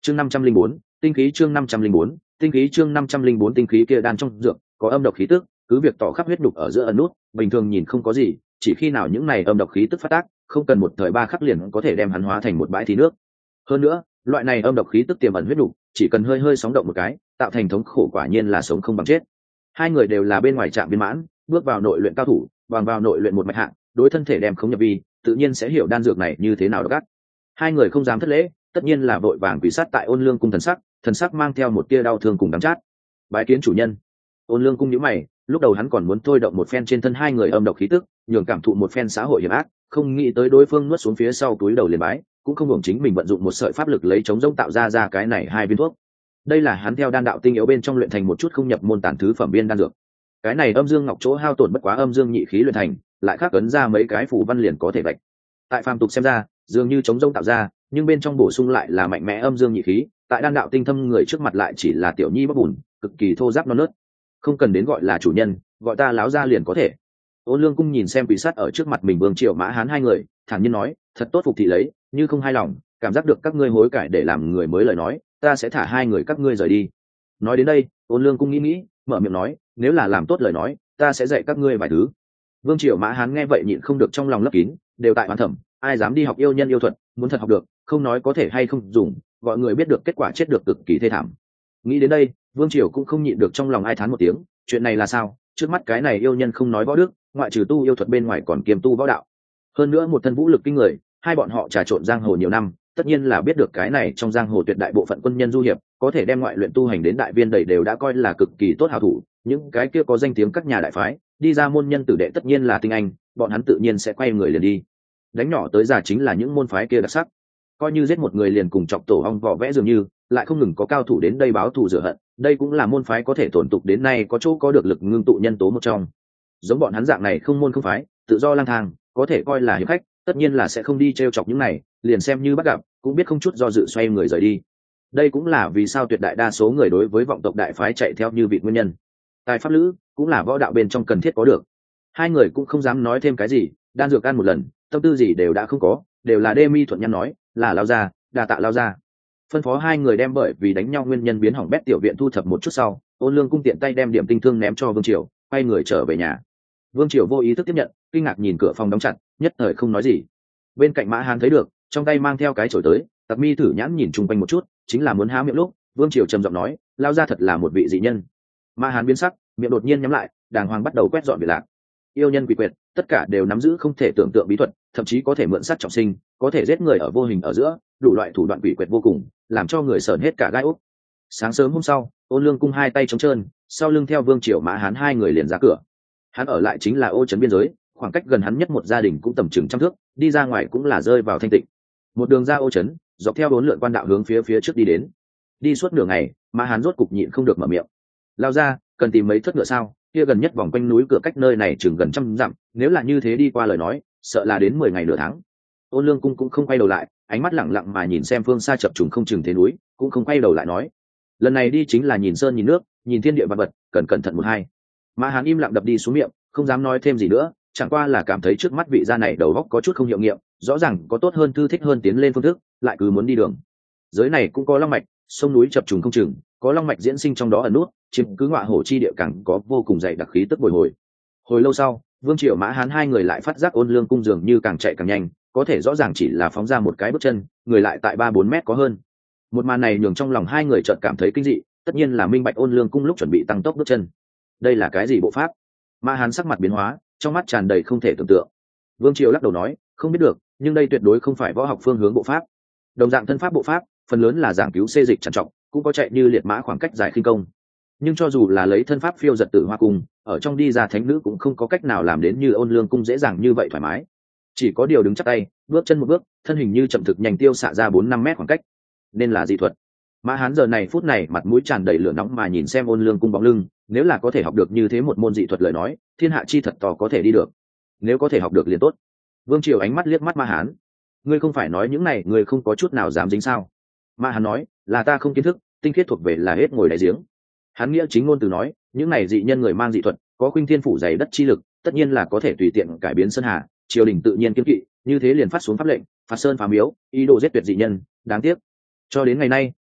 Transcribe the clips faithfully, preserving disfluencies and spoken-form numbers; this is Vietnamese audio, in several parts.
chương năm trăm linh bốn tinh khí chương năm trăm linh bốn tinh khí chương năm trăm linh bốn tinh khí kia đan trong dược có âm độc khí tức, cứ việc tỏ khắp huyết đục ở giữa ẩn nút, bình thường nhìn không có gì, chỉ khi nào những này âm độc khí tức phát tác, không cần một thời ba khắc liền có thể đem hắn hóa thành một bãi thí nước. Hơn nữa, loại này âm độc khí tức tiềm ẩn huyết đục, chỉ cần hơi hơi sóng động một cái, tạo thành thống khổ quả nhiên là sống không bằng chết. Hai người đều là bên ngoài trạm viên mãn, bước vào nội luyện cao thủ, bằng vào nội luyện một mạch hạng, đối thân thể đem không nhập vi, tự nhiên sẽ hiểu đan dược này như thế nào độc ác. Hai người không dám thất lễ, tất nhiên là vội vàng quỳ sát tại Ôn Lương cung thần sắc, thần sắc mang theo một tia đau thương cùng đắng chát. Bái kiến chủ nhân. Ôn Lương cung nhíu mày, lúc đầu hắn còn muốn thôi động một phen trên thân hai người âm độc khí tức, nhường cảm thụ một phen xã hội hiểm ác, không nghĩ tới đối phương nuốt xuống phía sau túi đầu liền bái, cũng không hưởng chính mình vận dụng một sợi pháp lực lấy chống rông tạo ra ra cái này hai viên thuốc. Đây là hắn theo đan đạo tinh yếu bên trong luyện thành một chút không nhập môn tản thứ phẩm biên đan dược. Cái này âm dương ngọc chỗ hao tổn bất quá âm dương nhị khí luyện thành, lại khắc ấn ra mấy cái phù văn liền có thể vạch. Tại phàm tục xem ra, dường như chống rông tạo ra, nhưng bên trong bổ sung lại là mạnh mẽ âm dương nhị khí, tại đan đạo tinh thâm người trước mặt lại chỉ là tiểu nhi bắp bùn, cực kỳ thô ráp non nớt. Không cần đến gọi là chủ nhân, gọi ta láo ra liền có thể. Ôn Lương cung nhìn xem quỷ sát ở trước mặt mình Vương Triều Mã Hán hai người, thản nhiên nói, thật tốt phục thị lấy, như không hài lòng, cảm giác được các ngươi hối cải để làm người mới lời nói, ta sẽ thả hai người các ngươi rời đi. Nói đến đây, Ôn Lương cung nghĩ nghĩ, mở miệng nói, nếu là làm tốt lời nói, ta sẽ dạy các ngươi vài thứ. Vương Triều Mã Hán nghe vậy nhịn không được trong lòng lấp kín, đều tại oán thẩm, ai dám đi học yêu nhân yêu thuật, muốn thật học được, không nói có thể hay không dùng, gọi người biết được kết quả chết được cực kỳ thê thảm. Nghĩ đến đây, Vương Triều cũng không nhịn được trong lòng ai thán một tiếng, chuyện này là sao? Trước mắt cái này yêu nhân không nói võ đức, ngoại trừ tu yêu thuật bên ngoài còn kiêm tu võ đạo, hơn nữa một thân vũ lực kinh người, hai bọn họ trà trộn giang hồ nhiều năm, tất nhiên là biết được cái này trong giang hồ tuyệt đại bộ phận quân nhân du hiệp, có thể đem ngoại luyện tu hành đến đại viên đầy đều đã coi là cực kỳ tốt hảo thủ, những cái kia có danh tiếng các nhà đại phái, đi ra môn nhân tử đệ tất nhiên là tinh anh, bọn hắn tự nhiên sẽ quay người liền đi. Đánh nhỏ tới già chính là những môn phái kia đặc sắc, coi như giết một người liền cùng chọc tổ ong vỏ vẽ dường như, lại không ngừng có cao thủ đến đây báo thù rửa hận, đây cũng là môn phái có thể tồn tục đến nay có chỗ có được lực ngưng tụ nhân tố một trong. Giống bọn hắn dạng này không môn không phái, tự do lang thang, có thể coi là hiệp khách, tất nhiên là sẽ không đi trêu chọc những này, liền xem như bắt gặp, cũng biết không chút do dự xoay người rời đi. Đây cũng là vì sao tuyệt đại đa số người đối với vọng tộc đại phái chạy theo như vị nguyên nhân. Tài pháp lữ cũng là võ đạo bên trong cần thiết có được. Hai người cũng không dám nói thêm cái gì, đan dược ăn một lần, tâm tư gì đều đã không có, đều là đê mi thuận nhăn nói, là lao ra, đà tạ lao ra. Phân phó hai người đem bởi vì đánh nhau nguyên nhân biến hỏng bét tiểu viện thu thập một chút sau, Ôn Lương cung tiện tay đem điểm tinh thương ném cho Vương Triều, quay người trở về nhà. Vương Triều vô ý thức tiếp nhận, kinh ngạc nhìn cửa phòng đóng chặt, nhất thời không nói gì. Bên cạnh Mã Hán thấy được, trong tay mang theo cái chổi tới, Tặc Mi thử nhãn nhìn chung quanh một chút, chính là muốn há miệng lúc, Vương Triều trầm giọng nói, lao ra thật là một vị dị nhân. Mã Hán biến sắc, miệng đột nhiên nhắm lại, đàng hoàng bắt đầu quét dọn việc lạc. Yêu nhân quỷ quyệt, tất cả đều nắm giữ không thể tưởng tượng bí thuật, thậm chí có thể mượn sát trọng sinh, có thể giết người ở vô hình ở giữa, đủ loại thủ đoạn quỷ quyệt vô cùng, làm cho người sởn hết cả gai ốc. Sáng sớm hôm sau, Ôn Lương cung hai tay trống trơn, sau lưng theo Vương Triều Mã Hán hai người liền ra cửa. Hắn ở lại chính là ô trấn biên giới, khoảng cách gần hắn nhất một gia đình cũng tầm chừng trăm thước, đi ra ngoài cũng là rơi vào thanh tịnh. Một đường ra ô trấn, dọc theo bốn lượn quan đạo hướng phía phía trước đi đến. Đi suốt nửa ngày, Mã Hán rốt cục nhịn không được mở miệng. Lao ra, cần tìm mấy thất ngựa sao? Kia gần nhất vòng quanh núi cửa cách nơi này chừng gần trăm dặm, nếu là như thế đi qua lời nói, sợ là đến mười ngày nửa tháng. Ôn Lương cung cũng không quay đầu lại, ánh mắt lặng lặng mà nhìn xem phương xa chập trùng không chừng thế núi, cũng không quay đầu lại nói, lần này đi chính là nhìn sơn nhìn nước, nhìn thiên địa vật vật, cần cẩn thận một hai. Mã Hán im lặng đập đi xuống miệng, không dám nói thêm gì nữa, chẳng qua là cảm thấy trước mắt vị gia này đầu óc có chút không hiệu nghiệm, rõ ràng có tốt hơn thư thích hơn tiến lên phương thức, lại cứ muốn đi đường. Giới này cũng có long mạch, sông núi chập trùng không chừng, có long mạch diễn sinh trong đó ẩn nút, chiếm cứ ngọa hổ chi địa càng có vô cùng dày đặc khí tức bồi hồi. Hồi lâu sau, Vương Triều Mã Hán hai người lại phát giác Ôn Lương cung dường như càng chạy càng nhanh, có thể rõ ràng chỉ là phóng ra một cái bước chân, người lại tại ba bốn mét có hơn. Một màn này nhường trong lòng hai người chợt cảm thấy kinh dị, tất nhiên là minh bạch Ôn Lương cung lúc chuẩn bị tăng tốc bước chân. Đây là cái gì bộ pháp? Mã Hán sắc mặt biến hóa, trong mắt tràn đầy không thể tưởng tượng. Vương Triều lắc đầu nói, không biết được, nhưng đây tuyệt đối không phải võ học phương hướng bộ pháp. Đồng dạng thân pháp bộ pháp, phần lớn là giảng cứu xê dịch trằn trọc, cũng có chạy như liệt mã khoảng cách dài khinh công. Nhưng cho dù là lấy thân pháp phiêu giật tử hoa cung, ở trong đi ra thánh nữ cũng không có cách nào làm đến như Ôn Lương cung dễ dàng như vậy thoải mái. Chỉ có điều đứng chắc tay, bước chân một bước, thân hình như chậm thực nhanh tiêu xạ ra bốn năm mét khoảng cách. Nên là dị thuật. Mã Hán giờ này phút này mặt mũi tràn đầy lửa nóng mà nhìn xem Ôn Lương cung bóng lưng, nếu là có thể học được như thế một môn dị thuật lời nói, thiên hạ chi thật to có thể đi được. Nếu có thể học được liền tốt. Vương Triều ánh mắt liếc mắt Mã Hán, ngươi không phải nói những này ngươi không có chút nào dám dính sao? Mã Hán nói, là ta không kiến thức, tinh khiết thuộc về là hết ngồi đáy giếng. Hắn nghĩa chính ngôn từ nói, những này dị nhân người mang dị thuật, có khuynh thiên phủ dày đất chi lực, tất nhiên là có thể tùy tiện cải biến sơn hà, triều đình tự nhiên kiên kỵ, như thế liền phát xuống pháp lệnh, phạt sơn phá miếu, ý đồ giết tuyệt dị nhân, đáng tiếc cho đến ngày nay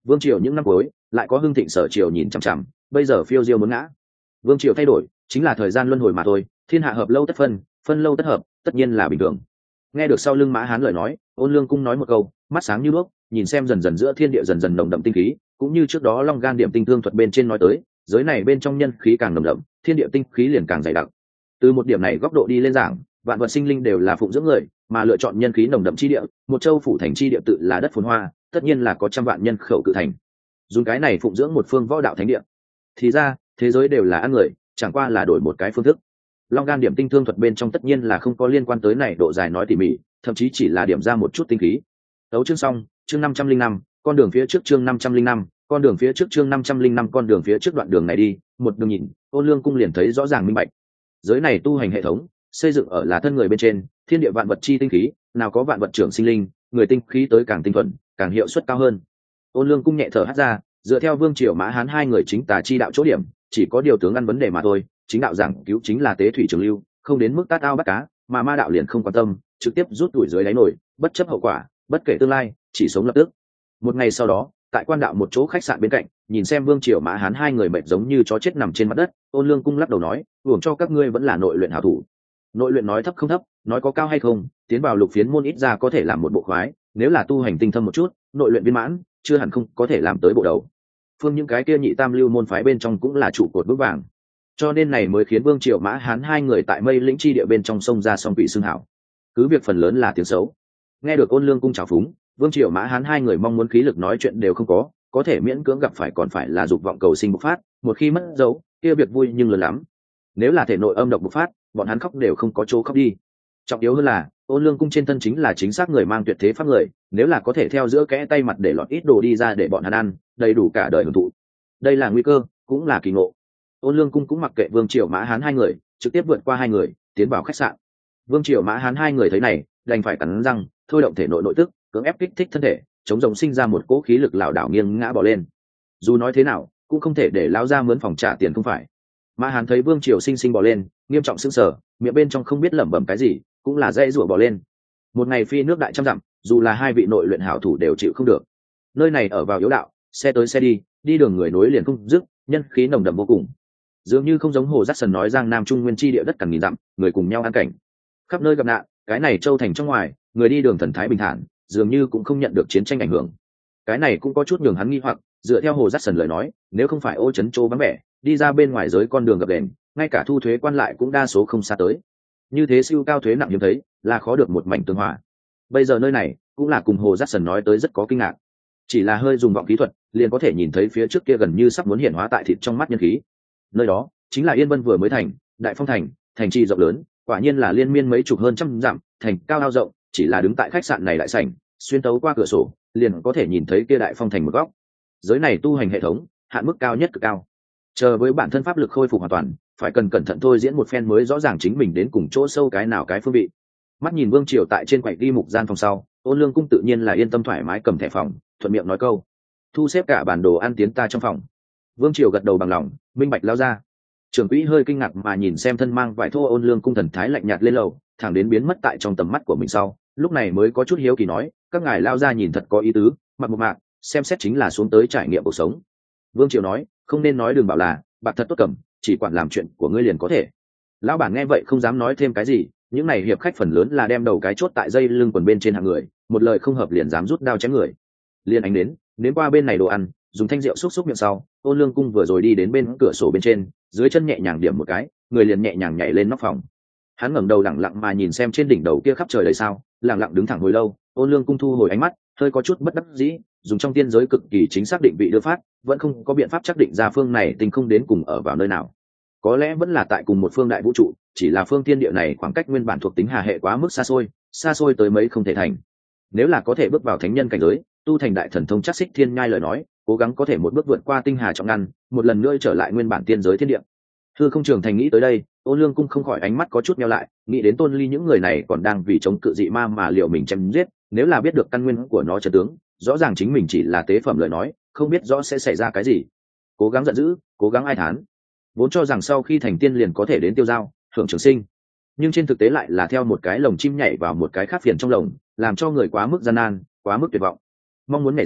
vương triều những năm cuối lại có hưng thịnh sở triều nhìn chằm chằm, bây giờ phiêu diêu muốn ngã. Vương triều thay đổi chính là thời gian luân hồi mà thôi, thiên hạ hợp lâu tất phân, phân lâu tất hợp, tất nhiên là bình thường. Nghe được sau lưng Mã Hán lời nói, Ôn Lương Cung nói một câu, mắt sáng như đuốc, nhìn xem dần dần giữa thiên địa dần dần nồng đậm tinh khí, cũng như trước đó Long Gan điểm tinh thương thuật bên trên nói tới, giới này bên trong nhân khí càng nồng đậm, thiên địa tinh khí liền càng dày đặc. Từ một điểm này góc độ đi lên giảng, vạn vật sinh linh đều là phụng dưỡng người, mà lựa chọn nhân khí nồng đậm chi địa, một châu phủ thành chi địa tự là đất phồn hoa, tất nhiên là có trăm vạn nhân khẩu cự thành. Dùng cái này phụng dưỡng một phương võ đạo thánh địa. Thì ra, thế giới đều là ăn người, chẳng qua là đổi một cái phương thức. Long Gan điểm tinh thương thuật bên trong tất nhiên là không có liên quan tới này độ dài nói tỉ mỉ, thậm chí chỉ là điểm ra một chút tinh khí. Tấu chương xong, chương năm trăm linh năm, con đường phía trước chương năm trăm linh năm, con đường phía trước chương năm trăm linh năm con đường phía trước đoạn đường này đi, một đường nhìn, Ôn Lương Cung liền thấy rõ ràng minh bạch. Giới này tu hành hệ thống, xây dựng ở là thân người bên trên, thiên địa vạn vật chi tinh khí, nào có vạn vật trưởng sinh linh, người tinh khí tới càng tinh thuần, càng hiệu suất cao hơn. Ôn Lương Cung nhẹ thở hắt ra, dựa theo Vương Triều Mã Hán hai người chính tà chi đạo chỗ điểm, chỉ có điều tướng ăn vấn đề mà thôi, chính đạo giảng cứu chính là tế thủy trường lưu, không đến mức tát ao bắt cá, mà ma đạo liền không quan tâm, trực tiếp rút đuổi dưới đáy nổi, bất chấp hậu quả, bất kể tương lai, chỉ sống lập tức. Một ngày sau đó, tại quan đạo một chỗ khách sạn bên cạnh, nhìn xem Vương Triều Mã Hán hai người mệt giống như chó chết nằm trên mặt đất, Ôn Lương Cung lắc đầu nói, hưởng cho các ngươi vẫn là nội luyện hảo thủ. Nội luyện nói thấp không thấp, nói có cao hay không, tiến vào lục phiến môn ít ra có thể làm một bộ khoái, nếu là tu hành tinh thâm một chút, nội luyện viên mãn, chưa hẳn không có thể làm tới bộ đầu. Phương những cái kia nhị tam lưu môn phái bên trong cũng là trụ cột vững vàng, cho nên này mới khiến Vương Triều Mã Hán hai người tại Mây Lĩnh chi địa bên trong sông ra song vị xương hảo. Cứ việc phần lớn là tiếng xấu. Nghe được Ôn Lương Cung chào phúng, Vương Triều Mã Hán hai người mong muốn khí lực nói chuyện đều không có, có thể miễn cưỡng gặp phải còn phải là dục vọng cầu sinh bộc phát, một khi mất dấu, kia việc vui nhưng lớn lắm. Nếu là thể nội âm độc bộc phát, bọn hắn khóc đều không có chỗ khóc đi. Trọng yếu hơn là, Ôn Lương Cung trên thân chính là chính xác người mang tuyệt thế pháp người, nếu là có thể theo giữa kẽ tay mặt để lọt ít đồ đi ra để bọn hắn ăn, đầy đủ cả đời hưởng thụ. Đây là nguy cơ, cũng là kỳ ngộ. Ôn Lương Cung cũng mặc kệ Vương Triều Mã Hán hai người, trực tiếp vượt qua hai người, tiến vào khách sạn. Vương Triều Mã Hán hai người thấy này, đành phải cắn răng, thôi động thể nội nội tức, cưỡng ép kích thích thân thể, chống rồng sinh ra một cỗ khí lực lảo đảo nghiêng ngã bỏ lên. Dù nói thế nào, cũng không thể để lão ra mướn phòng trả tiền không phải. Mã Hán thấy Vương Triều sinh sinh bỏ lên, nghiêm trọng sững sờ, miệng bên trong không biết lẩm bẩm cái gì, cũng là dễ rủa bỏ lên. Một ngày phi nước đại trăm dặm, dù là hai vị nội luyện hảo thủ đều chịu không được. Nơi này ở vào yếu đạo, xe tới xe đi, đi đường người nối liền không dứt, nhân khí nồng đậm vô cùng. Dường như không giống Hồ Dát Sần nói Giang Nam Trung Nguyên chi địa đất cằn nghìn dặm, người cùng nhau an cảnh. Khắp nơi gặp nạn, cái này châu thành trong ngoài, người đi đường thần thái bình thản, dường như cũng không nhận được chiến tranh ảnh hưởng. Cái này cũng có chút nhường hắn nghi hoặc, dựa theo Hồ Dát Sần lời nói, nếu không phải ô trấn châu vắng vẻ, đi ra bên ngoài giới con đường gập ghềnh, ngay cả thu thuế quan lại cũng đa số không xa tới. Như thế siêu cao thuế nặng hiếm thấy, là khó được một mảnh tương hòa. Bây giờ nơi này, cũng là cùng Hồ Dát Sần nói tới rất có kinh ngạc. Chỉ là hơi dùng vọng kỹ thuật, liền có thể nhìn thấy phía trước kia gần như sắp muốn hiện hóa tại thịt trong mắt nhân khí. Nơi đó chính là Yên Vân vừa mới thành, Đại Phong thành, thành trì rộng lớn, quả nhiên là liên miên mấy chục hơn trăm dặm, thành cao ao rộng, chỉ là đứng tại khách sạn này đại sảnh, xuyên tấu qua cửa sổ, liền có thể nhìn thấy kia Đại Phong thành một góc. Giới này tu hành hệ thống, hạn mức cao nhất cực cao. Chờ với bản thân pháp lực khôi phục hoàn toàn, phải cần cẩn thận thôi diễn một phen mới rõ ràng chính mình đến cùng chỗ sâu cái nào cái phương vị. Mắt nhìn Vương Triều tại trên quầy ghi mục gian phòng sau, Ôn Lương Cung tự nhiên là yên tâm thoải mái cầm thẻ phòng, thuận miệng nói câu: thu xếp cả bản đồ ăn tiến ta trong phòng. Vương Triều gật đầu bằng lòng, minh bạch lao ra. Trưởng quỹ hơi kinh ngạc mà nhìn xem thân mang vải thô Ôn Lương Cung thần thái lạnh nhạt lên lầu, thẳng đến biến mất tại trong tầm mắt của mình sau, lúc này mới có chút hiếu kỳ nói: các ngài lao ra nhìn thật có ý tứ, mặt một mạc, xem xét chính là xuống tới trải nghiệm cuộc sống. Vương Triều nói: không nên nói đừng bảo là, bạc thật tốt cầm, chỉ quản làm chuyện của ngươi liền có thể. Lão bản nghe vậy không dám nói thêm cái gì, những này hiệp khách phần lớn là đem đầu cái chốt tại dây lưng quần bên trên hạng người, một lời không hợp liền dám rút đao chém người. Liên ánh đến, đến qua bên này đồ ăn, dùng thanh rượu xúc xúc miệng sau, Ôn Lương Cung vừa rồi đi đến bên cửa sổ bên trên, dưới chân nhẹ nhàng điểm một cái, người liền nhẹ nhàng nhảy lên nóc phòng. Hắn ngẩng đầu lặng lặng mà nhìn xem trên đỉnh đầu kia khắp trời đầy sao, lặng lặng đứng thẳng hồi lâu, Ôn Lương Cung thu hồi ánh mắt, hơi có chút bất đắc dĩ, dùng trong tiên giới cực kỳ chính xác định vị đưa phát, vẫn không có biện pháp xác định ra phương này tình không đến cùng ở vào nơi nào. Có lẽ vẫn là tại cùng một phương đại vũ trụ, chỉ là phương thiên địa này khoảng cách nguyên bản thuộc tính hà hệ quá mức xa xôi, xa xôi tới mấy không thể thành. Nếu là có thể bước vào thánh nhân cảnh giới, tu thành đại thần thông chắc xích thiên nhai lời nói, cố gắng có thể một bước vượt qua tinh hà trọng ngăn, một lần nữa trở lại nguyên bản tiên giới thiên địa. Hư Không Trường Thành nghĩ tới đây, Ôn Lương Cung không khỏi ánh mắt có chút nheo lại, nghĩ đến Tôn Ly những người này còn đang vì chống cự dị ma mà liệu mình chém giết, nếu là biết được căn nguyên của nó chân tướng, rõ ràng chính mình chỉ là tế phẩm lời nói, không biết rõ sẽ xảy ra cái gì. Cố gắng giận dữ, cố gắng ai thán, vốn cho rằng sau khi thành tiên liền có thể đến tiêu giao, hưởng trường sinh, nhưng trên thực tế lại là theo một cái lồng chim nhảy vào một cái khác phiền trong lồng, làm cho người quá mức gian nan, quá mức tuyệt vọng. Mong muốn nhảy ra,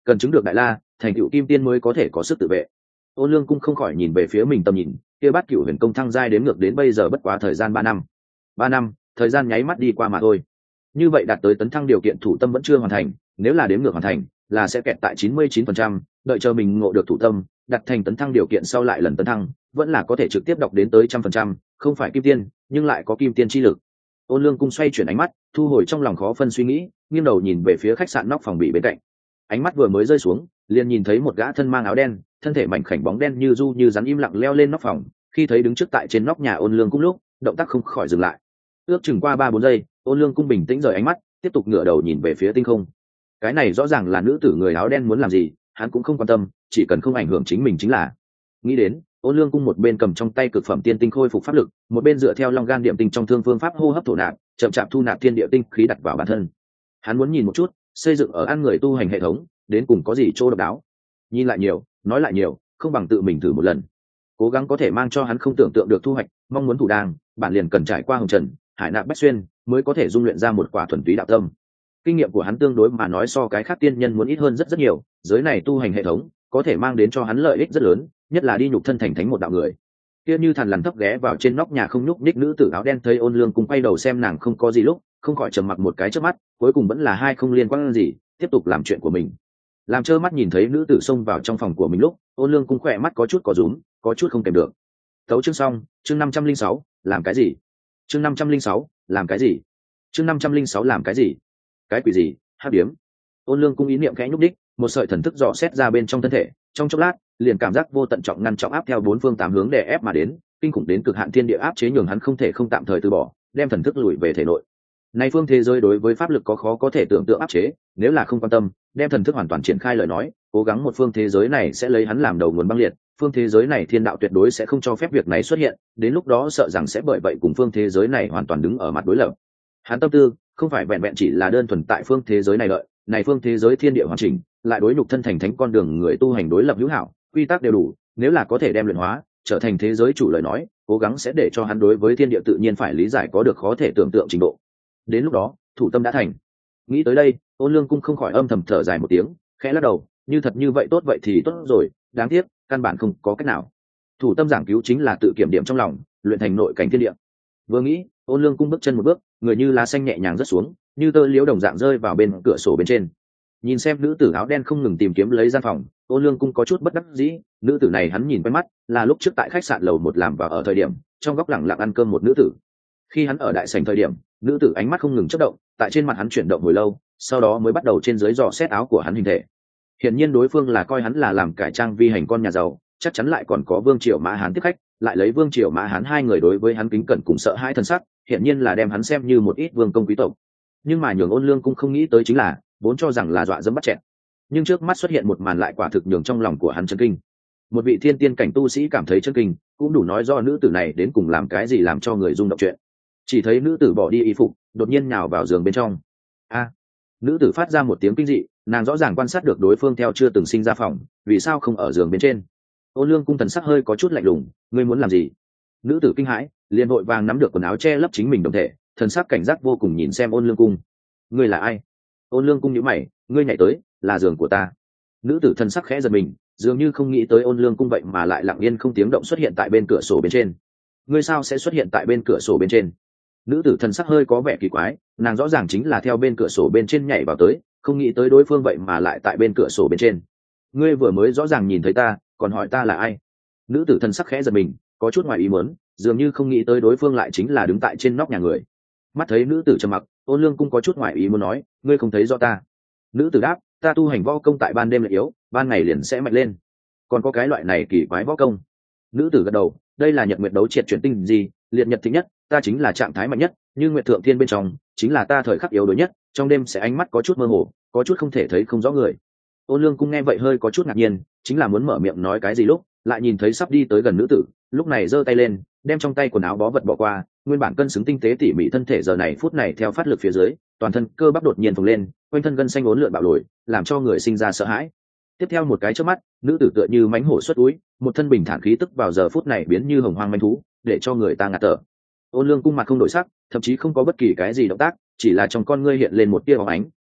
cần chứng được đại la thành tựu kim tiên mới có thể có sức tự vệ. Ôn Lương Cung không khỏi nhìn về phía mình tầm nhìn, kia Bát Cửu Huyền Công thăng giai đến ngược đến bây giờ bất quá thời gian ba năm. Ba năm, thời gian nháy mắt đi qua mà thôi. Như vậy đạt tới tấn thăng điều kiện thủ tâm vẫn chưa hoàn thành, nếu là đếm ngược hoàn thành, là sẽ kẹt tại chín mươi chín phần trăm, đợi chờ mình ngộ được thủ tâm, đặt thành tấn thăng điều kiện sau lại lần tấn thăng, vẫn là có thể trực tiếp đọc đến tới một trăm phần trăm, không phải kim tiên, nhưng lại có kim tiên chi lực. Ôn Lương Cung xoay chuyển ánh mắt, thu hồi trong lòng khó phân suy nghĩ, nghiêng đầu nhìn về phía khách sạn nóc phòng bị bên cạnh. Ánh mắt vừa mới rơi xuống, liền nhìn thấy một gã thân mang áo đen, thân thể mảnh khảnh bóng đen như du như rắn im lặng leo lên nóc phòng. Khi thấy đứng trước tại trên nóc nhà Ôn Lương Cung lúc, động tác không khỏi dừng lại. Ước chừng qua ba bốn giây, Ôn Lương Cung bình tĩnh rời ánh mắt, tiếp tục ngửa đầu nhìn về phía tinh không. Cái này rõ ràng là nữ tử người áo đen muốn làm gì, hắn cũng không quan tâm, chỉ cần không ảnh hưởng chính mình chính là. Nghĩ đến, Ôn Lương Cung một bên cầm trong tay cực phẩm tiên tinh khôi phục pháp lực, một bên dựa theo long gan điểm tinh trong thương phương pháp hô hấp thổ nạp, chậm chạp thu nạp thiên địa tinh khí đặt vào bản thân. Hắn muốn nhìn một chút, xây dựng ở ăn người tu hành hệ thống, đến cùng có gì chỗ độc đáo. Nhìn lại nhiều, nói lại nhiều, không bằng tự mình thử một lần. Cố gắng có thể mang cho hắn không tưởng tượng được thu hoạch, mong muốn thủ đàng, bản liền cần trải qua hồng trần, hải nạp bách xuyên, mới có thể dung luyện ra một quả thuần túy đạo tâm. Kinh nghiệm của hắn tương đối mà nói so cái khác tiên nhân muốn ít hơn rất rất nhiều, giới này tu hành hệ thống có thể mang đến cho hắn lợi ích rất lớn, nhất là đi nhục thân thành thánh một đạo người. Kia như thằn lằn thấp ghé vào trên nóc nhà không nhúc nhích nữ tử áo đen thấy Ôn Lương Cung quay đầu xem nàng không có gì lúc, không khỏi trầm mặc một cái chớp mắt, cuối cùng vẫn là hai không liên quan gì, tiếp tục làm chuyện của mình. Làm trơ mắt nhìn thấy nữ tử xông vào trong phòng của mình lúc, Ôn Lương Cung khỏe mắt có chút có rúm, có chút không kèm được. Tấu chương xong, chương năm trăm linh sáu, làm cái gì? Chương năm trăm linh sáu, làm cái gì? Chương năm trăm linh sáu làm cái gì? Cái quỷ gì? Hắc điếm. Ôn Lương Cung ý niệm khẽ nhúc đích, một sợi thần thức dò xét ra bên trong thân thể, trong chốc lát, liền cảm giác vô tận trọng ngăn trọng áp theo bốn phương tám hướng đè ép mà đến, kinh khủng đến cực hạn thiên địa áp chế nhường hắn không thể không tạm thời từ bỏ, đem thần thức lùi về thể nội. Này phương thế giới đối với pháp lực có khó có thể tưởng tượng áp chế, nếu là không quan tâm, đem thần thức hoàn toàn triển khai lời nói, cố gắng một phương thế giới này sẽ lấy hắn làm đầu nguồn băng liệt, phương thế giới này thiên đạo tuyệt đối sẽ không cho phép việc này xuất hiện, đến lúc đó sợ rằng sẽ bởi vậy cùng phương thế giới này hoàn toàn đứng ở mặt đối lập. Hắn tâm tư không phải vẹn vẹn chỉ là đơn thuần tại phương thế giới này lợi, này phương thế giới thiên địa hoàn chỉnh, lại đối nhục thân thành thánh con đường người tu hành đối lập hữu hảo, quy tắc đều đủ, nếu là có thể đem luyện hóa, trở thành thế giới chủ lời nói, cố gắng sẽ để cho hắn đối với thiên địa tự nhiên phải lý giải có được khó thể tưởng tượng trình độ. Đến lúc đó, thủ tâm đã thành. Nghĩ tới đây, Ôn Lương Cung không khỏi âm thầm thở dài một tiếng, khẽ lắc đầu, như thật như vậy tốt vậy thì tốt rồi, đáng tiếc, căn bản không có cách nào. Thủ tâm giảng cứu chính là tự kiểm điểm trong lòng, luyện thành nội cảnh thiên địa. Vừa nghĩ, Ôn Lương Cung bước chân một bước, người như lá xanh nhẹ nhàng rớt xuống, như tơ liễu đồng dạng rơi vào bên cửa sổ bên trên. Nhìn xem nữ tử áo đen không ngừng tìm kiếm lấy gian phòng, Ôn Lương Cung có chút bất đắc dĩ, nữ tử này hắn nhìn quen mắt, là lúc trước tại khách sạn lầu một làm vào ở thời điểm, trong góc lẳng lặng ăn cơm một nữ tử. Khi hắn ở đại sảnh thời điểm, nữ tử ánh mắt không ngừng chớp động, tại trên mặt hắn chuyển động hồi lâu, sau đó mới bắt đầu trên dưới dò xét áo của hắn hình thể. Hiển nhiên đối phương là coi hắn là làm cải trang vi hành con nhà giàu, chắc chắn lại còn có Vương Triều Mã Hán tiếp khách, lại lấy Vương Triều Mã Hán hai người đối với hắn kính cẩn cùng sợ hãi thân sắc, hiển nhiên là đem hắn xem như một ít vương công quý tộc. Nhưng mà nhường Ôn Lương Cung không nghĩ tới chính là, vốn cho rằng là dọa dẫm bắt chẹt, nhưng trước mắt xuất hiện một màn lại quả thực nhường trong lòng của hắn chấn kinh. Một vị thiên tiên cảnh tu sĩ cảm thấy chấn kinh, cũng đủ nói do nữ tử này đến cùng làm cái gì làm cho người rung động chuyện. Chỉ thấy nữ tử bỏ đi y phục, đột nhiên nhào vào giường bên trong. A! Nữ tử phát ra một tiếng kinh dị, nàng rõ ràng quan sát được đối phương theo chưa từng sinh ra phòng, vì sao không ở giường bên trên. Ôn Lương Cung thần sắc hơi có chút lạnh lùng, ngươi muốn làm gì? Nữ tử kinh hãi, liền vội vàng nắm được quần áo che lấp chính mình đồng thể, thần sắc cảnh giác vô cùng nhìn xem Ôn Lương Cung. Ngươi là ai? Ôn Lương Cung nhíu mày, ngươi nhảy tới, là giường của ta. Nữ tử thần sắc khẽ giật mình, dường như không nghĩ tới Ôn Lương Cung vậy mà lại lặng yên không tiếng động xuất hiện tại bên cửa sổ bên trên. Ngươi sao sẽ xuất hiện tại bên cửa sổ bên trên? Nữ tử thần sắc hơi có vẻ kỳ quái, nàng rõ ràng chính là theo bên cửa sổ bên trên nhảy vào tới, không nghĩ tới đối phương vậy mà lại tại bên cửa sổ bên trên. Ngươi vừa mới rõ ràng nhìn thấy ta, còn hỏi ta là ai? Nữ tử thần sắc khẽ giật mình, có chút ngoài ý muốn, dường như không nghĩ tới đối phương lại chính là đứng tại trên nóc nhà người. Mắt thấy nữ tử trầm mặc, Ôn Lương Cung có chút ngoài ý muốn nói, ngươi không thấy rõ ta? Nữ tử đáp, ta tu hành võ công tại ban đêm lại yếu, ban ngày liền sẽ mạnh lên. Còn có cái loại này kỳ quái võ công? Nữ tử gật đầu, đây là nhật nguyệt đấu triệt chuyển tinh gì, liệt nhật thứ nhất, ta chính là trạng thái mạnh nhất, như nguyệt thượng thiên bên trong, chính là ta thời khắc yếu đuối nhất, trong đêm sẽ ánh mắt có chút mơ hồ, có chút không thể thấy không rõ người. Ôn Lương Cung nghe vậy hơi có chút ngạc nhiên, chính là muốn mở miệng nói cái gì lúc, lại nhìn thấy sắp đi tới gần nữ tử, lúc này giơ tay lên, đem trong tay quần áo bó vật bỏ qua, nguyên bản cân xứng tinh tế tỉ mỉ thân thể giờ này phút này theo phát lực phía dưới, toàn thân cơ bắp đột nhiên phồng lên, quanh thân gân xanh uốn lượn bạo lồi, làm cho người sinh ra sợ hãi. Tiếp theo một cái chớp mắt, nữ tử tựa như mãnh hổ xuất úi, một thân bình thản khí tức vào giờ phút này biến như hồng hoang manh thú, để cho người ta ngạt thở. Ôn Lương Cung mặt không đổi sắc, thậm chí không có bất kỳ cái gì động tác, chỉ là trong con ngươi hiện lên một tia bóng ánh,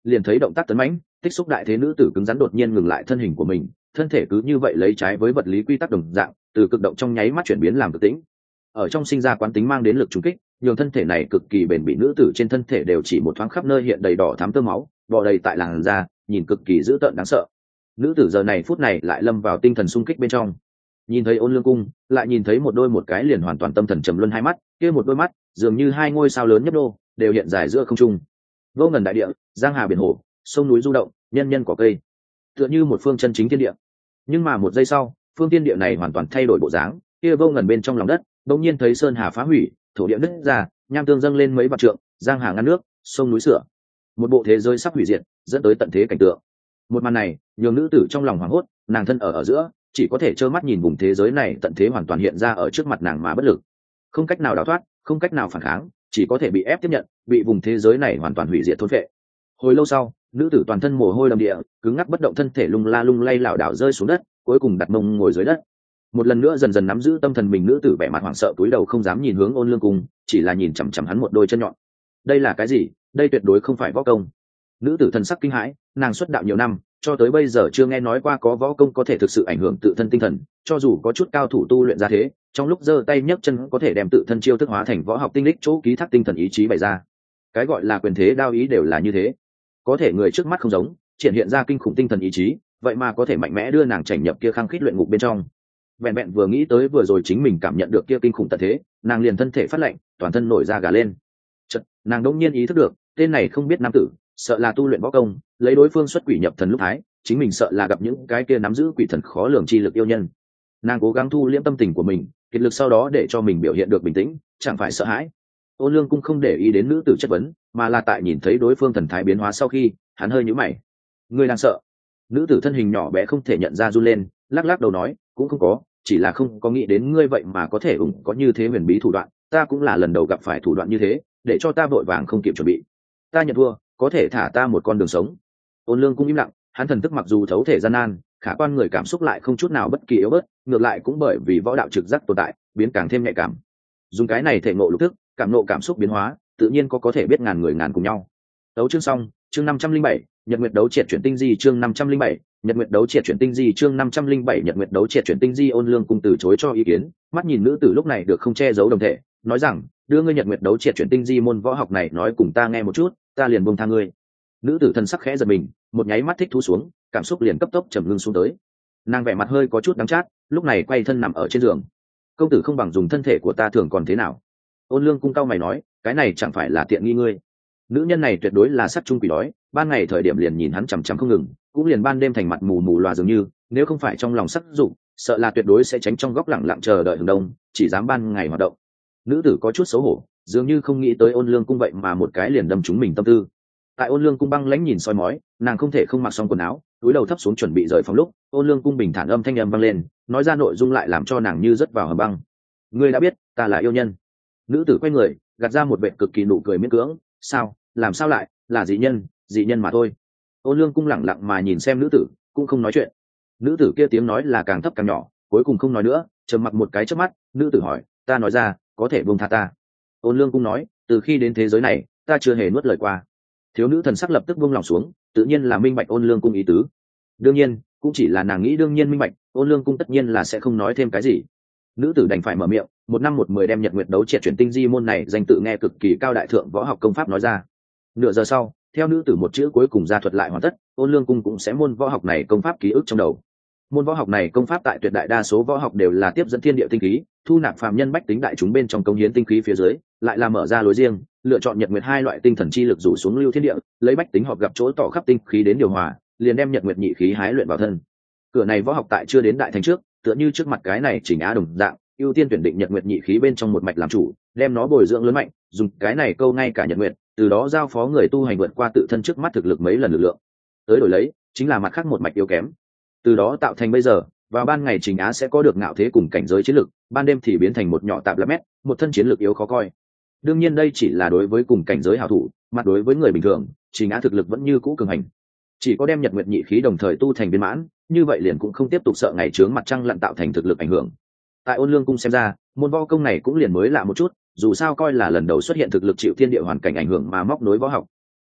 liền thấy động tác tấn mãnh tích xúc đại thế nữ tử cứng rắn đột nhiên ngừng lại thân hình của mình, thân thể cứ như vậy lấy trái với vật lý quy tắc đồng dạng từ cực động trong nháy mắt chuyển biến làm cực tĩnh. Ở trong sinh ra quán tính mang đến lực trùng kích, nhường thân thể này cực kỳ bền bỉ, nữ tử trên thân thể đều chỉ một thoáng khắp nơi hiện đầy đỏ thắm tơ máu bò đầy tại làn da, nhìn cực kỳ dữ tợn đáng sợ. Nữ tử giờ này phút này lại lâm vào tinh thần sung kích bên trong, nhìn thấy Ôn Lương Cung, lại nhìn thấy một đôi một cái liền hoàn toàn tâm thần trầm luân hai mắt, kia một đôi mắt dường như hai ngôi sao lớn nhấp đô đều hiện dài giữa không trung. Vô ngần đại địa, giang hà biển hồ, sông núi du động, nhân nhân cỏ cây, tựa như một phương chân chính thiên địa. Nhưng mà một giây sau, phương thiên địa này hoàn toàn thay đổi bộ dáng, kia vô ngần bên trong lòng đất đột nhiên thấy sơn hà phá hủy, thổ địa nứt ra, nham tương dâng lên mấy vạn trượng, giang hà ngăn nước, sông núi sửa, một bộ thế giới sắp hủy diệt, dẫn tới tận thế cảnh tượng. Một màn này nhường nữ tử trong lòng hoảng hốt, nàng thân ở ở giữa, chỉ có thể trơ mắt nhìn vùng thế giới này tận thế hoàn toàn hiện ra ở trước mặt nàng mà bất lực, không cách nào đào thoát, không cách nào phản kháng, chỉ có thể bị ép tiếp nhận, bị vùng thế giới này hoàn toàn hủy diệt thôn phệ. Hồi lâu sau, nữ tử toàn thân mồ hôi đầm địa, cứng ngắc bất động, thân thể lung la lung lay lảo đảo rơi xuống đất, cuối cùng đặt mông ngồi dưới đất. Một lần nữa dần dần nắm giữ tâm thần mình, nữ tử vẻ mặt hoảng sợ cúi đầu không dám nhìn hướng Ôn Lương Cung, chỉ là nhìn chằm chằm hắn một đôi chân nhọn. Đây là cái gì? Đây tuyệt đối không phải võ công. Nữ tử thần sắc kinh hãi, nàng xuất đạo nhiều năm, cho tới bây giờ chưa nghe nói qua có võ công có thể thực sự ảnh hưởng tự thân tinh thần, cho dù có chút cao thủ tu luyện ra thế, trong lúc giơ tay nhấc chân có thể đem tự thân chiêu thức hóa thành võ học tinh lích chỗ ký thác tinh thần ý chí bày ra. Cái gọi là quyền thế đao ý đều là như thế, có thể người trước mắt không giống, triển hiện ra kinh khủng tinh thần ý chí, vậy mà có thể mạnh mẽ đưa nàng chảy nhập kia khăng khít luyện ngục bên trong. Vẹn vẹn vừa nghĩ tới vừa rồi chính mình cảm nhận được kia kinh khủng tận thế, nàng liền thân thể phát lạnh, toàn thân nổi da gà lên. Chợt, nàng đột nhiên ý thức được, tên này không biết nam tử, sợ là tu luyện võ công, lấy đối phương xuất quỷ nhập thần lúc thái, chính mình sợ là gặp những cái kia nắm giữ quỷ thần khó lường chi lực yêu nhân. Nàng cố gắng thu liễm tâm tình của mình, kiệt lực sau đó để cho mình biểu hiện được bình tĩnh, chẳng phải sợ hãi. Ôn Lương Cung không để ý đến nữ tử chất vấn, mà là tại nhìn thấy đối phương thần thái biến hóa sau khi, hắn hơi nhíu mày. Ngươi đang sợ? Nữ tử thân hình nhỏ bé không thể nhận ra run lên, lắc lắc đầu nói, cũng không có, chỉ là không có nghĩ đến ngươi vậy mà có thể ủng có như thế huyền bí thủ đoạn, ta cũng là lần đầu gặp phải thủ đoạn như thế, để cho ta vội vàng không kịp chuẩn bị. Ta nhận thua, có thể thả ta một con đường sống. Ôn Lương Cung im lặng, hắn thần thức mặc dù thấu thể gian nan, khả quan người cảm xúc lại không chút nào bất kỳ yếu bớt, ngược lại cũng bởi vì võ đạo trực giác tồn tại, biến càng thêm nhạy cảm. Dùng cái này thể ngộ lục thức, cảm ngộ cảm xúc biến hóa, tự nhiên có có thể biết ngàn người ngàn cùng nhau. Đấu chương xong, chương năm trăm linh bảy, Nhật Nguyệt đấu triệt chuyển tinh di chương năm trăm linh bảy, Nhật Nguyệt đấu triệt chuyển tinh di chương năm trăm linh bảy, Nhật Nguyệt đấu triệt chuyển tinh di. Ôn Lương Cung từ chối cho ý kiến, mắt nhìn nữ tử lúc này được không che giấu đồng thể, nói rằng, đưa ngươi Nhật Nguyệt đấu triệt chuyển tinh di môn võ học này nói cùng ta nghe một chút, ta liền buông tha ngươi. Nữ tử thân sắc khẽ giật mình, một nháy mắt thích thú xuống, cảm xúc liền cấp tốc trầm ngưng xuống tới. Nàng vẻ mặt hơi có chút đắng chát, lúc này quay thân nằm ở trên giường. Công tử không bằng dùng thân thể của ta thường còn thế nào? Ôn Lương Cung cao mày nói, cái này chẳng phải là tiện nghi ngươi? Nữ nhân này tuyệt đối là sát trung quỷ đói, ban ngày thời điểm liền nhìn hắn chằm chằm không ngừng, cũng liền ban đêm thành mặt mù mù loà dường như, nếu không phải trong lòng sắc dụng, sợ là tuyệt đối sẽ tránh trong góc lặng lặng chờ đợi hừng đông, chỉ dám ban ngày hoạt động. Nữ tử có chút xấu hổ, dường như không nghĩ tới Ôn Lương Cung vậy mà một cái liền đâm trúng mình tâm tư. Tại Ôn Lương Cung băng lãnh nhìn soi mói, nàng không thể không mặc xong quần áo, túi đầu thấp xuống chuẩn bị rời phòng lúc, Ôn Lương Cung bình thản âm thanh âm vang lên, nói ra nội dung lại làm cho nàng như rớt vào hầm băng. Ngươi đã biết, ta là yêu nhân. Nữ tử quay người, gạt ra một vẻ cực kỳ nụ cười miễn cưỡng, sao, làm sao lại, là dị nhân, dị nhân mà thôi. Ôn Lương Cung lẳng lặng mà nhìn xem nữ tử, cũng không nói chuyện. Nữ tử kia tiếng nói là càng thấp càng nhỏ, cuối cùng không nói nữa, trầm mặc một cái chớp mắt, nữ tử hỏi, ta nói ra, có thể buông tha ta? Ôn Lương Cung nói, từ khi đến thế giới này, ta chưa hề nuốt lời qua. Thiếu nữ thần sắc lập tức buông lòng xuống, tự nhiên là minh bạch Ôn Lương Cung ý tứ. Đương nhiên, cũng chỉ là nàng nghĩ đương nhiên minh bạch, Ôn Lương Cung tất nhiên là sẽ không nói thêm cái gì. Nữ tử đành phải mở miệng, một năm một mười đem Nhật Nguyệt đấu triệt chuyển tinh di môn này danh tự nghe cực kỳ cao đại thượng võ học công pháp nói ra. Nửa giờ sau, theo nữ tử một chữ cuối cùng ra thuật lại hoàn tất, Ôn Lương Cung cũng sẽ môn võ học này công pháp ký ức trong đầu. Môn võ học này công pháp tại tuyệt đại đa số võ học đều là tiếp dẫn thiên địa tinh khí, thu nạp phàm nhân bách tính đại chúng bên trong công hiến tinh khí phía dưới, lại là mở ra lối riêng, lựa chọn Nhật Nguyệt hai loại tinh thần chi lực rủ xuống lưu thiên địa, lấy bách tính họp gặp chỗ tỏ khắp tinh khí đến điều hòa, liền đem Nhật Nguyệt nhị khí hái luyện vào thân. Cửa này võ học tại chưa đến đại thành trước, tựa như trước mặt cái này chỉnh á đồng dạng, ưu tiên tuyển định Nhật Nguyệt nhị khí bên trong một mạch làm chủ, đem nó bồi dưỡng lớn mạnh, dùng cái này câu ngay cả Nhật Nguyệt, từ đó giao phó người tu hành vượt qua tự thân trước mắt thực lực mấy lần lực lượng. Tới đổi lấy, chính là mặt khác một mạch yếu kém. Từ đó tạo thành bây giờ, vào ban ngày Trình Á sẽ có được ngạo thế cùng cảnh giới chiến lực, ban đêm thì biến thành một nhỏ tạp lạp mét, một thân chiến lực yếu khó coi. Đương nhiên đây chỉ là đối với cùng cảnh giới hảo thủ, mặt đối với người bình thường, Trình Á thực lực vẫn như cũ cường hành. Chỉ có đem Nhật Nguyệt nhị khí đồng thời tu thành viên mãn, như vậy liền cũng không tiếp tục sợ ngày chướng mặt trăng lặn tạo thành thực lực ảnh hưởng. Tại Ôn Lương Cung xem ra, môn võ công này cũng liền mới lạ một chút, dù sao coi là lần đầu xuất hiện thực lực chịu thiên địa hoàn cảnh ảnh hưởng mà móc nối võ học.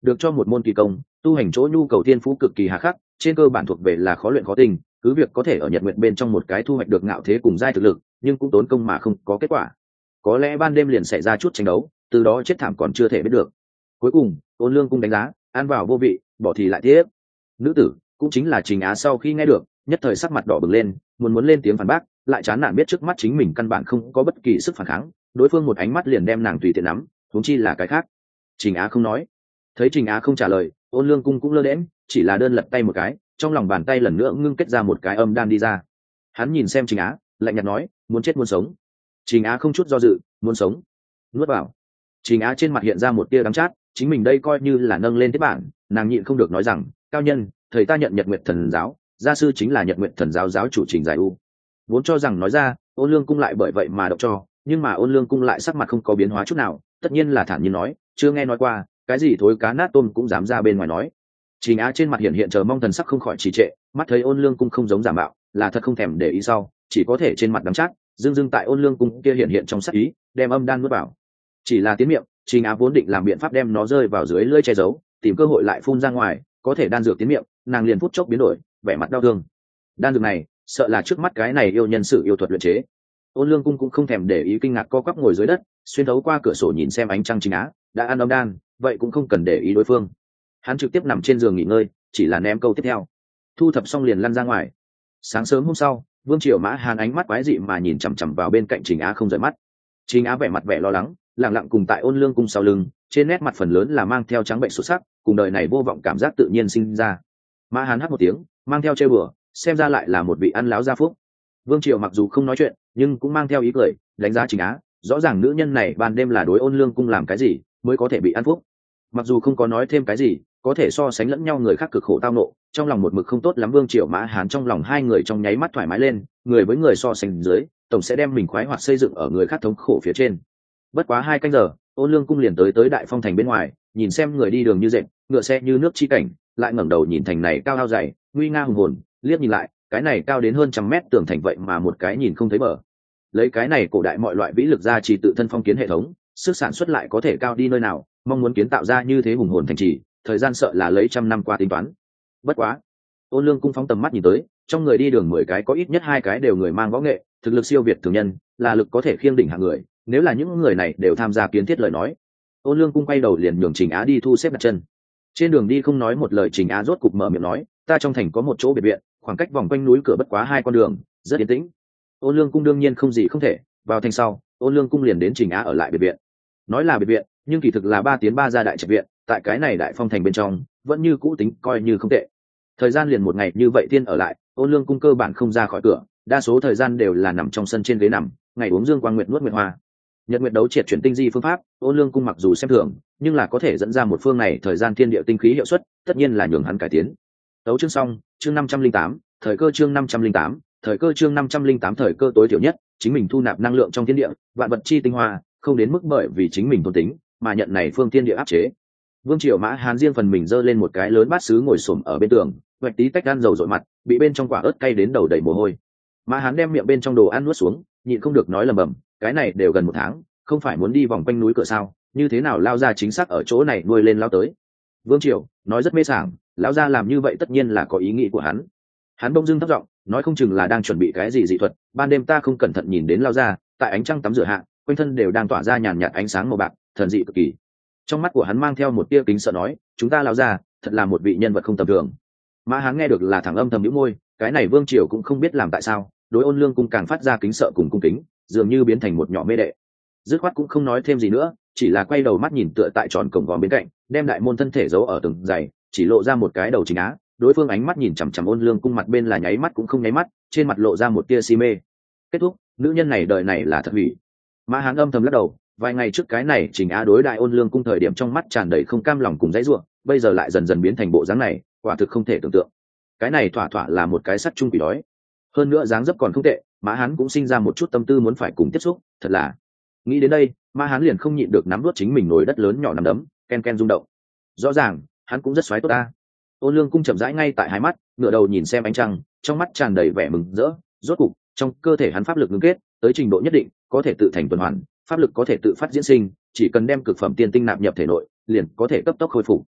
được cho một môn kỳ công, tu hành chỗ nhu cầu thiên phú cực kỳ hà khắc, trên cơ bản thuộc về là khó luyện khó tinh, cứ việc có thể ở nhật nguyện bên trong một cái thu hoạch được ngạo thế cùng giai thực lực, nhưng cũng tốn công mà không có kết quả. Có lẽ ban đêm liền xảy ra chút tranh đấu, từ đó chết thảm còn chưa thể biết được. Cuối cùng Ôn Lương Cung đánh giá ăn vào vô vị, bỏ thì lại tiếp. Nữ tử cũng chính là Trình Á sau khi nghe được, nhất thời sắc mặt đỏ bừng lên, muốn muốn lên tiếng phản bác, lại chán nản biết trước mắt chính mình căn bản không có bất kỳ sức phản kháng, đối phương một ánh mắt liền đem nàng tùy tiện nắm, huống chi là cái khác. Trình Á không nói. Thấy Trình Á không trả lời, Ôn Lương Cung cũng lơ đễnh, chỉ là đơn lật tay một cái, trong lòng bàn tay lần nữa ngưng kết ra một cái âm đan đi ra. Hắn nhìn xem Trình Á, lạnh nhạt nói, muốn chết muốn sống. Trình Á không chút do dự, muốn sống. Nuốt vào. Trình Á trên mặt hiện ra một tia đắng chát, chính mình đây coi như là nâng lên thế bản, nàng nhịn không được nói rằng, cao nhân, thầy ta nhận Nhật Nguyệt Thần giáo, gia sư chính là Nhật Nguyệt Thần giáo giáo chủ Trình Giải U. Vốn cho rằng nói ra, Ôn Lương Cung lại bởi vậy mà động cho, nhưng mà Ôn Lương Cung lại sắc mặt không có biến hóa chút nào, tất nhiên là thản nhiên nói, chưa nghe nói qua, cái gì thối cá nát tôm cũng dám ra bên ngoài nói. Trình Á trên mặt hiện hiện chờ mong thần sắc không khỏi trì trệ, mắt thấy Ôn Lương Cung không giống giả mạo, là thật không thèm để ý sau, chỉ có thể trên mặt đắng chát, dưng dưng tại Ôn Lương Cung kia hiện hiện trong sắc ý, đem âm đan nuốt vào. Chỉ là tiến miệng, Trình Á vốn định làm biện pháp đem nó rơi vào dưới lưỡi che giấu, tìm cơ hội lại phun ra ngoài, có thể đan dược tiến miệng, nàng liền phút chốc biến đổi, vẻ mặt đau thương. Đan dược này, sợ là trước mắt cái này yêu nhân sự yêu thuật luyện chế. Ôn Lương Cung cũng không thèm để ý kinh ngạc co quắp ngồi dưới đất, xuyên thấu qua cửa sổ nhìn xem ánh trăng Trình Á, đã ăn âm đan, vậy cũng không cần để ý đối phương. Hắn trực tiếp nằm trên giường nghỉ ngơi, chỉ là ném câu tiếp theo. Thu thập xong liền lăn ra ngoài. Sáng sớm hôm sau, Vương Triều Mã Hàn ánh mắt quái dị mà nhìn chằm chằm vào bên cạnh Trình Á không rời mắt. Trình Á vẻ mặt vẻ lo lắng, lặng lặng cùng tại Ôn Lương Cung sau lưng, trên nét mặt phần lớn là mang theo trắng bệnh sụt sắc, cùng đời này vô vọng cảm giác tự nhiên sinh ra. Mã Hàn hát một tiếng, mang theo chơi bừa, xem ra lại là một vị ăn láo gia phúc. Vương Triều mặc dù không nói chuyện, nhưng cũng mang theo ý cười, đánh giá Trình Á, rõ ràng nữ nhân này ban đêm là đối Ôn Lương Cung làm cái gì, mới có thể bị ăn phúc. Mặc dù không có nói thêm cái gì, có thể so sánh lẫn nhau người khác cực khổ tao nộ, trong lòng một mực không tốt lắm. Vương Triều Mã Hán trong lòng hai người trong nháy mắt thoải mái lên, người với người so sánh dưới, tổng sẽ đem mình khoái hoạt xây dựng ở người khác thống khổ phía trên. Bất quá hai canh giờ, Ôn Lương Cung liền tới tới Đại Phong thành bên ngoài, nhìn xem người đi đường như dệt, ngựa xe như nước chi cảnh, lại ngẩng đầu nhìn thành này cao ao dày, nguy nga hùng hồn, liếc nhìn lại, cái này cao đến hơn trăm mét tường thành vậy mà một cái nhìn không thấy bờ. Lấy cái này cổ đại mọi loại vĩ lực ra chỉ tự thân phong kiến hệ thống, sức sản xuất lại có thể cao đi nơi nào, mong muốn kiến tạo ra như thế hùng hồn thành trì, thời gian sợ là lấy trăm năm qua tính toán. Bất quá, Ôn Lương Cung phóng tầm mắt nhìn tới, trong người đi đường mười cái có ít nhất hai cái đều người mang võ nghệ, thực lực siêu việt thường nhân, là lực có thể khiêng đỉnh hạng người. Nếu là những người này đều tham gia kiến thiết lời nói, Ôn Lương Cung quay đầu liền nhường Trình Á đi thu xếp đặt chân. Trên đường đi không nói một lời, Trình Á rốt cục mở miệng nói, ta trong thành có một chỗ biệt viện, khoảng cách vòng quanh núi cửa bất quá hai con đường, rất yên tĩnh. Ôn Lương Cung đương nhiên không gì không thể, vào thành sau, Ôn Lương Cung liền đến Trình Á ở lại biệt viện. Nói là biệt viện, nhưng kỳ thực là ba tiến ba gia đại trạch viện, tại cái này Đại Phong thành bên trong, vẫn như cũ tính coi như không tệ. Thời gian liền một ngày như vậy tiên ở lại, Ôn Lương Cung cơ bản không ra khỏi cửa, đa số thời gian đều là nằm trong sân trên ghế nằm, ngày uống dương quang nguyệt nuốt nguyệt hoa. Nhật nguyệt đấu triệt chuyển tinh di phương pháp, Ôn Lương Cung mặc dù xem thường, nhưng là có thể dẫn ra một phương này thời gian thiên địa tinh khí hiệu suất, tất nhiên là nhường hắn cải tiến. Đấu chương xong, chương năm trăm linh tám, thời cơ chương năm trăm linh tám, thời cơ chương năm trăm linh tám thời cơ tối thiểu nhất, chính mình thu nạp năng lượng trong thiên địa, vạn vật chi tinh hoa, không đến mức bởi vì chính mình tôn tính, mà nhận này phương thiên địa áp chế. Vương Triều Mã Hán riêng phần mình giơ lên một cái lớn bát sứ ngồi xổm ở bên tường, vạch tí tách ăn dầu dội mặt, bị bên trong quả ớt cay đến đầu đầy mồ hôi. Mã Hán đem miệng bên trong đồ ăn nuốt xuống, nhịn không được nói lầm bầm, cái này đều gần một tháng, không phải muốn đi vòng quanh núi cửa sao, như thế nào lao ra chính xác ở chỗ này nuôi lên lao tới. Vương Triều nói rất mê sảng, lão gia làm như vậy tất nhiên là có ý nghĩ của hắn. Hắn bỗng dưng thấp giọng nói, không chừng là đang chuẩn bị cái gì dị thuật, ban đêm ta không cẩn thận nhìn đến lao ra, tại ánh trăng tắm rửa hạ, quanh thân đều đang tỏa ra nhàn nhạt ánh sáng màu bạc, thần dị cực kỳ. Trong mắt của hắn mang theo một tia kính sợ nói, chúng ta lao ra, thật là một vị nhân vật không tầm thường. Mã Hán nghe được là thẳng âm thầm nhíu môi, cái này Vương Triều cũng không biết làm tại sao, đối Ôn Lương Cung càng phát ra kính sợ cùng cung kính, dường như biến thành một nhỏ mê đệ. Dứt khoát cũng không nói thêm gì nữa, chỉ là quay đầu mắt nhìn tựa tại tròn cổng vòm bên cạnh, đem đại môn thân thể giấu ở từng giày, chỉ lộ ra một cái đầu Trình Á. Đối phương ánh mắt nhìn chằm chằm Ôn Lương Cung mặt bên là nháy mắt cũng không nháy mắt, trên mặt lộ ra một tia si mê. Kết thúc, nữ nhân này đời này là thật hủy. Mã Hán âm thầm lắc đầu, vài ngày trước cái này Trình Á đối đại Ôn Lương Cung thời điểm trong mắt tràn đầy không cam lòng cùng dãy rủa, bây giờ lại dần dần biến thành bộ dáng này, quả thực không thể tưởng tượng. Cái này thỏa thỏa là một cái sắt chung quỷ đói. Hơn nữa dáng dấp còn không tệ, Mã Hán cũng sinh ra một chút tâm tư muốn phải cùng tiếp xúc, thật là. Nghĩ đến đây, Mã Hán liền không nhịn được nắm nuốt chính mình nồi đất lớn nhỏ nắm đấm, ken ken rung động. Rõ ràng, hắn cũng rất xoáy tốt ta. Ôn Lương Cung chậm rãi ngay tại hai mắt, ngửa đầu nhìn xem ánh trăng, trong mắt tràn đầy vẻ mừng rỡ. Rốt cục, trong cơ thể hắn pháp lực ngưng kết tới trình độ nhất định, có thể tự thành tuần hoàn, pháp lực có thể tự phát diễn sinh, chỉ cần đem cực phẩm tiên tinh nạp nhập thể nội, liền có thể cấp tốc khôi phục.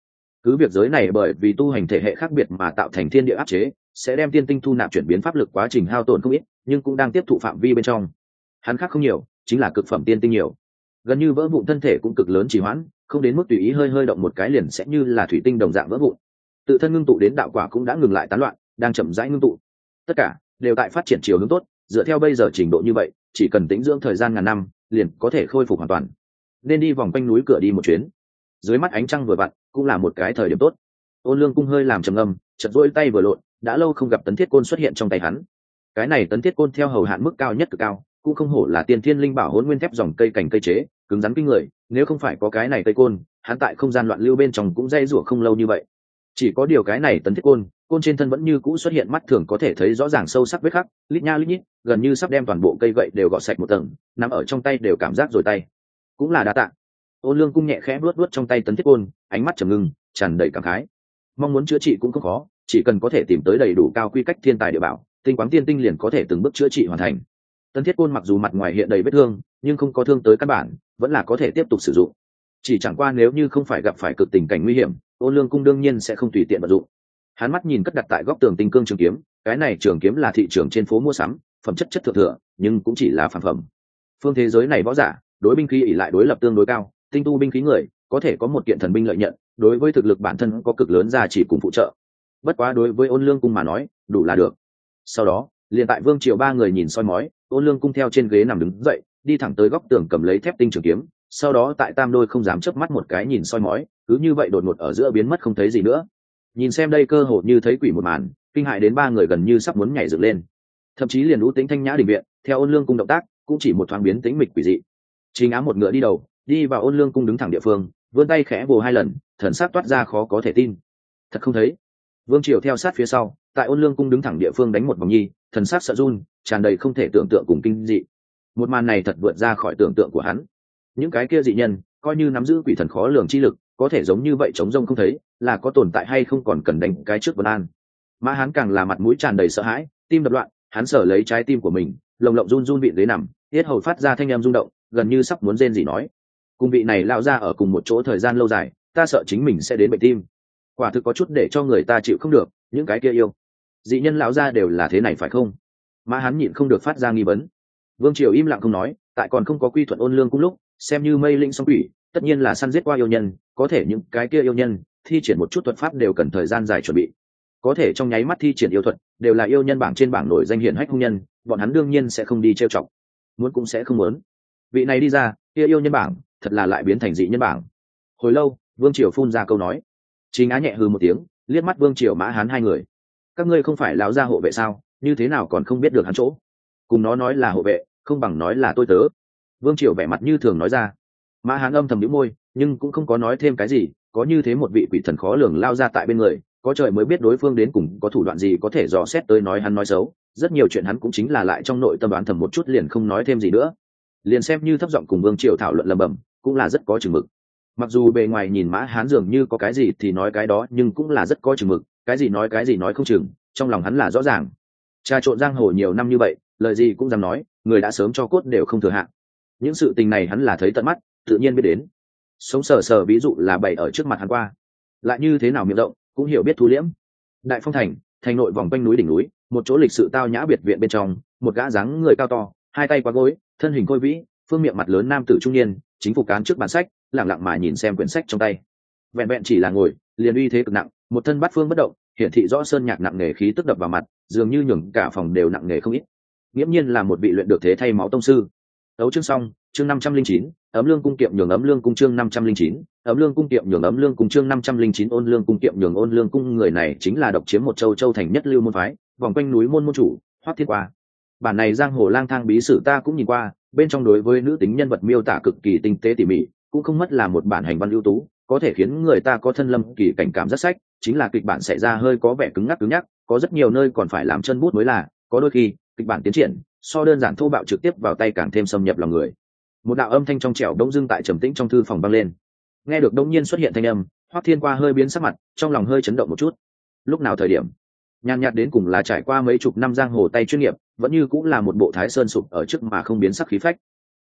cứ việc giới này bởi vì tu hành thể hệ khác biệt mà tạo thành thiên địa áp chế, sẽ đem tiên tinh thu nạp chuyển biến pháp lực quá trình hao tổn không ít, nhưng cũng đang tiếp thụ phạm vi bên trong. Hắn khác không nhiều, chính là cực phẩm tiên tinh nhiều, gần như vỡ vụn thân thể cũng cực lớn trì hoãn, không đến mức tùy ý hơi hơi động một cái liền sẽ như là thủy tinh đồng dạng vỡ vụn. Tự thân ngưng tụ đến đạo quả cũng đã ngừng lại tán loạn, đang chậm rãi ngưng tụ. Tất cả đều tại phát triển chiều hướng tốt, dựa theo bây giờ trình độ như vậy, chỉ cần tĩnh dưỡng thời gian ngàn năm, liền có thể khôi phục hoàn toàn. Nên đi vòng quanh núi cửa đi một chuyến. Dưới mắt ánh trăng vừa vặn, cũng là một cái thời điểm tốt. Ôn Lương Cung hơi làm trầm ngâm, chợt duỗi tay vừa lộn, đã lâu không gặp tấn thiết côn xuất hiện trong tay hắn. Cái này tấn thiết côn theo hầu hạn mức cao nhất cực cao, cũng không hổ là tiên thiên linh bảo hỗn nguyên thép dòng cây cành cây chế, cứng rắn kinh người, nếu không phải có cái này cây côn, hắn tại không gian loạn lưu bên trong cũng dây rủa không lâu như vậy. Chỉ có điều cái này tấn thiết côn, côn trên thân vẫn như cũ xuất hiện mắt thường có thể thấy rõ ràng sâu sắc vết khắc, lít nha lít nhít, gần như sắp đem toàn bộ cây gậy đều gọt sạch một tầng, nằm ở trong tay đều cảm giác rồi tay. Cũng là đa tạ. Ôn Lương Cung nhẹ khẽ vuốt vuốt trong tay tấn thiết côn, ánh mắt trầm ngưng, tràn đầy cảm khái. Mong muốn chữa trị cũng không khó, chỉ cần có thể tìm tới đầy đủ cao quy cách thiên tài địa bảo, tinh quáng tiên tinh liền có thể từng bước chữa trị hoàn thành. Tấn thiết côn mặc dù mặt ngoài hiện đầy vết thương, nhưng không có thương tới căn bản, vẫn là có thể tiếp tục sử dụng. Chỉ chẳng qua nếu như không phải gặp phải cực tình cảnh nguy hiểm, Ôn Lương Cung đương nhiên sẽ không tùy tiện vận dụng. Hắn mắt nhìn cất đặt tại góc tường tinh cương trường kiếm, cái này trường kiếm là thị trường trên phố mua sắm, phẩm chất chất thượng thừa, nhưng cũng chỉ là phản phẩm. Phương thế giới này võ giả, đối binh khí ỷ lại đối lập tương đối cao, tinh tu binh khí người có thể có một kiện thần binh lợi nhận, đối với thực lực bản thân có cực lớn giá trị cùng phụ trợ. Bất quá đối với Ôn Lương Cung mà nói, đủ là được. Sau đó, liền tại Vương Triều ba người nhìn soi mói, Ôn Lương Cung theo trên ghế nằm đứng dậy, đi thẳng tới góc tường cầm lấy thép tinh trường kiếm, sau đó tại tam đôi không dám chớp mắt một cái nhìn soi mói, cứ như vậy đột ngột ở giữa biến mất không thấy gì nữa. Nhìn xem đây cơ hồ như thấy quỷ một màn, kinh hại đến ba người gần như sắp muốn nhảy dựng lên. Thậm chí liền ú tĩnh thanh nhã đình viện, theo Ôn Lương Cung động tác, cũng chỉ một thoáng biến tĩnh mịch quỷ dị. Trình Ám một ngựa đi đầu, đi vào Ôn Lương Cung đứng thẳng địa phương, vươn tay khẽ vồ hai lần, thần sắc toát ra khó có thể tin. Thật không thấy. Vương Triều theo sát phía sau, tại Ôn Lương Cung đứng thẳng địa phương đánh một vòng nhi, thần sắc sợ run, tràn đầy không thể tưởng tượng cùng kinh dị. Một màn này thật vượt ra khỏi tưởng tượng của hắn. Những cái kia dị nhân, coi như nắm giữ quỷ thần khó lường chi lực, có thể giống như vậy chống rông không thấy, là có tồn tại hay không còn cần đánh cái trước vấn an. Mã Hán càng là mặt mũi tràn đầy sợ hãi, tim đập loạn, hắn sở lấy trái tim của mình, lồng lộng run run vịn ghế nằm, tiết hầu phát ra thanh âm rung động, gần như sắp muốn rên gì nói. Cùng vị này lão ra ở cùng một chỗ thời gian lâu dài, ta sợ chính mình sẽ đến bệnh tim. Quả thực có chút để cho người ta chịu không được, những cái kia yêu dị nhân lão ra đều là thế này phải không? Mã Hán nhịn không được phát ra nghi vấn. Vương Triều im lặng không nói, tại còn không có quy thuận Ôn Lương Cung lúc, xem như mây linh song quỷ, tất nhiên là săn giết qua yêu nhân, có thể những cái kia yêu nhân thi triển một chút thuật pháp đều cần thời gian dài chuẩn bị, có thể trong nháy mắt thi triển yêu thuật đều là yêu nhân bảng trên bảng nổi danh hiển hách hung nhân, bọn hắn đương nhiên sẽ không đi trêu chọc, muốn cũng sẽ không muốn. Vị này đi ra, kia yêu nhân bảng thật là lại biến thành dị nhân bảng. Hồi lâu, Vương Triều phun ra câu nói. Trình Á nhẹ hừ một tiếng, liếc mắt Vương Triều Mã Hán hai người. Các ngươi không phải lão gia hộ vệ sao, như thế nào còn không biết được hắn chỗ? Cùng nó nói là hộ vệ, không bằng nói là tôi tớ. Vương Triều vẻ mặt như thường nói ra. Mã Hán âm thầm nhíu môi, nhưng cũng không có nói thêm cái gì, có như thế một vị quỷ thần khó lường lao ra tại bên người, có trời mới biết đối phương đến cùng có thủ đoạn gì có thể dò xét tới nói hắn nói xấu, rất nhiều chuyện hắn cũng chính là lại trong nội tâm đoán thầm một chút liền không nói thêm gì nữa. Liền xem như thấp giọng cùng Vương Triều thảo luận lẩm bẩm, cũng là rất có chừng mực. Mặc dù bề ngoài nhìn Mã Hán dường như có cái gì thì nói cái đó, nhưng cũng là rất có chừng mực, cái gì nói cái gì nói không chừng, trong lòng hắn là rõ ràng. Trà trộn giang hồ nhiều năm như vậy, lời gì cũng dám nói, người đã sớm cho cốt đều không thừa hạn. Những sự tình này hắn là thấy tận mắt, tự nhiên biết đến. Sống sờ sờ ví dụ là bày ở trước mặt hắn qua, lại như thế nào miệng rộng cũng hiểu biết thu liễm. Đại Phong thành, thành nội vòng quanh núi đỉnh núi, một chỗ lịch sự tao nhã biệt viện bên trong, một gã dáng người cao to, hai tay quá gối, thân hình khôi vĩ, phương miệng mặt lớn nam tử trung niên, chính phục cán trước bàn sách, lặng lặng mà nhìn xem quyển sách trong tay. Vẹn vẹn chỉ là ngồi, liền uy thế cực nặng, một thân bát phương bất động, hiển thị rõ sơn nhạc nặng nề khí tức đập vào mặt, dường như nhường cả phòng đều nặng nề không ít. Nghiễm nhiên là một vị luyện được thế thay máu tông sư. Đấu chương xong, chương năm trăm linh chín, ấm lương cung kiệm nhường ấm lương cung chương năm trăm linh chín, ấm lương cung kiệm nhường ấm lương cung chương năm trăm linh chín ôn lương cung kiệm nhường ôn lương cung người này chính là độc chiếm một châu châu thành nhất lưu môn phái, vòng quanh núi môn môn chủ, Hoắc Thiên Qua. Bản này giang hồ lang thang bí sử ta cũng nhìn qua, bên trong đối với nữ tính nhân vật miêu tả cực kỳ tinh tế tỉ mỉ, cũng không mất là một bản hành văn ưu tú, có thể khiến người ta có thân lâm kỳ cảnh cảm rất sách, chính là kịch bản xảy ra hơi có vẻ cứng ngắc cứng nhắc, có rất nhiều nơi còn phải làm chân bút mới là, có đôi khi kịch bản tiến triển so đơn giản thô bạo trực tiếp vào tay càng thêm xâm nhập lòng người. Một đạo âm thanh trong trẻo đông dưng tại trầm tĩnh trong thư phòng vang lên. Nghe được đông nhiên xuất hiện thanh âm, Hoắc Thiên Qua hơi biến sắc mặt, trong lòng hơi chấn động một chút. Lúc nào thời điểm nhàn nhạt đến cùng là trải qua mấy chục năm giang hồ tay chuyên nghiệp, vẫn như cũng là một bộ thái sơn sụp ở trước mà không biến sắc khí phách.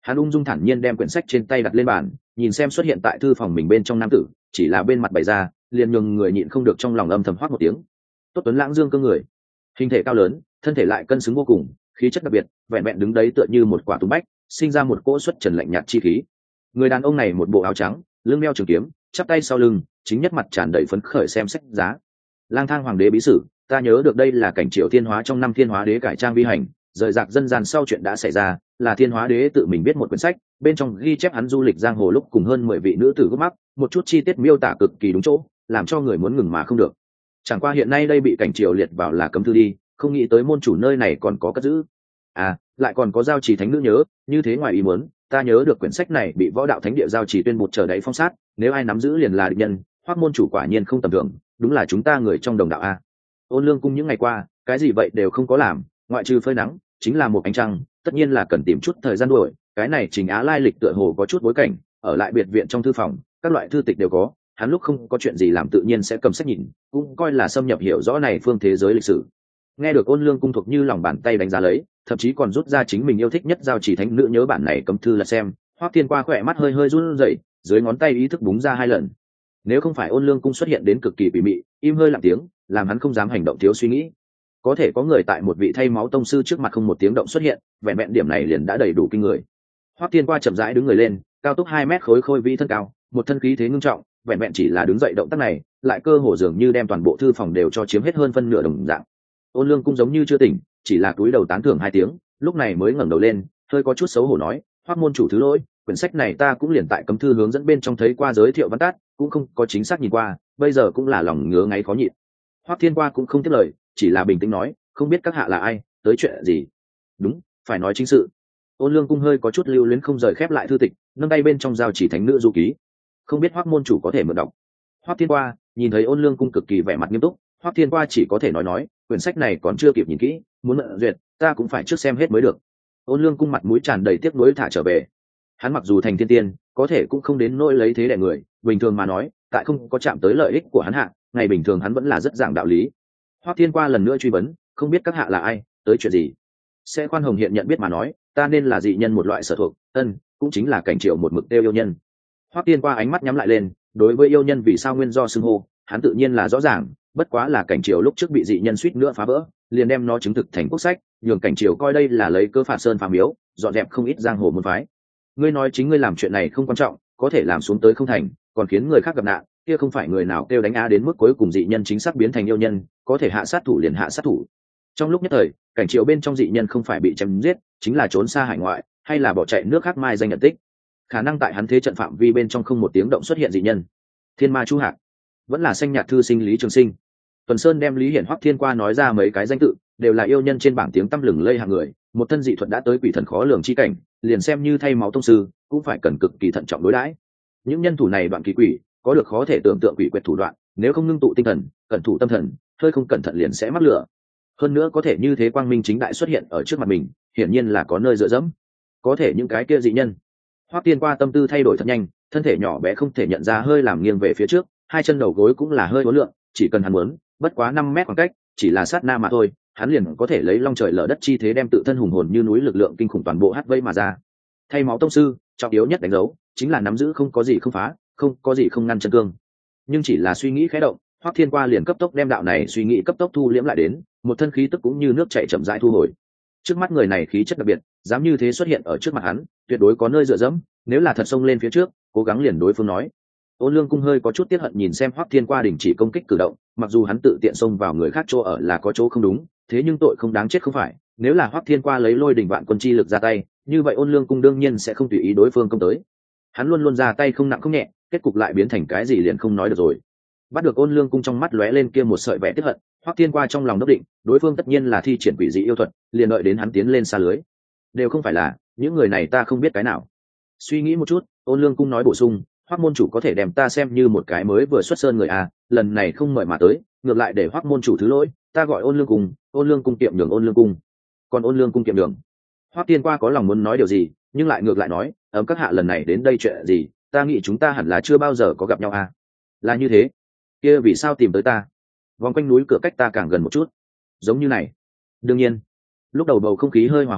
Hắn ung dung thản nhiên đem quyển sách trên tay đặt lên bàn, nhìn xem xuất hiện tại thư phòng mình bên trong nam tử, chỉ là bên mặt bày ra liền nhường người nhịn không được trong lòng âm thầm hoác một tiếng. Tốt tuấn lãng dương cơ người, hình thể cao lớn, thân thể lại cân xứng vô cùng, khí chất đặc biệt, vẹn vẹn đứng đấy tựa như một quả túm bách, sinh ra một cỗ xuất trần lạnh nhạt chi khí. Người đàn ông này một bộ áo trắng, lưng đeo trường kiếm, chắp tay sau lưng, chính nhất mặt tràn đầy phấn khởi xem sách giá. Lang thang hoàng đế bí sử, ta nhớ được đây là cảnh Triệu Thiên Hóa trong năm Thiên Hóa Đế cải trang vi hành, rời rạc dân gian sau chuyện đã xảy ra, là Thiên Hóa Đế tự mình viết một quyển sách, bên trong ghi chép hắn du lịch giang hồ lúc cùng hơn mười vị nữ tử gấp mắc, một chút chi tiết miêu tả cực kỳ đúng chỗ, làm cho người muốn ngừng mà không được. Chẳng qua hiện nay đây bị cảnh Triều liệt vào là cấm thư đi, không nghĩ tới môn chủ nơi này còn có cất giữ. À, lại còn có giao trì thánh nữ nhớ, như thế ngoài ý muốn, ta nhớ được quyển sách này bị võ đạo thánh địa giao trì tuyên bột chờ đáy phong sát, nếu ai nắm giữ liền là địch nhân, Hoắc môn chủ quả nhiên không tầm thường, đúng là chúng ta người trong đồng đạo a. Ôn Lương cung những ngày qua, cái gì vậy đều không có làm, ngoại trừ phơi nắng, chính là một ánh trăng, tất nhiên là cần tìm chút thời gian đuổi, cái này Trình Á lai lịch tựa hồ có chút bối cảnh, ở lại biệt viện trong thư phòng, các loại thư tịch đều có, hắn lúc không có chuyện gì làm tự nhiên sẽ cầm sách nhìn, cũng coi là xâm nhập hiểu rõ này phương thế giới lịch sử. Nghe được Ôn Lương cung thuộc như lòng bàn tay đánh giá lấy, thậm chí còn rút ra chính mình yêu thích nhất giao chỉ thánh nữ nhớ bản này cấm thư là xem, Hoắc Thiên qua khỏe mắt hơi hơi run rẩy, dưới ngón tay ý thức búng ra hai lần. Nếu không phải Ôn Lương cung xuất hiện đến cực kỳ bị mị, im hơi lặng tiếng, làm hắn không dám hành động thiếu suy nghĩ. Có thể có người tại một vị thay máu tông sư trước mặt không một tiếng động xuất hiện, vẹn vẹn điểm này liền đã đầy đủ kinh người. Hoắc Thiên qua chậm rãi đứng người lên, cao tốc hai mét khối khôi vi thân cao, một thân khí thế ngưng trọng, vẹn vẹn chỉ là đứng dậy động tác này, lại cơ hồ dường như đem toàn bộ thư phòng đều cho chiếm hết hơn phân nửa đồng dạng. Ôn Lương cung giống như chưa tỉnh, chỉ là cúi đầu tán thưởng hai tiếng, lúc này mới ngẩng đầu lên, hơi có chút xấu hổ nói, Hoắc môn chủ thứ lỗi, quyển sách này ta cũng liền tại cấm thư hướng dẫn bên trong thấy qua giới thiệu văn tát, cũng không có chính xác nhìn qua, bây giờ cũng là lòng ngứa ngáy khó nhịn. Hoắc Thiên qua cũng không tiếp lời, chỉ là bình tĩnh nói, không biết các hạ là ai, tới chuyện gì. Đúng, phải nói chính sự. Ôn Lương cung hơi có chút lưu luyến không rời khép lại thư tịch, nâng tay bên trong giao chỉ thánh nữ du ký. Không biết Hoắc môn chủ có thể mượn đọc. Hoắc Thiên qua nhìn thấy Ôn Lương cung cực kỳ vẻ mặt nghiêm túc, Hoắc Thiên qua chỉ có thể nói nói, quyển sách này còn chưa kịp nhìn kỹ, muốn mượn duyệt, ta cũng phải trước xem hết mới được. Ôn Lương cung mặt mũi tràn đầy tiếc nuối thả trở về. Hắn mặc dù thành thiên tiên, có thể cũng không đến nỗi lấy thế đè người, bình thường mà nói, tại không có chạm tới lợi ích của hắn hạ, ngày bình thường hắn vẫn là rất giảng đạo lý. Hoắc Thiên qua lần nữa truy vấn, không biết các hạ là ai, tới chuyện gì. Sẽ khoan hồng hiện nhận biết mà nói, ta nên là dị nhân một loại sở thuộc, ân, cũng chính là cảnh triệu một mực tiêu yêu nhân. Hoắc Thiên qua ánh mắt nhắm lại lên, đối với yêu nhân vì sao nguyên do xưng hô, hắn tự nhiên là rõ ràng, bất quá là cảnh triều lúc trước bị dị nhân suýt nữa phá vỡ, liền đem nó chứng thực thành quốc sách, nhường cảnh triều coi đây là lấy cơ phạt sơn phá miếu, dọn dẹp không ít giang hồ môn phái. Ngươi nói chính ngươi làm chuyện này không quan trọng, có thể làm xuống tới không thành, còn khiến người khác gặp nạn, kia không phải người nào kêu đánh á đến mức cuối cùng dị nhân chính xác biến thành yêu nhân, có thể hạ sát thủ liền hạ sát thủ. Trong lúc nhất thời, cảnh triều bên trong dị nhân không phải bị chém giết, chính là trốn xa hải ngoại, hay là bỏ chạy nước khác mai danh nhận tích. Khả năng tại hắn thế trận phạm vi bên trong không một tiếng động xuất hiện dị nhân. Thiên ma chu hạc, vẫn là xanh nhạt thư sinh Lý Trường Sinh. Tuần Sơn đem Lý Hiển Hoắc Thiên qua nói ra mấy cái danh tự, đều là yêu nhân trên bảng tiếng tăm lừng lây hạng người, một thân dị thuật đã tới quỷ thần khó lường chi cảnh, liền xem như thay máu tông sư, cũng phải cần cực kỳ thận trọng đối đãi. Những nhân thủ này đoạn kỳ quỷ, có được khó thể tưởng tượng quỷ quyệt thủ đoạn, nếu không ngưng tụ tinh thần, cẩn thủ tâm thần, hơi không cẩn thận liền sẽ mắc lửa. Hơn nữa có thể như thế quang minh chính đại xuất hiện ở trước mặt mình, hiển nhiên là có nơi dựa dẫm. Có thể những cái kia dị nhân. Hoắc Thiên qua tâm tư thay đổi thật nhanh, thân thể nhỏ bé không thể nhận ra hơi làm nghiêng về phía trước, hai chân đầu gối cũng là hơi uốn lượn, chỉ cần hắn muốn, bất quá năm mét khoảng cách, chỉ là sát na mà thôi, hắn liền có thể lấy long trời lở đất chi thế đem tự thân hùng hồn như núi lực lượng kinh khủng toàn bộ hất vây mà ra. Thay máu tông sư, trọng yếu nhất đánh dấu, chính là nắm giữ không có gì không phá, không có gì không ngăn chân cương. Nhưng chỉ là suy nghĩ khẽ động, Hoắc Thiên qua liền cấp tốc đem đạo này suy nghĩ cấp tốc thu liễm lại đến, một thân khí tức cũng như nước chảy chậm rãi thu hồi. Trước mắt người này khí chất đặc biệt, dám như thế xuất hiện ở trước mặt hắn, tuyệt đối có nơi dựa dẫm, nếu là thật xông lên phía trước, cố gắng liền đối phương nói. Ôn Lương cung hơi có chút tiếc hận nhìn xem Hoắc Thiên qua đình chỉ công kích cử động, mặc dù hắn tự tiện xông vào người khác chỗ ở là có chỗ không đúng, thế nhưng tội không đáng chết không phải, nếu là Hoắc Thiên qua lấy lôi đỉnh vạn quân chi lực ra tay, như vậy Ôn Lương cung đương nhiên sẽ không tùy ý đối phương công tới. Hắn luôn luôn ra tay không nặng không nhẹ, kết cục lại biến thành cái gì liền không nói được rồi. Bắt được Ôn Lương cung trong mắt lóe lên kia một sợi vẻ tiếc hận, Hoắc Thiên qua trong lòng đốc định, đối phương tất nhiên là thi triển quỷ dị yêu thuật, liền đợi đến hắn tiến lên xa lưới. Đều không phải là, những người này ta không biết cái nào. Suy nghĩ một chút, Ôn Lương cung nói bổ sung, Hoắc môn chủ có thể đem ta xem như một cái mới vừa xuất sơn người à, lần này không mời mà tới, ngược lại để Hoắc môn chủ thứ lỗi, ta gọi Ôn Lương cung, Ôn Lương cung kiệm nhường Ôn Lương cung. Còn Ôn Lương cung kiệm nhường. Hoắc Thiên qua có lòng muốn nói điều gì, nhưng lại ngược lại nói, ấm các hạ lần này đến đây chuyện gì, ta nghĩ chúng ta hẳn là chưa bao giờ có gặp nhau à. Là như thế. Kia vì sao tìm tới ta? Vòng quanh núi cửa cách ta càng gần một chút. Giống như này. Đương nhiên. Lúc đầu bầu không khí hơi hòa hoãn,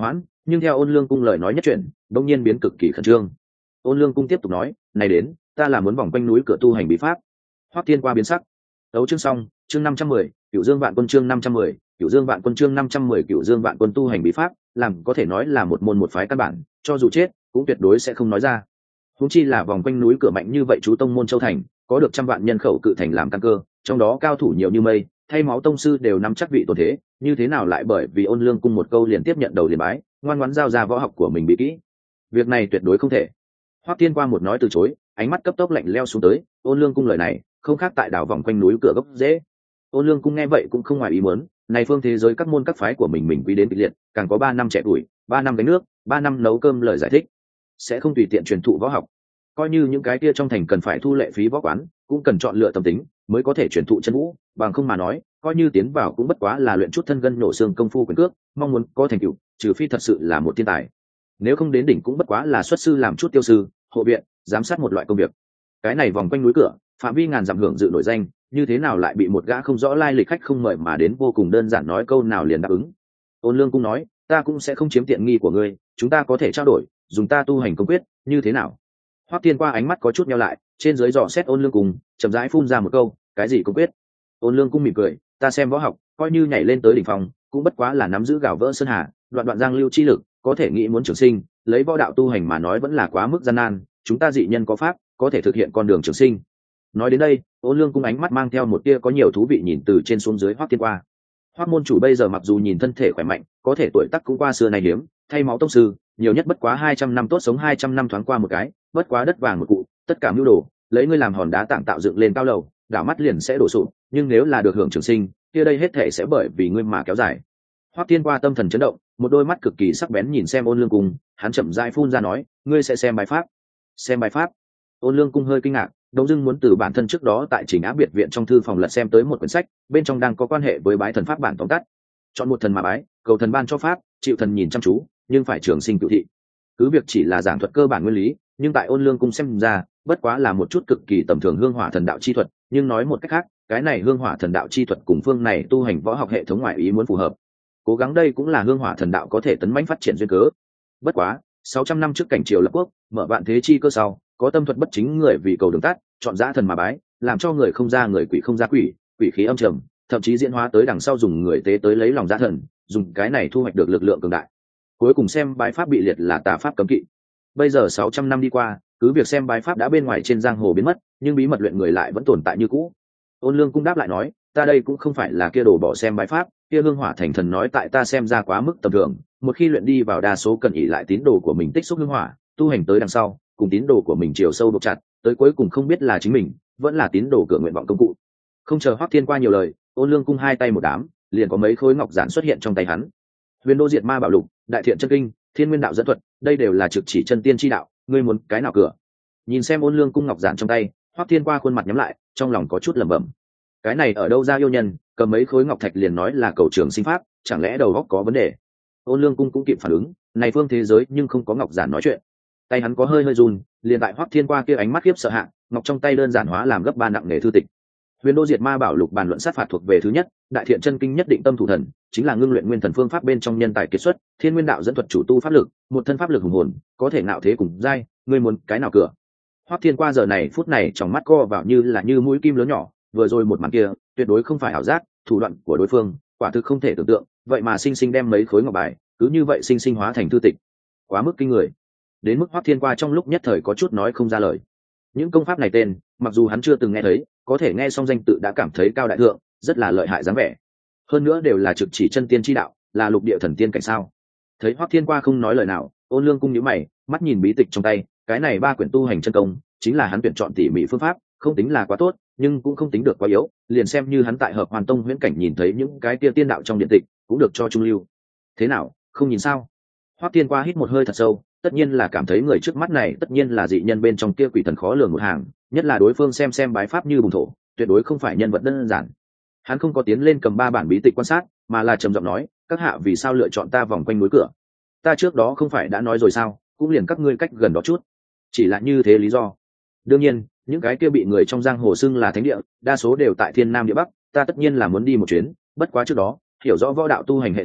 nhưng theo ôn lương cung lời nói nhất chuyện đông nhiên biến cực kỳ khẩn trương. Ôn lương cung tiếp tục nói, này đến ta là muốn vòng quanh núi cửa tu hành bí pháp. Hoắc Thiên qua biến sắc. Đấu chương xong, chương năm trăm mười, Cửu Dương Vạn Quân chương năm trăm mười, Cửu Dương Vạn Quân chương năm trăm mười Cửu Dương Vạn Quân tu hành bí pháp, làm có thể nói là một môn một phái căn bản, cho dù chết cũng tuyệt đối sẽ không nói ra. Huống chi là vòng quanh núi cửa mạnh như vậy chú tông môn châu thành, có được trăm vạn nhân khẩu cự thành làm căn cơ, trong đó cao thủ nhiều như mây, thay máu tông sư đều nắm chắc vị tồn thế, như thế nào lại bởi vì ôn lương cung một câu liền tiếp nhận đầu liền bái, ngoan ngoãn giao ra võ học của mình bí kỹ. Việc này tuyệt đối không thể. Hoắc Thiên qua một nói từ chối, ánh mắt cấp tốc lạnh leo xuống tới, ôn lương cung lời này không khác tại đảo vòng quanh núi cửa gốc dễ. Ôn lương cung nghe vậy cũng không ngoài ý muốn, này phương thế giới các môn các phái của mình mình quý đến kịch liệt, càng có ba năm trẻ tuổi, ba năm gánh nước, ba năm nấu cơm lời giải thích, sẽ không tùy tiện truyền thụ võ học. Coi như những cái kia trong thành cần phải thu lệ phí võ quán, cũng cần chọn lựa tâm tính mới có thể truyền thụ chân vũ, bằng không mà nói, coi như tiến vào cũng bất quá là luyện chút thân gân nổ xương công phu quyền cước, mong muốn có thành tựu, trừ phi thật sự là một thiên tài. Nếu không đến đỉnh cũng bất quá là xuất sư làm chút tiêu sư, hộ viện, giám sát một loại công việc. Cái này vòng quanh núi cửa, phạm vi ngàn dặm hưởng dự nổi danh, như thế nào lại bị một gã không rõ lai lịch khách không mời mà đến vô cùng đơn giản nói câu nào liền đáp ứng. Ôn lương cung nói, ta cũng sẽ không chiếm tiện nghi của ngươi, chúng ta có thể trao đổi, dùng ta tu hành công quyết, như thế nào? Hoắc Thiên qua ánh mắt có chút nheo lại, trên dưới dò xét ôn lương cung, chậm rãi phun ra một câu, cái gì công quyết? Ôn lương cung mỉm cười, ta xem võ học, coi như nhảy lên tới đỉnh phong, cũng bất quá là nắm giữ gạo vỡ sơn hà, đoạn đoạn giang lưu chi lực, có thể nghĩ muốn trường sinh, lấy võ đạo tu hành mà nói vẫn là quá mức gian nan, chúng ta dị nhân có pháp, có thể thực hiện con đường trường sinh. Nói đến đây, ôn lương cung ánh mắt mang theo một tia có nhiều thú vị nhìn từ trên xuống dưới Hoắc Thiên qua. Hoắc môn chủ bây giờ mặc dù nhìn thân thể khỏe mạnh, có thể tuổi tác cũng qua xưa này hiếm, thay máu tông sư, nhiều nhất bất quá hai trăm năm tốt sống hai trăm năm thoáng qua một cái, bất quá đất vàng một cụ, tất cả mưu đồ, lấy ngươi làm hòn đá tảng tạo dựng lên cao lầu, đảo mắt liền sẽ đổ sụp, nhưng nếu là được hưởng trường sinh, kia đây hết thể sẽ bởi vì ngươi mà kéo dài. Hoắc Thiên qua tâm thần chấn động, một đôi mắt cực kỳ sắc bén nhìn xem ôn lương cung, hắn chậm rãi phun ra nói, ngươi sẽ xem bài pháp. Xem bài pháp? Ôn lương cung hơi kinh ngạc, đống dưng muốn từ bản thân trước đó tại Trình Á biệt viện trong thư phòng lật xem tới một quyển sách, bên trong đang có quan hệ với bái thần pháp bản tóm tắt. Chọn một thần mà bái, cầu thần ban cho pháp, chịu thần nhìn chăm chú, nhưng phải trường sinh cửu thị. Cứ việc chỉ là giảng thuật cơ bản nguyên lý, nhưng tại ôn lương cung xem ra, bất quá là một chút cực kỳ tầm thường hương hỏa thần đạo chi thuật, nhưng nói một cách khác, cái này hương hỏa thần đạo chi thuật cùng phương này tu hành võ học hệ thống ngoại ý muốn phù hợp. Cố gắng đây cũng là hương hỏa thần đạo có thể tấn mãnh phát triển duyên cớ. Bất quá, sáu trăm năm trước cảnh triều lập quốc, mở vạn thế chi cơ sau, có tâm thuật bất chính người vì cầu đường tắt, chọn dã thần mà bái, làm cho người không ra người, quỷ không ra quỷ, quỷ khí âm trầm, thậm chí diễn hóa tới đằng sau dùng người tế tới lấy lòng dã thần, dùng cái này thu hoạch được lực lượng cường đại. Cuối cùng xem bái pháp bị liệt là tà pháp cấm kỵ. Bây giờ sáu trăm năm đi qua, cứ việc xem bái pháp đã bên ngoài trên giang hồ biến mất, nhưng bí mật luyện người lại vẫn tồn tại như cũ. Ôn lương cung đáp lại nói, ta đây cũng không phải là kia đồ bỏ xem bái pháp, kia hương hỏa thành thần nói tại ta xem ra quá mức tầm thường, một khi luyện đi vào đa số cần ỷ lại tín đồ của mình tích xúc hương hỏa, tu hành tới đằng sau, cùng tín đồ của mình chiều sâu buộc chặt, tới cuối cùng không biết là chính mình, vẫn là tín đồ cửa nguyện vọng công cụ. Không chờ Hoắc Thiên qua nhiều lời, ôn lương cung hai tay một đám, liền có mấy khối ngọc giản xuất hiện trong tay hắn. Huyền Đô Diệt Ma Bảo Lục, Đại Thiện Chân Kinh, Thiên Nguyên Đạo Dẫn Thuật, đây đều là trực chỉ chân tiên chi đạo, ngươi muốn cái nào cửa? Nhìn xem ôn lương cung ngọc giản trong tay, Hoắc Thiên qua khuôn mặt nhắm lại, trong lòng có chút lẩm bẩm. Cái này ở đâu ra yêu nhân, cầm mấy khối ngọc thạch liền nói là cầu trường sinh pháp, chẳng lẽ đầu óc có vấn đề? Ôn lương cung cũng kịp phản ứng, này phương thế giới nhưng không có ngọc giản nói chuyện. Tay hắn có hơi hơi run, liền tại Hoắc Thiên qua kia ánh mắt khiếp sợ hạ, ngọc trong tay đơn giản hóa làm gấp ba nặng nghề thư tịch. Huyền Đô Diệt Ma Bảo Lục bàn luận sát phạt thuộc về thứ nhất, Đại Thiện Chân Kinh nhất định tâm thủ thần, chính là ngưng luyện nguyên thần phương pháp bên trong nhân tài kiệt xuất, Thiên Nguyên Đạo Dẫn Thuật chủ tu pháp lực, một thân pháp lực hùng hồn, có thể nạo thế cùng giai, ngươi muốn cái nào cửa? Hoắc Thiên qua giờ này phút này trong mắt co vào như là như mũi kim lớn nhỏ, vừa rồi một màn kia, tuyệt đối không phải ảo giác, thủ đoạn của đối phương, quả thực không thể tưởng tượng, vậy mà sinh sinh đem mấy khối ngọc bài, cứ như vậy sinh sinh hóa thành thư tịch. Quá mức kinh người. Đến mức Hoắc Thiên qua trong lúc nhất thời có chút nói không ra lời. Những công pháp này tên, mặc dù hắn chưa từng nghe thấy, có thể nghe xong danh tự đã cảm thấy cao đại thượng, rất là lợi hại dáng vẻ. Hơn nữa đều là trực chỉ chân tiên chi đạo, là lục địa thần tiên cảnh sao? Thấy Hoắc Thiên qua không nói lời nào, ôn lương cung nhíu mày, mắt nhìn bí tịch trong tay, cái này ba quyển tu hành chân công, chính là hắn tuyển chọn tỉ mỉ phương pháp, không tính là quá tốt, nhưng cũng không tính được quá yếu, liền xem như hắn tại Hợp Hoàn Tông huyễn cảnh nhìn thấy những cái kia tiên đạo trong điện tịch, cũng được cho trung lưu. Thế nào, không nhìn sao? Hoắc Thiên qua hít một hơi thật sâu, tất nhiên là cảm thấy người trước mắt này tất nhiên là dị nhân bên trong kia quỷ thần khó lường một hàng, nhất là đối phương xem xem bái pháp như bùng thổ, tuyệt đối không phải nhân vật đơn giản. Hắn không có tiến lên cầm ba bản bí tịch quan sát, mà là trầm giọng nói, các hạ vì sao lựa chọn ta vòng quanh núi cửa? Ta trước đó không phải đã nói rồi sao, cũng liền các ngươi cách gần đó chút, chỉ là như thế lý do. Đương nhiên, những cái kia bị người trong giang hồ xưng là thánh địa, đa số đều tại thiên nam địa bắc, ta tất nhiên là muốn đi một chuyến, bất quá trước đó hiểu rõ võ đạo tu hành hệ thống,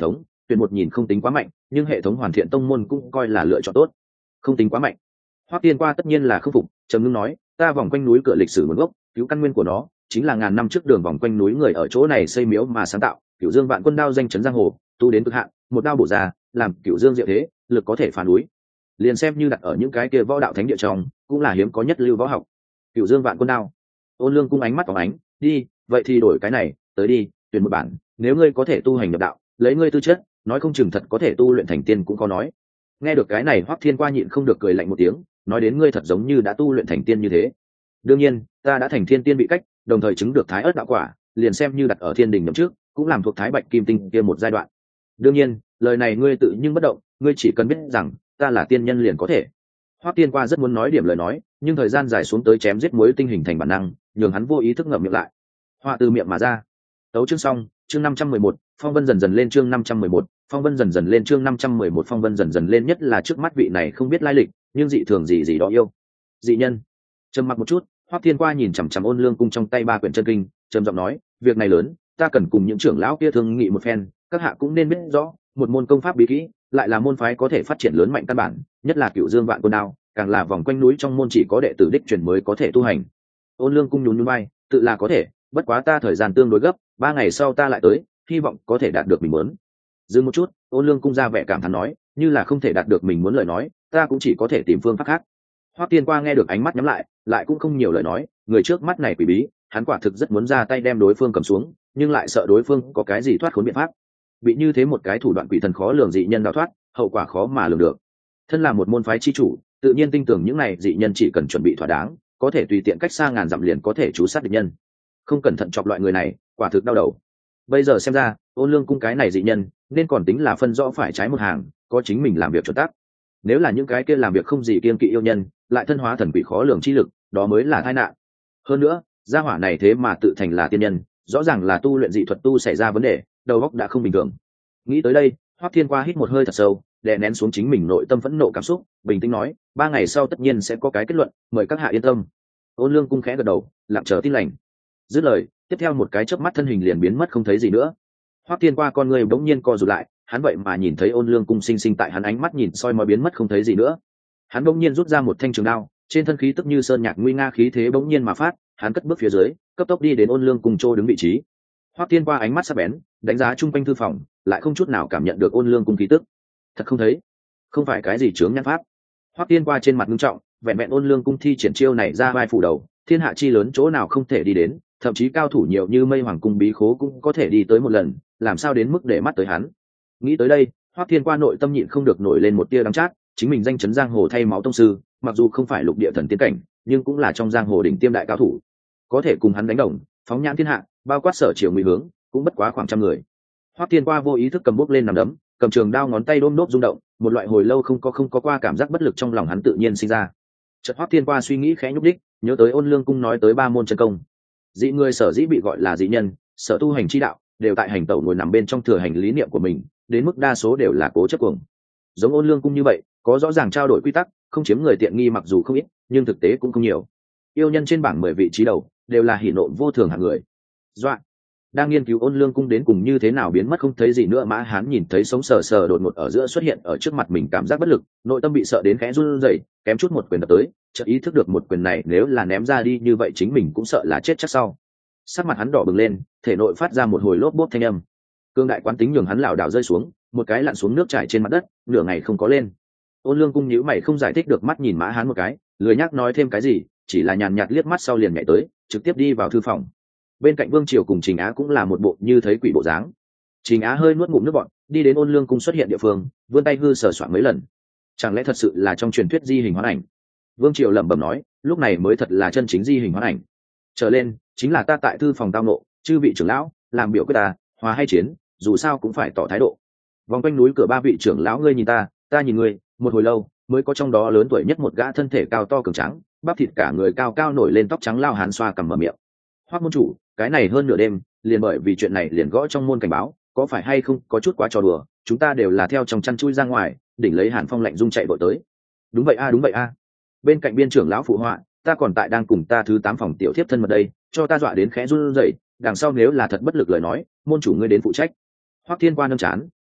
tuyển một nhìn không tính quá mạnh nhưng hệ thống hoàn thiện tông môn cũng coi là lựa chọn tốt. Không tính quá mạnh. Hoắc Tiên Qua tất nhiên là không phục, trầm ngưng nói, ta vòng quanh núi cửa lịch sử nguồn gốc, cứu căn nguyên của nó chính là ngàn năm trước đường vòng quanh núi người ở chỗ này xây miếu mà sáng tạo, Cửu Dương Vạn Quân đao danh chấn giang hồ, tu đến cực hạn, một đao bổ ra, làm Cửu Dương diệu thế, lực có thể phá núi. Liền xem như đặt ở những cái kia võ đạo thánh địa trong, cũng là hiếm có nhất lưu võ học. Cửu Dương Vạn Quân đao. Ôn Lương cung ánh mắt phóng ánh, đi, vậy thì đổi cái này, tới đi, tuyển một bản, nếu ngươi có thể tu hành nhập đạo, lấy ngươi tư chất, nói không chừng thật có thể tu luyện thành tiên cũng có nói. Nghe được cái này, Hoắc Thiên Qua nhịn không được cười lạnh một tiếng, nói đến ngươi thật giống như đã tu luyện thành tiên như thế. Đương nhiên, ta đã thành thiên tiên bị cách, đồng thời chứng được thái ớt đạo quả, liền xem như đặt ở thiên đình nhậm trước, cũng làm thuộc thái bạch kim tinh kia một giai đoạn. Đương nhiên, lời này ngươi tự nhưng bất động, ngươi chỉ cần biết rằng ta là tiên nhân liền có thể. Hoắc Tiên Qua rất muốn nói điểm lời nói, nhưng thời gian dài xuống tới chém giết muối tinh hình thành bản năng, nhường hắn vô ý thức ngậm miệng lại. Họa từ miệng mà ra. Tấu chương xong, chương năm trăm mười một, phong vân dần dần lên chương năm trăm mười một, phong vân dần dần lên chương năm trăm mười một phong vân dần dần lên nhất là trước mắt vị này không biết lai lịch, nhưng dị thường gì gì đó yêu. Dị nhân. Trầm mặc một chút, Hoắc Thiên Qua nhìn chằm chằm Ôn Lương cung trong tay ba quyển chân kinh, trầm giọng nói, việc này lớn, ta cần cùng những trưởng lão kia thương nghị một phen, các hạ cũng nên biết rõ, một môn công pháp bí kỹ, lại là môn phái có thể phát triển lớn mạnh căn bản, nhất là Cửu Dương Vạn Quân đao, càng là vòng quanh núi trong môn chỉ có đệ tử đích truyền mới có thể tu hành. Ôn Lương cung nhún nhún vai, tự là có thể, bất quá ta thời gian tương đối gấp, ba ngày sau ta lại tới, hy vọng có thể đạt được mình muốn. Dừng một chút, Ôn Lương cung ra vẻ cảm thán nói, như là không thể đạt được mình muốn lời nói, ta cũng chỉ có thể tìm phương pháp khác. Hoắc Tiên Qua nghe được ánh mắt nhắm lại, lại cũng không nhiều lời nói, người trước mắt này quỷ bí, hắn quả thực rất muốn ra tay đem đối phương cầm xuống, nhưng lại sợ đối phương có cái gì thoát khốn biện pháp. Bị như thế một cái thủ đoạn quỷ thần khó lường dị nhân đào thoát, hậu quả khó mà lường được. Thân là một môn phái chi chủ, tự nhiên tin tưởng những này dị nhân chỉ cần chuẩn bị thỏa đáng, có thể tùy tiện cách xa ngàn dặm liền có thể trú sát địch nhân. Không cẩn thận chọc loại người này, quả thực đau đầu. Bây giờ xem ra, Ôn Lương cung cái này dị nhân, nên còn tính là phân rõ phải trái một hàng, có chính mình làm việc chuẩn tắc. Nếu là những cái kia làm việc không gì kiêng kỵ yêu nhân, lại thân hóa thần quỷ khó lường chi lực, đó mới là tai nạn. Hơn nữa, gia hỏa này thế mà tự thành là tiên nhân, rõ ràng là tu luyện dị thuật tu xảy ra vấn đề, đầu óc đã không bình thường. Nghĩ tới đây, Hoắc Thiên Qua hít một hơi thật sâu, đè nén xuống chính mình nội tâm phẫn nộ cảm xúc, bình tĩnh nói, ba ngày sau tất nhiên sẽ có cái kết luận, mời các hạ yên tâm. Ôn Lương cung khẽ gật đầu, lặng chờ tin lành. Dứt lời, tiếp theo một cái chớp mắt thân hình liền biến mất không thấy gì nữa. Hoắc Thiên Qua con người bỗng nhiên co rụt lại, hắn vậy mà nhìn thấy Ôn Lương cung sinh sinh tại hắn ánh mắt nhìn soi mói biến mất không thấy gì nữa. Hắn bỗng nhiên rút ra một thanh trường đao, trên thân khí tức như sơn nhạc nguy nga khí thế bỗng nhiên mà phát, hắn cất bước phía dưới, cấp tốc đi đến Ôn Lương cung chỗ đứng vị trí. Hoắc Thiên Qua ánh mắt sắc bén, đánh giá chung quanh thư phòng, lại không chút nào cảm nhận được Ôn Lương cung khí tức. Thật không thấy, không phải cái gì chướng nhãn pháp. Hoắc Thiên Qua trên mặt nghiêm trọng, vẹn vẹn Ôn Lương cung thi triển chiêu này ra vai phủ đầu, thiên hạ chi lớn chỗ nào không thể đi đến, thậm chí cao thủ nhiều như Mây Hoàng cung bí khố cũng có thể đi tới một lần, làm sao đến mức để mắt tới hắn. Nghĩ tới đây, Hoắc Thiên Qua nội tâm nhịn không được nổi lên một tia đắng chát, chính mình danh chấn giang hồ thay máu tông sư, mặc dù không phải lục địa thần tiên cảnh, nhưng cũng là trong giang hồ đỉnh tiêm đại cao thủ, có thể cùng hắn đánh đồng, phóng nhãn thiên hạ, bao quát sở triều nguy hướng, cũng bất quá khoảng trăm người. Hoắc Thiên Qua vô ý thức cầm bút lên nằm đấm, cầm trường đao ngón tay đôm đốp rung động, một loại hồi lâu không có không có qua cảm giác bất lực trong lòng hắn tự nhiên sinh ra. Chợt Hoắc Thiên Qua suy nghĩ khẽ nhúc đích, nhớ tới Ôn Lương cung nói tới ba môn chân công. Dị người sở dĩ bị gọi là dị nhân, sở tu hành chi đạo, đều tại hành tẩu ngồi nằm bên trong thừa hành lý niệm của mình, đến mức đa số đều là cố chấp cuồng. Giống Ôn Lương cung như vậy, có rõ ràng trao đổi quy tắc, không chiếm người tiện nghi mặc dù không ít, nhưng thực tế cũng không nhiều. Yêu nhân trên bảng mười vị trí đầu, đều là hỉ nộ vô thường hạng người. Doạ. Đang nghiên cứu Ôn Lương cung đến cùng như thế nào biến mất không thấy gì nữa, Mã Hán nhìn thấy sống sờ sờ đột ngột ở giữa xuất hiện ở trước mặt mình, cảm giác bất lực, nội tâm bị sợ đến khẽ run rẩy, kém chút một quyền đập tới, chợt ý thức được một quyền này nếu là ném ra đi như vậy chính mình cũng sợ là chết chắc sau. Sắc mặt hắn đỏ bừng lên, thể nội phát ra một hồi lốp bốp thanh âm. Cương đại quán tính nhường hắn lảo đảo rơi xuống, một cái lặn xuống nước chảy trên mặt đất, nửa ngày không có lên. Ôn Lương cung nhíu mày không giải thích được, mắt nhìn Mã Hán một cái, lười nhắc nói thêm cái gì, chỉ là nhàn nhạt liếc mắt sau liền nhảy tới, trực tiếp đi vào thư phòng. Bên cạnh Vương Triều cùng Trình Á cũng là một bộ như thấy quỷ bộ dáng. Trình Á hơi nuốt ngụm nước bọt, đi đến Ôn Lương cung xuất hiện địa phương, vươn tay hư sờ soạn mấy lần. Chẳng lẽ thật sự là trong truyền thuyết di hình hóa ảnh? Vương Triều lẩm bẩm nói, lúc này mới thật là chân chính di hình hóa ảnh. Trở lên, chính là ta tại thư phòng tao nộ, chư vị trưởng lão, làm biểu quyết ta, hòa hay chiến, dù sao cũng phải tỏ thái độ. Vòng quanh núi cửa ba vị trưởng lão ngươi nhìn ta, ta nhìn ngươi, một hồi lâu, mới có trong đó lớn tuổi nhất một gã thân thể cao to cường tráng, bắp thịt cả người cao cao nổi lên, tóc trắng lao hán xoa cằm mở miệng. Hoắc môn chủ, cái này hơn nửa đêm, liền bởi vì chuyện này liền gõ trong môn cảnh báo, có phải hay không có chút quá trò đùa, chúng ta đều là theo trong chăn chui ra ngoài, đỉnh lấy Hàn Phong lạnh rung chạy vội tới. Đúng vậy a, đúng vậy a. Bên cạnh biên trưởng lão phụ họa, ta còn tại đang cùng ta thứ tám phòng tiểu thiếp thân mật đây, cho ta dọa đến khẽ run rẩy, đằng sau nếu là thật bất lực lời nói, môn chủ ngươi đến phụ trách. Hoắc Thiên Qua nâng chán,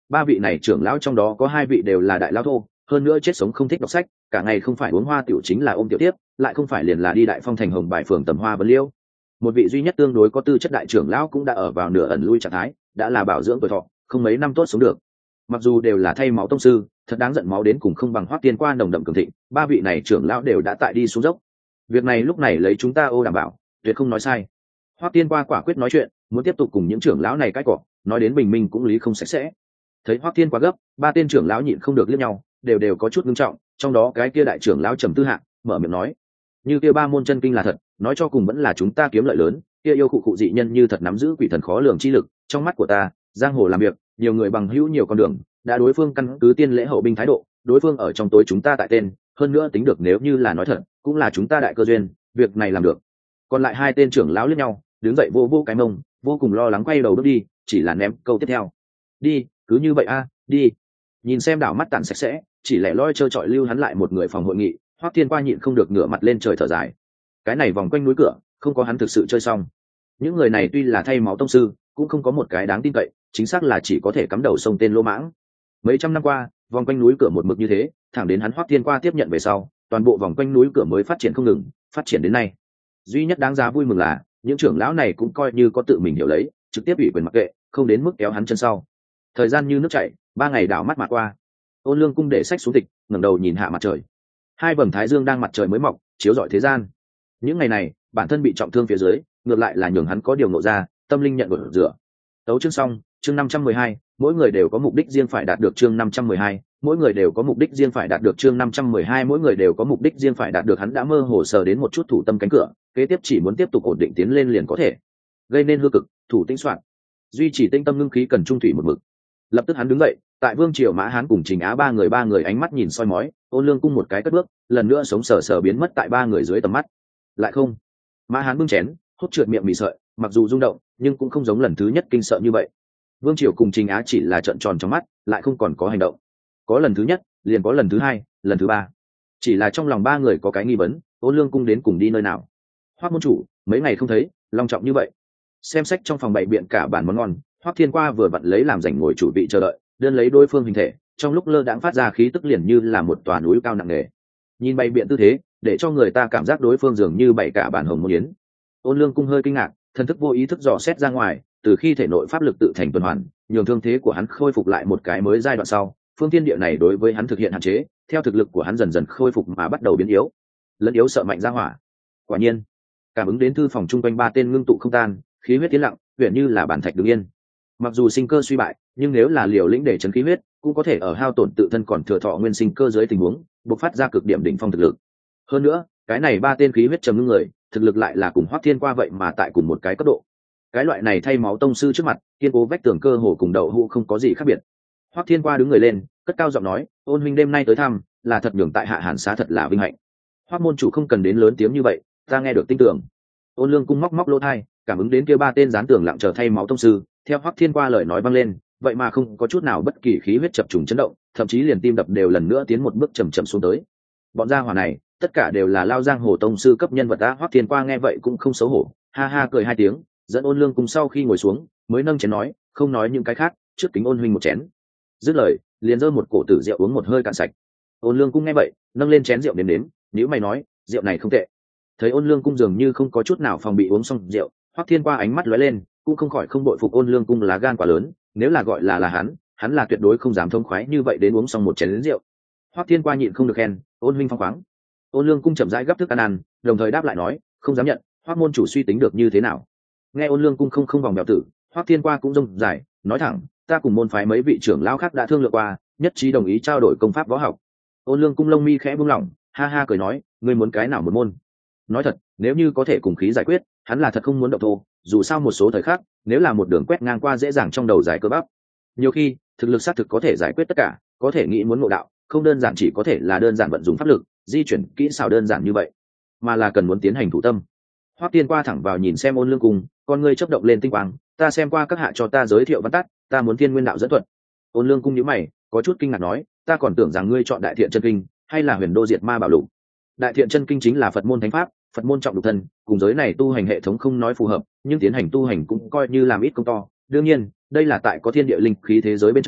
ba vị này trưởng lão trong đó có hai vị đều là đại lão thô, hơn nữa chết sống không thích đọc sách, cả ngày không phải uống hoa tiểu chính là ôm tiểu tiếp, lại không phải liền là đi đại phong thành hồng bài phường tầm hoa vấn liêu. Một vị duy nhất tương đối có tư chất đại trưởng lão cũng đã ở vào nửa ẩn lui trạng thái, đã là bảo dưỡng tuổi thọ, không mấy năm tốt sống được. Mặc dù đều là thay máu tông sư, thật đáng giận máu đến cùng không bằng Hoắc Tiên Qua nồng đậm cường thịnh, ba vị này trưởng lão đều đã tại đi xuống dốc. Việc này lúc này lấy chúng ta ô đảm bảo, tuyệt không nói sai. Hoắc Tiên Qua quả quyết nói chuyện, muốn tiếp tục cùng những trưởng lão này cãi cọ, nói đến bình minh cũng lý không sạch sẽ. Thấy Hoắc Tiên Qua gấp, ba tên trưởng lão nhịn không được liếc nhau, đều đều có chút nghiêm trọng, trong đó cái kia đại trưởng lão Trầm Tư Hạ mở miệng nói: "Như kia ba môn chân kinh là thật, nói cho cùng vẫn là chúng ta kiếm lợi lớn, kia yêu cụ cụ dị nhân như thật nắm giữ quỷ thần khó lường chi lực, trong mắt của ta, giang hồ làm việc, nhiều người bằng hữu nhiều con đường, đã đối phương căn cứ tiên lễ hậu binh thái độ, đối phương ở trong tối chúng ta tại tên, hơn nữa tính được nếu như là nói thật, cũng là chúng ta đại cơ duyên, việc này làm được." Còn lại hai tên trưởng lão liếc nhau, đứng dậy vô vô cái mông, vô cùng lo lắng quay đầu bước đi, chỉ là ném câu tiếp theo: "Đi, cứ như vậy a, đi." Nhìn xem đảo mắt tản sạch sẽ, chỉ lẻ loi trơ trọi lưu hắn lại một người phòng hội nghị, Hoắc Thiên Qua nhịn không được ngửa mặt lên trời thở dài. Cái này vòng quanh núi cửa, không có hắn thực sự chơi xong. Những người này tuy là thay máu tông sư, cũng không có một cái đáng tin cậy, chính xác là chỉ có thể cắm đầu sông tên lỗ mãng. Mấy trăm năm qua, vòng quanh núi cửa một mực như thế, thẳng đến hắn Hoắc Thiên Qua tiếp nhận về sau, toàn bộ vòng quanh núi cửa mới phát triển không ngừng, phát triển đến nay. Duy nhất đáng giá vui mừng là, những trưởng lão này cũng coi như có tự mình hiểu lấy, trực tiếp ủy quyền mặc kệ, không đến mức kéo hắn chân sau. Thời gian như nước chảy, ba ngày đảo mắt mà qua. Ôn Lương Cung để sách xuống tịch, ngẩng đầu nhìn hạ mặt trời. Hai vầng thái dương đang mặt trời mới mọc, chiếu rọi thế gian. Những ngày này, bản thân bị trọng thương phía dưới, ngược lại là nhường hắn có điều ngộ ra, tâm linh nhận gột rửa. Tấu chương xong, chương năm trăm mười hai, mỗi người đều có mục đích riêng phải đạt được chương năm trăm mười hai, mỗi người đều có mục đích riêng phải đạt được chương năm trăm mười hai, mỗi người đều có mục đích riêng phải đạt được hắn đã mơ hồ sờ đến một chút thủ tâm cánh cửa, kế tiếp chỉ muốn tiếp tục ổn định tiến lên liền có thể. Gây nên hư cực, thủ tĩnh soạn. Duy trì tinh tâm ngưng khí cần trung thủy một mực. Lập tức hắn đứng dậy, tại Vương Triều Mã Hán cùng Trình Á ba người ba người ánh mắt nhìn soi mói, Ôn Lương Cung một cái cất bước, lần nữa sống sờ sờ biến mất tại ba người dưới tầm mắt. Lại không. Mã Hán bưng chén, hốt trượt miệng mì sợi, mặc dù rung động, nhưng cũng không giống lần thứ nhất kinh sợ như vậy. Vương Triều cùng Trình Á chỉ là trợn tròn trong mắt, lại không còn có hành động. Có lần thứ nhất, liền có lần thứ hai, lần thứ ba. Chỉ là trong lòng ba người có cái nghi vấn, Ôn Lương Cung đến cùng đi nơi nào? Hoắc môn chủ, mấy ngày không thấy, long trọng như vậy. Xem sách trong phòng bày biện cả bản món ngon, Hoắc Thiên Qua vừa vặn lấy làm rảnh ngồi chủ vị chờ đợi, đơn lấy đối phương hình thể, trong lúc lơ đãng phát ra khí tức liền như là một tòa núi cao nặng nề. Nhìn bày biện tư thế, để cho người ta cảm giác đối phương dường như bày cả bản hồng môn yến. Ôn Lương Cung hơi kinh ngạc, thần thức vô ý thức dò xét ra ngoài, từ khi thể nội pháp lực tự thành tuần hoàn, nhường thương thế của hắn khôi phục lại một cái mới giai đoạn sau, phương thiên địa này đối với hắn thực hiện hạn chế, theo thực lực của hắn dần dần khôi phục mà bắt đầu biến yếu. Lẫn yếu sợ mạnh ra hỏa. Quả nhiên, cảm ứng đến thư phòng trung quanh ba tên ngưng tụ không tan, khí huyết tiến lặng, huyền như là bản thạch đứng yên. Mặc dù sinh cơ suy bại, nhưng nếu là liều lĩnh để chấn khí huyết, cũng có thể ở hao tổn tự thân còn thừa thọ nguyên sinh cơ dưới tình huống, bộc phát ra cực điểm đỉnh phong thực lực. Hơn nữa, cái này ba tên khí huyết trầm ngưng người, thực lực lại là cùng Hoắc Thiên Qua vậy mà tại cùng một cái cấp độ. Cái loại này thay máu tông sư trước mặt, kiên cố vách tường cơ hồ cùng đậu hũ không có gì khác biệt. Hoắc Thiên Qua đứng người lên, cất cao giọng nói: "Ôn huynh đêm nay tới thăm, là thật nhường tại Hạ Hàn xá thật là vinh hạnh. Hoắc môn chủ không cần đến lớn tiếng như vậy, ta nghe được tin tưởng." Ôn Lương Cung móc móc lỗ tai, cảm ứng đến kia ba tên gián tường lặng chờ thay máu tông sư, theo Hoắc Thiên Qua lời nói vang lên, vậy mà không có chút nào bất kỳ khí huyết chập trùng chấn động, thậm chí liền tim đập đều lần nữa tiến một bước chậm chậm xuống tới. Bọn gia hỏa này, tất cả đều là lao giang hồ tông sư cấp nhân vật a. Hoắc Thiên Qua nghe vậy cũng không xấu hổ, ha ha cười hai tiếng, dẫn Ôn Lương Cung sau khi ngồi xuống, mới nâng chén nói: "Không nói những cái khác, trước kính Ôn huynh một chén." Dứt lời, liền giơ một cổ tử rượu uống một hơi cạn sạch. Ôn Lương Cung nghe vậy, nâng lên chén rượu nếm nếm, nhíu mày nói: "Rượu này không tệ." Thấy Ôn Lương Cung dường như không có chút nào phòng bị uống xong rượu, Hoắc Thiên Qua ánh mắt lóe lên, cũng không khỏi không bội phục Ôn Lương Cung lá gan quá lớn, nếu là gọi là là hắn, hắn là tuyệt đối không dám thông khoái như vậy đến uống xong một chén rượu. Hoắc Thiên Qua nhịn không được khen: "Ôn huynh phong khoáng." Ôn Lương Cung chậm rãi gấp thức ăn ăn, đồng thời đáp lại nói: "Không dám nhận, Hoắc môn chủ suy tính được như thế nào?" Nghe Ôn Lương Cung không không vòng bèo tử, Hoắc Thiên Qua cũng rông dài, nói thẳng: "Ta cùng môn phái mấy vị trưởng lão khác đã thương lượng qua, nhất trí đồng ý trao đổi công pháp võ học." Ôn Lương Cung lông mi khẽ buông lỏng, ha ha cười nói: "Ngươi muốn cái nào một môn?" Nói thật, nếu như có thể cùng khí giải quyết, hắn là thật không muốn động thô, dù sao một số thời khắc, nếu là một đường quét ngang qua dễ dàng trong đầu giải cơ bắp. Nhiều khi, thực lực xác thực có thể giải quyết tất cả, có thể nghĩ muốn ngộ đạo, không đơn giản chỉ có thể là đơn giản vận dụng pháp lực, di chuyển kỹ xảo đơn giản như vậy, mà là cần muốn tiến hành thủ tâm. Hoắc Tiên Qua thẳng vào nhìn xem Ôn Lương Cung, con ngươi chớp động lên tinh quang, "Ta xem qua các hạ cho ta giới thiệu văn tắt, ta muốn Thiên Nguyên đạo dẫn thuật." Ôn Lương Cung nhíu mày, có chút kinh ngạc nói: "Ta còn tưởng rằng ngươi chọn Đại Thiện chân kinh, hay là Huyền Đô Diệt Ma Bảo Lục." Đại Thiện chân kinh chính là Phật môn thánh pháp, Phật môn trọng lục thân, cùng giới này tu hành hệ thống không nói phù hợp, nhưng tiến hành tu hành cũng coi như làm ít công to. Đương nhiên, đây là tại có thiên địa linh khí thế giới bên trong,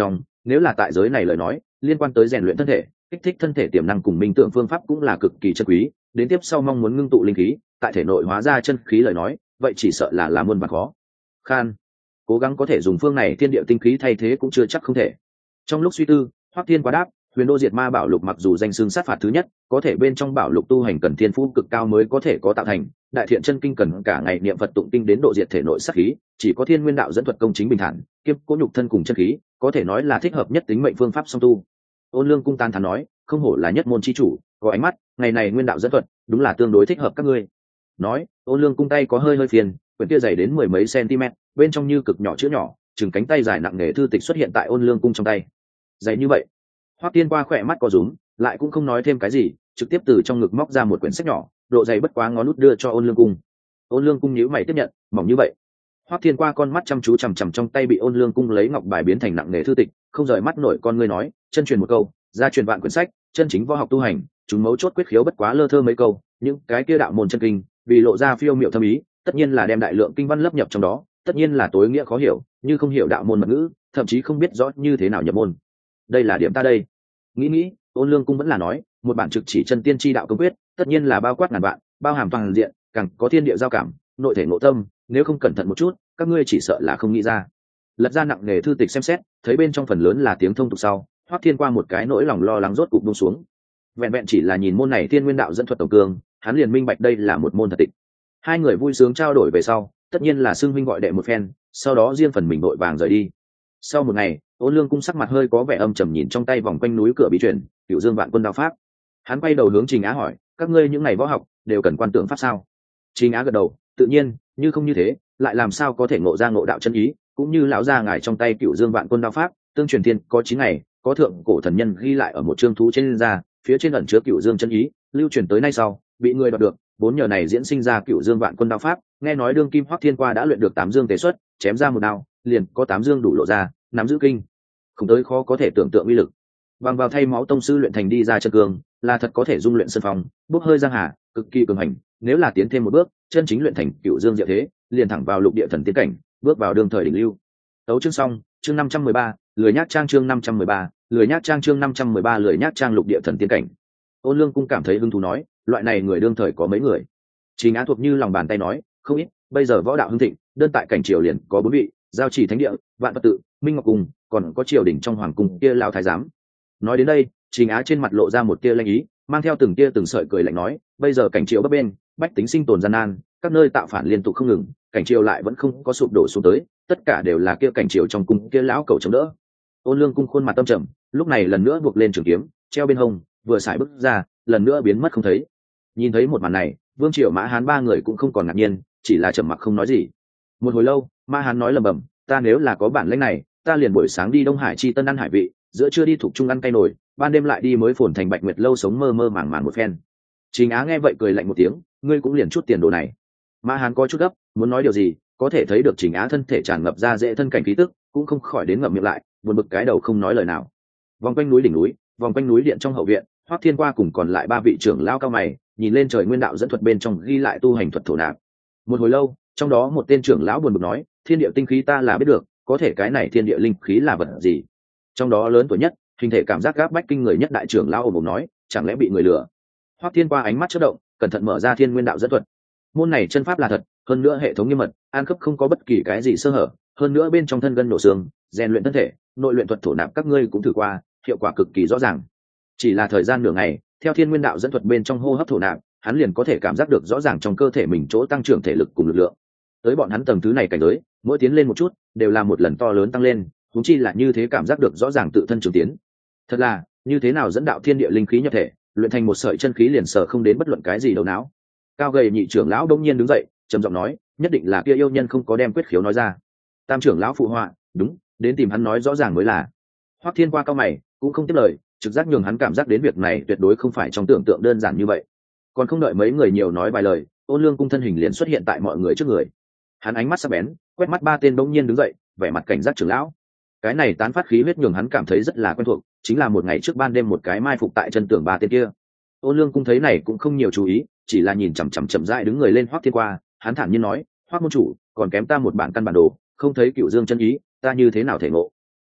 nếu là tại giới này lời nói, liên quan tới rèn luyện thân thể, kích thích thân thể tiềm năng cùng minh tưởng phương pháp cũng là cực kỳ chân quý. Đến tiếp sau mong muốn ngưng tụ linh khí, tại thể nội hóa ra chân khí lời nói, vậy chỉ sợ là làm muôn vàn khó. Khan, cố gắng có thể dùng phương này thiên địa tinh khí thay thế cũng chưa chắc không thể. Trong lúc suy tư, Hoắc Thiên quá đáp, Huyền Đô Diệt Ma Bảo Lục mặc dù danh xưng sát phạt thứ nhất, có thể bên trong bảo lục tu hành cần thiên phú cực cao mới có thể có tạo thành, đại thiện chân kinh cần cả ngày niệm Phật tụng kinh đến độ diệt thể nội sát khí, chỉ có Thiên Nguyên đạo dẫn thuật công chính bình thản, kiếp cố nhục thân cùng chân khí, có thể nói là thích hợp nhất tính mệnh phương pháp song tu. Ôn Lương cung tán thán nói, không hổ là nhất môn chi chủ, có ánh mắt, ngày này nguyên đạo dẫn thuật, đúng là tương đối thích hợp các ngươi. Nói, Ôn Lương cung tay có hơi hơi phiền, quyển kia dày đến mười mấy cm, bên trong như cực nhỏ chữ nhỏ, chừng cánh tay dài nặng nề thư tịch xuất hiện tại Ôn Lương cung trong tay. Dày như vậy. Hoắc Tiên qua khỏe mắt có rúm, lại cũng không nói thêm cái gì, trực tiếp từ trong ngực móc ra một quyển sách nhỏ, độ dày bất quá ngón út đưa cho Ôn Lương cung. Ôn Lương cung nhíu mày tiếp nhận, mỏng như vậy. Hoắc Thiên qua con mắt chăm chú chằm chằm trong tay bị Ôn Lương cung lấy ngọc bài biến thành nặng nề thư tịch, không rời mắt nổi con ngươi nói, chân truyền một câu, ra truyền vạn quyển sách, chân chính võ học tu hành, chúng mấu chốt quyết khiếu bất quá lơ thơ mấy câu, những cái kia đạo môn chân kinh, vì lộ ra phiêu miệu thâm ý, tất nhiên là đem đại lượng kinh văn lấp nhập trong đó, tất nhiên là tối nghĩa khó hiểu, như không hiểu đạo môn mật ngữ, thậm chí không biết rõ như thế nào nhập môn. Đây là điểm ta đây. Nghĩ nghĩ, Ôn Lương cung vẫn là nói, một bản trực chỉ chân tiên chi đạo công quyết, tất nhiên là bao quát ngàn vạn, bao hàm toàn diện, càng có thiên địa giao cảm, nội thể nội tâm, nếu không cẩn thận một chút, các ngươi chỉ sợ là không nghĩ ra. Lật ra nặng nề thư tịch xem xét, thấy bên trong phần lớn là tiếng thông tục sau, Hoắc Thiên qua một cái nỗi lòng lo lắng rốt cục buông xuống. Vẹn vẹn chỉ là nhìn môn này Thiên Nguyên đạo dẫn thuật tổng cương, hắn liền minh bạch đây là một môn thật tịch. Hai người vui sướng trao đổi về sau, tất nhiên là xưng huynh gọi đệ một phen, sau đó riêng phần mình đội vàng rời đi. Sau một ngày, Ôn Lương cung sắc mặt hơi có vẻ âm trầm nhìn trong tay vòng quanh núi cửa bí truyền, Cửu Dương Vạn Quân đao pháp. Hắn quay đầu hướng Trình Á hỏi, các ngươi những ngày võ học đều cần quan tưởng pháp sao? Trình Á gật đầu, tự nhiên, như không như thế, lại làm sao có thể ngộ ra ngộ đạo chân ý, cũng như lão gia ngài trong tay Cửu Dương Vạn Quân đao pháp, tương truyền thiên có chín ngày, có thượng cổ thần nhân ghi lại ở một chương thú trên da, phía trên ẩn chứa Cửu Dương chân ý, lưu truyền tới nay sau, bị người đoạt được, vốn nhờ này diễn sinh ra Cửu Dương Vạn Quân đao pháp, nghe nói đương kim Hoắc Thiên qua đã luyện được tám dương tế xuất, chém ra một đao, liền có tám dương đủ lộ ra, nắm giữ kinh không tới khó có thể tưởng tượng uy lực. Bằng vào thay máu tông sư luyện thành đi ra chân cường, là thật có thể dung luyện sân phòng, bốc hơi giang hà, cực kỳ cường hành. Nếu là tiến thêm một bước, chân chính luyện thành Cửu Dương diệu thế, liền thẳng vào lục địa thần tiến cảnh, bước vào đương thời đỉnh lưu. Tấu chương xong, chương năm trăm mười ba, lười nhác trang chương năm trăm mười ba, lười nhác trang chương năm trăm mười ba lười nhác trang lục địa thần tiến cảnh. Ôn Lương cung cảm thấy hứng thú nói, loại này người đương thời có mấy người? Trình Á thuộc như lòng bàn tay nói, không ít, bây giờ võ đạo hưng thịnh, đơn tại cảnh triều liền có bốn vị, giao chỉ thánh địa, vạn Phật tự, Minh Ngọc cung, còn có triều đình trong hoàng cung kia lao thái giám. Nói đến đây, Trình Á trên mặt lộ ra một tia lanh ý, mang theo từng tia từng sợi cười lạnh nói, bây giờ cảnh triều bấp bênh, bách tính sinh tồn gian nan, các nơi tạo phản liên tục không ngừng, cảnh triều lại vẫn không có sụp đổ xuống tới, tất cả đều là kia cảnh triều trong cung kia lão cầu chống đỡ. Ôn Lương cung khuôn mặt tâm trầm, lúc này lần nữa buộc lên trường kiếm, treo bên hông, vừa xài bước ra, lần nữa biến mất không thấy. Nhìn thấy một màn này, Vương Triều Mã Hán ba người cũng không còn ngạc nhiên, chỉ là trầm mặc không nói gì. Một hồi lâu, Mã Hán nói lầm bầm, ta nếu là có bản lĩnh này, ta liền buổi sáng đi Đông Hải chi tân ăn hải vị, giữa trưa đi thuộc trung ăn cay nổi, ban đêm lại đi mới phồn thành Bạch Nguyệt lâu sống mơ mơ màng màng một phen. Trình Á nghe vậy cười lạnh một tiếng, ngươi cũng liền chút tiền đồ này. Mã Hán có chút gấp, muốn nói điều gì, có thể thấy được Trình Á thân thể tràn ngập ra dễ thân cảnh khí tức, cũng không khỏi đến ngậm miệng lại, buồn bực cái đầu không nói lời nào. Vòng quanh núi đỉnh núi, vòng quanh núi điện trong hậu viện, Hoắc Thiên qua cùng còn lại ba vị trưởng lão cao mày, nhìn lên trời nguyên đạo dẫn thuật bên trong ghi lại tu hành thuật thổ nạp. Một hồi lâu, trong đó một tên trưởng lão buồn bực nói, thiên địa tinh khí ta là biết được, có thể cái này thiên địa linh khí là vật gì? Trong đó lớn tuổi nhất, hình thể cảm giác gáp bách kinh người nhất đại trưởng lão ồm ồm nói, chẳng lẽ bị người lừa? Hoắc Thiên qua ánh mắt chớp động, cẩn thận mở ra thiên nguyên đạo dẫn thuật. Môn này chân pháp là thật, hơn nữa hệ thống nghiêm mật, an cấp không có bất kỳ cái gì sơ hở, hơn nữa bên trong thân gân nổ xương, rèn luyện thân thể, nội luyện thuật thổ nạp các ngươi cũng thử qua, hiệu quả cực kỳ rõ ràng. Chỉ là thời gian nửa ngày, theo thiên nguyên đạo dẫn thuật bên trong hô hấp thổ nạp, hắn liền có thể cảm giác được rõ ràng trong cơ thể mình chỗ tăng trưởng thể lực cùng lực lượng. Tới bọn hắn tầng thứ này cảnh giới, mỗi tiến lên một chút, đều là một lần to lớn tăng lên, huống chi là như thế cảm giác được rõ ràng tự thân trưởng tiến. Thật là, như thế nào dẫn đạo thiên địa linh khí nhập thể, luyện thành một sợi chân khí liền sở không đến bất luận cái gì đầu não. Cao gầy nhị trưởng lão đông nhiên đứng dậy, trầm giọng nói, nhất định là kia yêu nhân không có đem quyết khiếu nói ra. Tam trưởng lão phụ họa, đúng, đến tìm hắn nói rõ ràng mới là. Hoắc Thiên qua cao mày, cũng không tiếp lời, trực giác nhường hắn cảm giác đến việc này tuyệt đối không phải trong tưởng tượng đơn giản như vậy. Còn không đợi mấy người nhiều nói vài lời, Ôn Lương cung thân hình liền xuất hiện tại mọi người trước người. Hắn ánh mắt sắc bén, quét mắt ba tên bỗng nhiên đứng dậy, vẻ mặt cảnh giác trưởng lão. Cái này tán phát khí huyết nhường hắn cảm thấy rất là quen thuộc, chính là một ngày trước ban đêm một cái mai phục tại chân tường ba tên kia. Ôn Lương cung thấy này cũng không nhiều chú ý, chỉ là nhìn chằm chằm chậm rãi đứng người lên Hoắc Thiên qua, hắn thản nhiên nói, Hoắc môn chủ, còn kém ta một bản căn bản đồ, không thấy Cửu Dương chân ý, ta như thế nào thể ngộ?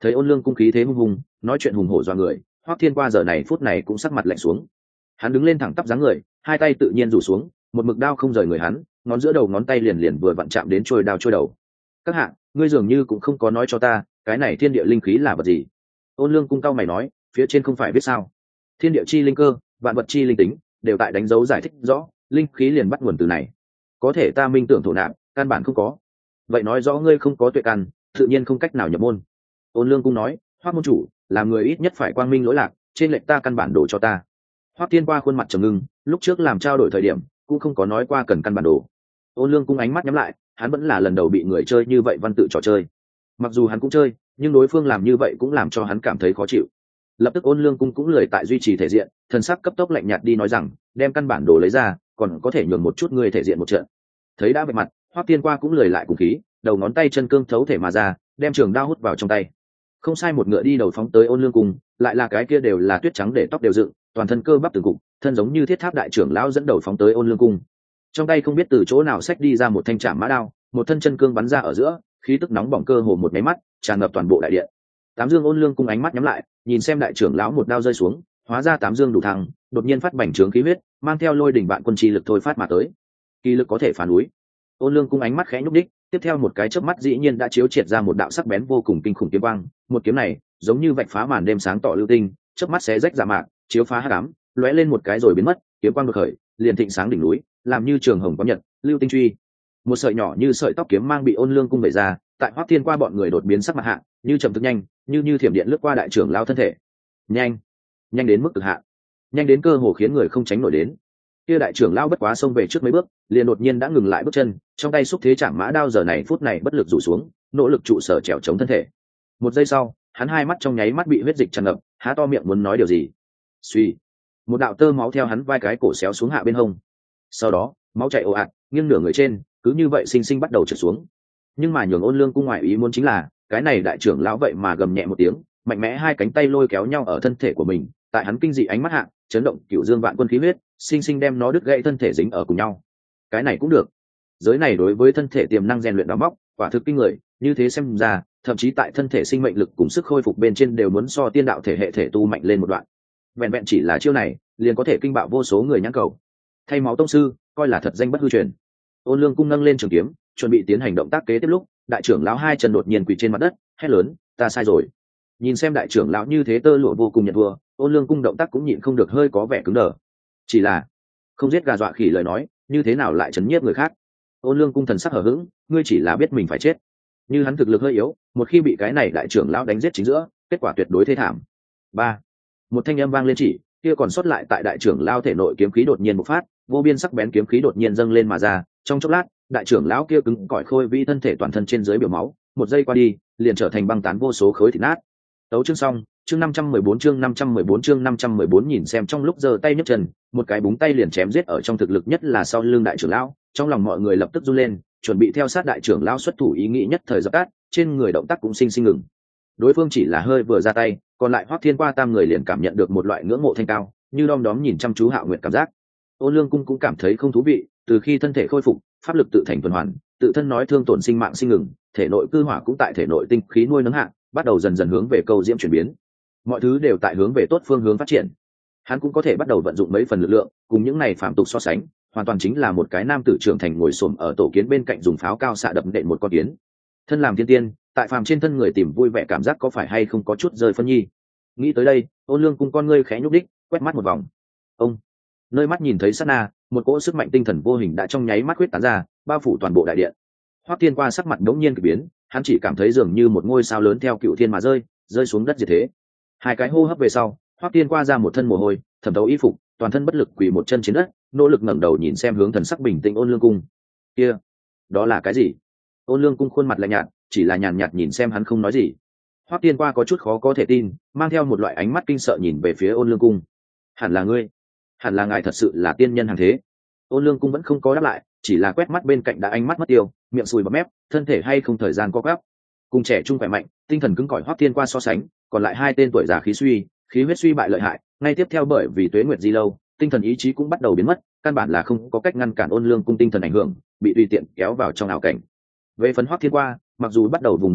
thấy ôn lương cung khí thế hung hùng nói chuyện hùng hổ do người, Hoắc Thiên Qua giờ này phút này cũng sắc mặt lạnh xuống. Hắn đứng lên thẳng tắp dáng người, hai tay tự nhiên rủ xuống, một mực đao không rời người hắn, ngón giữa đầu ngón tay liền liền vừa vặn chạm đến trôi đao trôi đầu. Các hạ, ngươi dường như cũng không có nói cho ta, cái này thiên địa linh khí là vật gì? Ôn lương cung cao mày nói, phía trên không phải viết sao? Thiên địa chi linh cơ, vạn vật chi linh tính, đều tại đánh dấu giải thích rõ, linh khí liền bắt nguồn từ này. Có thể ta minh tưởng thổ nạp, căn bản không có. Vậy nói rõ ngươi không có tuệ căn, tự nhiên không cách nào nhập môn. Ôn lương cung nói, Hoắc môn chủ, làm người ít nhất phải quang minh lỗi lạc, trên lệnh ta căn bản đổ cho ta. Hoắc Thiên Qua khuôn mặt trầm ngưng, lúc trước làm trao đổi thời điểm cũng không có nói qua cần căn bản đồ. Ôn lương cung ánh mắt nhắm lại, hắn vẫn là lần đầu bị người chơi như vậy văn tự trò chơi. Mặc dù hắn cũng chơi, nhưng đối phương làm như vậy cũng làm cho hắn cảm thấy khó chịu. Lập tức ôn lương cung cũng lười tại duy trì thể diện, thần sắc cấp tốc lạnh nhạt đi nói rằng, đem căn bản đồ lấy ra, còn có thể nhường một chút người thể diện một trận. Thấy đã vạch mặt, Hoắc Thiên Qua cũng lười lại cùng khí, đầu ngón tay chân cương thấu thể mà ra, đem trường đao hút vào trong tay. Không sai, một ngựa đi đầu phóng tới ôn lương cung, lại là cái kia đều là tuyết trắng để tóc đều dựng, toàn thân cơ bắp từng cục, thân giống như thiết tháp đại trưởng lão dẫn đầu phóng tới ôn lương cung. Trong tay không biết từ chỗ nào xách đi ra một thanh trảm mã đao, một thân chân cương bắn ra ở giữa, khí tức nóng bỏng cơ hồ một máy mắt tràn ngập toàn bộ đại điện. Tám Dương ôn lương cung ánh mắt nhắm lại, nhìn xem đại trưởng lão một đao rơi xuống, hóa ra tám dương đủ thăng, đột nhiên phát bành trướng khí huyết, mang theo lôi đỉnh vạn quân chi lực thôi phát mà tới. Kỳ lực có thể phá núi. Ôn lương cung ánh mắt khẽ nhúc đích, tiếp theo một cái chớp mắt dĩ nhiên đã chiếu triệt ra một đạo sắc bén vô cùng kinh khủng kiếm quang, một kiếm này giống như vạch phá màn đêm sáng tỏ lưu tinh, chớp mắt xé rách dạ mạc, chiếu phá hắc ám, lóe lên một cái rồi biến mất, kiếm quang đột khởi, liền thịnh sáng đỉnh núi, làm như trường hồng có nhật, lưu tinh truy. Một sợi nhỏ như sợi tóc kiếm mang bị ôn lương cung vẩy ra, tại Hoắc Thiên Qua bọn người đột biến sắc mặt hạ, như chậm thực nhanh, như như thiểm điện lướt qua đại trưởng lao thân thể. Nhanh, nhanh đến mức cực hạn, nhanh đến cơ hồ khiến người không tránh nổi đến. Kia đại trưởng lao bất quá xông về trước mấy bước, liền đột nhiên đã ngừng lại bước chân, trong tay xúc thế chạm mã đao giờ này phút này bất lực rủ xuống, nỗ lực trụ sở trèo chống thân thể. Một giây sau, hắn hai mắt trong nháy mắt bị huyết dịch tràn ngập, há to miệng muốn nói điều gì. Suy, một đạo tơ máu theo hắn vai cái cổ xéo xuống hạ bên hông. Sau đó, máu chảy ồ ạt, nghiêng nửa người trên, cứ như vậy sinh sinh bắt đầu trượt xuống. Nhưng mà nhường ôn lương cung ngoại ý muốn chính là, cái này đại trưởng lão vậy mà gầm nhẹ một tiếng, mạnh mẽ hai cánh tay lôi kéo nhau ở thân thể của mình, tại hắn kinh dị ánh mắt hạ, chấn động cửu dương vạn quân khí huyết, sinh sinh đem nó đứt gãy thân thể dính ở cùng nhau. Cái này cũng được. Giới này đối với thân thể tiềm năng rèn luyện đào móc, quả thực kinh người, như thế xem ra, thậm chí tại thân thể sinh mệnh lực cùng sức khôi phục bên trên đều muốn so tiên đạo thể hệ thể tu mạnh lên một đoạn. Vẹn vẹn chỉ là chiêu này, liền có thể kinh bạo vô số người nhãn cầu. Thay máu tông sư, coi là thật danh bất hư truyền. Ôn lương cung nâng lên trường kiếm, chuẩn bị tiến hành động tác kế tiếp lúc, đại trưởng lão hai chân đột nhiên quỳ trên mặt đất, hét lớn, ta sai rồi. Nhìn xem đại trưởng lão như thế tơ lụa vô cùng nhận thua, ôn lương cung động tác cũng nhịn không được hơi có vẻ cứng đờ. Chỉ là không giết gà dọa khỉ lời nói, như thế nào lại chấn nhiếp người khác. Ôn lương cung thần sắc hờ hững, ngươi chỉ là biết mình phải chết. Như hắn thực lực hơi yếu, một khi bị cái này đại trưởng lão đánh giết chính giữa, kết quả tuyệt đối thê thảm. Ba, một thanh âm vang lên, chỉ kia còn sót lại tại đại trưởng lão thể nội kiếm khí đột nhiên bộc phát, vô biên sắc bén kiếm khí đột nhiên dâng lên mà ra. Trong chốc lát, đại trưởng lão kia cứng cỏi khôi vi thân thể toàn thân trên dưới biểu máu, một giây qua đi, liền trở thành băng tán vô số khối thịt nát. Tấu chương xong, chương năm trăm mười bốn chương năm trăm mười bốn chương năm trăm mười bốn nhìn xem trong lúc giơ tay nhấc chân, một cái búng tay liền chém giết ở trong thực lực nhất là sau lưng đại trưởng lão, trong lòng mọi người lập tức run lên, chuẩn bị theo sát đại trưởng lão xuất thủ ý nghĩ nhất thời dập tắt, trên người động tác cũng sinh sinh ngừng. Đối phương chỉ là hơi vừa ra tay, còn lại Hoắc Thiên Qua tam người liền cảm nhận được một loại ngưỡng mộ thanh cao, như đom đóm nhìn chăm chú Hạo Nguyệt cảm giác. Ôn Lương Cung cũng cảm thấy không thú vị, từ khi thân thể khôi phục, pháp lực tự thành tuần hoàn, tự thân nói thương tổn sinh mạng sinh ngừng, thể nội cư hỏa cũng tại thể nội tinh khí nuôi nấng hạ, bắt đầu dần dần hướng về câu diễm chuyển biến. Mọi thứ đều tại hướng về tốt phương hướng phát triển. Hắn cũng có thể bắt đầu vận dụng mấy phần lực lượng, cùng những này phạm tục so sánh, hoàn toàn chính là một cái nam tử trưởng thành ngồi xổm ở tổ kiến bên cạnh dùng pháo cao xạ đập nện một con kiến. Thân làm thiên tiên, tại phàm trên thân người tìm vui vẻ cảm giác có phải hay không có chút rơi phân nhi. Nghĩ tới đây, Ôn Lương Cung con ngươi khẽ nhúc đích, quét mắt một vòng. Ông, nơi mắt nhìn thấy sát na, một cỗ sức mạnh tinh thần vô hình đã trong nháy mắt huyết tán ra, bao phủ toàn bộ đại điện. Hoắc Thiên Qua sắc mặt đống nhiên kỳ biến, hắn chỉ cảm thấy dường như một ngôi sao lớn theo cựu thiên mà rơi, rơi xuống đất diệt thế. Hai cái hô hấp về sau, Hoắc Thiên Qua ra một thân mồ hôi, thẩm thấu y phục, toàn thân bất lực quỳ một chân trên đất, nỗ lực ngẩng đầu nhìn xem hướng thần sắc bình tĩnh Ôn Lương Cung. Kia, đó là cái gì? Ôn Lương Cung khuôn mặt lạnh nhạt, chỉ là nhàn nhạt nhìn xem hắn không nói gì. Hoắc Thiên Qua có chút khó có thể tin, mang theo một loại ánh mắt kinh sợ nhìn về phía Ôn Lương Cung. Hẳn là ngươi, hẳn là ngài thật sự là tiên nhân hàng thế. Ôn Lương Cung vẫn không có đáp lại, chỉ là quét mắt bên cạnh đã ánh mắt mất tiêu, miệng sùi bọt mép, thân thể hay không thời gian co quắp. Cùng trẻ trung khỏe mạnh, tinh thần cứng cỏi Hoắc Thiên Qua so sánh, còn lại hai tên tuổi già khí suy, khí huyết suy bại lợi hại, ngay tiếp theo bởi vì tuế nguyệt di lâu, tinh thần ý chí cũng bắt đầu biến mất, căn bản là không có cách ngăn cản Ôn Lương Cung tinh thần ảnh hưởng, bị tùy tiện kéo vào trong ảo cảnh. Về phần Hoắc Thiên Qua, mặc dù bắt đầu vùng mấy hạng,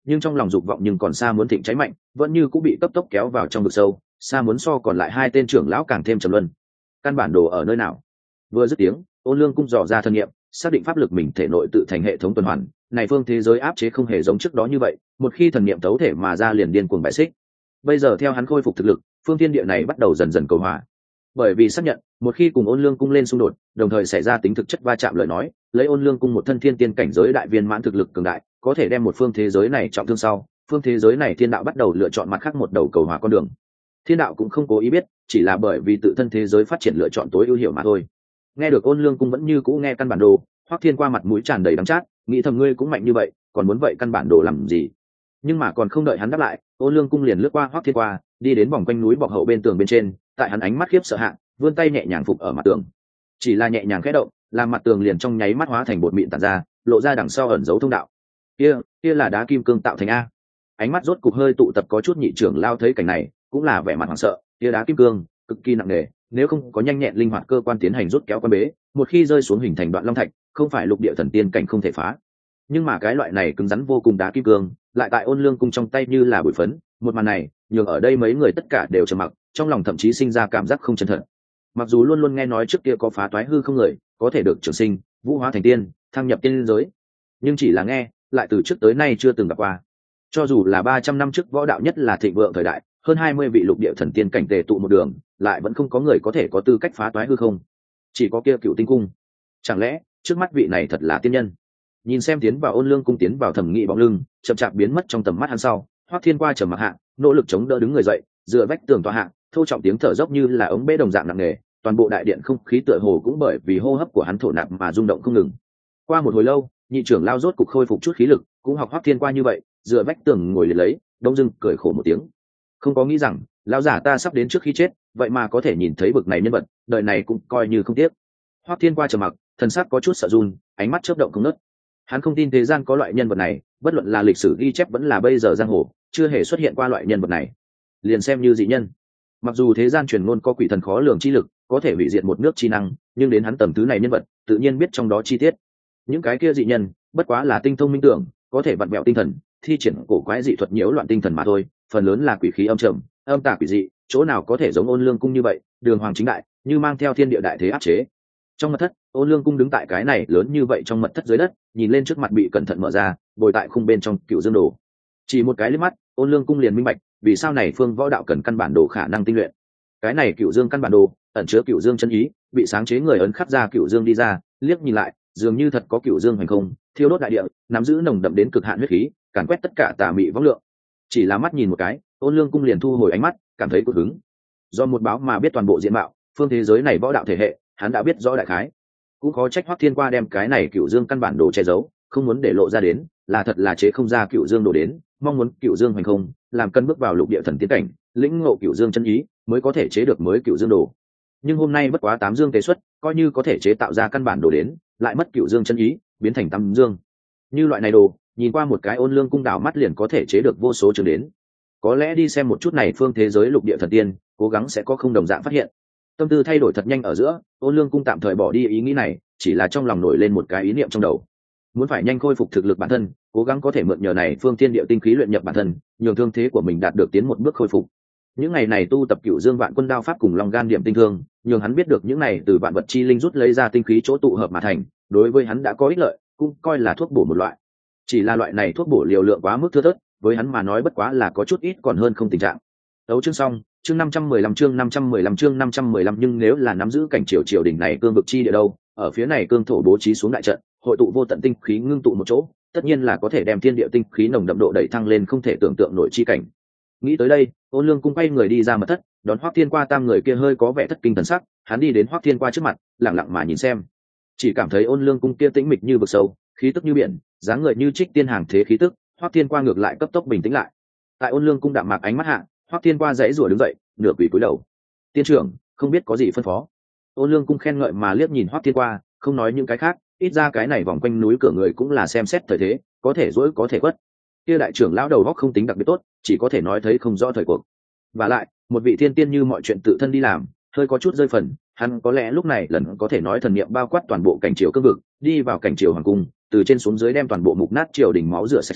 nhưng trong lòng dục vọng nhưng còn xa muốn thịnh cháy mạnh, vẫn như cũng bị cấp tốc kéo vào trong vực sâu, xa muốn so còn lại hai tên trưởng lão càng thêm trầm luân. Căn bản đồ ở nơi nào? Vừa dứt tiếng, Ôn Lương Cung dò ra thân nghiệm, xác định pháp lực mình thể nội tự thành hệ thống tuần hoàn, này phương thế giới áp chế không hề giống trước đó như vậy, một khi thần niệm tấu thể mà ra liền điên cuồng bại xích. Bây giờ theo hắn khôi phục thực lực, phương thiên địa này bắt đầu dần dần cầu hòa. Bởi vì xác nhận, một khi cùng Ôn Lương Cung lên xung đột, đồng thời xảy ra tính thực chất va chạm lời nói, lấy Ôn Lương Cung một thân thiên tiên cảnh giới đại viên mãn thực lực cường đại, có thể đem một phương thế giới này trọng thương sau, phương thế giới này thiên đạo bắt đầu lựa chọn mặt khác một đầu cầu hòa con đường. Thiên đạo cũng không cố ý biết, chỉ là bởi vì tự thân thế giới phát triển lựa chọn tối ưu hiệu mà thôi. Nghe được Ôn Lương Cung vẫn như cũ nghe căn bản đồ, Hoắc Thiên qua mặt mũi tràn đầy đắng chát, nghĩ thầm ngươi cũng mạnh như vậy, còn muốn vậy căn bản đồ làm gì? Nhưng mà còn không đợi hắn đáp lại, Ôn Lương Cung liền lướt qua Hoắc Thiên qua, đi đến vòng quanh núi bọc hậu bên tường bên trên, tại hắn ánh mắt khiếp sợ hạ, vươn tay nhẹ nhàng phục ở mặt tường. Chỉ là nhẹ nhàng khẽ động, làm mặt tường liền trong nháy mắt hóa thành bột mịn tản ra, lộ ra đằng sau ẩn dấu thông đạo. Kia, kia là đá kim cương tạo thành a. Ánh mắt rốt cục hơi tụ tập có chút nhị trưởng lao thấy cảnh này, cũng là vẻ mặt hoảng sợ, kia đá kim cương cực kỳ nặng nề, nếu không có nhanh nhẹn linh hoạt cơ quan tiến hành rút kéo quan bế, một khi rơi xuống hình thành đoạn long thạch, không phải lục địa thần tiên cảnh không thể phá. Nhưng mà cái loại này cứng rắn vô cùng đá kim cương, lại tại Ôn Lương Cung trong tay như là bụi phấn, một màn này, nhường ở đây mấy người tất cả đều trầm mặc, trong lòng thậm chí sinh ra cảm giác không chân thật. Mặc dù luôn luôn nghe nói trước kia có phá toái hư không người, có thể được trường sinh, vũ hóa thành tiên, thăng nhập tiên giới, nhưng chỉ là nghe, lại từ trước tới nay chưa từng gặp qua. Cho dù là ba trăm năm trước võ đạo nhất là thịnh vượng thời đại, hơn hai mươi vị lục địa thần tiên cảnh tề tụ một đường, lại vẫn không có người có thể có tư cách phá toái hư không. Chỉ có kia Cựu Tinh Cung. Chẳng lẽ, trước mắt vị này thật là tiên nhân? Nhìn xem tiến vào Ôn Lương Cung tiến vào thẩm nghị bóng lưng, chậm chạp biến mất trong tầm mắt hắn sau, Hoắc Thiên qua trầm mặc hạ, nỗ lực chống đỡ đứng người dậy, dựa vách tường tọa hạ, thô trọng tiếng thở dốc như là ống bể đồng dạng nặng nề, toàn bộ đại điện không khí tựa hồ cũng bởi vì hô hấp của hắn thổ nạp mà rung động không ngừng. Qua một hồi lâu, nhị trưởng lao rốt cục khôi phục chút khí lực, cũng học Hoắc Thiên qua như vậy, dựa vách tường ngồi liệt lấy, đông dưng cười khổ một tiếng. Không có nghĩ rằng, lão giả ta sắp đến trước khi chết, vậy mà có thể nhìn thấy bực này nhân vật, đời này cũng coi như không tiếc. Hoắc Thiên qua trầm mặc, thần sắc có chút sợ run, ánh mắt chớp động không ngớt. Hắn không tin thế gian có loại nhân vật này, bất luận là lịch sử ghi chép vẫn là bây giờ giang hồ, chưa hề xuất hiện qua loại nhân vật này. Liền xem như dị nhân, mặc dù thế gian truyền ngôn có quỷ thần khó lường chi lực, có thể hủy diệt một nước chi năng, nhưng đến hắn tầm thứ này nhân vật, tự nhiên biết trong đó chi tiết. Những cái kia dị nhân, bất quá là tinh thông minh tưởng, có thể vặn vẹo tinh thần, thi triển cổ quái dị thuật nhiễu loạn tinh thần mà thôi, phần lớn là quỷ khí âm trầm, âm tà quỷ dị, chỗ nào có thể giống Ôn Lương Cung như vậy, đường hoàng chính đại, như mang theo thiên địa đại thế áp chế. Trong mật thất, Ôn Lương Cung đứng tại cái này lớn như vậy trong mật thất dưới đất, nhìn lên trước mặt bị cẩn thận mở ra, bồi tại khung bên trong Cựu Dương Đồ. Chỉ một cái liếc mắt, Ôn Lương Cung liền minh bạch, vì sao này phương võ đạo cần căn bản đồ khả năng tinh luyện. Cái này Cựu Dương căn bản đồ, ẩn chứa Cựu Dương chân ý, bị sáng chế người ấn khắc ra Cựu Dương đi ra, liếc nhìn lại, dường như thật có Cựu Dương hành không, thiêu đốt đại địa, nắm giữ nồng đậm đến cực hạn huyết khí, càn quét tất cả tà mị vong lượng. Chỉ là mắt nhìn một cái, Ôn Lương Cung liền thu hồi ánh mắt, cảm thấy cột hứng. Do một báo mà biết toàn bộ diện mạo, phương thế giới này võ đạo thể hệ, hắn đã biết rõ đại khái. Cũng khó trách Hoắc Thiên qua đem cái này Cựu Dương căn bản đồ che giấu, không muốn để lộ ra đến, là thật là chế không ra Cựu Dương đồ đến, mong muốn Cựu Dương hành không, làm cân bước vào lục địa thần tiến cảnh, lĩnh ngộ Cựu Dương chân ý, mới có thể chế được mới Cựu Dương đồ. Nhưng hôm nay bất quá tám dương tế xuất, coi như có thể chế tạo ra căn bản đồ đến, lại mất Cựu Dương chân ý, biến thành tám dương. Như loại này đồ, nhìn qua một cái Ôn Lương Cung đảo mắt liền có thể chế được vô số trường đến. Có lẽ đi xem một chút này phương thế giới lục địa thần tiên, cố gắng sẽ có không đồng dạng phát hiện. Tâm tư thay đổi thật nhanh ở giữa, Ôn Lương Cung tạm thời bỏ đi ý nghĩ này, chỉ là trong lòng nổi lên một cái ý niệm trong đầu. Muốn phải nhanh khôi phục thực lực bản thân, cố gắng có thể mượn nhờ này phương thiên địa tinh khí luyện nhập bản thân, nhường thương thế của mình đạt được tiến một bước khôi phục. Những ngày này tu tập Cựu Dương Vạn Quân đao pháp cùng Long Gan điểm tinh thương, nhường hắn biết được những này từ vạn vật chi linh rút lấy ra tinh khí chỗ tụ hợp mà thành, đối với hắn đã có ích lợi, cũng coi là thuốc bổ một loại. Chỉ là loại này thuốc bổ liều lượng quá mức thưa thớt, với hắn mà nói bất quá là có chút ít còn hơn không tình trạng. Đấu chương xong, chương năm trăm mười lăm chương năm trăm mười lăm chương năm trăm mười lăm nhưng nếu là nắm giữ cảnh triều triều đỉnh này cương vực chi địa đâu, ở phía này cương thổ bố trí xuống đại trận, hội tụ vô tận tinh khí ngưng tụ một chỗ, tất nhiên là có thể đem thiên địa tinh khí nồng đậm độ đẩy thăng lên không thể tưởng tượng nổi chi cảnh. Nghĩ tới đây, Ôn Lương Cung quay người đi ra mật thất, đón Hoắc Thiên qua tam người kia hơi có vẻ thất kinh thần sắc, hắn đi đến Hoắc Thiên qua trước mặt, lặng lặng mà nhìn xem. Chỉ cảm thấy Ôn Lương Cung kia tĩnh mịch như vực sâu, khí tức như biển, dáng người như trích tiên hàng thế khí tức, Hoắc Thiên qua ngược lại cấp tốc bình tĩnh lại. Tại Ôn Lương Cung đạm mạc ánh mắt hạ, Hoắc Thiên qua dãy rủa đứng dậy, nửa quỳ cúi đầu. "Tiên trưởng, không biết có gì phân phó?" Ôn Lương Cung khen ngợi mà liếc nhìn Hoắc Thiên qua, không nói những cái khác, ít ra cái này vòng quanh núi cửa người cũng là xem xét thời thế, có thể dỗi có thể quất. Kia đại trưởng lão đầu óc không tính đặc biệt tốt, chỉ có thể nói thấy không rõ thời cuộc. Và lại, một vị thiên tiên như mọi chuyện tự thân đi làm, hơi có chút rơi phần, hắn có lẽ lúc này lần có thể nói thần niệm bao quát toàn bộ cảnh triều cương vực, đi vào cảnh triều hoàng cung, từ trên xuống dưới đem toàn bộ mục nát triều đình máu rửa sạch sẽ,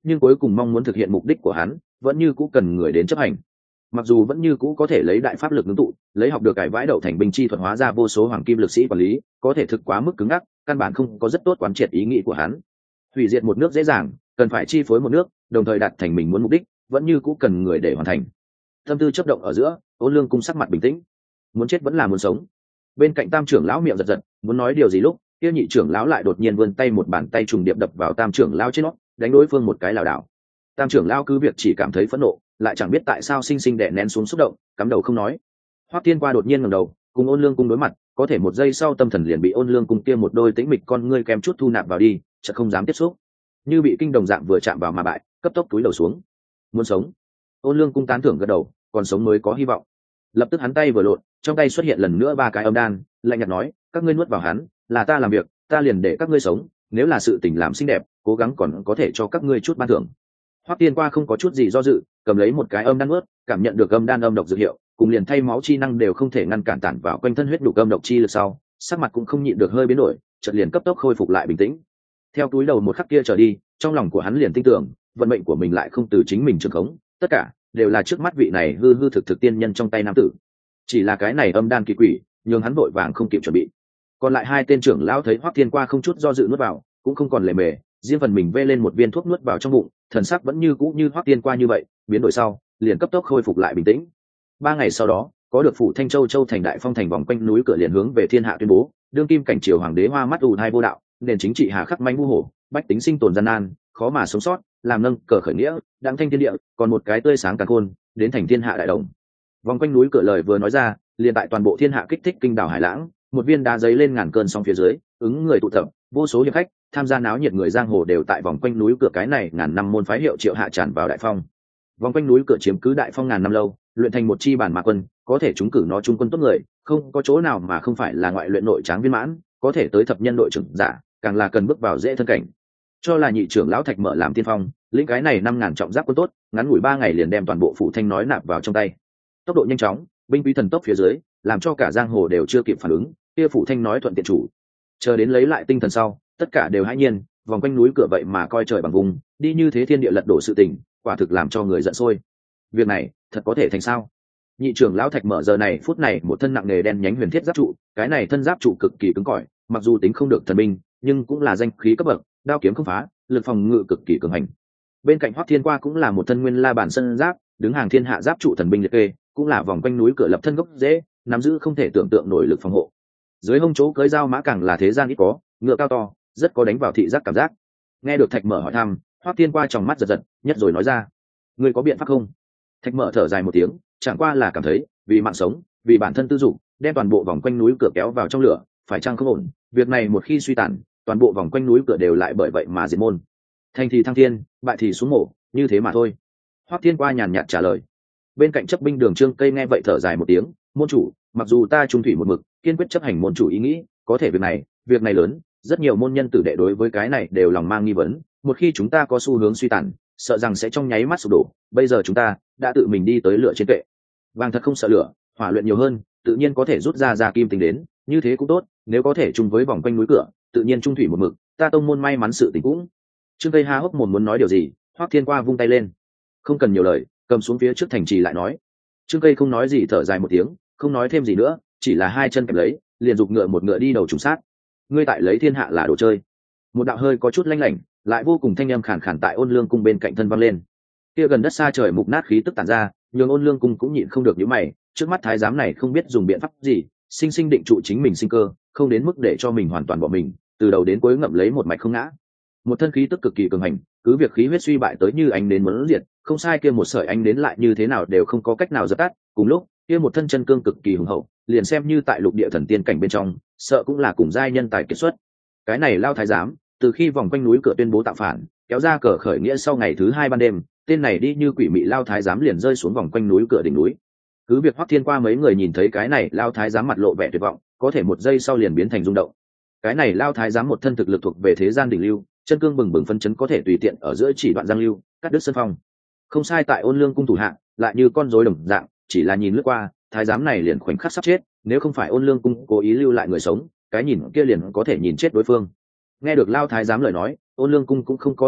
nhưng cuối cùng mong muốn thực hiện mục đích của hắn vẫn như cũ cần người đến chấp hành. Mặc dù vẫn như cũ có thể lấy đại pháp lực ngưng tụ, lấy học được cải vãi đậu thành binh chi thuật hóa ra vô số hoàng kim lực sĩ quản lý, có thể thực quá mức cứng ngắc, căn bản không có rất tốt quán triệt ý nghĩ của hắn. Hủy diệt một nước dễ dàng, cần phải chi phối một nước, đồng thời đạt thành mình muốn mục đích, vẫn như cũ cần người để hoàn thành. Tâm tư chấp động ở giữa, Ôn Lương Cung sắc mặt bình tĩnh. Muốn chết vẫn là muốn sống. Bên cạnh Tam trưởng lão miệng giật giật, muốn nói điều gì lúc, kia nhị trưởng lão lại đột nhiên vươn tay một bàn tay trùng điệp đập vào Tam trưởng lão trên nó, đánh đối phương một cái lảo đảo. Tam trưởng lão cứ việc chỉ cảm thấy phẫn nộ, lại chẳng biết tại sao sinh sinh đè nén xuống xúc động, cắm đầu không nói. Hoắc Thiên Qua đột nhiên ngẩng đầu, cùng Ôn Lương Cung đối mặt, có thể một giây sau tâm thần liền bị Ôn Lương Cung kia một đôi tĩnh mịch con ngươi kèm chút thu nạp vào đi, chợt không dám tiếp xúc, như bị kinh đồng dạng vừa chạm vào mà bại, cấp tốc túi đầu xuống. Muốn sống. Ôn Lương Cung tán thưởng gật đầu, còn sống mới có hy vọng. Lập tức hắn tay vừa lộn, trong tay xuất hiện lần nữa ba cái âm đan, lạnh nhạt nói, các ngươi nuốt vào hắn, là ta làm việc, ta liền để các ngươi sống, nếu là sự tình làm xinh đẹp, cố gắng còn có thể cho các ngươi chút ban thưởng. Hoắc Tiên Qua không có chút gì do dự, cầm lấy một cái âm đan nuốt, cảm nhận được âm đan âm độc dược hiệu, cùng liền thay máu chi năng đều không thể ngăn cản tản vào quanh thân huyết đủ âm độc chi lực sau, sắc mặt cũng không nhịn được hơi biến đổi, chợt liền cấp tốc khôi phục lại bình tĩnh. Theo túi đầu một khắc kia trở đi, trong lòng của hắn liền tin tưởng, vận mệnh của mình lại không từ chính mình trường khống, tất cả đều là trước mắt vị này hư hư thực thực tiên nhân trong tay nam tử. Chỉ là cái này âm đan kỳ quỷ, nhường hắn vội vàng không kịp chuẩn bị. Còn lại hai tên trưởng lão thấy Hoắc Thiên Qua không chút do dự nuốt vào, cũng không còn lề mề, riêng phần mình vê lên một viên thuốc nuốt vào trong bụng, thần sắc vẫn như cũ như Hoắc Thiên Qua như vậy, biến đổi sau, liền cấp tốc khôi phục lại bình tĩnh. Ba ngày sau đó, có được phủ Thanh Châu Châu thành đại phong thành vòng quanh núi cửa liền hướng về thiên hạ tuyên bố, đương kim cảnh triều hoàng đế hoa mắt ù thai vô đạo, nền chính trị hà khắc manh vu hổ, bách tính sinh tồn gian nan, khó mà sống sót, làm nâng cờ khởi nghĩa, đặng thanh thiên địa, còn một cái tươi sáng càn khôn, đến thành thiên hạ đại đồng. Vòng quanh núi cửa lời vừa nói ra, liền tại toàn bộ thiên hạ kích thích kinh đảo hải lãng, một viên đá giấy lên ngàn cơn sóng phía dưới, ứng người tụ tập, vô số hiệp khách, tham gia náo nhiệt người giang hồ đều tại vòng quanh núi cửa cái này ngàn năm môn phái hiệu triệu hạ tràn vào đại phong. Vòng quanh núi cửa chiếm cứ đại phong ngàn năm lâu, luyện thành một chi bản mã quân, có thể chúng cử nó trung quân tốt người, không có chỗ nào mà không phải là ngoại luyện nội tráng viên mãn, có thể tới thập nhân đội trưởng giả, càng là cần bước vào dễ thân cảnh. Cho là nhị trưởng lão Thạch Mở làm tiên phong, lĩnh cái này năm ngàn trọng giáp quân tốt, ngắn ngủi ba ngày liền đem toàn bộ phủ thanh nói nạp vào trong tay. Tốc độ nhanh chóng, binh quý thần tốc phía dưới, làm cho cả giang hồ đều chưa kịp phản ứng, kia phủ thanh nói thuận tiện chủ. Chờ đến lấy lại tinh thần sau, tất cả đều hãi nhiên, vòng quanh núi cửa vậy mà coi trời bằng vùng, đi như thế thiên địa lật đổ sự tình, quả thực làm cho người giận sôi. Việc này, thật có thể thành sao? Nhị trưởng lão Thạch Mở giờ này phút này một thân nặng nề đen nhánh huyền thiết giáp trụ, cái này thân giáp trụ cực kỳ cứng cỏi, mặc dù tính không được thần binh, nhưng cũng là danh khí cấp bậc, đao kiếm không phá, lực phòng ngự cực kỳ cường hành. Bên cạnh Hoắc Thiên Qua cũng là một thân nguyên la bản sơn giáp, đứng hàng thiên hạ giáp trụ thần binh liệt kê, cũng là vòng quanh núi cửa lập thân gốc dễ, nắm giữ không thể tưởng tượng nổi lực phòng hộ. Dưới hông chỗ cưỡi dao mã càng là thế gian ít có, ngựa cao to, rất có đánh vào thị giác cảm giác. Nghe được Thạch Mở hỏi thăm, Hoắc Thiên Qua trong mắt giật giật, nhất rồi nói ra: "Ngươi có biện pháp không?" Thạch Mở thở dài một tiếng, chẳng qua là cảm thấy, vì mạng sống, vì bản thân tư dục, đem toàn bộ vòng quanh núi cửa kéo vào trong lửa, phải chăng không ổn? Việc này một khi suy tàn, toàn bộ vòng quanh núi cửa đều lại bởi vậy mà diệt môn. Thành thì thăng thiên, bại thì xuống mổ, như thế mà thôi. Hoắc Thiên Qua nhàn nhạt trả lời. Bên cạnh chấp binh Đường Trương Cây nghe vậy thở dài một tiếng, môn chủ, mặc dù ta trung thủy một mực, kiên quyết chấp hành môn chủ ý nghĩ, có thể việc này, việc này lớn, rất nhiều môn nhân tử đệ đối với cái này đều lòng mang nghi vấn, một khi chúng ta có xu hướng suy tàn, sợ rằng sẽ trong nháy mắt sụp đổ. Bây giờ chúng ta đã tự mình đi tới lửa trên kệ, vàng thật không sợ lửa, hỏa luyện nhiều hơn, tự nhiên có thể rút ra ra kim tính đến, như thế cũng tốt. Nếu có thể chung với vòng quanh núi cửa, tự nhiên trung thủy một mực, ta tông môn may mắn sự tình cũng. Trương Tây Ha hốc mồm muốn nói điều gì, Hoắc Thiên Qua vung tay lên, không cần nhiều lời, cầm xuống phía trước thành trì lại nói. Trương Tây không nói gì, thở dài một tiếng, không nói thêm gì nữa, chỉ là hai chân kẹp lấy, liền giục ngựa một ngựa đi đầu trùng sát. Ngươi tại lấy thiên hạ là đồ chơi. Một đạo hơi có chút lanh lảnh, lại vô cùng thanh âm khàn khàn tại Ôn Lương cung bên cạnh thân vang lên. Kia gần đất xa trời mục nát khí tức tản ra, nhường Ôn Lương cung cũng nhịn không được nhíu mày, trước mắt thái giám này không biết dùng biện pháp gì, sinh sinh định trụ chính mình sinh cơ, không đến mức để cho mình hoàn toàn bỏ mình, từ đầu đến cuối ngậm lấy một mạch không ngã. Một thân khí tức cực kỳ cường hành, cứ việc khí huyết suy bại tới như ánh đến muốn diệt, không sai, kia một sợi ánh đến lại như thế nào đều không có cách nào dập tắt. Cùng lúc, kia một thân chân cương cực kỳ hùng hậu, liền xem như tại lục địa thần tiên cảnh bên trong, sợ cũng là cùng giai nhân tài kiệt xuất. Cái này lao thái giám, từ khi vòng quanh núi cửa tuyên bố tạo phản, kéo ra cờ khởi nghĩa sau ngày thứ hai ban đêm, tên này đi như quỷ mị lao thái giám liền rơi xuống vòng quanh núi cửa đỉnh núi. Cứ việc Hoắc Thiên Qua mấy người nhìn thấy cái này lao thái giám mặt lộ vẻ tuyệt vọng, có thể một giây sau liền biến thành rung động. Cái này lao thái giám một thân thực lực thuộc về thế gian đỉnh lưu, chân cương bừng bừng phân chấn, có thể tùy tiện ở giữa chỉ đoạn giang lưu, cắt đứt sơn phong. Không sai, tại Ôn Lương cung thủ hạ, lại như con rối đồng dạng, chỉ là nhìn lướt qua, thái giám này liền khoảnh khắc sắp chết, nếu không phải Ôn Lương cung cố ý lưu lại người sống, cái nhìn kia liền có thể nhìn chết đối phương. Nghe được lao thái giám lời nói, Ôn Lương cung cũng không có đáp lại,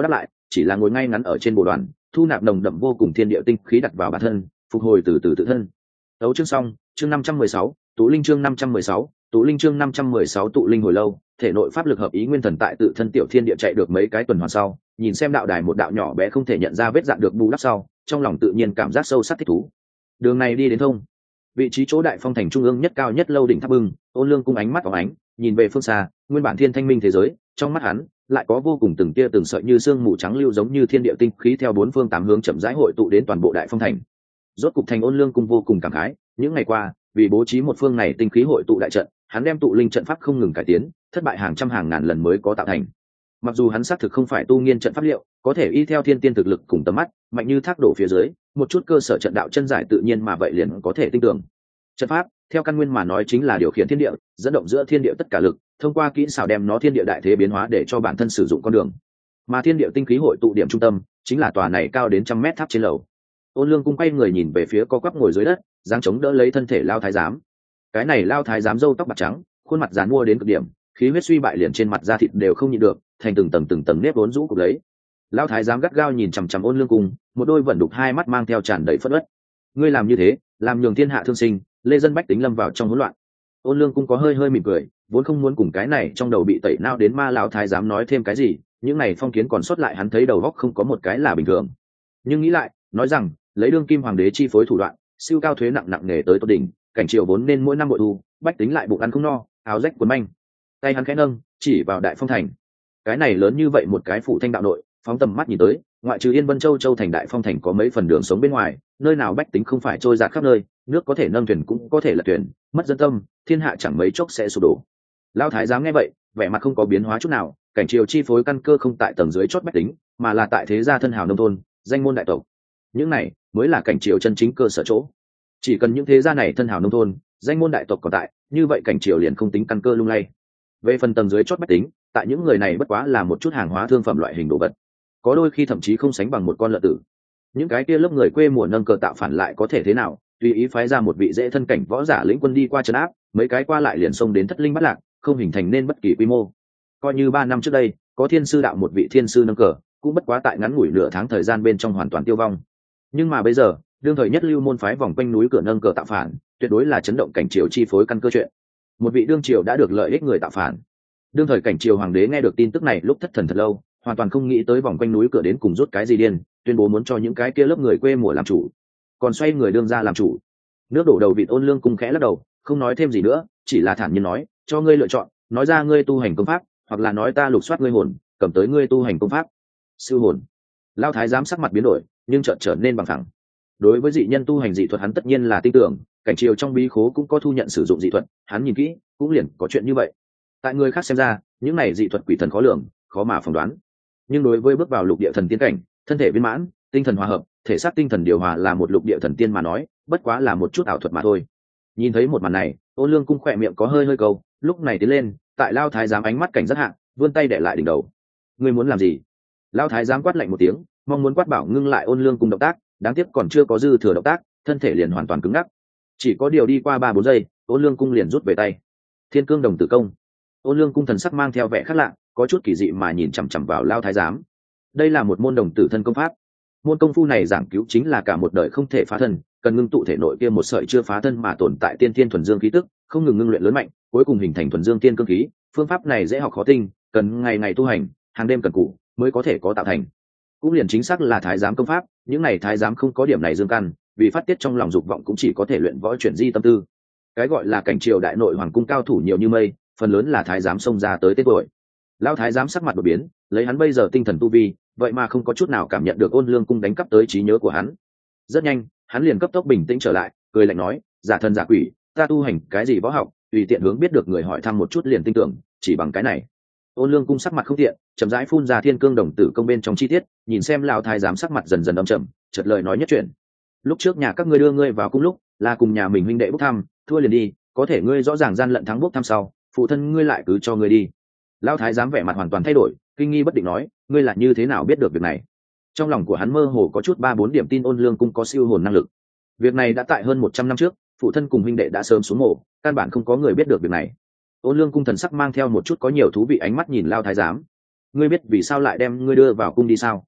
chỉ là ngồi ngay ngắn ở trên bộ đoàn, thu nạp nồng đậm vô cùng thiên địa tinh khí đặt vào bản thân, phục hồi từ từ tự thân. Đấu chương xong, chương năm trăm mười sáu, tụ linh chương năm trăm mười sáu, tụ linh chương năm trăm mười sáu tụ linh hồi lâu, thể nội pháp lực hợp ý nguyên thần tại tự thân tiểu thiên địa chạy được mấy cái tuần hoàn sau, nhìn xem đạo đài một đạo nhỏ bé không thể nhận ra vết dạn được bù đắp sau, trong lòng tự nhiên cảm giác sâu sắc thích thú. Đường này đi đến thông. Vị trí chỗ đại phong thành trung ương nhất cao nhất lâu đỉnh tháp bưng, Ôn Lương cung ánh mắt phóng ánh, nhìn về phương xa, nguyên bản thiên thanh minh thế giới, trong mắt hắn lại có vô cùng từng tia từng sợi như sương mù trắng lưu giống như thiên địa tinh khí theo bốn phương tám hướng chậm rãi hội tụ đến toàn bộ đại phong thành. Rốt cục thành Ôn Lương cung vô cùng cảm khái, những ngày qua, vì bố trí một phương này tinh khí hội tụ đại trận, hắn đem tụ linh trận pháp không ngừng cải tiến, thất bại hàng trăm hàng ngàn lần mới có tạo thành. Mặc dù hắn xác thực không phải tu nghiên trận pháp liệu, có thể y theo thiên tiên thực lực cùng tầm mắt, mạnh như thác đổ phía dưới, một chút cơ sở trận đạo chân giải tự nhiên mà vậy liền có thể tin tưởng. Trận pháp, theo căn nguyên mà nói chính là điều khiển thiên địa, dẫn động giữa thiên địa tất cả lực, thông qua kỹ xảo đem nó thiên địa đại thế biến hóa để cho bản thân sử dụng con đường. Mà thiên địa tinh khí hội tụ điểm trung tâm, chính là tòa này cao đến trăm mét tháp trên lầu. Ôn Lương cung quay người nhìn về phía co quắp ngồi dưới đất, giáng chống đỡ lấy thân thể lao thái giám. Cái này lao thái giám râu tóc bạc trắng, khuôn mặt giàn mua đến cực điểm, khí huyết suy bại liền trên mặt da thịt đều không nhịn được, thành từng tầng từng tầng nếp vốn rũ cục lấy. Lao thái giám gắt gao nhìn chằm chằm Ôn Lương cung, một đôi vẫn đục hai mắt mang theo tràn đầy phẫn uất. Ngươi làm như thế, làm nhường thiên hạ thương sinh, lê dân bách tính lâm vào trong hỗn loạn. Ôn Lương cung có hơi hơi mỉm cười, vốn không muốn cùng cái này trong đầu bị tẩy não đến ma lão thái giám nói thêm cái gì, những này phong kiến còn sót lại hắn thấy đầu óc không có một cái là bình thường. Nhưng nghĩ lại, nói rằng, lấy đương kim hoàng đế chi phối thủ đoạn, siêu cao thuế nặng nặng nề tới tột đỉnh, cảnh triều vốn nên mỗi năm bội thu, bách tính lại bụng ăn không no, áo rách quần manh. Tay hắn khẽ nâng, chỉ vào đại phong thành. Cái này lớn như vậy một cái phủ thanh đạo nội, phóng tầm mắt nhìn tới, ngoại trừ Yên Vân Châu Châu thành đại phong thành có mấy phần đường sống bên ngoài, nơi nào bách tính không phải trôi dạt khắp nơi, nước có thể nâng thuyền cũng có thể là thuyền, mất dân tâm, thiên hạ chẳng mấy chốc sẽ sụp đổ. Lão thái giám nghe vậy, vẻ mặt không có biến hóa chút nào, cảnh triều chi phối căn cơ không tại tầng dưới chót bách tính, mà là tại thế gia thân hào nông thôn, danh môn đại tộc. Những này mới là cảnh triều chân chính cơ sở chỗ. Chỉ cần những thế gia này thân hào nông thôn, danh môn đại tộc còn tại, như vậy cảnh triều liền không tính căn cơ lung lay. Về phần tầng dưới chót bách tính, tại những người này bất quá là một chút hàng hóa thương phẩm loại hình đồ vật, có đôi khi thậm chí không sánh bằng một con lợn tử. Những cái kia lớp người quê mùa nâng cờ tạo phản lại có thể thế nào, tùy ý phái ra một vị dễ thân cảnh võ giả lĩnh quân đi qua trấn áp, mấy cái qua lại liền xông đến thất linh bắt lạc, không hình thành nên bất kỳ quy mô. Coi như ba năm trước đây, có thiên sư đạo một vị thiên sư nâng cờ, cũng bất quá tại ngắn ngủi nửa tháng thời gian bên trong hoàn toàn tiêu vong. Nhưng mà bây giờ, đương thời nhất lưu môn phái vòng quanh núi cửa nâng cờ tạo phản, tuyệt đối là chấn động cảnh triều chi phối căn cơ chuyện. Một vị đương triều đã được lợi ích người tạo phản. Đương thời cảnh triều hoàng đế nghe được tin tức này lúc thất thần thật lâu, hoàn toàn không nghĩ tới vòng quanh núi cửa đến cùng rút cái gì điên, tuyên bố muốn cho những cái kia lớp người quê mùa làm chủ, còn xoay người đương ra làm chủ. Nước đổ đầu vịt Ôn Lương cung khẽ lắc đầu, không nói thêm gì nữa, chỉ là thản nhiên nói, cho ngươi lựa chọn, nói ra ngươi tu hành công pháp, hoặc là nói ta lục soát ngươi hồn, cầm tới ngươi tu hành công pháp. Siêu hồn. Lao thái giám sắc mặt biến đổi, nhưng chợt trở nên bằng thẳng. Đối với dị nhân tu hành dị thuật hắn tất nhiên là tin tưởng, cảnh triều trong bí khố cũng có thu nhận sử dụng dị thuật, hắn nhìn kỹ, cũng liền có chuyện như vậy. Tại người khác xem ra, những này dị thuật quỷ thần khó lường, khó mà phỏng đoán. Nhưng đối với bước vào lục địa thần tiên cảnh, thân thể viên mãn, tinh thần hòa hợp, thể xác tinh thần điều hòa là một lục địa thần tiên mà nói, bất quá là một chút ảo thuật mà thôi. Nhìn thấy một màn này, Ôn Lương cung khỏe miệng có hơi hơi câu, lúc này tiến lên, tại Lao thái giám ánh mắt cảnh rất hạng, vươn tay để lại đỉnh đầu. Ngươi muốn làm gì? Lao thái giám quát lạnh một tiếng, mong muốn quát bảo ngưng lại Ôn Lương cung động tác, đáng tiếc còn chưa có dư thừa động tác, thân thể liền hoàn toàn cứng ngắc. Chỉ có điều đi qua ba bốn giây, Ôn Lương cung liền rút về tay. Thiên cương đồng tử công. Ôn Lương cung thần sắc mang theo vẻ khác lạ, có chút kỳ dị mà nhìn chằm chằm vào Lao thái giám. Đây là một môn đồng tử thân công pháp. Môn công phu này giảng cứu chính là cả một đời không thể phá thân, cần ngưng tụ thể nội kia một sợi chưa phá thân mà tồn tại tiên thiên thuần dương khí tức, không ngừng ngưng luyện lớn mạnh, cuối cùng hình thành thuần dương tiên cương khí. Phương pháp này dễ học khó tinh, cần ngày ngày tu hành, hàng đêm cần cù mới có thể có tạo thành. Cũng liền chính xác là thái giám công pháp, những này thái giám không có điểm này dương căn, vì phát tiết trong lòng dục vọng cũng chỉ có thể luyện võ chuyển di tâm tư. Cái gọi là cảnh triều đại nội hoàng cung cao thủ nhiều như mây, phần lớn là thái giám xông ra tới tên tuổi. Lão thái giám sắc mặt đột biến, lấy hắn bây giờ tinh thần tu vi, vậy mà không có chút nào cảm nhận được Ôn Lương cung đánh cắp tới trí nhớ của hắn. Rất nhanh, hắn liền cấp tốc bình tĩnh trở lại, cười lạnh nói, giả thần giả quỷ, ta tu hành cái gì võ học, tùy tiện hướng biết được người hỏi thăm một chút liền tin tưởng, chỉ bằng cái này. Ôn Lương cung sắc mặt không tiện, chậm rãi phun ra thiên cương đồng tử công bên trong chi tiết, nhìn xem lão thái giám sắc mặt dần dần âm trầm, chợt lời nói nhất chuyện. Lúc trước nhà các ngươi đưa ngươi vào cung lúc, là cùng nhà mình huynh đệ bốc thăm, thua liền đi, có thể ngươi rõ ràng gian lận thắng bốc thăm sau, phụ thân ngươi lại cứ cho ngươi đi. Lão thái giám vẻ mặt hoàn toàn thay đổi, kinh nghi bất định nói, ngươi là như thế nào biết được việc này? Trong lòng của hắn mơ hồ có chút ba bốn điểm tin Ôn Lương cung có siêu hồn năng lực. Việc này đã tại hơn một trăm năm trước, phụ thân cùng huynh đệ đã sớm xuống mộ, căn bản không có người biết được việc này. Ôn Lương cung thần sắc mang theo một chút có nhiều thú vị ánh mắt nhìn Lão thái giám. Ngươi biết vì sao lại đem ngươi đưa vào cung đi sao?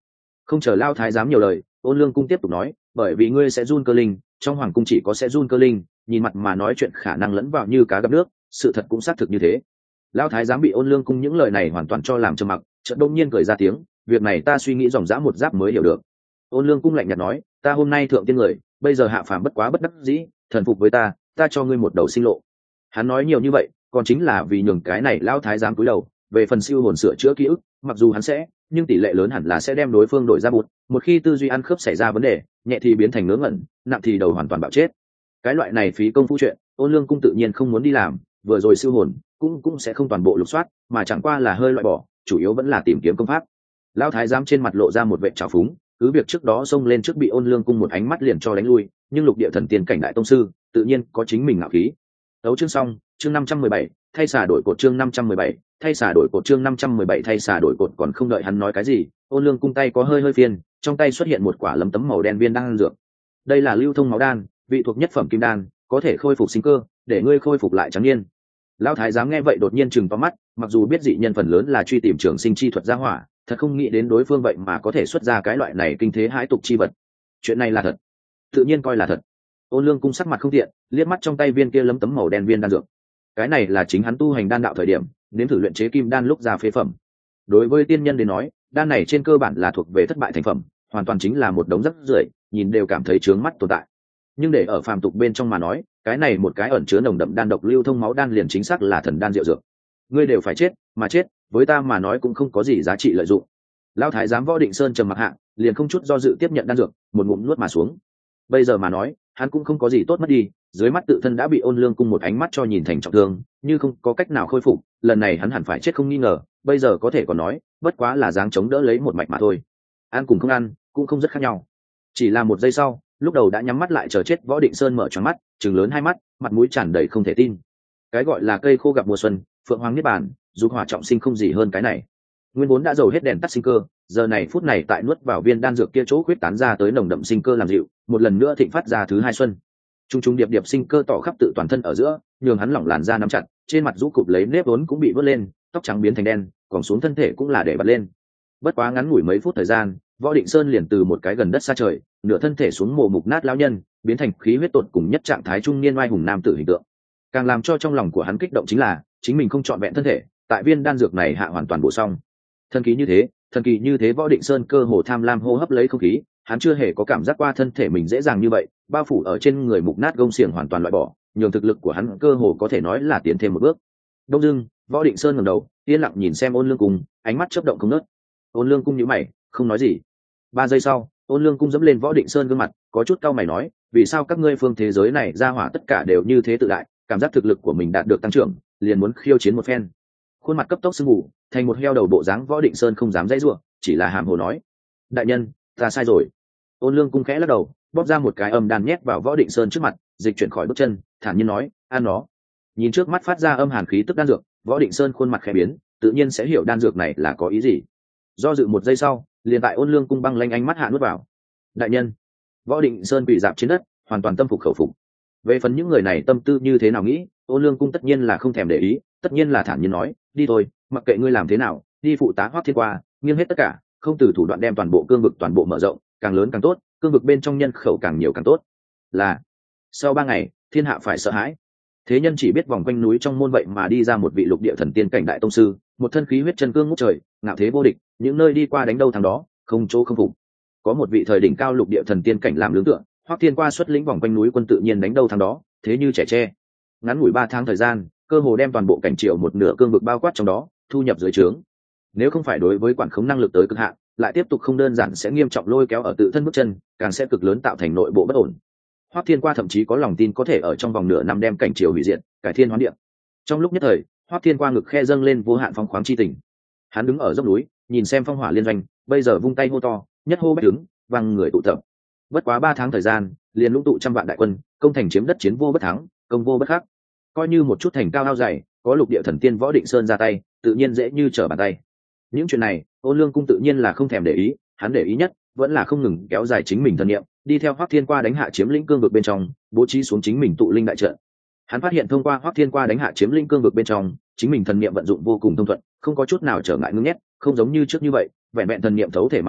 Không chờ Lao Thái giám nhiều lời, Ôn Lương Cung tiếp tục nói, bởi vì ngươi sẽ run cơ linh, trong hoàng cung chỉ có sẽ run cơ linh, nhìn mặt mà nói chuyện khả năng lẫn vào như cá gặp nước, sự thật cũng xác thực như thế. Lao Thái giám bị Ôn Lương Cung những lời này hoàn toàn cho làm trầm mặc, chợt đông nhiên cười ra tiếng, việc này ta suy nghĩ dòng dã một giáp mới hiểu được. Ôn Lương Cung lạnh nhạt nói, ta hôm nay thượng tiên người, bây giờ hạ phàm bất quá bất đắc dĩ, thần phục với ta, ta cho ngươi một đầu sinh lộ. Hắn nói nhiều như vậy, còn chính là vì nhường cái này Lao Thái giám cúi đầu. Về phần siêu hồn sửa chữa ký ức, mặc dù hắn sẽ, nhưng tỷ lệ lớn hẳn là sẽ đem đối phương đổi ra bụt. Một khi tư duy ăn khớp xảy ra vấn đề, nhẹ thì biến thành ngớ ngẩn, nặng thì đầu hoàn toàn bạo chết. Cái loại này phí công phu chuyện, Ôn Lương Cung tự nhiên không muốn đi làm. Vừa rồi siêu hồn cũng cũng sẽ không toàn bộ lục soát, mà chẳng qua là hơi loại bỏ, chủ yếu vẫn là tìm kiếm công pháp. Lão thái giám trên mặt lộ ra một vẻ trào phúng, cứ việc trước đó xông lên trước bị Ôn Lương Cung một ánh mắt liền cho đánh lui, nhưng lục địa thần tiên cảnh đại tông sư tự nhiên có chính mình ngạo khí. Đấu chương xong, chương năm trăm mười bảy, thay xả đổi cột chương năm trăm mười bảy, thay xả đổi cột chương năm trăm mười bảy thay xả đổi cột. Còn không đợi hắn nói cái gì, Ôn Lương Cung tay có hơi hơi phiền, trong tay xuất hiện một quả lấm tấm màu đen viên đan dược. Đây là lưu thông máu đan, vị thuộc nhất phẩm kim đan, có thể khôi phục sinh cơ, để ngươi khôi phục lại trắng niên. Lão thái giám nghe vậy đột nhiên chừng to mắt, mặc dù biết dị nhân phần lớn là truy tìm trường sinh chi thuật gia hỏa, thật không nghĩ đến đối phương vậy mà có thể xuất ra cái loại này kinh thế hãi tục chi vật. Chuyện này là thật, tự nhiên coi là thật. Ôn Lương Cung sắc mặt không tiện, liếc mắt trong tay viên kia lấm tấm màu đen viên đan dược. Cái này là chính hắn tu hành đan đạo thời điểm, nếm thử luyện chế kim đan lúc ra phế phẩm. Đối với tiên nhân đến nói, đan này trên cơ bản là thuộc về thất bại thành phẩm, hoàn toàn chính là một đống rác rưởi, nhìn đều cảm thấy chướng mắt tồn tại. Nhưng để ở phàm tục bên trong mà nói, cái này một cái ẩn chứa nồng đậm đan độc lưu thông máu đan liền chính xác là thần đan diệu dược. Ngươi đều phải chết, mà chết, với ta mà nói cũng không có gì giá trị lợi dụng. Lão thái giám Võ Định Sơn trầm mặc hạ, liền không chút do dự tiếp nhận đan dược, một ngụm nuốt mà xuống. Bây giờ mà nói, hắn cũng không có gì tốt mất đi, dưới mắt tự thân đã bị Ôn Lương Cung một ánh mắt cho nhìn thành trọng thương, như không có cách nào khôi phục, lần này hắn hẳn phải chết không nghi ngờ, bây giờ có thể còn nói, bất quá là dáng chống đỡ lấy một mạch mà thôi. Ăn cùng không ăn, cũng không rất khác nhau. Chỉ là một giây sau, lúc đầu đã nhắm mắt lại chờ chết Võ Định Sơn mở tròn mắt, trừng lớn hai mắt, mặt mũi tràn đầy không thể tin. Cái gọi là cây khô gặp mùa xuân, phượng hoàng niết bàn, dục hỏa trọng sinh không gì hơn cái này. Nguyên vốn đã dầu hết đèn tắt sinh cơ, giờ này phút này tại nuốt vào viên đan dược kia chỗ khuyết tán ra tới nồng đậm sinh cơ làm dịu, một lần nữa thịnh phát ra thứ hai xuân. Trung trung điệp điệp sinh cơ tỏ khắp tự toàn thân ở giữa, nhường hắn lỏng làn da nắm chặt, trên mặt rũ cụp lấy nếp vốn cũng bị vớt lên, tóc trắng biến thành đen, còn xuống thân thể cũng là để bật lên. Bất quá ngắn ngủi mấy phút thời gian, Võ Định Sơn liền từ một cái gần đất xa trời, nửa thân thể xuống mồ mục nát lão nhân, biến thành khí huyết tột cùng nhất trạng thái trung niên oai hùng nam tử hình tượng. Càng làm cho trong lòng của hắn kích động chính là, chính mình không trọn vẹn thân thể, tại viên đan dược này hạ hoàn toàn bổ xong. Thần kỳ như thế, thần kỳ như thế Võ Định Sơn cơ hồ tham lam hô hấp lấy không khí, hắn chưa hề có cảm giác qua thân thể mình dễ dàng như vậy, bao phủ ở trên người mục nát gông xiềng hoàn toàn loại bỏ, nhường thực lực của hắn cơ hồ có thể nói là tiến thêm một bước. Đông dưng, Võ Định Sơn ngẩng đầu, yên lặng nhìn xem Ôn Lương Cung, ánh mắt chớp động không ngớt. Ôn Lương Cung nhíu mày, không nói gì. Ba giây sau, Ôn Lương Cung dẫm lên Võ Định Sơn gương mặt, có chút cau mày nói, vì sao các ngươi phương thế giới này ra hỏa tất cả đều như thế tự đại, cảm giác thực lực của mình đạt được tăng trưởng, liền muốn khiêu chiến một phen. Khuôn mặt cấp tốc sưng mù, thành một heo đầu bộ dáng Võ Định Sơn không dám dãy rủa, chỉ là hàm hồ nói, đại nhân, ta sai rồi. Ôn Lương Cung khẽ lắc đầu, bóp ra một cái âm đan nhét vào Võ Định Sơn trước mặt, dịch chuyển khỏi bước chân, thản nhiên nói, ăn nó. Nhìn trước mắt phát ra âm hàn khí tức đan dược, Võ Định Sơn khuôn mặt khẽ biến, tự nhiên sẽ hiểu đan dược này là có ý gì. Do dự một giây sau, liền tại Ôn Lương Cung băng lanh ánh mắt hạ nuốt vào. Đại nhân. Võ Định Sơn bị dạp trên đất, hoàn toàn tâm phục khẩu phục. Về phần những người này tâm tư như thế nào nghĩ, Ôn Lương Cung tất nhiên là không thèm để ý, tất nhiên là thản nhiên nói, đi thôi, mặc kệ ngươi làm thế nào, đi phụ tá Hoắc Thiên Qua, nghiêng hết tất cả, không từ thủ đoạn đem toàn bộ cương vực toàn bộ mở rộng, càng lớn càng tốt, cương vực bên trong nhân khẩu càng nhiều càng tốt. Là. Sau ba ngày, thiên hạ phải sợ hãi. Thế nhân chỉ biết vòng quanh núi trong môn vậy mà đi ra một vị lục địa thần tiên cảnh đại tông sư, một thân khí huyết chân cương ngút trời, ngạo thế vô địch, những nơi đi qua đánh đâu thắng đó, không chỗ không phục. Có một vị thời đỉnh cao lục địa thần tiên cảnh làm lưỡng tượng, Hoắc Thiên Qua xuất lĩnh vòng quanh núi quân tự nhiên đánh đâu thắng đó, thế như trẻ tre. Ngắn ngủi ba tháng thời gian, cơ hồ đem toàn bộ cảnh triều một nửa cương vực bao quát trong đó, thu nhập dưới trướng. Nếu không phải đối với quản khống năng lực tới cực hạn, lại tiếp tục không đơn giản sẽ nghiêm trọng lôi kéo ở tự thân bước chân, càng sẽ cực lớn tạo thành nội bộ bất ổn. Hoắc Thiên Qua thậm chí có lòng tin có thể ở trong vòng nửa năm đem cảnh triều hủy diệt, cải thiên hoán địa. Trong lúc nhất thời, Hoắc Thiên Qua ngực khe dâng lên vô hạn phong khoáng chi tình. Hắn đứng ở dốc núi, nhìn xem phong hỏa liên doanh, bây giờ vung tay hô to, nhất hô bách đứng, vang người tụ tập. Bất quá ba tháng thời gian, liền lũng tụ trăm vạn đại quân, công thành chiếm đất chiến vô bất thắng, công vô bất khắc. Coi như một chút thành cao ao dày, có lục địa thần tiên Võ Định Sơn ra tay, tự nhiên dễ như trở bàn tay. Những chuyện này, Ôn Lương Cung tự nhiên là không thèm để ý, hắn để ý nhất vẫn là không ngừng kéo dài chính mình thần niệm, đi theo Hoắc Thiên Qua đánh hạ chiếm lĩnh cương vực bên trong, bố trí xuống chính mình tụ linh đại trận. Hắn phát hiện thông qua Hoắc Thiên Qua đánh hạ chiếm lĩnh cương vực bên trong, chính mình thần niệm vận dụng vô cùng thông thuận, không có chút nào trở ngại ngưng nhét, không giống như trước như vậy, vẹn vẹn thần niệm thấu thể mà ra,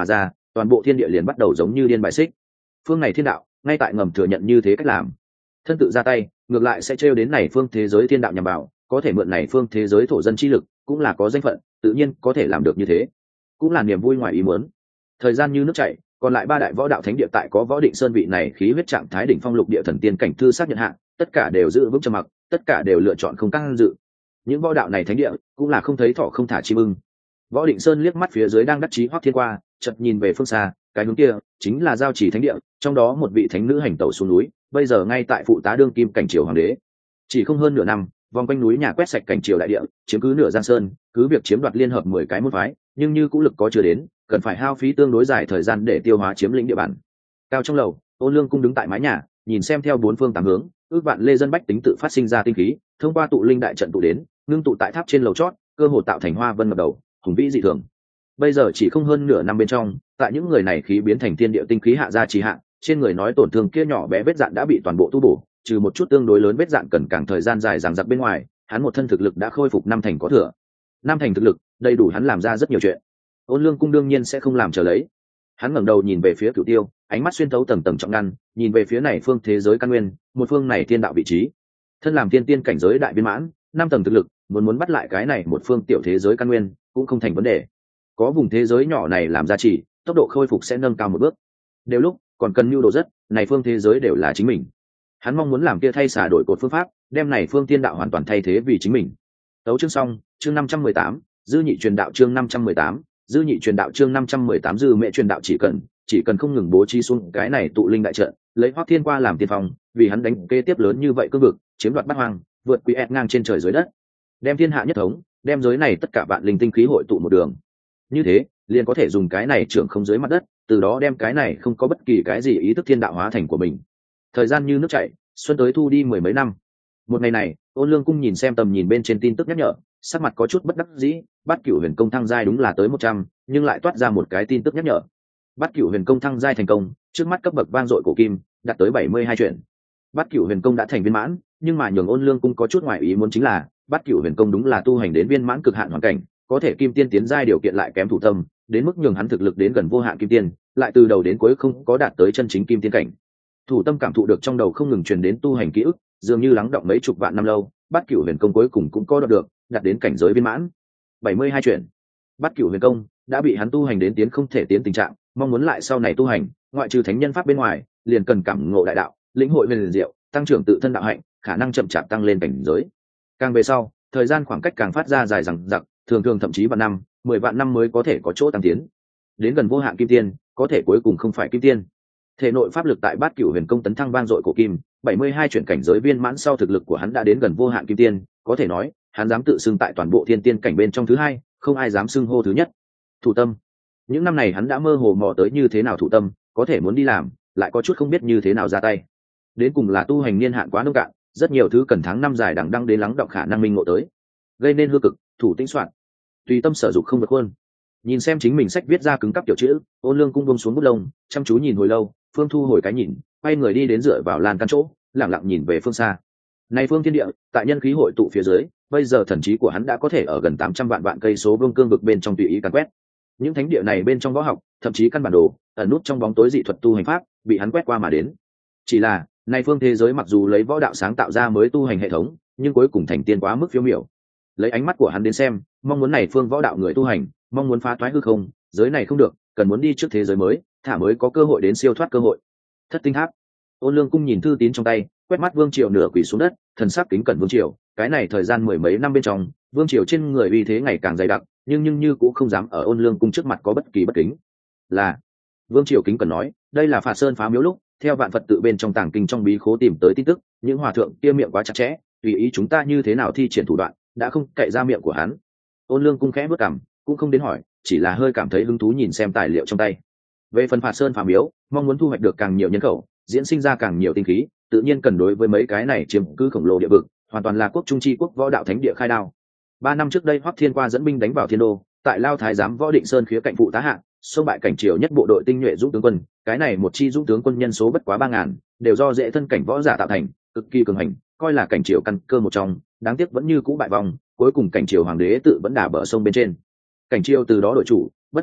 toàn bộ thiên địa liền bắt đầu giống như điên bài xích. Phương này thiên đạo ngay tại ngầm thừa nhận như thế cách làm, thân tự ra tay ngược lại sẽ trêu đến này phương thế giới thiên đạo nhằm vào, có thể mượn này phương thế giới thổ dân chi lực, cũng là có danh phận, tự nhiên có thể làm được như thế, cũng là niềm vui ngoài ý muốn. Thời gian như nước chảy, còn lại ba đại võ đạo thánh địa tại có Võ Định Sơn vị này khí huyết trạng thái đỉnh phong lục địa thần tiên cảnh thư xác nhận hạ, tất cả đều giữ vững trầm mặc, tất cả đều lựa chọn không can dự. Những võ đạo này thánh địa cũng là không thấy thỏ không thả chim ưng. Võ Định Sơn liếc mắt phía dưới đang đắc chí Hoắc Thiên qua, chợt nhìn về phương xa, cái hướng kia chính là giao chỉ thánh địa, trong đó một vị thánh nữ hành tẩu xuống núi, bây giờ ngay tại phụ tá đương kim cảnh triều hoàng đế. Chỉ không hơn nửa năm, vòng quanh núi nhà quét sạch cảnh triều đại địa, chiếm cứ nửa giang sơn, cứ việc chiếm đoạt liên hợp mười cái môn phái, nhưng như cũ lực có chưa đến, cần phải hao phí tương đối dài thời gian để tiêu hóa chiếm lĩnh địa bàn. Cao trong lầu, Ôn Lương Cung đứng tại mái nhà, nhìn xem theo bốn phương tám hướng, ước vạn lê dân bách tính tự phát sinh ra tinh khí, thông qua tụ linh đại trận tụ đến, ngưng tụ tại tháp trên lầu chót, cơ hồ tạo thành hoa vân ngập đầu, hùng vĩ dị thường. Bây giờ chỉ không hơn nửa năm bên trong, tại những người này khí biến thành thiên địa tinh khí hạ ra trì hạ, trên người nói tổn thương kia nhỏ bé vết dạn đã bị toàn bộ tu bổ, trừ một chút tương đối lớn vết dạn cần càng thời gian dài dằng dặc bên ngoài, hắn một thân thực lực đã khôi phục năm thành có thừa. Năm thành thực lực, đầy đủ hắn làm ra rất nhiều chuyện. Ôn Lương Cung đương nhiên sẽ không làm chờ lấy. Hắn ngẩng đầu nhìn về phía Cửu Tiêu, ánh mắt xuyên thấu tầng tầng trọng ngăn, nhìn về phía này phương thế giới căn nguyên, một phương này thiên đạo vị trí. Thân làm tiên tiên cảnh giới đại viên mãn, năm tầng thực lực, muốn muốn bắt lại cái này một phương tiểu thế giới căn nguyên, cũng không thành vấn đề. Có vùng thế giới nhỏ này làm gia trì, tốc độ khôi phục sẽ nâng cao một bước. Đều lúc còn cần nhu đồ rất, này phương thế giới đều là chính mình. Hắn mong muốn làm kia thay xả đổi cột phương pháp, đem này phương tiên đạo hoàn toàn thay thế vì chính mình. Tấu chương xong, chương năm trăm mười tám, dư nhị truyền đạo chương năm trăm mười tám, dư nhị truyền đạo chương năm trăm mười tám dư mẹ truyền đạo chỉ cần, chỉ cần không ngừng bố trí xuống cái này tụ linh đại trận, lấy Hoắc Thiên qua làm tiên phong, vì hắn đánh kế tiếp lớn như vậy cương vực, chiếm đoạt bát hoang, vượt quý ẹt ngang trên trời dưới đất, đem thiên hạ nhất thống, đem giới này tất cả vạn linh tinh khí hội tụ một đường. Như thế, liền có thể dùng cái này trưởng không dưới mặt đất, từ đó đem cái này không có bất kỳ cái gì ý thức thiên đạo hóa thành của mình. Thời gian như nước chảy, xuân tới thu đi mười mấy năm. Một ngày này, Ôn Lương Cung nhìn xem tầm nhìn bên trên tin tức nhắc nhở, sắc mặt có chút bất đắc dĩ. Bát Cửu Huyền Công thăng giai đúng là tới một trăm, nhưng lại toát ra một cái tin tức nhắc nhở. Bát Cửu Huyền Công thăng giai thành công, trước mắt cấp bậc vang dội cổ kim, đạt tới bảy mươi hai chuyện. Bát Cửu Huyền Công đã thành viên mãn, nhưng mà nhường Ôn Lương Cung có chút ngoài ý muốn chính là, Bát Cửu Huyền Công đúng là tu hành đến viên mãn cực hạn hoàn cảnh, có thể kim tiên tiến giai điều kiện lại kém thủ tâm, đến mức nhường hắn thực lực đến gần vô hạn kim tiên, lại từ đầu đến cuối không có đạt tới chân chính kim tiên cảnh. Thủ tâm cảm thụ được trong đầu không ngừng truyền đến tu hành ký ức, dường như lắng động mấy chục vạn năm lâu, Bát Cửu Huyền Công cuối cùng cũng có được, đạt đến cảnh giới viên mãn. bảy mươi hai chuyện. Bát Cửu Huyền Công đã bị hắn tu hành đến tiến không thể tiến tình trạng, mong muốn lại sau này tu hành, ngoại trừ thánh nhân pháp bên ngoài, liền cần cảm ngộ đại đạo, lĩnh hội huyền diệu, tăng trưởng tự thân đạo hạnh, khả năng chậm chạp tăng lên cảnh giới. Càng về sau, thời gian khoảng cách càng phát ra dài dằng dặc, thường thường thậm chí vạn năm, mười vạn năm mới có thể có chỗ tăng tiến. Đến gần vô hạn kim tiên, có thể cuối cùng không phải kim tiên. Thể nội pháp lực tại Bát Cửu Huyền Công tấn thăng vang dội cổ kim, bảy mươi hai chuyển cảnh giới viên mãn sau thực lực của hắn đã đến gần vô hạn kim tiên, có thể nói, hắn dám tự xưng tại toàn bộ thiên tiên cảnh bên trong thứ hai, không ai dám xưng hô thứ nhất. Thủ tâm. Những năm này hắn đã mơ hồ mò tới như thế nào thủ tâm, có thể muốn đi làm, lại có chút không biết như thế nào ra tay. Đến cùng là tu hành niên hạn quá nông cạn, rất nhiều thứ cần tháng năm dài đằng đẵng đến lắng đọng khả năng minh ngộ tới. Gây nên hư cực, thủ tĩnh soạn. Tùy tâm sở dục không vượt khuôn. Nhìn xem chính mình sách viết ra cứng cắp tiểu chữ, Ôn Lương Cung buông xuống bút lông, chăm chú nhìn hồi lâu, Phương thu hồi cái nhìn, quay người đi đến dựa vào lan can chỗ, lặng lặng nhìn về phương xa. Này phương thiên địa, tại nhân khí hội tụ phía dưới, bây giờ thần trí của hắn đã có thể ở gần tám trăm vạn vạn cây số vương cương vực bên trong tùy ý càn quét. Những thánh địa này bên trong võ học, thậm chí căn bản đồ, ẩn nút trong bóng tối dị thuật tu hành pháp, bị hắn quét qua mà đến. Chỉ là, này phương thế giới mặc dù lấy võ đạo sáng tạo ra mới tu hành hệ thống, nhưng cuối cùng thành tiên quá mức phiêu miểu. Lấy ánh mắt của hắn đến xem, mong muốn này phương võ đạo người tu hành, mong muốn phá toái hư không, giới này không được, cần muốn đi trước thế giới mới, thả mới có cơ hội đến siêu thoát cơ hội. Thất tinh tháp. Ôn Lương Cung nhìn thư tín trong tay, quét mắt Vương Triều nửa quỳ xuống đất, thần sắc kính cẩn Vương Triều. Cái này thời gian mười mấy năm bên trong, Vương Triều trên người uy thế ngày càng dày đặc, nhưng nhưng như cũng không dám ở Ôn Lương Cung trước mặt có bất kỳ bất kính. Là Vương Triều kính cẩn nói, đây là Phạt Sơn phá miếu lúc, theo vạn Phật tự bên trong tàng kinh trong bí khố tìm tới tin tức, những hòa thượng kia miệng quá chặt chẽ, tùy ý chúng ta như thế nào thi triển thủ đoạn, đã không cậy ra miệng của hắn. Ôn Lương Cung khẽ bước cằm, cũng không đến hỏi, chỉ là hơi cảm thấy hứng thú nhìn xem tài liệu trong tay. Về phần Phạt Sơn phá miếu, mong muốn thu hoạch được càng nhiều nhân khẩu, diễn sinh ra càng nhiều tinh khí, tự nhiên cần đối với mấy cái này chiếm cứ khổng lồ địa vực, hoàn toàn là quốc trung chi quốc võ đạo thánh địa khai đao. Ba năm trước đây Hoắc Thiên Qua dẫn binh đánh vào Thiên Đô, tại Lao Thái giám Võ Định Sơn khía cạnh phụ tá hạ, xông bại cảnh triều nhất bộ đội tinh nhuệ dũng tướng quân, cái này một chi dũng tướng quân nhân số bất quá ba ngàn, đều do dễ thân cảnh võ giả tạo thành, cực kỳ cường hành, coi là cảnh triều căn cơ một trong, đáng tiếc vẫn như cũ bại vong, cuối cùng cảnh triều hoàng đế tự vẫn đả bờ sông bên trên. Cảnh triều từ đó đổi chủ, bất quá,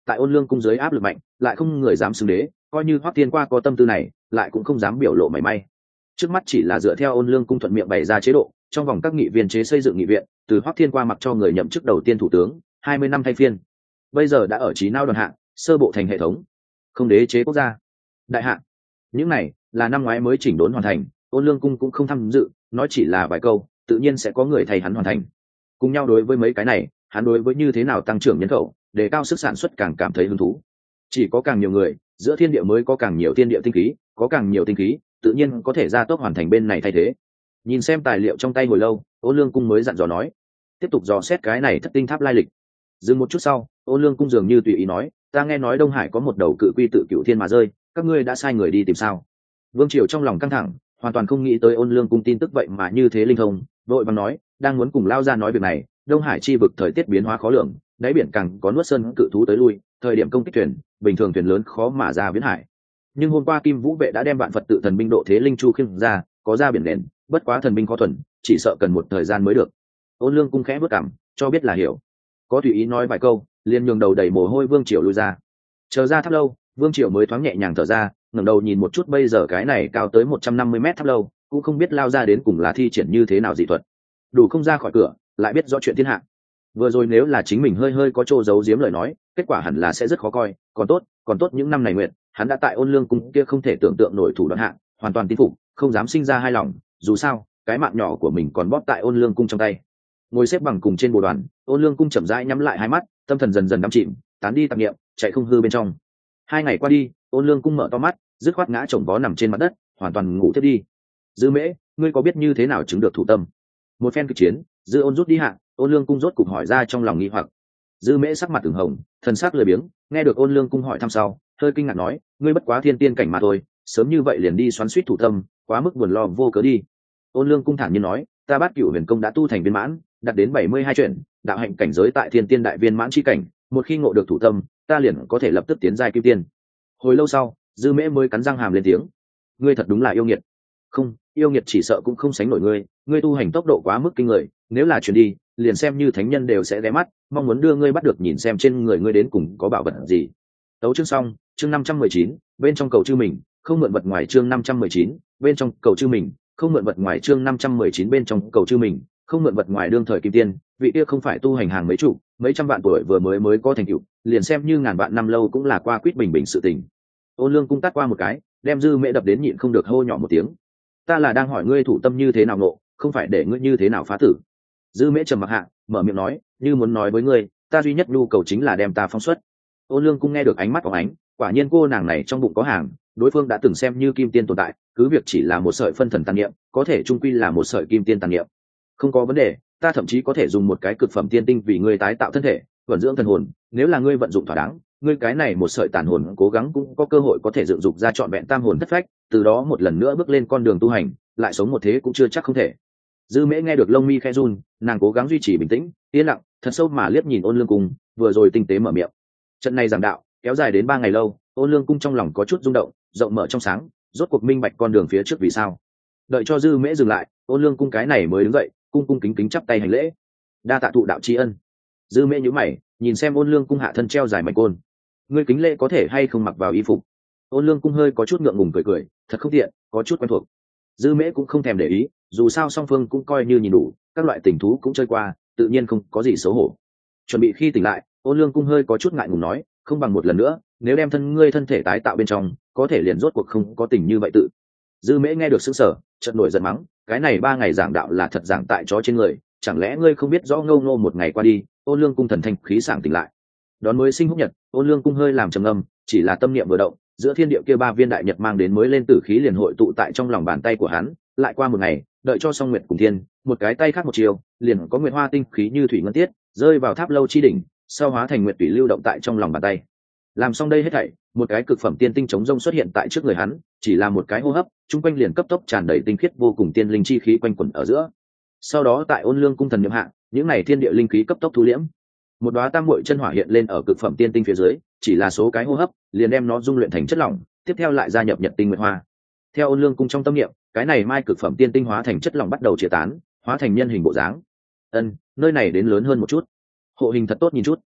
tại ôn lương cung dưới áp lực mạnh lại không người dám xưng đế, coi như hoắc thiên qua có tâm tư này lại cũng không dám biểu lộ mảy may. Trước mắt chỉ là dựa theo ôn lương cung thuận miệng bày ra chế độ, trong vòng các nghị viên chế xây dựng nghị viện, từ hoắc thiên qua mặc cho người nhậm chức đầu tiên thủ tướng, hai mươi năm thay phiên, bây giờ đã ở trí não đoàn hạng, sơ bộ thành hệ thống, không đế chế quốc gia đại hạng. Những này là năm ngoái mới chỉnh đốn hoàn thành, ôn lương cung cũng không tham dự, nói chỉ là vài câu tự nhiên sẽ có người thay hắn hoàn thành. Cùng nhau đối với mấy cái này, hắn đối với như thế nào tăng trưởng nhân khẩu, đề cao sức sản xuất càng cảm thấy hứng thú. Chỉ có càng nhiều người, giữa thiên địa mới có càng nhiều thiên địa tinh khí, có càng nhiều tinh khí tự nhiên có thể gia tốc hoàn thành bên này thay thế. Nhìn xem tài liệu trong tay hồi lâu, ôn lương cung mới dặn dò nói, tiếp tục dò xét cái này thất tinh tháp lai lịch. Dừng một chút sau, ôn lương cung dường như tùy ý nói, ta nghe nói Đông Hải có một đầu cự quy tự cựu thiên mà rơi, các ngươi đã sai người đi tìm sao? Vương Triều trong lòng căng thẳng, hoàn toàn không nghĩ tới ôn lương cung tin tức vậy mà như thế linh thông, vội vàng nói, đang muốn cùng lao ra nói việc này. Đông Hải chi vực thời tiết biến hóa khó lường, đáy biển càng có nuốt sơn cự thú tới lui, thời điểm công kích thuyền, bình thường thuyền lớn khó mà ra viễn hải. Nhưng hôm qua Kim Vũ vệ đã đem vạn Phật tự thần binh độ thế linh chu khiêng ra, có ra biển đền, bất quá thần binh khó thuần, chỉ sợ cần một thời gian mới được. Ôn lương cung khẽ bước cảm, cho biết là hiểu. Có tùy ý nói vài câu, liền nhường đầu đầy mồ hôi Vương Triều lui ra. Chờ ra tháp lâu, Vương Triều mới thoáng nhẹ nhàng thở ra, ngẩng đầu nhìn một chút bây giờ cái này cao tới một trăm năm mươi mét tháp lâu, cũng không biết lao ra đến cùng là thi triển như thế nào dị thuật, đủ không ra khỏi cửa, lại biết rõ chuyện thiên hạ. Vừa rồi nếu là chính mình hơi hơi có chỗ giấu giếm lời nói, kết quả hẳn là sẽ rất khó coi. Còn tốt, còn tốt những năm này nguyện, hắn đã tại ôn lương cung kia không thể tưởng tượng nổi thủ đoạn hạ, hoàn toàn tin phục, không dám sinh ra hai lòng. Dù sao, cái mạng nhỏ của mình còn bóp tại ôn lương cung trong tay. Ngồi xếp bằng cùng trên bồ đoàn, ôn lương cung chậm rãi nhắm lại hai mắt, tâm thần dần dần đắm chìm, tán đi tạp niệm, chạy không hư bên trong. Hai ngày qua đi, ôn lương cung mở to mắt, dứt khoát ngã chồng vó nằm trên mặt đất, hoàn toàn ngủ thiết đi. Dư Mễ, ngươi có biết như thế nào chứng được thủ tâm? Một phen kịch chiến, Dư Ôn rút đi hạ, ôn lương cung rốt cục hỏi ra trong lòng nghi hoặc. Dư Mễ sắc mặt từng hồng, thần sắc lười biếng, nghe được ôn lương cung hỏi thăm sau, hơi kinh ngạc nói, ngươi bất quá thiên tiên cảnh mà thôi, sớm như vậy liền đi xoắn suýt thủ tâm, quá mức buồn lo vô cớ đi. Ôn lương cung thản nhiên nói, ta Bát Cửu Huyền công đã tu thành viên mãn, đạt đến bảy mươi hai chuyển, đạo hạnh cảnh giới tại thiên tiên đại viên mãn chi cảnh, một khi ngộ được thủ tâm, ta liền có thể lập tức tiến giai kim tiên. Hồi lâu sau, Dư Mễ mới cắn răng hàm lên tiếng, ngươi thật đúng là yêu nghiệt. Không, yêu nghiệt chỉ sợ cũng không sánh nổi ngươi, ngươi tu hành tốc độ quá mức kinh người, nếu là chuyển đi, liền xem như thánh nhân đều sẽ ghé mắt, mong muốn đưa ngươi bắt được nhìn xem trên người ngươi đến cùng có bảo vật gì. Tấu chương xong, chương năm trăm mười chín, bên trong cầu chư mình, không mượn vật ngoài chương năm trăm mười chín, bên trong cầu chư mình, không mượn vật ngoài chương năm trăm mười chín bên trong cầu chư mình, không mượn vật ngoài đương thời kim tiên, vị kia không phải tu hành hàng mấy chục, mấy trăm vạn tuổi vừa mới mới có thành tựu, liền xem như ngàn vạn năm lâu cũng là qua quýt bình bình sự tình. Ôn lương cung tát qua một cái, đem Dư Mễ đập đến nhịn không được hô nhỏ một tiếng. Ta là đang hỏi ngươi thủ tâm như thế nào ngộ, không phải để ngươi như thế nào phá tử. Dư Mễ trầm mặc hạ, mở miệng nói, như muốn nói với ngươi, ta duy nhất nhu cầu chính là đem ta phóng xuất. Ôn lương cung nghe được ánh mắt của ánh, quả nhiên cô nàng này trong bụng có hàng, đối phương đã từng xem như kim tiên tồn tại, cứ việc chỉ là một sợi phân thần tàn niệm, có thể trung quy là một sợi kim tiên tàn niệm. Không có vấn đề, ta thậm chí có thể dùng một cái cực phẩm tiên tinh vì ngươi tái tạo thân thể, vận dưỡng thần hồn, nếu là ngươi vận dụng thỏa đáng, ngươi cái này một sợi tàn hồn cố gắng cũng có cơ hội có thể dựng dục ra trọn vẹn tam hồn thất phách, từ đó một lần nữa bước lên con đường tu hành, lại sống một thế cũng chưa chắc không thể. Dư Mễ nghe được lông mi khẽ run, nàng cố gắng duy trì bình tĩnh, yên lặng, thật sâu mà liếc nhìn Ôn Lương Cung, vừa rồi tinh tế mở miệng. Trận này giảng đạo kéo dài đến ba ngày lâu, Ôn Lương Cung trong lòng có chút rung động, rộng mở trong sáng, rốt cuộc minh bạch con đường phía trước vì sao. Đợi cho Dư Mễ dừng lại, Ôn Lương Cung cái này mới đứng dậy, cung cung kính kính chắp tay hành lễ, đa tạ thụ đạo tri ân. Dư Mễ nhíu mày, nhìn xem Ôn Lương Cung hạ thân treo dài mảnh côn, ngươi kính lễ có thể hay không mặc vào y phục? Ôn Lương Cung hơi có chút ngượng ngùng cười cười, thật không tiện, có chút quen thuộc. Dư Mễ cũng không thèm để ý, dù sao song phương cũng coi như nhìn đủ, các loại tình thú cũng chơi qua, tự nhiên không có gì xấu hổ. Chuẩn bị khi tỉnh lại, Ôn Lương Cung hơi có chút ngại ngùng nói, không bằng một lần nữa, nếu đem thân ngươi thân thể tái tạo bên trong, có thể liền rốt cuộc không có tình như vậy tự. Dư Mễ nghe được sững sờ, chợt nổi giận mắng, cái này ba ngày giảng đạo là thật giảng tại chó trên người, chẳng lẽ ngươi không biết rõ ngâu ngô một ngày qua đi, Ôn Lương Cung thần thanh khí sảng tỉnh lại. Đón mới sinh húc nhật, Ôn Lương Cung hơi làm trầm ngâm, chỉ là tâm niệm vừa động, giữa thiên địa kia ba viên đại nhật mang đến mới lên tử khí liền hội tụ tại trong lòng bàn tay của hắn. Lại qua một ngày, đợi cho xong nguyệt cùng thiên, một cái tay khác một chiều, liền có nguyệt hoa tinh khí như thủy ngân tiết rơi vào tháp lâu chi đỉnh, sau hóa thành nguyệt thủy lưu động tại trong lòng bàn tay. Làm xong đây hết thảy, một cái cực phẩm tiên tinh chống rông xuất hiện tại trước người hắn, chỉ là một cái hô hấp, trung quanh liền cấp tốc tràn đầy tinh khiết vô cùng tiên linh chi khí quanh quẩn ở giữa. Sau đó tại Ôn Lương Cung thần niệm hạ, những này thiên địa linh khí cấp tốc thu liễm. Một đóa tam muội chân hỏa hiện lên ở cực phẩm tiên tinh phía dưới, chỉ là số cái hô hấp, liền đem nó dung luyện thành chất lỏng, tiếp theo lại gia nhập nhật tinh nguyệt hoa. Theo Ôn Lương Cung trong tâm niệm, cái này mai cực phẩm tiên tinh hóa thành chất lỏng bắt đầu chia tán, hóa thành nhân hình bộ dáng. Ân, nơi này đến lớn hơn một chút, hộ hình thật tốt nhìn chút.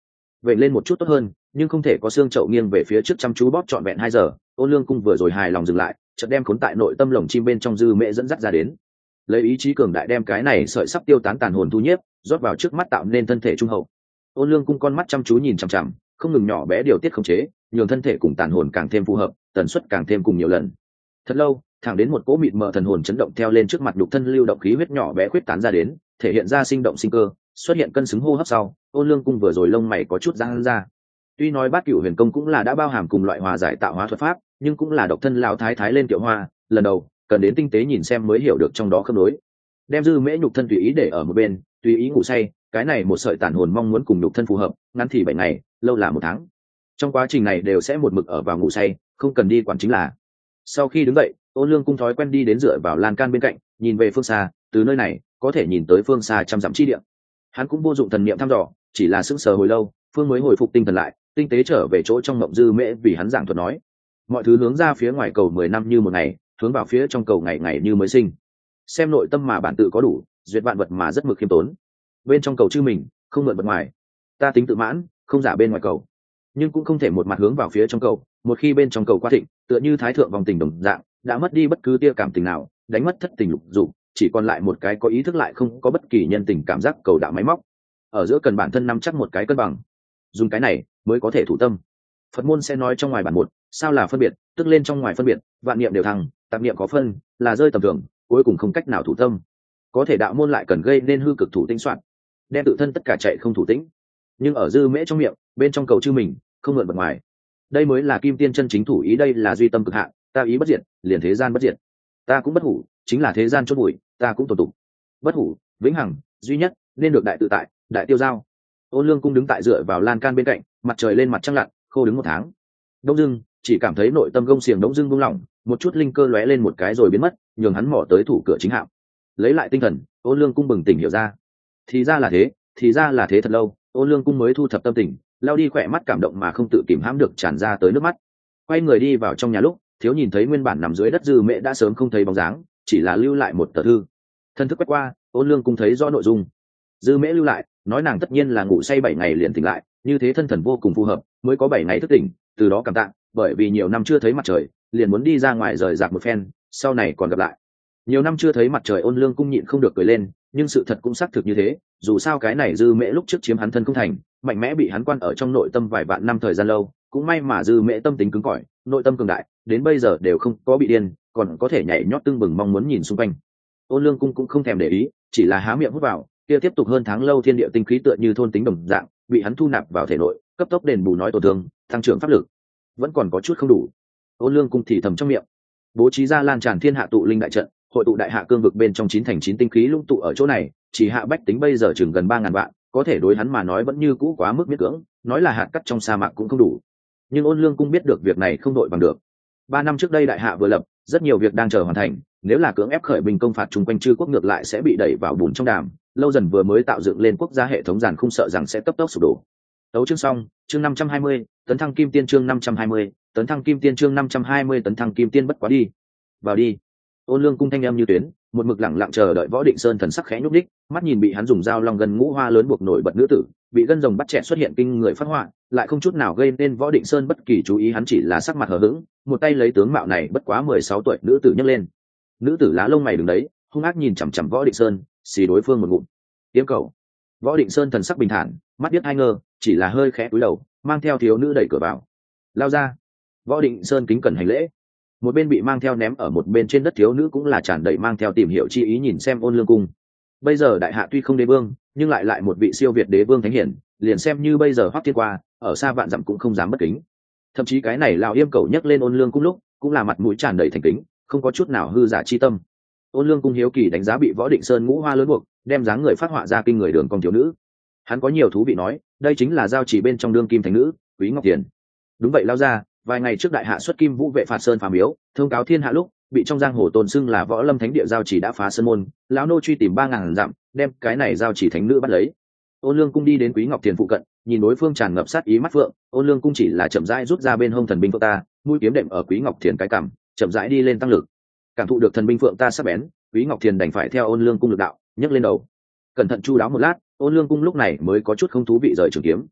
vậy lên một chút tốt hơn, nhưng không thể có xương chậu nghiêng về phía trước chăm chú bóp trọn vẹn hai giờ. Ôn Lương Cung vừa rồi hài lòng dừng lại, chợt đem cuốn tại nội tâm lồng chim bên trong dư mễ dẫn dắt ra đến, lấy ý chí cường đại đem cái này sợi sắp tiêu tán tàn hồn thu nhiếp, rót vào trước mắt tạo nên thân thể trung hậu. Ôn Lương Cung con mắt chăm chú nhìn chằm chằm, không ngừng nhỏ bé điều tiết khống chế, nhường thân thể cùng tàn hồn càng thêm phù hợp, tần suất càng thêm cùng nhiều lần. Thật lâu, thẳng đến một cỗ mịt mờ thần hồn chấn động theo lên trước mặt nhục thân lưu động khí huyết nhỏ bé khuyết tán ra đến, thể hiện ra sinh động sinh cơ, xuất hiện cân xứng hô hấp sau, Ôn Lương Cung vừa rồi lông mày có chút giãn ra. Tuy nói Bát Cửu Huyền Công cũng là đã bao hàm cùng loại hòa giải tạo hóa thuật pháp, nhưng cũng là độc thân lão thái thái lên tiểu hoa, lần đầu, cần đến tinh tế nhìn xem mới hiểu được trong đó khớp nối. Đem dư mễ nhục thân tùy ý để ở một bên, tùy ý ngủ say, cái này một sợi tàn hồn mong muốn cùng nhục thân phù hợp, ngắn thì bảy ngày, lâu là một tháng. Trong quá trình này đều sẽ một mực ở vào ngủ say, không cần đi quản chính là. Sau khi đứng dậy, Ôn Lương Cung thói quen đi đến dựa vào lan can bên cạnh, nhìn về phương xa, từ nơi này có thể nhìn tới phương xa trăm dặm chi địa. Hắn cũng vô dụng thần niệm thăm dò, chỉ là sững sờ hồi lâu, phương mới hồi phục tinh thần lại, tinh tế trở về chỗ trong mộng dư mễ vì hắn giảng thuật nói, mọi thứ hướng ra phía ngoài cầu mười năm như một ngày, hướng vào phía trong cầu ngày ngày như mới sinh. Xem nội tâm mà bản tự có đủ, duyệt vạn vật mà rất mực khiêm tốn. Bên trong cầu chư mình, không mượn vật ngoài. Ta tính tự mãn, không giả bên ngoài cầu. Nhưng cũng không thể một mặt hướng vào phía trong cầu, một khi bên trong cầu quá thịnh, tựa như thái thượng vòng tình đồng dạng, đã mất đi bất cứ tia cảm tình nào, đánh mất thất tình lục dục, chỉ còn lại một cái có ý thức lại không có bất kỳ nhân tình cảm giác cầu đạo máy móc. Ở giữa cần bản thân nắm chắc một cái cân bằng, dùng cái này mới có thể thủ tâm. Phật môn sẽ nói trong ngoài bản một, sao là phân biệt, tức lên trong ngoài phân biệt, vạn niệm đều thăng, tạp niệm có phân, là rơi tầm thường, cuối cùng không cách nào thủ tâm. Có thể đạo môn lại cần gây nên hư cực thủ tĩnh soạn, đem tự thân tất cả chạy không thủ tĩnh. Nhưng ở dư mễ trong miệng, bên trong cầu chư mình, không mượn vật ngoài. Đây mới là kim tiên chân chính thủ ý, đây là duy tâm cực hạn, ta ý bất diệt, liền thế gian bất diệt. Ta cũng bất hủ, chính là thế gian chốt bụi, ta cũng tồn tụ. Bất hủ, vĩnh hằng, duy nhất, nên được đại tự tại, đại tiêu giao. Ôn Lương Cung đứng tại dựa vào lan can bên cạnh, mặt trời lên mặt trăng lặn, khô đứng một tháng. Đông dưng, chỉ cảm thấy nội tâm gông xiềng đống dưng buông lỏng, một chút linh cơ lóe lên một cái rồi biến mất, nhường hắn mò tới thủ cửa chính hạm. Lấy lại tinh thần, Ôn Lương Cung bừng tỉnh hiểu ra. Thì ra là thế, thì ra là thế thật lâu, Ôn Lương Cung mới thu thập tâm tình, lao đi khỏe mắt cảm động mà không tự kìm hãm được tràn ra tới nước mắt. Quay người đi vào trong nhà lúc, thiếu nhìn thấy nguyên bản nằm dưới đất dư mẹ đã sớm không thấy bóng dáng, chỉ là lưu lại một tờ thư. Thân thức quét qua, Ôn Lương Cung thấy rõ nội dung. Dư mễ lưu lại, nói nàng tất nhiên là ngủ say bảy ngày liền tỉnh lại, như thế thân thần vô cùng phù hợp, mới có bảy ngày thức tỉnh, từ đó cảm tạ, bởi vì nhiều năm chưa thấy mặt trời, liền muốn đi ra ngoài rời rạc một phen, sau này còn gặp lại. Nhiều năm chưa thấy mặt trời, Ôn Lương Cung nhịn không được cười lên, nhưng sự thật cũng xác thực như thế, dù sao cái này dư mễ lúc trước chiếm hắn thân không thành, mạnh mẽ bị hắn quan ở trong nội tâm vài vạn năm thời gian lâu, cũng may mà dư mễ tâm tính cứng cỏi, nội tâm cường đại, đến bây giờ đều không có bị điên, còn có thể nhảy nhót tưng bừng mong muốn nhìn xung quanh. Ôn Lương Cung cũng không thèm để ý, chỉ là há miệng hút vào, kia tiếp tục hơn tháng lâu thiên địa tinh khí tựa như thôn tính đồng dạng, bị hắn thu nạp vào thể nội, cấp tốc đền bù nói tổn thương, tăng trưởng pháp lực. Vẫn còn có chút không đủ. Ôn Lương Cung thì thầm trong miệng, bố trí ra lan tràn thiên hạ tụ linh đại trận, hội tụ đại hạ cương vực bên trong chín thành chín tinh khí lũng tụ ở chỗ này, chỉ hạ bách tính bây giờ chừng gần ba ngàn vạn, có thể đối hắn mà nói vẫn như cũ quá mức miễn cưỡng, nói là hạt cát trong sa mạc cũng không đủ. Nhưng Ôn Lương Cung biết được việc này không đội bằng được. Ba năm trước đây đại hạ vừa lập, rất nhiều việc đang chờ hoàn thành, nếu là cưỡng ép khởi binh công phạt chung quanh chư quốc ngược lại sẽ bị đẩy vào bùn trong đàm, lâu dần vừa mới tạo dựng lên quốc gia hệ thống giàn khung sợ rằng sẽ cấp tốc sụp đổ. Tấu chương xong, chương năm trăm hai mươi, tấn thăng kim tiên chương năm trăm hai mươi, tấn thăng kim tiên chương năm trăm hai mươi tấn thăng kim tiên bất quá đi. Vào đi. Ôn Lương Cung thanh âm như tuyến, một mực lặng lặng chờ đợi Võ Định Sơn thần sắc khẽ nhúc đích, mắt nhìn bị hắn dùng dao long gân ngũ hoa lớn buộc nổi bật nữ tử, bị gân rồng bắt trẻ xuất hiện kinh người phát họa, lại không chút nào gây nên Võ Định Sơn bất kỳ chú ý, hắn chỉ là sắc mặt hờ hững, một tay lấy tướng mạo này bất quá mười sáu tuổi nữ tử nhấc lên. Nữ tử lá lông mày đứng đấy, hung ác nhìn chằm chằm Võ Định Sơn, xì đối phương một ngụm. Tiêm cầu. Võ Định Sơn thần sắc bình thản, mắt biết hai ngơ, chỉ là hơi khẽ cúi đầu, mang theo thiếu nữ đẩy cửa vào. Lao ra. Võ Định Sơn kính cẩn hành lễ. Một bên bị mang theo ném ở một bên trên đất thiếu nữ cũng là tràn đầy mang theo tìm hiểu chi ý nhìn xem Ôn Lương Cung. Bây giờ đại hạ tuy không đế vương, nhưng lại lại một vị siêu việt đế vương thánh hiển, liền xem như bây giờ Hoắc Thiên qua, ở xa vạn dặm cũng không dám bất kính. Thậm chí cái này lão yêm cầu nhấc lên Ôn Lương Cung lúc, cũng là mặt mũi tràn đầy thành kính, không có chút nào hư giả chi tâm. Ôn Lương Cung hiếu kỳ đánh giá bị Võ Định Sơn ngũ hoa lớn buộc, đem dáng người phát họa ra kinh người đường cong thiếu nữ. Hắn có nhiều thú vị nói, đây chính là giao chỉ bên trong đương kim thánh nữ, Quý Ngọc Thiền. Đúng vậy lao ra, vài ngày trước đại hạ xuất kim vũ vệ phạt sơn phá miếu, thông cáo thiên hạ lúc, bị trong giang hồ tôn xưng là Võ Lâm Thánh địa giao chỉ đã phá sơn môn, lão nô truy tìm ba ngàn dặm, đem cái này giao chỉ thánh nữ bắt lấy. Ôn Lương Cung đi đến Quý Ngọc Thiền phụ cận, nhìn đối phương tràn ngập sát ý mắt phượng, Ôn Lương Cung chỉ là chậm rãi rút ra bên hông thần binh phượng ta, mũi kiếm đệm ở Quý Ngọc Thiền cái cằm, chậm rãi đi lên tăng lực. Cảm thụ được thần binh phượng ta sắc bén, Quý Ngọc Thiền đành phải theo Ôn Lương Cung lực đạo, nhấc lên đầu. Cẩn thận chu đáo một lát, Ôn Lương Cung lúc này mới có chút không thú vị rời trường kiếm.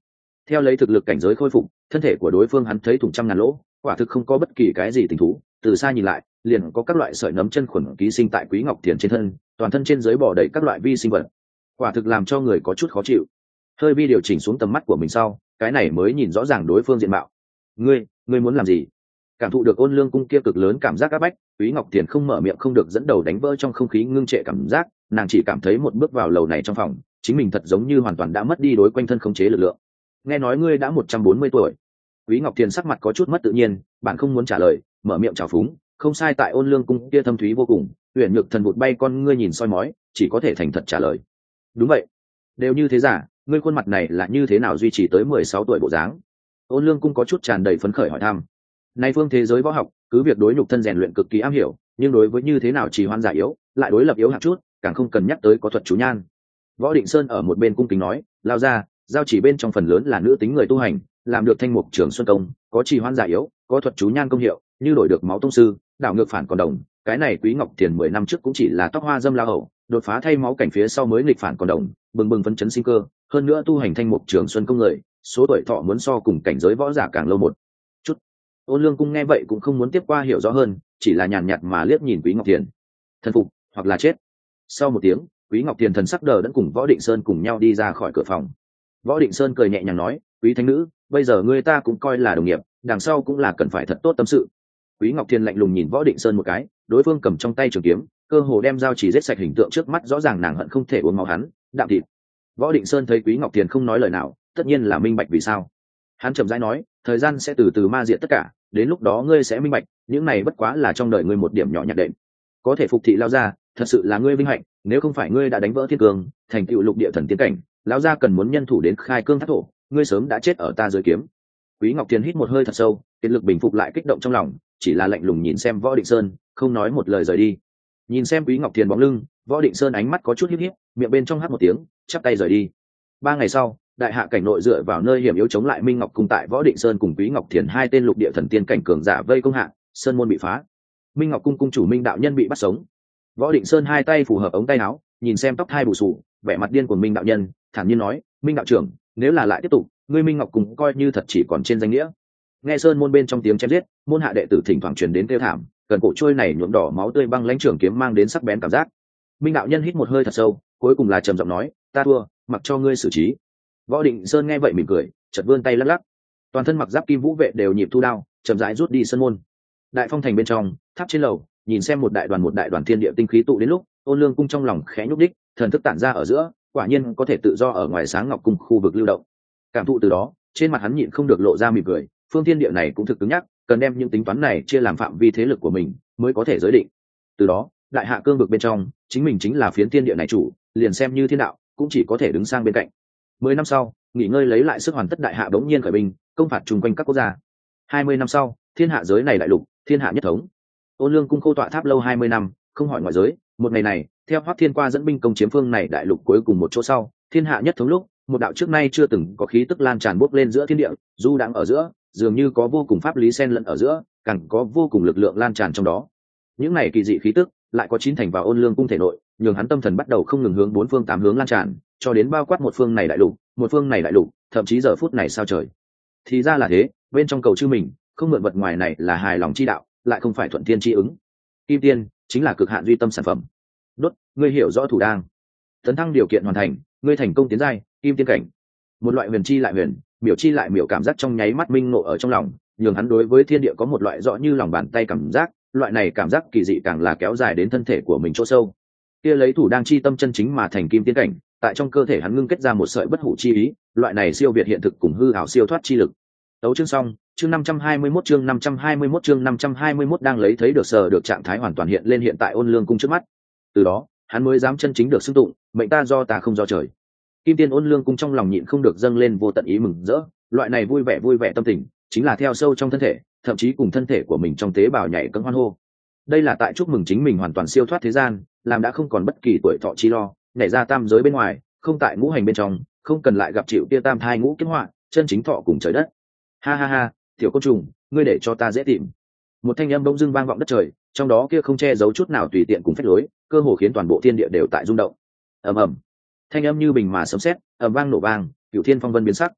theo lấy thực lực cảnh giới khôi phục, thân thể của đối phương hắn thấy thủng trăm ngàn lỗ, quả thực không có bất kỳ cái gì tình thú. Từ xa nhìn lại, liền có các loại sợi nấm chân khuẩn ký sinh tại Quý Ngọc Thiền trên thân, toàn thân trên dưới bò đầy các loại vi sinh vật, quả thực làm cho người có chút khó chịu. Hơi vi điều chỉnh xuống tầm mắt của mình sau, cái này mới nhìn rõ ràng đối phương diện mạo. ngươi ngươi muốn làm gì? Cảm thụ được Ôn Lương cung kia cực lớn cảm giác áp bách, Quý Ngọc Thiền không mở miệng không được dẫn đầu đánh vỡ trong không khí ngưng trệ cảm giác, nàng chỉ cảm thấy một bước vào lầu này trong phòng, chính mình thật giống như hoàn toàn đã mất đi đối quanh thân khống chế lực lượng. Nghe nói ngươi đã một trăm bốn mươi tuổi. Quý Ngọc Thiền sắc mặt có chút mất tự nhiên, bạn không muốn trả lời, mở miệng trào phúng, không sai, tại Ôn Lương cung kia thâm thúy vô cùng, huyền nhược thần vụt bay con ngươi nhìn soi mói, chỉ có thể thành thật trả lời. Đúng vậy. Đều như thế giả, ngươi khuôn mặt này là như thế nào duy trì tới mười sáu tuổi bộ dáng? Ôn Lương cung có chút tràn đầy phấn khởi hỏi thăm. Nay phương thế giới võ học, cứ việc đối nhục thân rèn luyện cực kỳ am hiểu, nhưng đối với như thế nào trì hoãn giả yếu, lại đối lập yếu hạng chút, càng không cần nhắc tới có thuật chú nhan. Võ Định Sơn ở một bên cung kính nói, lao ra, giao chỉ bên trong phần lớn là nữ tính người tu hành, làm được thanh mục trường xuân công, có trì hoãn giả yếu, có thuật chú nhan công hiệu, như đổi được máu tông sư, đảo ngược phản còn đồng. Cái này Quý Ngọc Thiền mười năm trước cũng chỉ là tóc hoa dâm la hậu, đột phá thay máu cảnh phía sau mới nghịch phản còn đồng, bừng bừng phấn chấn sinh cơ, hơn nữa tu hành thanh mục trường xuân công người, số tuổi thọ muốn so cùng cảnh giới võ giả càng lâu một chút. Ôn Lương cung nghe vậy cũng không muốn tiếp qua hiểu rõ hơn, chỉ là nhàn nhạt mà liếc nhìn Quý Ngọc Thiền. Thần phục hoặc là chết. Sau một tiếng, Quý Ngọc Thiền thần sắc đờ đẫn cùng Võ Định Sơn cùng nhau đi ra khỏi cửa phòng. Võ Định Sơn cười nhẹ nhàng nói, Quý thánh nữ, bây giờ ngươi ta cũng coi là đồng nghiệp, đằng sau cũng là cần phải thật tốt tâm sự. Quý Ngọc Thiền lạnh lùng nhìn Võ Định Sơn một cái, đối phương cầm trong tay trường kiếm, cơ hồ đem dao chỉ giết sạch hình tượng trước mắt, rõ ràng nàng hận không thể uống máu hắn, đạm thịt. Võ Định Sơn thấy Quý Ngọc Thiền không nói lời nào, tất nhiên là minh bạch vì sao. Hắn chậm rãi nói, thời gian sẽ từ từ ma diệt tất cả, đến lúc đó ngươi sẽ minh bạch, những này bất quá là trong đời ngươi một điểm nhỏ nhặt đệm. Có thể phục thị lao ra, thật sự là ngươi vinh hạnh, nếu không phải ngươi đã đánh vỡ thiên cương, thành tựu lục địa thần tiến cảnh, lão gia cần muốn nhân thủ đến khai cương thác thổ, ngươi sớm đã chết ở ta dưới kiếm. Quý Ngọc Thiền hít một hơi thật sâu, kiệt lực bình phục lại kích động trong lòng, chỉ là lạnh lùng nhìn xem Võ Định Sơn, không nói một lời rời đi. Nhìn xem Quý Ngọc Thiền bóng lưng, Võ Định Sơn ánh mắt có chút híp híp, miệng bên trong hắt một tiếng, chắp tay rời đi. Ba ngày sau, đại hạ cảnh nội dựa vào nơi hiểm yếu chống lại Minh Ngọc cung tại Võ Định Sơn cùng Quý Ngọc Thiền hai tên lục địa thần tiên cảnh cường giả vây công hạ, sơn môn bị phá. Minh Ngọc cung cung chủ Minh đạo nhân bị bắt sống. Võ Định Sơn hai tay phù hợp ống tay áo, nhìn xem tóc hai bù xù, vẻ mặt điên của Minh đạo nhân, thản nhiên nói, Minh đạo trưởng, nếu là lại tiếp tục, ngươi Minh Ngọc cung coi như thật chỉ còn trên danh nghĩa. Nghe sơn môn bên trong tiếng chém giết, môn hạ đệ tử thỉnh thoảng truyền đến kêu thảm, cần cổ trôi này nhuộm đỏ máu tươi băng lãnh trưởng kiếm mang đến sắc bén cảm giác. Minh đạo nhân hít một hơi thật sâu, cuối cùng là trầm giọng nói, ta thua, mặc cho ngươi xử trí. Võ Định Sơn nghe vậy mỉm cười, chợt vươn tay lắc lắc, toàn thân mặc giáp kim vũ vệ đều nhịp thu đao, chậm rãi rút đi sân môn. Đại phong thành bên trong, tháp trên lầu, nhìn xem một đại đoàn một đại đoàn thiên địa tinh khí tụ đến lúc, Ôn Lương cung trong lòng khẽ nhúc đích, thần thức tản ra ở giữa, quả nhiên có thể tự do ở ngoài Sáng Ngọc cung khu vực lưu động. Cảm thụ từ đó, trên mặt hắn nhịn không được lộ ra mỉm cười, phương thiên địa này cũng thực cứng nhắc, cần đem những tính toán này chia làm phạm vi thế lực của mình, mới có thể giới định. Từ đó, đại hạ cương vực bên trong, chính mình chính là phiến thiên địa này chủ, liền xem như thiên đạo, cũng chỉ có thể đứng sang bên cạnh. Mười năm sau, nghỉ ngơi lấy lại sức hoàn tất, đại hạ bỗng nhiên khởi binh, công phạt chung quanh các quốc gia. Hai mươi năm sau, thiên hạ giới này đại lục, thiên hạ nhất thống. Ôn Lương cung khô tọa tháp lâu hai mươi năm, không hỏi ngoại giới. Một ngày này, theo Hoắc Thiên qua dẫn binh công chiếm phương này đại lục cuối cùng một chỗ sau, thiên hạ nhất thống lúc, một đạo trước nay chưa từng có khí tức lan tràn bốc lên giữa thiên địa, du đang ở giữa, dường như có vô cùng pháp lý xen lẫn ở giữa, càng có vô cùng lực lượng lan tràn trong đó. Những này kỳ dị khí tức lại có chín thành vào Ôn Lương cung thể nội, nhường hắn tâm thần bắt đầu không ngừng hướng bốn phương tám hướng lan tràn, cho đến bao quát một phương này đại lục, một phương này đại lục, thậm chí giờ phút này sao trời. Thì ra là thế, bên trong cầu chư mình, không mượn vật ngoài này là hài lòng chi đạo, lại không phải thuận thiên chi ứng. Kim tiên chính là cực hạn duy tâm sản phẩm. Đốt, ngươi hiểu rõ thủ đang. Tấn thăng điều kiện hoàn thành, ngươi thành công tiến giai, kim tiên cảnh. Một loại huyền chi lại huyền, miểu chi lại miểu cảm giác trong nháy mắt minh ngộ ở trong lòng, nhường hắn đối với thiên địa có một loại rõ như lòng bàn tay cảm giác, loại này cảm giác kỳ dị càng là kéo dài đến thân thể của mình chỗ sâu. Kia lấy thủ đang chi tâm chân chính mà thành kim tiên cảnh, tại trong cơ thể hắn ngưng kết ra một sợi bất hủ chi ý, loại này siêu việt hiện thực cùng hư ảo siêu thoát chi lực. Tấu chương xong, chương năm trăm hai mươi mốt chương năm trăm hai mươi mốt chương năm trăm hai mươi mốt đang lấy thấy được sờ được trạng thái hoàn toàn hiện lên hiện tại Ôn Lương cung trước mắt. Từ đó, hắn mới dám chân chính được xưng tụng, mệnh ta do ta không do trời. Kim tiên Ôn Lương cung trong lòng nhịn không được dâng lên vô tận ý mừng rỡ, loại này vui vẻ vui vẻ tâm tình, chính là theo sâu trong thân thể, thậm chí cùng thân thể của mình trong tế bào nhảy cẫng hoan hô. Đây là tại chúc mừng chính mình hoàn toàn siêu thoát thế gian, làm đã không còn bất kỳ tuổi thọ chi lo, nhảy ra tam giới bên ngoài, không tại ngũ hành bên trong, không cần lại gặp chịu tia tam thai ngũ kiếp họa, chân chính thọ cùng trời đất. Ha ha ha, tiểu côn trùng, ngươi để cho ta dễ tìm. Một thanh âm bỗng dưng vang vọng đất trời, trong đó kia không che giấu chút nào tùy tiện cùng phách lối, cơ hồ khiến toàn bộ thiên địa đều tại rung động. Ầm ầm. Thanh âm như bình mà sấm sét, ầm vang nổ vang, cửu thiên phong vân biến sắc.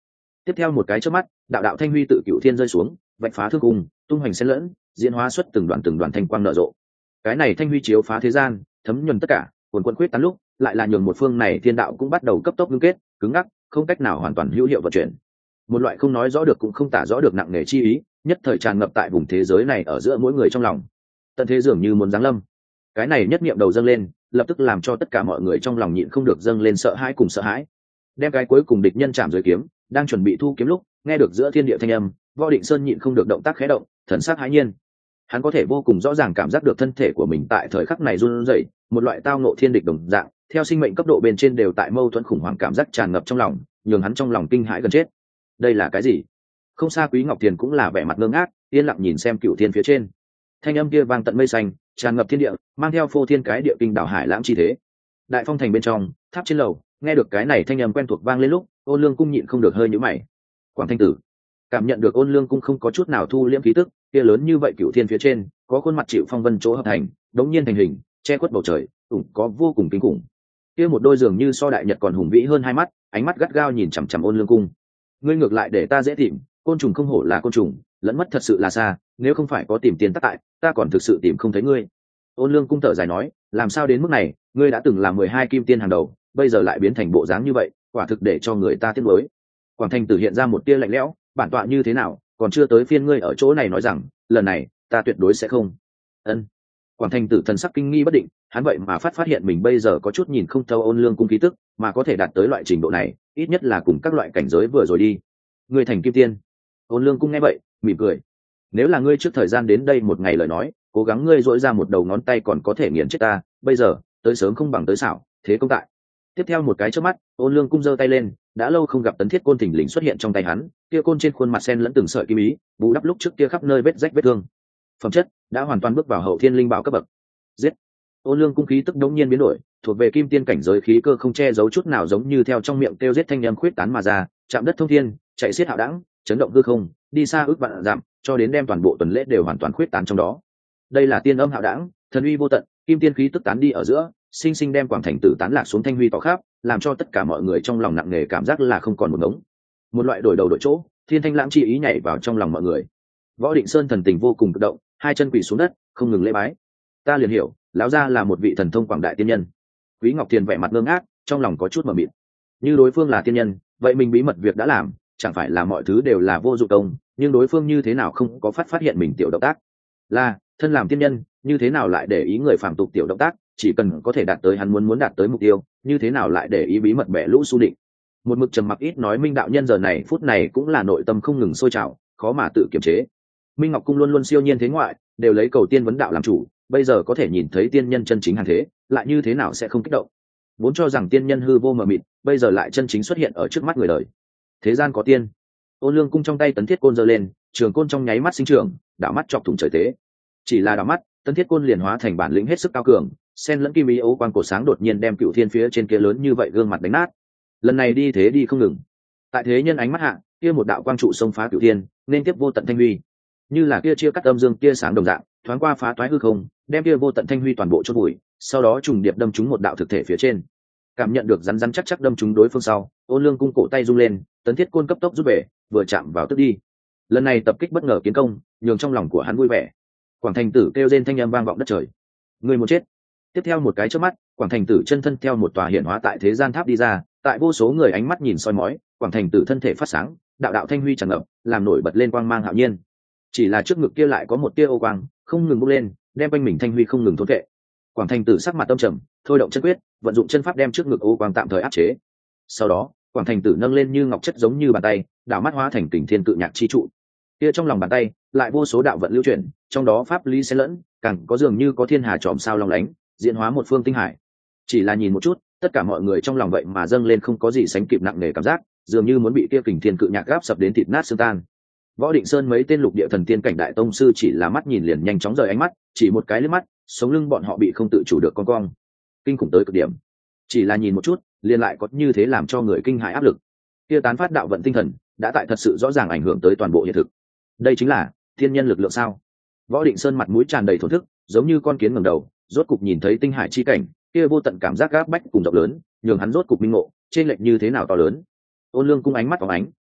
Tiếp theo một cái chớp mắt, đạo đạo thanh huy tự cựu thiên rơi xuống, vạch phá thương cung, tung hoành xen lẫn, diễn hóa xuất từng đoàn từng đoàn thanh quang nở rộ. Cái này thanh huy chiếu phá thế gian, thấm nhuần tất cả, cuồn cuộn quyết tán lúc, lại là nhường một phương này thiên đạo cũng bắt đầu cấp tốc ngưng kết, cứng ngắc, không cách nào hoàn toàn hữu hiệu vận chuyển. Một loại không nói rõ được cũng không tả rõ được nặng nề chi ý, nhất thời tràn ngập tại vùng thế giới này ở giữa mỗi người trong lòng. Tận thế dường như muốn giáng lâm. Cái này nhất niệm đầu dâng lên, lập tức làm cho tất cả mọi người trong lòng nhịn không được dâng lên sợ hãi cùng sợ hãi. Đem cái cuối cùng địch nhân chạm dưới kiếm, đang chuẩn bị thu kiếm lúc, nghe được giữa thiên địa thanh âm, Võ Định Sơn nhịn không được động tác khẽ động, thần sắc hãi nhiên. Hắn có thể vô cùng rõ ràng cảm giác được thân thể của mình tại thời khắc này run rẩy, một loại tao ngộ thiên địch đồng dạng, theo sinh mệnh cấp độ bên trên đều tại mâu thuẫn khủng hoảng cảm giác tràn ngập trong lòng, nhường hắn trong lòng kinh hãi gần chết. Đây là cái gì? Không xa Quý Ngọc Thiền cũng là vẻ mặt ngơ ngác, yên lặng nhìn xem cựu thiên phía trên. Thanh âm kia vang tận mây xanh, tràn ngập thiên địa, mang theo phô thiên cái địa kinh đảo hải lãng chi thế. Đại phong thành bên trong, tháp trên lầu, nghe được cái này thanh âm quen thuộc vang lên lúc, Ôn Lương Cung nhịn không được hơi nhíu mày. Quảng Thanh Tử cảm nhận được Ôn Lương Cung không có chút nào thu liễm khí tức, kia lớn như vậy cựu thiên phía trên, có khuôn mặt chịu phong vân chỗ hợp thành, đống nhiên thành hình, che khuất bầu trời, ủng có vô cùng kinh khủng. Kia một đôi dường như so đại nhật còn hùng vĩ hơn hai mắt, ánh mắt gắt gao nhìn chằm chằm Ôn Lương Cung. Ngươi ngược lại để ta dễ tìm, côn trùng không hổ là côn trùng, lẫn mất thật sự là xa, nếu không phải có tìm tiền tắc tại, ta còn thực sự tìm không thấy ngươi. Ôn Lương Cung thở dài nói, làm sao đến mức này, ngươi đã từng là mười hai kim tiên hàng đầu, bây giờ lại biến thành bộ dáng như vậy, quả thực để cho người ta tiếc nuối. Quảng Thành Tử hiện ra một tia lạnh lẽo, bản tọa như thế nào, còn chưa tới phiên ngươi ở chỗ này nói rằng, lần này, ta tuyệt đối sẽ không. Ân. Quảng Thành Tử thần sắc kinh nghi bất định, hắn vậy mà phát phát hiện mình bây giờ có chút nhìn không thấu Ôn Lương Cung khí tức, mà có thể đạt tới loại trình độ này, ít nhất là cùng các loại cảnh giới vừa rồi đi. Ngươi thành kim tiên. Ôn Lương Cung nghe vậy, mỉm cười. Nếu là ngươi trước thời gian đến đây một ngày lời nói, cố gắng ngươi dỗi ra một đầu ngón tay còn có thể nghiền chết ta, bây giờ, tới sớm không bằng tới xảo, thế công tại. Tiếp theo một cái chớp mắt, Ôn Lương Cung giơ tay lên, đã lâu không gặp tấn thiết côn thình lình xuất hiện trong tay hắn, kia côn trên khuôn mặt sen lẫn từng sợi kim ý, bù đắp lúc trước kia khắp nơi vết rách vết thương. Phẩm chất đã hoàn toàn bước vào hậu thiên linh bảo cấp bậc. Giết! Ôn Lương Cung khí tức đống nhiên biến đổi, thuộc về kim tiên cảnh giới khí cơ không che giấu chút nào, giống như theo trong miệng kêu giết thanh âm khuyết tán mà ra, chạm đất thông thiên, chạy xiết hạo đẳng, chấn động hư không, đi xa ước vạn dặm, cho đến đem toàn bộ tuần lễ đều hoàn toàn khuyết tán trong đó. Đây là tiên âm hạo đẳng, thần uy vô tận, kim tiên khí tức tán đi ở giữa, sinh sinh đem Quảng Thành Tử tán lạc xuống thanh huy tỏ khắp, làm cho tất cả mọi người trong lòng nặng nề cảm giác là không còn một ngống. Một loại đổi đầu đổi chỗ, thiên thanh lãng chi ý nhảy vào trong lòng mọi người. Võ Định Sơn thần tình vô cùng kích động, hai chân quỳ xuống đất, không ngừng lễ bái. Ta liền hiểu, lão gia là một vị thần thông quảng đại tiên nhân. Quý Ngọc Thiền vẻ mặt ngơ ngác, trong lòng có chút mờ mịt. Như đối phương là tiên nhân, vậy mình bí mật việc đã làm, chẳng phải là mọi thứ đều là vô dụng công, nhưng đối phương như thế nào không có phát phát hiện mình tiểu động tác? Là, thân làm tiên nhân, như thế nào lại để ý người phàm tục tiểu động tác, chỉ cần có thể đạt tới hắn muốn muốn đạt tới mục tiêu, như thế nào lại để ý bí mật bẻ lũ su định. Một mực trầm mặc ít nói Minh đạo nhân giờ này phút này cũng là nội tâm không ngừng sôi trào, khó mà tự kiềm chế. Minh Ngọc Cung luôn luôn siêu nhiên thế ngoại, đều lấy cầu tiên vấn đạo làm chủ, bây giờ có thể nhìn thấy tiên nhân chân chính hàng thế, lại như thế nào sẽ không kích động. Vốn cho rằng tiên nhân hư vô mờ mịt, bây giờ lại chân chính xuất hiện ở trước mắt người đời. Thế gian có tiên. Ôn Lương Cung trong tay tấn thiết côn giơ lên, trường côn trong nháy mắt sinh trưởng, đảo mắt chọc thủng trời tế. Chỉ là đảo mắt, tấn thiết côn liền hóa thành bản lĩnh hết sức cao cường, sen lẫn kim ý ấu quang cổ sáng đột nhiên đem cựu thiên phía trên kia lớn như vậy gương mặt đánh nát. Lần này đi thế đi không ngừng. Tại thế nhân ánh mắt hạ, kia một đạo quang trụ xông phá cựu thiên, nên tiếp vô tận thanh huy. Như là kia chia cắt âm dương kia sáng đồng dạng, thoáng qua phá toái hư không, đem kia vô tận thanh huy toàn bộ chôn vùi, sau đó trùng điệp đâm trúng một đạo thực thể phía trên. Cảm nhận được rắn rắn chắc chắc đâm trúng đối phương sau, Ôn Lương Cung cổ tay rung lên, tấn thiết côn cấp tốc rút về, vừa chạm vào tức đi. Lần này tập kích bất ngờ kiến công, nhường trong lòng của hắn vui vẻ. Quảng Thành Tử kêu rên thanh âm vang vọng đất trời. Người muốn chết. Tiếp theo một cái chớp mắt, Quảng Thành Tử chân thân theo một tòa hiện hóa tại thế gian tháp đi ra, tại vô số người ánh mắt nhìn soi mói, Quảng Thành Tử thân thể phát sáng, đạo đạo thanh huy tràn ngập, làm nổi bật lên quang mang hạo nhiên. Chỉ là trước ngực kia lại có một tia ô quang, không ngừng bốc lên, đem quanh mình thanh huy không ngừng thôn vệ. Quảng Thành Tử sắc mặt tâm trầm, thôi động chân quyết, vận dụng chân pháp đem trước ngực ô quang tạm thời áp chế. Sau đó, Quảng Thành Tử nâng lên như ngọc chất giống như bàn tay, đảo mắt hóa thành kình thiên cự nhạc chi trụ. Kia trong lòng bàn tay, lại vô số đạo vận lưu chuyển, trong đó pháp lý xen lẫn, càng có dường như có thiên hà chòm sao long lánh, diễn hóa một phương tinh hải. Chỉ là nhìn một chút, tất cả mọi người trong lòng vậy mà dâng lên không có gì sánh kịp nặng nề cảm giác, dường như muốn bị kia kình thiên cự nhạc gáp sập đến thịt nát xương tan. Võ Định Sơn mấy tên lục địa thần tiên cảnh đại tông sư chỉ là mắt nhìn liền nhanh chóng rời ánh mắt, chỉ một cái liếc mắt, sống lưng bọn họ bị không tự chủ được con cong. Kinh khủng tới cực điểm. Chỉ là nhìn một chút, liền lại có như thế làm cho người kinh hãi áp lực. Kia tán phát đạo vận tinh thần, đã tại thật sự rõ ràng ảnh hưởng tới toàn bộ hiện thực. Đây chính là thiên nhân lực lượng sao? Võ Định Sơn mặt mũi tràn đầy thổn thức, giống như con kiến ngẩng đầu, rốt cục nhìn thấy tinh hải chi cảnh, kia vô tận cảm giác gáp bách cùng rộng lớn, nhường hắn rốt cục minh ngộ, trên lệch như thế nào to lớn. Ôn Lương Cung ánh mắt phóng ánh,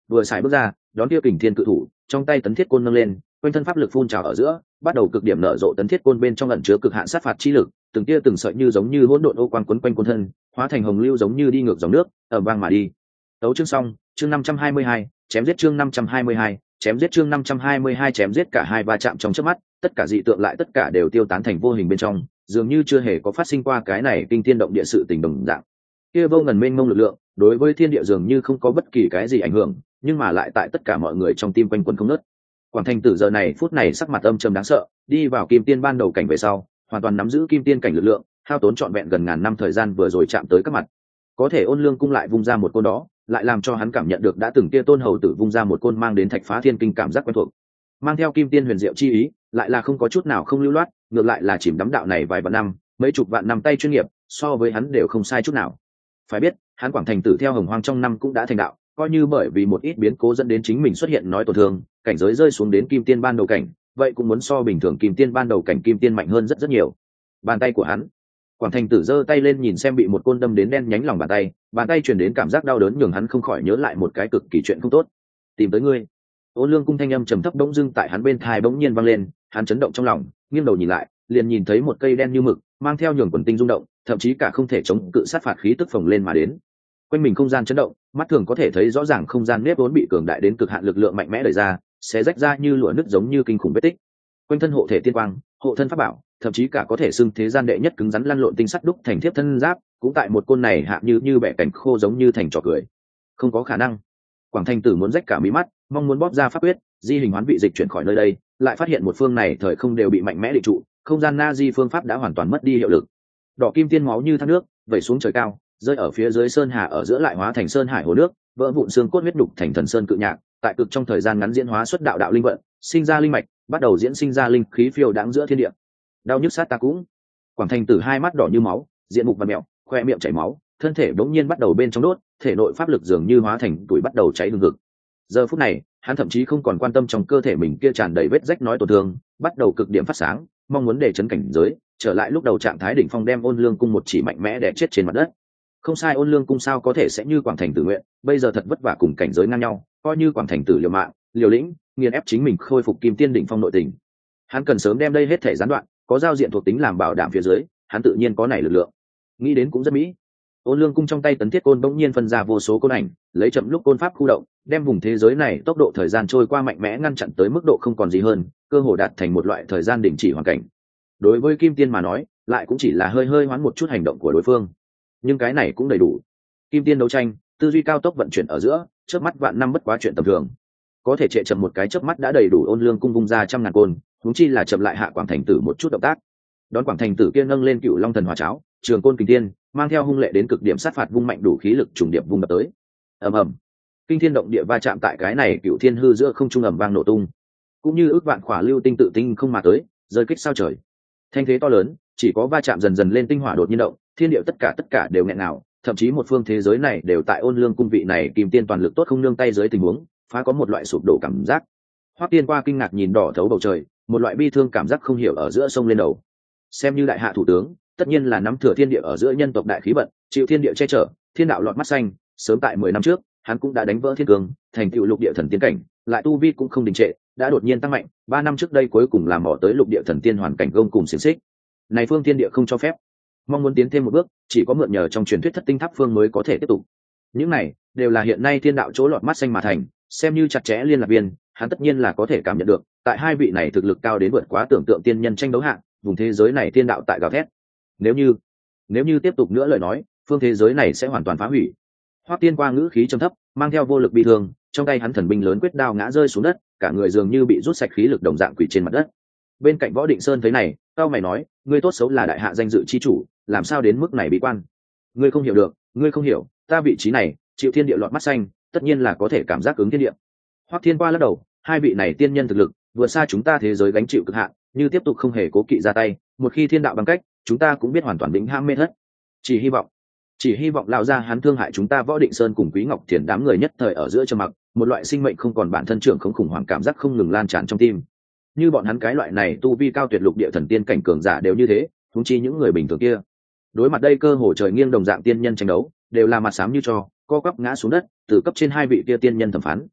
vừa xài bước ra đón kia kình thiên cự thủ, trong tay tấn thiết côn nâng lên, quanh thân pháp lực phun trào ở giữa, bắt đầu cực điểm nở rộ tấn thiết côn bên trong ẩn chứa cực hạn sát phạt chi lực, từng tia từng sợi như giống như hỗn độn ô quang quấn quanh côn thân, hóa thành hồng lưu giống như đi ngược dòng nước, ầm vang mà đi. Tấu chương xong, chương năm trăm hai mươi hai, chém giết chương năm trăm hai mươi hai, chém giết chương năm trăm hai mươi hai chém giết cả hai va chạm trong chớp mắt, tất cả dị tượng lại tất cả đều tiêu tán thành vô hình bên trong, dường như chưa hề có phát sinh qua cái này kinh thiên động địa sự tình đồng dạng. Kia vô ngần mênh mông lực lượng, đối với thiên địa dường như không có bất kỳ cái gì ảnh hưởng, nhưng mà lại tại tất cả mọi người trong tim quanh quẩn không ngớt. Quảng Thành Tử giờ này phút này sắc mặt âm trầm đáng sợ, đi vào kim tiên ban đầu cảnh về sau, hoàn toàn nắm giữ kim tiên cảnh lực lượng, hao tốn trọn vẹn gần ngàn năm thời gian vừa rồi chạm tới các mặt. Có thể Ôn Lương cung lại vung ra một côn đó, lại làm cho hắn cảm nhận được đã từng kia tôn hầu tử vung ra một côn mang đến thạch phá thiên kinh cảm giác quen thuộc, mang theo kim tiên huyền diệu chi ý, lại là không có chút nào không lưu loát, ngược lại là chìm đắm đạo này vài vạn năm, mấy chục vạn năm tay chuyên nghiệp, so với hắn đều không sai chút nào. Phải biết, hắn Quảng Thành Tử theo Hồng Hoang trong năm cũng đã thành đạo, coi như bởi vì một ít biến cố dẫn đến chính mình xuất hiện nói tổn thương, cảnh giới rơi xuống đến kim tiên ban đầu cảnh, vậy cũng muốn so bình thường kim tiên ban đầu cảnh kim tiên mạnh hơn rất rất nhiều. Bàn tay của hắn, Quảng Thành Tử giơ tay lên nhìn xem bị một côn đâm đến đen nhánh lòng bàn tay, bàn tay truyền đến cảm giác đau đớn nhường hắn không khỏi nhớ lại một cái cực kỳ chuyện không tốt. Tìm tới ngươi. Ôn Lương cung thanh âm trầm thấp bỗng dưng tại hắn bên tai bỗng nhiên vang lên, hắn chấn động trong lòng, nghiêng đầu nhìn lại, liền nhìn thấy một cây đen như mực, mang theo nhường quần tinh rung động, thậm chí cả không thể chống cự sát phạt khí tức phồng lên mà đến. Quanh mình không gian chấn động, mắt thường có thể thấy rõ ràng không gian nếp vốn bị cường đại đến cực hạn lực lượng mạnh mẽ đẩy ra, sẽ rách ra như lụa nứt giống như kinh khủng vết tích. Quanh thân hộ thể tiên quang, hộ thân pháp bảo, thậm chí cả có thể xưng thế gian đệ nhất cứng rắn lăn lộn tinh sắt đúc thành thiếp thân giáp, cũng tại một côn này hạ như như bẻ cảnh khô giống như thành trò cười. Không có khả năng. Quảng Thành Tử muốn rách cả mí mắt, mong muốn bóp ra pháp quyết, di hình hoán vị dịch chuyển khỏi nơi đây, lại phát hiện một phương này thời không đều bị mạnh mẽ định trụ, không gian na di phương pháp đã hoàn toàn mất đi hiệu lực. Đỏ kim tiên máu như thác nước, vẩy xuống trời cao, rơi ở phía dưới sơn hà ở giữa lại hóa thành sơn hải hồ nước, vỡ vụn xương cốt huyết đục thành thần sơn cự nhạc, tại cực trong thời gian ngắn diễn hóa xuất đạo đạo linh vận, sinh ra linh mạch, bắt đầu diễn sinh ra linh khí phiêu đáng giữa thiên địa. Đau nhức sát ta cũng. Quảng Thành Tử hai mắt đỏ như máu, diện mục vặn mèo, khoe miệng chảy máu, thân thể bỗng nhiên bắt đầu bên trong đốt, thể nội pháp lực dường như hóa thành tuổi bắt đầu cháy hừng hực. Giờ phút này, hắn thậm chí không còn quan tâm trong cơ thể mình kia tràn đầy vết rách nói tổn thương, bắt đầu cực điểm phát sáng, mong muốn để chấn cảnh giới, trở lại lúc đầu trạng thái đỉnh phong đem Ôn Lương cung một chỉ mạnh mẽ đè chết trên mặt đất. Không sai, Ôn Lương cung sao có thể sẽ như Quảng Thành Tử nguyện, bây giờ thật vất vả cùng cảnh giới ngang nhau, coi như Quảng Thành Tử liều mạng, liều lĩnh, nghiền ép chính mình khôi phục kim tiên đỉnh phong nội tình. Hắn cần sớm đem đây hết thể gián đoạn, có giao diện thuộc tính làm bảo đảm phía dưới, hắn tự nhiên có này lực lượng. Nghĩ đến cũng rất mỹ. Ôn Lương cung trong tay tấn thiết côn bỗng nhiên phân ra vô số côn ảnh, lấy chậm lúc côn pháp khu động, đem vùng thế giới này tốc độ thời gian trôi qua mạnh mẽ ngăn chặn tới mức độ không còn gì hơn, cơ hồ đạt thành một loại thời gian đình chỉ hoàn cảnh. Đối với kim tiên mà nói, lại cũng chỉ là hơi hơi hoán một chút hành động của đối phương, nhưng cái này cũng đầy đủ. Kim tiên đấu tranh, tư duy cao tốc vận chuyển ở giữa, chớp mắt vạn năm bất quá chuyện tầm thường. Có thể trệ chậm một cái chớp mắt đã đầy đủ Ôn Lương cung vung ra trăm ngàn côn, huống chi là chậm lại hạ Quảng Thành Tử một chút động tác. Đón Quảng Thành Tử kia nâng lên Cựu Long thần hỏa cháo, trường côn kình tiên, mang theo hung lệ đến cực điểm sát phạt vung mạnh đủ khí lực trùng điệp vung đập tới. Ầm ầm, kinh thiên động địa va chạm tại cái này Cựu Thiên hư giữa không trung ầm vang nổ tung, cũng như ước vạn khỏa lưu tinh tự tinh không mà tới, rơi kích sao trời. Thanh thế to lớn, chỉ có va chạm dần dần lên tinh hỏa đột nhiên động, thiên địa tất cả tất cả đều nghẹn ngào, thậm chí một phương thế giới này đều tại Ôn Lương cung vị này kim tiên toàn lực tốt không nương tay dưới tình huống, phá có một loại sụp đổ cảm giác. Hoắc Tiên qua kinh ngạc nhìn đỏ thấu bầu trời, một loại bi thương cảm giác không hiểu ở giữa sông lên đầu. Xem như đại hạ thủ tướng, tất nhiên là nắm thừa thiên địa ở giữa nhân tộc đại khí vận, chịu thiên địa che chở, thiên đạo lọt mắt xanh. Sớm tại mười năm trước, hắn cũng đã đánh vỡ thiên cương, thành tựu lục địa thần tiên cảnh, lại tu vi cũng không đình trệ, đã đột nhiên tăng mạnh. Ba năm trước đây cuối cùng làm mỏ tới lục địa thần tiên hoàn cảnh gông cùng xiềng xích. Này phương thiên địa không cho phép, mong muốn tiến thêm một bước, chỉ có mượn nhờ trong truyền thuyết thất tinh tháp phương mới có thể tiếp tục. Những này đều là hiện nay thiên đạo chỗ lọt mắt xanh mà thành, xem như chặt chẽ liên lạc viên, hắn tất nhiên là có thể cảm nhận được, tại hai vị này thực lực cao đến vượt quá tưởng tượng tiên nhân tranh đấu hạng, vùng thế giới này thiên đạo tại gào thét. Nếu như, nếu như tiếp tục nữa lời nói, phương thế giới này sẽ hoàn toàn phá hủy. Hoắc Tiên qua ngữ khí trầm thấp, mang theo vô lực bị thương, trong tay hắn thần binh lớn quyết đao ngã rơi xuống đất, cả người dường như bị rút sạch khí lực đồng dạng quỳ trên mặt đất. Bên cạnh Võ Định Sơn thấy này, cao mày nói, ngươi tốt xấu là đại hạ danh dự chi chủ, làm sao đến mức này bị quan? Ngươi không hiểu được, ngươi không hiểu, ta vị trí này, chịu thiên địa lọt mắt xanh, tất nhiên là có thể cảm giác ứng thiên địa. Hoắc Thiên qua lắc đầu, hai vị này tiên nhân thực lực vượt xa chúng ta thế giới gánh chịu cực hạn, như tiếp tục không hề cố kỵ ra tay, một khi thiên đạo bằng cách, chúng ta cũng biết hoàn toàn vĩnh hãm mê thất. Chỉ hy vọng, chỉ hy vọng lão gia hắn thương hại chúng ta Võ Định Sơn cùng Quý Ngọc Thiền đám người nhất thời ở giữa trầm mặc, một loại sinh mệnh không còn bản thân trưởng không khủng hoảng cảm giác không ngừng lan tràn trong tim. Như bọn hắn cái loại này tu vi cao tuyệt lục địa thần tiên cảnh cường giả đều như thế, huống chi những người bình thường kia. Đối mặt đây cơ hồ trời nghiêng đồng dạng tiên nhân tranh đấu, đều là mặt xám như tro, co quắp ngã xuống đất, từ cấp trên hai vị kia tiên nhân thẩm phán,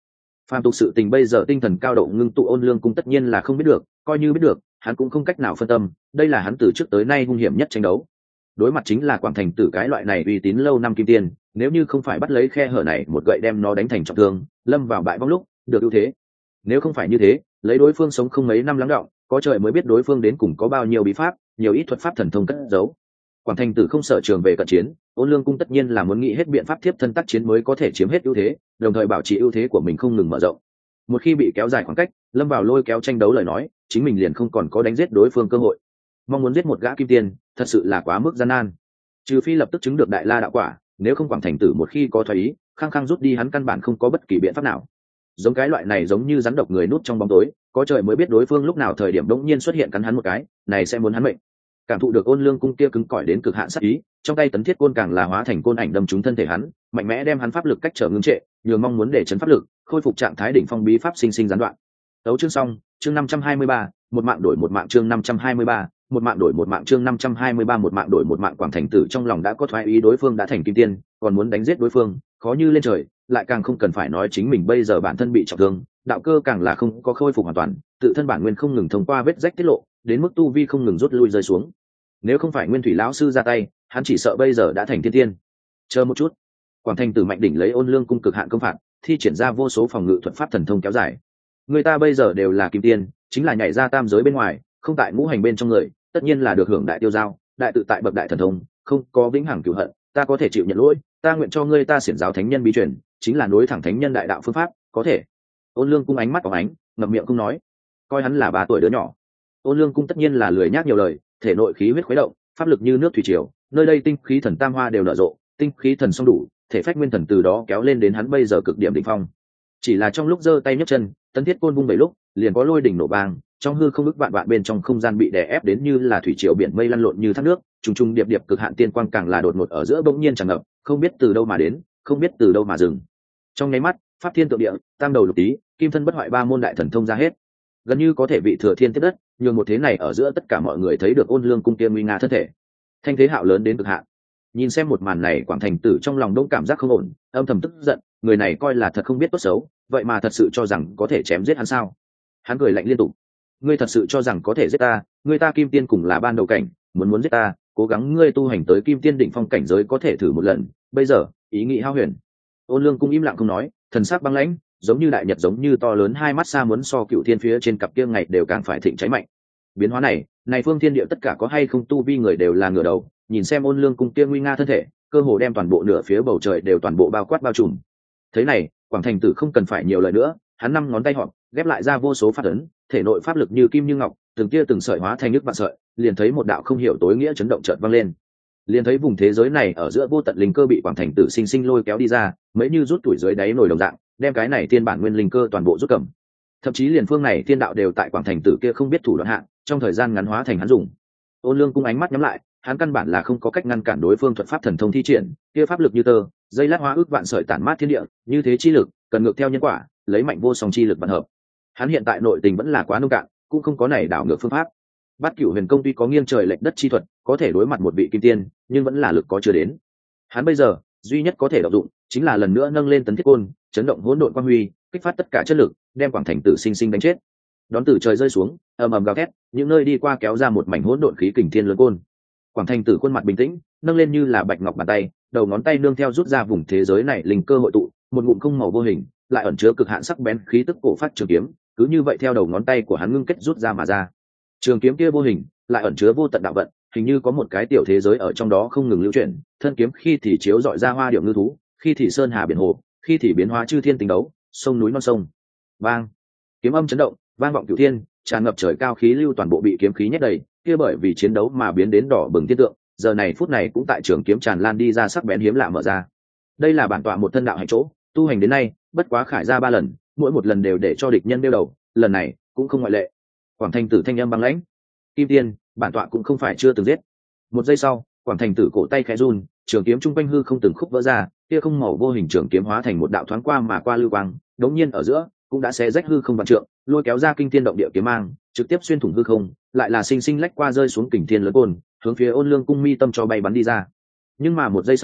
Phàm tục sự tình bây giờ tinh thần cao độ ngưng tụ Ôn Lương Cung tất nhiên là không biết được, coi như biết được, hắn cũng không cách nào phân tâm, đây là hắn từ trước tới nay hung hiểm nhất tranh đấu. Đối mặt chính là Quảng Thành Tử cái loại này uy tín lâu năm kim tiên, nếu như không phải bắt lấy khe hở này một gậy đem nó đánh thành trọng thương, lâm vào bại vong lúc, được ưu thế. Nếu không phải như thế, lấy đối phương sống không mấy năm lắng đọng, có trời mới biết đối phương đến cùng có bao nhiêu bí pháp, nhiều ít thuật pháp thần thông cất giấu. Quảng Thành Tử không sợ trường về cận chiến, Ôn Lương Cung tất nhiên là muốn nghĩ hết biện pháp tiếp thân tác chiến mới có thể chiếm hết ưu thế, đồng thời bảo trì ưu thế của mình không ngừng mở rộng. Một khi bị kéo dài khoảng cách, lâm vào lôi kéo tranh đấu lời nói, chính mình liền không còn có đánh giết đối phương cơ hội. Mong muốn giết một gã kim tiên, thật sự là quá mức gian nan. Trừ phi lập tức chứng được đại la đạo quả, nếu không Quảng Thành Tử một khi có thoái ý, khăng khăng rút đi hắn căn bản không có bất kỳ biện pháp nào. Giống cái loại này giống như rắn độc người nút trong bóng tối, có trời mới biết đối phương lúc nào thời điểm đột nhiên xuất hiện cắn hắn một cái, này sẽ muốn hắn mệnh. Cảm thụ được Ôn Lương Cung kia cứng cỏi đến cực hạn sát ý, trong tay tấn thiết côn càng là hóa thành côn ảnh đâm trúng thân thể hắn, mạnh mẽ đem hắn pháp lực cách trở ngưng trệ, nhường mong muốn để chấn pháp lực, khôi phục trạng thái đỉnh phong bí pháp sinh sinh gián đoạn. Đấu chương xong, chương năm trăm hai mươi ba, một mạng đổi một mạng chương năm trăm hai mươi ba, một mạng đổi một mạng chương năm trăm hai mươi ba một mạng đổi một mạng Quảng Thành Tử trong lòng đã có thoái ý đối phương đã thành kim tiên, còn muốn đánh giết đối phương, khó như lên trời, lại càng không cần phải nói chính mình bây giờ bản thân bị trọng thương, đạo cơ càng là không có khôi phục hoàn toàn, tự thân bản nguyên không ngừng thông qua vết rách tiết lộ, đến mức tu vi không ngừng rút lui rơi xuống. Nếu không phải Nguyên Thủy lão sư ra tay, hắn chỉ sợ bây giờ đã thành thiên tiên. Chờ một chút. Quảng Thành Tử mạnh đỉnh lấy Ôn Lương Cung cực hạn công phạt, thi triển ra vô số phòng ngự thuật pháp thần thông kéo dài. Người ta bây giờ đều là kim tiên, chính là nhảy ra tam giới bên ngoài, không tại ngũ hành bên trong người, tất nhiên là được hưởng đại tiêu giao, đại tự tại bậc đại thần thông, không có vĩnh hằng cửu hận, ta có thể chịu nhận lỗi, ta nguyện cho ngươi ta xiển giáo thánh nhân bí truyền, chính là nối thẳng thánh nhân đại đạo phương pháp, có thể. Ôn Lương Cung ánh mắt phóng ánh, ngậm miệng không nói, coi hắn là ba tuổi đứa nhỏ. Ôn Lương Cung tất nhiên là lười nhác nhiều lời, thể nội khí huyết khuấy động, pháp lực như nước thủy triều, nơi đây tinh khí thần tam hoa đều nở rộ, tinh khí thần song đủ, thể phách nguyên thần từ đó kéo lên đến hắn bây giờ cực điểm đỉnh phong. Chỉ là trong lúc giơ tay nhấc chân, tấn thiết côn vung bảy lúc, liền có lôi đỉnh nổ vang, trong hư không ức vạn vạn bên trong không gian bị đè ép đến như là thủy triều biển mây lăn lộn như thác nước, trùng trùng điệp điệp cực hạn tiên quang càng là đột ngột ở giữa bỗng nhiên tràn ngập, không biết từ đâu mà đến, không biết từ đâu mà dừng. Trong nháy mắt, pháp thiên tượng địa, tam đầu lục tý, kim thân bất hoại ba môn đại thần thông ra hết, gần như có thể bị thừa thiên tiếp đất, nhường một thế này ở giữa tất cả mọi người thấy được Ôn Lương Cung tiên nguy nga thân thể, thanh thế hạo lớn đến cực hạn. Nhìn xem một màn này, Quảng Thành Tử trong lòng đông cảm giác không ổn, âm thầm tức giận, người này coi là thật không biết tốt xấu, vậy mà thật sự cho rằng có thể chém giết hắn sao? Hắn cười lạnh liên tục, ngươi thật sự cho rằng có thể giết ta? Ngươi ta kim tiên cùng là ban đầu cảnh, muốn muốn giết ta, cố gắng ngươi tu hành tới kim tiên đỉnh phong cảnh giới có thể thử một lần, bây giờ ý nghĩ hao huyền. Ôn Lương Cung im lặng không nói, thần sắc băng lãnh, giống như đại nhật giống như to lớn hai mắt xa muốn so cựu thiên phía trên cặp kia ngày đều càng phải thịnh cháy mạnh. Biến hóa này, này phương thiên địa tất cả có hay không tu vi người đều là ngửa đầu, nhìn xem Ôn Lương Cung kia nguy nga thân thể, cơ hồ đem toàn bộ nửa phía bầu trời đều toàn bộ bao quát bao trùm. Thế này, Quảng Thành Tử không cần phải nhiều lời nữa, hắn năm ngón tay họp, ghép lại ra vô số pháp ấn, thể nội pháp lực như kim như ngọc, từng kia từng sợi hóa thành nước vạn sợi, liền thấy một đạo không hiểu tối nghĩa chấn động chợt vang lên. Liền thấy vùng thế giới này ở giữa vô tận linh cơ bị Quảng Thành Tử sinh sinh lôi kéo đi ra, mấy như rút tuổi dưới đáy nồi đồng dạng, đem cái này thiên bản nguyên linh cơ toàn bộ rút cầm. Thậm chí liền phương này thiên đạo đều tại Quảng Thành Tử kia không biết thủ đoạn hạ, trong thời gian ngắn hóa thành hắn dùng. Ôn Lương Cung ánh mắt nhắm lại, hắn căn bản là không có cách ngăn cản đối phương thuật pháp thần thông thi triển, kia pháp lực như tơ, dây lát hóa ước vạn sợi tản mát thiên địa, như thế chi lực, cần ngược theo nhân quả, lấy mạnh vô song chi lực vận hợp. Hắn hiện tại nội tình vẫn là quá nông cạn, cũng không có này đảo ngược phương pháp. Bát Cửu Huyền Công tuy có nghiêng trời lệch đất chi thuật, có thể đối mặt một vị kim tiên, nhưng vẫn là lực có chưa đến. Hắn bây giờ, duy nhất có thể động dụng, chính là lần nữa nâng lên tấn thiết côn, chấn động hỗn độn quang huy, kích phát tất cả chất lực, đem Quảng Thành Tử sinh sinh đánh chết. Đón từ trời rơi xuống, ầm ầm gào thét, những nơi đi qua kéo ra một mảnh hỗn độn khí kình thiên lớn côn. Quảng Thành Tử khuôn mặt bình tĩnh, nâng lên như là bạch ngọc bàn tay, đầu ngón tay nương theo rút ra vùng thế giới này linh cơ hội tụ, một ngụm không màu vô hình, lại ẩn chứa cực hạn sắc bén khí tức cổ phát trường kiếm, cứ như vậy theo đầu ngón tay của hắn ngưng kết rút ra mà ra. Trường kiếm kia vô hình, lại ẩn chứa vô tận đạo vận, hình như có một cái tiểu thế giới ở trong đó không ngừng lưu chuyển, thân kiếm khi thì chiếu rọi ra hoa điệu ngư thú, khi thì sơn hà biển hồ, khi thì biến hóa chư thiên tình đấu, sông núi non sông. Vang, kiếm âm chấn động, vang vọng cửu thiên, tràn ngập trời cao khí lưu toàn bộ bị kiếm khí nhét đầy, kia bởi vì chiến đấu mà biến đến đỏ bừng thiên tượng, giờ này phút này cũng tại trường kiếm tràn lan đi ra sắc bén hiếm lạ mở ra. Đây là bản tọa một thân đạo hành chỗ, tu hành đến nay, bất quá khải ra ba lần, mỗi một lần đều để cho địch nhân đeo đầu, lần này cũng không ngoại lệ. Quảng Thành Tử thanh âm băng lãnh, kim tiên, bản tọa cũng không phải chưa từng giết. Một giây sau, Quảng Thành Tử cổ tay khẽ run, trường kiếm trung quanh hư không từng khúc vỡ ra, kia không màu vô hình trường kiếm hóa thành một đạo thoáng qua mà qua lưu quang, đống nhiên ở giữa cũng đã xé rách hư không vạn trượng, lôi kéo ra kinh thiên động địa kiếm mang, trực tiếp xuyên thủng hư không, lại là sinh sinh lách qua rơi xuống kình thiên lớn côn, hướng phía Ôn Lương Cung mi tâm cho bay bắn đi ra. Nhưng mà một giây sau,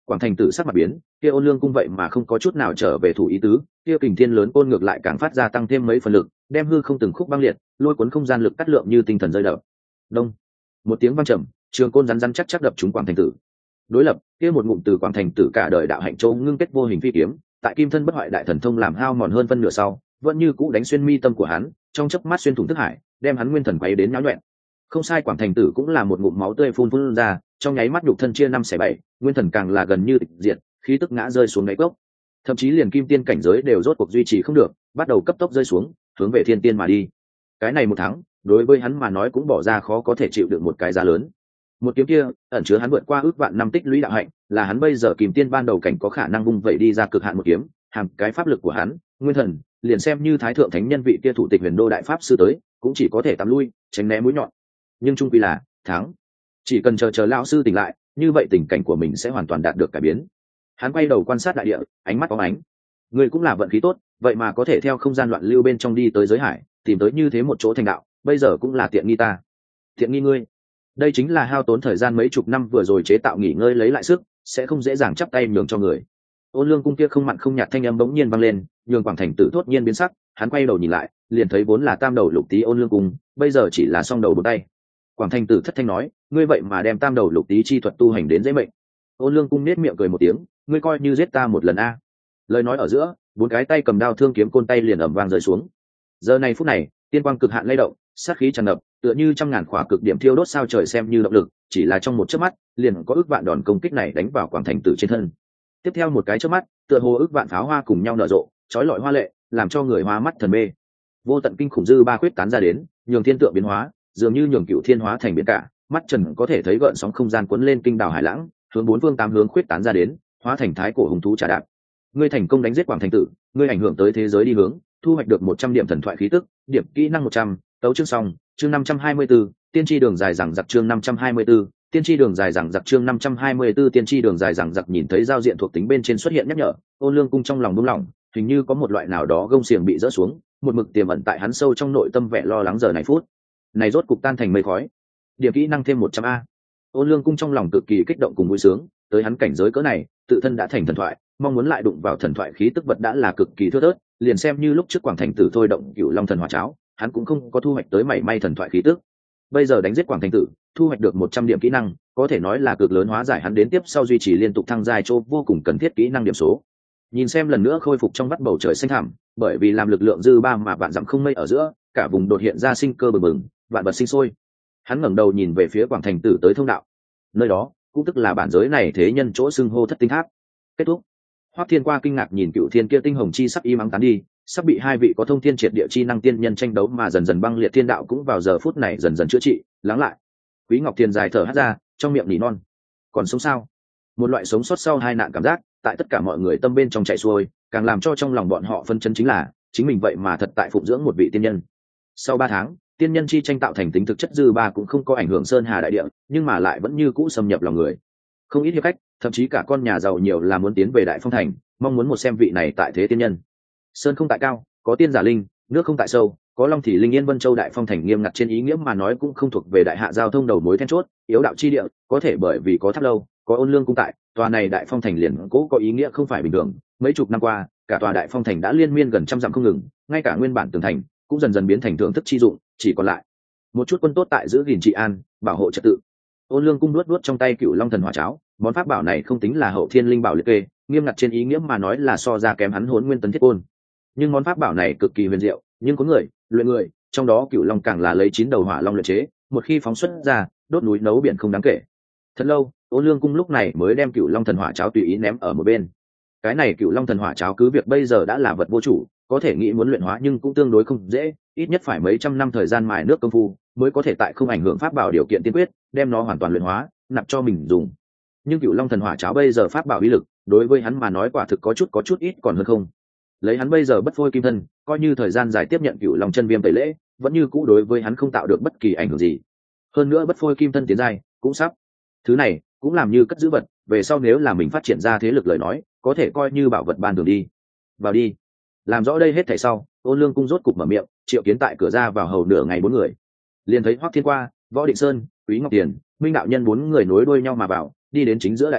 Quảng Thành Tử sắc mặt biến, kia Ôn Lương cung vậy mà không có chút nào trở về thủ ý tứ, kia kình thiên lớn côn ngược lại càng phát ra tăng thêm mấy phần lực, đem hư không từng khúc băng liệt, lôi cuốn không gian lực cắt lượng như tinh thần rơi đập. Đông, một tiếng vang trầm, trường côn rắn rắn chắc chắc đập trúng Quảng Thành Tử. Đối lập, kia một ngụm từ Quảng Thành Tử cả đời đạo hạnh châu ngưng kết vô hình phi kiếm, tại kim thân bất hoại đại thần thông làm hao mòn hơn phân nửa sau, vẫn như cũ đánh xuyên mi tâm của hắn, trong chớp mắt xuyên thủng thức hải, đem hắn nguyên thần quấy đến nhão nhuyễn. Không sai, Quảng Thành Tử cũng là một ngụm máu tươi phun phun ra, trong nháy mắt nhục thân chia năm xẻ bảy, nguyên thần càng là gần như tịch diệt, khí tức ngã rơi xuống đáy cốc. Thậm chí liền kim tiên cảnh giới đều rốt cuộc duy trì không được, bắt đầu cấp tốc rơi xuống, hướng về thiên tiên mà đi. Cái này một tháng, đối với hắn mà nói cũng bỏ ra khó có thể chịu được một cái giá lớn. Một kiếm kia ẩn chứa hắn vượt qua ước vạn năm tích lũy đạo hạnh, là hắn bây giờ kim tiên ban đầu cảnh có khả năng vung vậy đi ra cực hạn một kiếm, hàm cái pháp lực của hắn, nguyên thần, liền xem như thái thượng thánh nhân vị kia thủ tịch huyền đô đại pháp sư tới, cũng chỉ có thể tạm lui, tránh né mũi nhọn. Nhưng chung quy là thắng, chỉ cần chờ chờ lão sư tỉnh lại, như vậy tình cảnh của mình sẽ hoàn toàn đạt được cải biến. Hắn quay đầu quan sát đại địa, ánh mắt bóng ánh. Người cũng là vận khí tốt, vậy mà có thể theo không gian loạn lưu bên trong đi tới giới hải, tìm tới như thế một chỗ thành đạo, bây giờ cũng là tiện nghi ta. Tiện nghi ngươi. Đây chính là hao tốn thời gian mấy chục năm vừa rồi chế tạo nghỉ ngơi lấy lại sức, sẽ không dễ dàng chắp tay nhường cho người. Ôn Lương cung kia không mặn không nhạt thanh âm bỗng nhiên vang lên, nhường Quảng Thành Tử thốt nhiên biến sắc, hắn quay đầu nhìn lại, liền thấy vốn là tam đầu lục tý Ôn Lương cung, bây giờ chỉ là song đầu bốn tay. Quảng Thành Tử thất thanh nói, ngươi vậy mà đem tam đầu lục tý chi thuật tu hành đến dễ mệnh. Ôn Lương cung nết miệng cười một tiếng, ngươi coi như giết ta một lần a. Lời nói ở giữa, bốn cái tay cầm đao thương kiếm côn tay liền ầm vang rơi xuống. Giờ này phút này, tiên quang cực hạn lay động, sát khí tràn ngập, tựa như trăm ngàn khỏa cực điểm thiêu đốt sao trời xem như động lực, chỉ là trong một chớp mắt, liền có ước vạn đòn công kích này đánh vào Quảng Thành Tử trên thân. Tiếp theo một cái chớp mắt, tựa hồ ước vạn pháo hoa cùng nhau nở rộ, chói lọi hoa lệ, làm cho người hoa mắt thần mê. Vô tận kinh khủng dư ba khuyết tán ra đến, nhường thiên tượng biến hóa, dường như nhường cựu thiên hóa thành biển cả, mắt trần có thể thấy gợn sóng không gian cuốn lên kinh đảo hải lãng, hướng bốn phương tám hướng khuyết tán ra đến, hóa thành thái cổ hùng thú trà đạp. Ngươi thành công đánh giết Quảng Thành Tử, ngươi ảnh hưởng tới thế giới đi hướng, thu hoạch được một trăm điểm thần thoại khí tức, điểm kỹ năng một trăm, tấu chương xong, chương năm trăm hai mươi 524, tiên tri đường dài rằng giặc chương năm trăm hai mươi 524, tiên tri đường dài rằng giặc chương năm trăm hai mươi 524 tiên tri đường dài rằng giặc nhìn thấy giao diện thuộc tính bên trên xuất hiện nhắc nhở, Ôn Lương cung trong lòng buông lỏng, hình như có một loại nào đó gông xiềng bị rỡ xuống, một mực tiềm ẩn tại hắn sâu trong nội tâm vẻ lo lắng giờ này phút này rốt cục tan thành mây khói. Điểm kỹ năng thêm một trăm a. Ôn Lương cung trong lòng cực kỳ kích động cùng vui sướng, tới hắn cảnh giới cỡ này, tự thân đã thành thần thoại, mong muốn lại đụng vào thần thoại khí tức vật đã là cực kỳ thưa thớt, liền xem như lúc trước Quảng Thành Tử thôi động Cửu Long thần hỏa cháo, hắn cũng không có thu hoạch tới mảy may thần thoại khí tức. Bây giờ đánh giết Quảng Thành Tử, thu hoạch được một trăm điểm kỹ năng, có thể nói là cực lớn hóa giải hắn đến tiếp sau duy trì liên tục thăng giai chỗ vô cùng cần thiết kỹ năng điểm số. Nhìn xem lần nữa khôi phục trong vắt bầu trời xanh thẳm, bởi vì làm lực lượng dư ba mà vạn dặm không mây ở giữa, cả vùng đột hiện ra sinh cơ bừng bừng, vạn vật sinh sôi. Hắn ngẩng đầu nhìn về phía Quảng Thành Tử tới thông đạo. Nơi đó, cũng tức là bản giới này thế nhân chỗ xưng hô thất tinh tháp. Kết thúc. Hoắc Thiên qua kinh ngạc nhìn cựu thiên kia tinh hồng chi sắp im ắng tán đi, sắp bị hai vị có thông thiên triệt địa chi năng tiên nhân tranh đấu mà dần dần băng liệt thiên đạo cũng vào giờ phút này dần dần chữa trị, lắng lại. Quý Ngọc Thiên dài thở hắt ra, trong miệng nỉ non. Còn sống sao? Một loại sống sót sau hai nạn cảm giác, tại tất cả mọi người tâm bên trong chạy xuôi, càng làm cho trong lòng bọn họ phân chấn chính là, chính mình vậy mà thật tại phụng dưỡng một vị tiên nhân. Sau ba tháng, tiên nhân chi tranh tạo thành tính thực chất dư ba cũng không có ảnh hưởng sơn hà đại địa, nhưng mà lại vẫn như cũ xâm nhập lòng người. Không ít hiệp khách, thậm chí cả con nhà giàu nhiều là muốn tiến về Đại Phong thành, mong muốn một xem vị này tại thế tiên nhân. Sơn không tại cao, có tiên giả linh, nước không tại sâu, có long thì linh yên Vân Châu Đại Phong thành nghiêm ngặt trên ý nghĩa mà nói cũng không thuộc về đại hạ giao thông đầu mối then chốt, yếu đạo chi địa, có thể bởi vì có tháp lâu, có Ôn Lương cung tại, tòa này Đại Phong thành liền cố có ý nghĩa không phải bình thường. Mấy chục năm qua, cả tòa Đại Phong thành đã liên miên gần trăm dặm không ngừng, ngay cả nguyên bản tường thành cũng dần dần biến thành thượng thức chi dụng, chỉ còn lại một chút quân tốt tại giữ gìn trị an, bảo hộ trật tự. Ôn Lương cung luốt luốt trong tay Cửu Long thần hỏa cháo, món pháp bảo này không tính là hậu thiên linh bảo liệt kê, nghiêm ngặt trên ý nghĩa mà nói là so ra kém hắn Hỗn Nguyên tấn thiết côn. Nhưng món pháp bảo này cực kỳ huyền diệu, nhưng có người, luyện người, trong đó Cửu Long càng là lấy chín đầu hỏa long luyện chế, một khi phóng xuất ra, đốt núi nấu biển không đáng kể. Thật lâu, Ôn Lương cung lúc này mới đem Cửu Long thần hỏa cháo tùy ý ném ở một bên. Cái này Cửu Long thần hỏa cháo cứ việc bây giờ đã là vật vô chủ, có thể nghĩ muốn luyện hóa nhưng cũng tương đối không dễ, ít nhất phải mấy trăm năm thời gian mài nước công phu mới có thể tại không ảnh hưởng pháp bảo điều kiện tiên quyết đem nó hoàn toàn luyện hóa nạp cho mình dùng. Nhưng Cửu Long thần hỏa cháo bây giờ pháp bảo uy lực đối với hắn mà nói quả thực có chút có chút ít còn hơn không. Lấy hắn bây giờ bất phôi kim thân, coi như thời gian dài tiếp nhận Cửu Long chân viêm tẩy lễ vẫn như cũ đối với hắn không tạo được bất kỳ ảnh hưởng gì. Hơn nữa bất phôi kim thân tiến giai cũng sắp, thứ này cũng làm như cất giữ vật, về sau nếu là mình phát triển ra thế lực lời nói có thể coi như bảo vật ban đường đi. Vào đi. Làm rõ đây hết thảy sau, Ôn Lương cung rốt cục mở miệng, triệu kiến tại cửa ra vào hầu nửa ngày bốn người. Liền thấy Hoắc Thiên qua, Võ Định Sơn, Quý Ngọc Tiền, Minh đạo nhân bốn người nối đuôi nhau mà vào, đi đến chính giữa đại sảnh,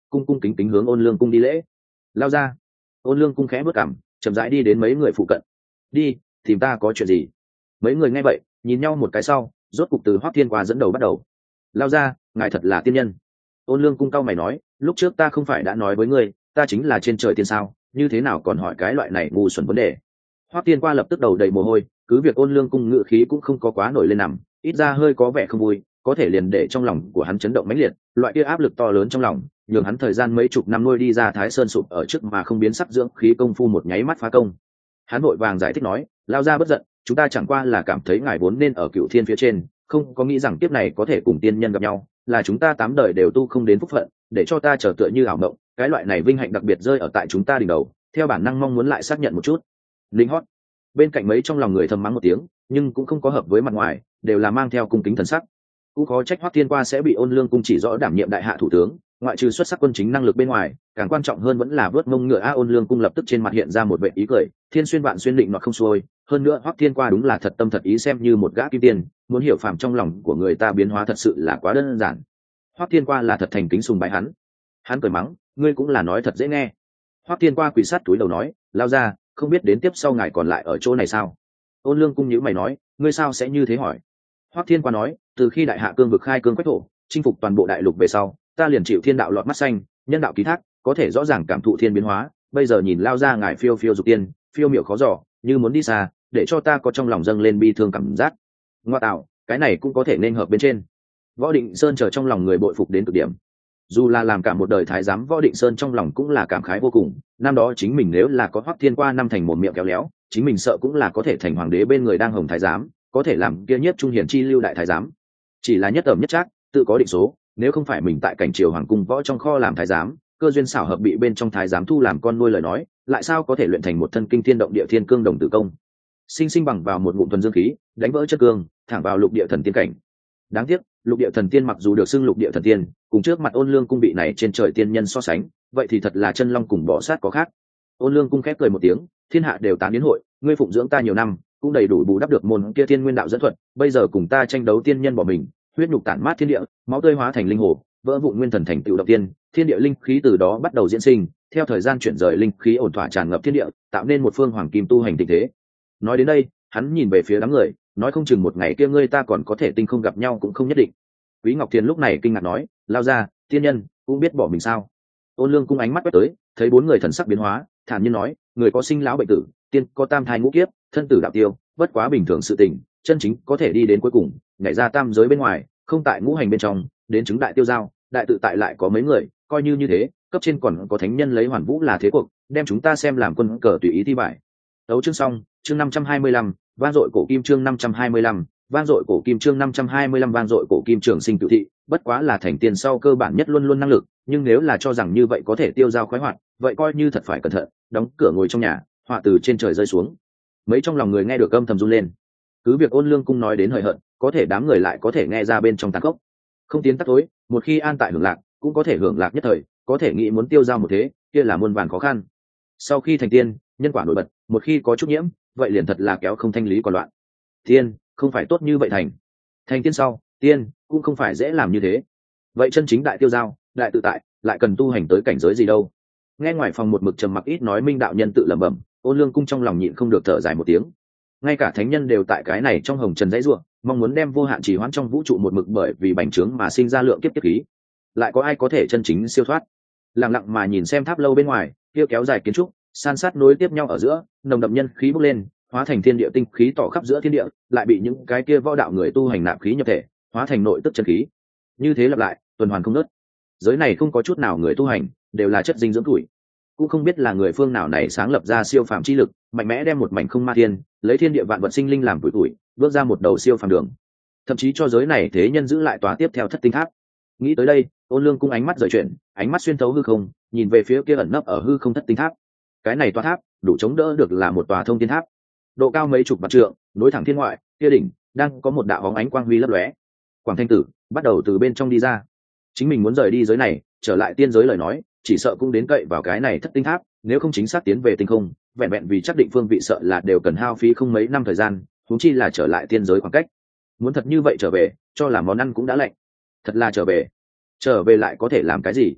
cung cung kính kính hướng ôn lương cung đi lễ. Lao ra. Ôn lương cung khẽ bước cảm, chậm rãi đi đến mấy người phụ cận. Đi, tìm ta có chuyện gì? Mấy người nghe vậy nhìn nhau một cái sau, rốt cục từ Hoắc Thiên Qua dẫn đầu bắt đầu. Lao ra, ngài thật là tiên nhân. Ôn lương cung cao mày nói, lúc trước ta không phải đã nói với ngươi, ta chính là trên trời tiên sao, như thế nào còn hỏi cái loại này ngu xuẩn vấn đề. Hoắc Thiên Qua lập tức đầu đầy mồ hôi, cứ việc ôn lương cung ngự khí cũng không có quá nổi lên nằm, ít ra hơi có vẻ không vui, có thể liền để trong lòng của hắn chấn động mãnh liệt, loại kia áp lực to lớn trong lòng nhường hắn thời gian mấy chục năm nuôi đi ra Thái Sơn sụp ở trước mà không biến sắc dưỡng khí công phu một nháy mắt phá công. Hắn vội vàng giải thích nói, Lao ra bất giận, chúng ta chẳng qua là cảm thấy ngài vốn nên ở Cựu Thiên phía trên, không có nghĩ rằng kiếp này có thể cùng tiên nhân gặp nhau, là chúng ta tám đời đều tu không đến phúc phận, để cho ta trở tựa như ảo mộng, cái loại này vinh hạnh đặc biệt rơi ở tại chúng ta đỉnh đầu, theo bản năng mong muốn lại xác nhận một chút. Linh hót. Bên cạnh mấy trong lòng người thầm mắng một tiếng, nhưng cũng không có hợp với mặt ngoài, đều là mang theo cung kính thần sắc. Cũng có trách Hoắc Thiên Qua sẽ bị ôn lương cung chỉ rõ đảm nhiệm đại hạ thủ tướng, ngoại trừ xuất sắc quân chính năng lực bên ngoài, càng quan trọng hơn vẫn là vớt mông ngựa a. Ôn lương cung lập tức trên mặt hiện ra một vẻ ý cười, thiên xuyên vạn xuyên định nọt không xuôi, hơn nữa Hoắc Thiên Qua đúng là thật tâm thật ý xem như một gã kim tiền, muốn hiểu phàm trong lòng của người ta biến hóa thật sự là quá đơn giản. Hoắc Thiên Qua là thật thành kính sùng bái hắn. Hắn cười mắng, ngươi cũng là nói thật dễ nghe. Hoắc Thiên Qua quỳ sát túi đầu nói, Lao ra, không biết đến tiếp sau ngài còn lại ở chỗ này sao? Ôn lương cung nhíu mày nói, ngươi sao sẽ như thế hỏi? Hoắc Thiên Qua nói, từ khi đại hạ cương vực khai cương quách thổ, chinh phục toàn bộ đại lục về sau, ta liền chịu thiên đạo lọt mắt xanh, nhân đạo ký thác, có thể rõ ràng cảm thụ thiên biến hóa. Bây giờ nhìn Lao ra ngài phiêu phiêu dục tiên, phiêu miểu khó dò, như muốn đi xa, để cho ta có trong lòng dâng lên bi thương cảm giác. Ngoa tạo, cái này cũng có thể nên hợp bên trên. Võ Định Sơn chờ trong lòng người bội phục đến cực điểm. Dù là làm cả một đời thái giám, Võ Định Sơn trong lòng cũng là cảm khái vô cùng. Năm đó chính mình nếu là có Hoắc Thiên Qua năm thành một miệng kéo léo, chính mình sợ cũng là có thể thành hoàng đế bên người đang hồng thái giám, có thể làm kia nhất trung hiển chi lưu đại thái giám. Chỉ là nhất ẩm nhất trác, tự có định số, nếu không phải mình tại cảnh triều hoàng cung võ trong kho làm thái giám, cơ duyên xảo hợp bị bên trong thái giám thu làm con nuôi lời nói, lại sao có thể luyện thành một thân kinh thiên động địa thiên cương đồng tử công, sinh sinh bằng vào một ngụm thuần dương khí, đánh vỡ chất cương, thẳng vào lục địa thần tiên cảnh. Đáng tiếc, lục địa thần tiên mặc dù được xưng lục địa thần tiên, cùng trước mặt ôn lương cung vị này trên trời tiên nhân so sánh, vậy thì thật là chân long cùng bọ sát có khác. Ôn lương cung khép cười một tiếng, thiên hạ đều tán đến hội, ngươi phụng dưỡng ta nhiều năm, cũng đầy đủ bù đắp được môn kia thiên nguyên đạo dẫn thuật, bây giờ cùng ta tranh đấu tiên nhân bỏ mình, huyết nhục tản mát thiên địa, máu tươi hóa thành linh hồ, vỡ vụn nguyên thần thành tựu động tiên, thiên địa linh khí từ đó bắt đầu diễn sinh, theo thời gian chuyển rời linh khí ổn thỏa tràn ngập thiên địa, tạo nên một phương hoàng kim tu hành tình thế. Nói đến đây, hắn nhìn về phía đám người, nói không chừng một ngày kia ngươi ta còn có thể tinh không gặp nhau cũng không nhất định. Quý Ngọc Thiền lúc này kinh ngạc nói, Lao ra, tiên nhân cũng biết bỏ mình sao? Ôn lương cung ánh mắt quét tới, thấy bốn người thần sắc biến hóa, thản nhiên nói, người có sinh lão bệnh tử, tiên có tam thai ngũ kiếp, thân tử đạo tiêu, bất quá bình thường sự tình, chân chính có thể đi đến cuối cùng, nhảy ra tam giới bên ngoài, không tại ngũ hành bên trong, đến chứng đại tiêu giao, đại tự tại lại có mấy người, coi như như thế, cấp trên còn có thánh nhân lấy hoàn vũ là thế cuộc, đem chúng ta xem làm quân cờ tùy ý thi bại. Đấu chương xong, chương năm trăm hai mươi lăm, vang dội cổ kim chương năm trăm hai mươi lăm, vang dội cổ kim chương năm trăm hai mươi lăm vang dội cổ kim trường sinh tự thị, bất quá là thành tiên sau cơ bản nhất luôn luôn năng lực, nhưng nếu là cho rằng như vậy có thể tiêu dao khoái hoạt, vậy coi như thật phải cẩn thận, đóng cửa ngồi trong nhà, họa từ trên trời rơi xuống. Mấy trong lòng người nghe được âm thầm run lên. Cứ việc ôn lương cung nói đến hời hợt, có thể đám người lại có thể nghe ra bên trong tàn khốc. Không tiến tắt tối, một khi an tại hưởng lạc, cũng có thể hưởng lạc nhất thời, có thể nghĩ muốn tiêu dao một thế, kia là muôn vàn khó khăn. Sau khi thành tiên, nhân quả nổi bật, một khi có chút nhiễm, vậy liền thật là kéo không thanh lý còn loạn. Tiên không phải tốt như vậy thành. Thành tiên sau, tiên cũng không phải dễ làm như thế. Vậy chân chính đại tiêu dao, đại tự tại, lại cần tu hành tới cảnh giới gì đâu? Nghe ngoài phòng một mực trầm mặc ít nói Minh đạo nhân tự lẩm bẩm, ôn lương cung trong lòng nhịn không được thở dài một tiếng. Ngay cả thánh nhân đều tại cái này trong hồng trần dãy ruộng, mong muốn đem vô hạn trì hoãn trong vũ trụ một mực bởi vì bành trướng mà sinh ra lượng kiếp kiếp khí. Lại có ai có thể chân chính siêu thoát? Lặng lặng mà nhìn xem tháp lâu bên ngoài, kia kéo dài kiến trúc, san sát nối tiếp nhau ở giữa, nồng đậm nhân khí bốc lên, hóa thành thiên địa tinh khí tỏ khắp giữa thiên địa, lại bị những cái kia võ đạo người tu hành nạp khí nhập thể, hóa thành nội tức chân khí. Như thế lặp lại, tuần hoàn không ngớt. Giới này không có chút nào người tu hành, đều là chất dinh dưỡng tuổi. Cũng không biết là người phương nào này sáng lập ra siêu phàm chi lực, mạnh mẽ đem một mảnh không ma thiên, lấy thiên địa vạn vật sinh linh làm tuổi tuổi, bước ra một đầu siêu phàm đường. Thậm chí cho giới này thế nhân giữ lại tòa tiếp theo thất tinh tháp. Nghĩ tới đây, ôn lương cung ánh mắt rời chuyển, ánh mắt xuyên thấu hư không, nhìn về phía kia ẩn nấp ở hư không thất tinh tháp. Cái này tòa tháp đủ chống đỡ được là một tòa thông thiên tháp, độ cao mấy chục vạn trượng, nối thẳng thiên ngoại, kia đỉnh đang có một đạo bóng ánh quang huy lấp lóe. Quảng Thanh Tử bắt đầu từ bên trong đi ra. Chính mình muốn rời đi giới này, trở lại tiên giới lời nói, chỉ sợ cũng đến cậy vào cái này thất tinh tháp, nếu không chính xác tiến về tinh không, vẹn vẹn vì chắc định phương vị sợ là đều cần hao phí không mấy năm thời gian, huống chi là trở lại tiên giới khoảng cách. Muốn thật như vậy trở về, cho là món ăn cũng đã lạnh. Thật là trở về, trở về lại có thể làm cái gì?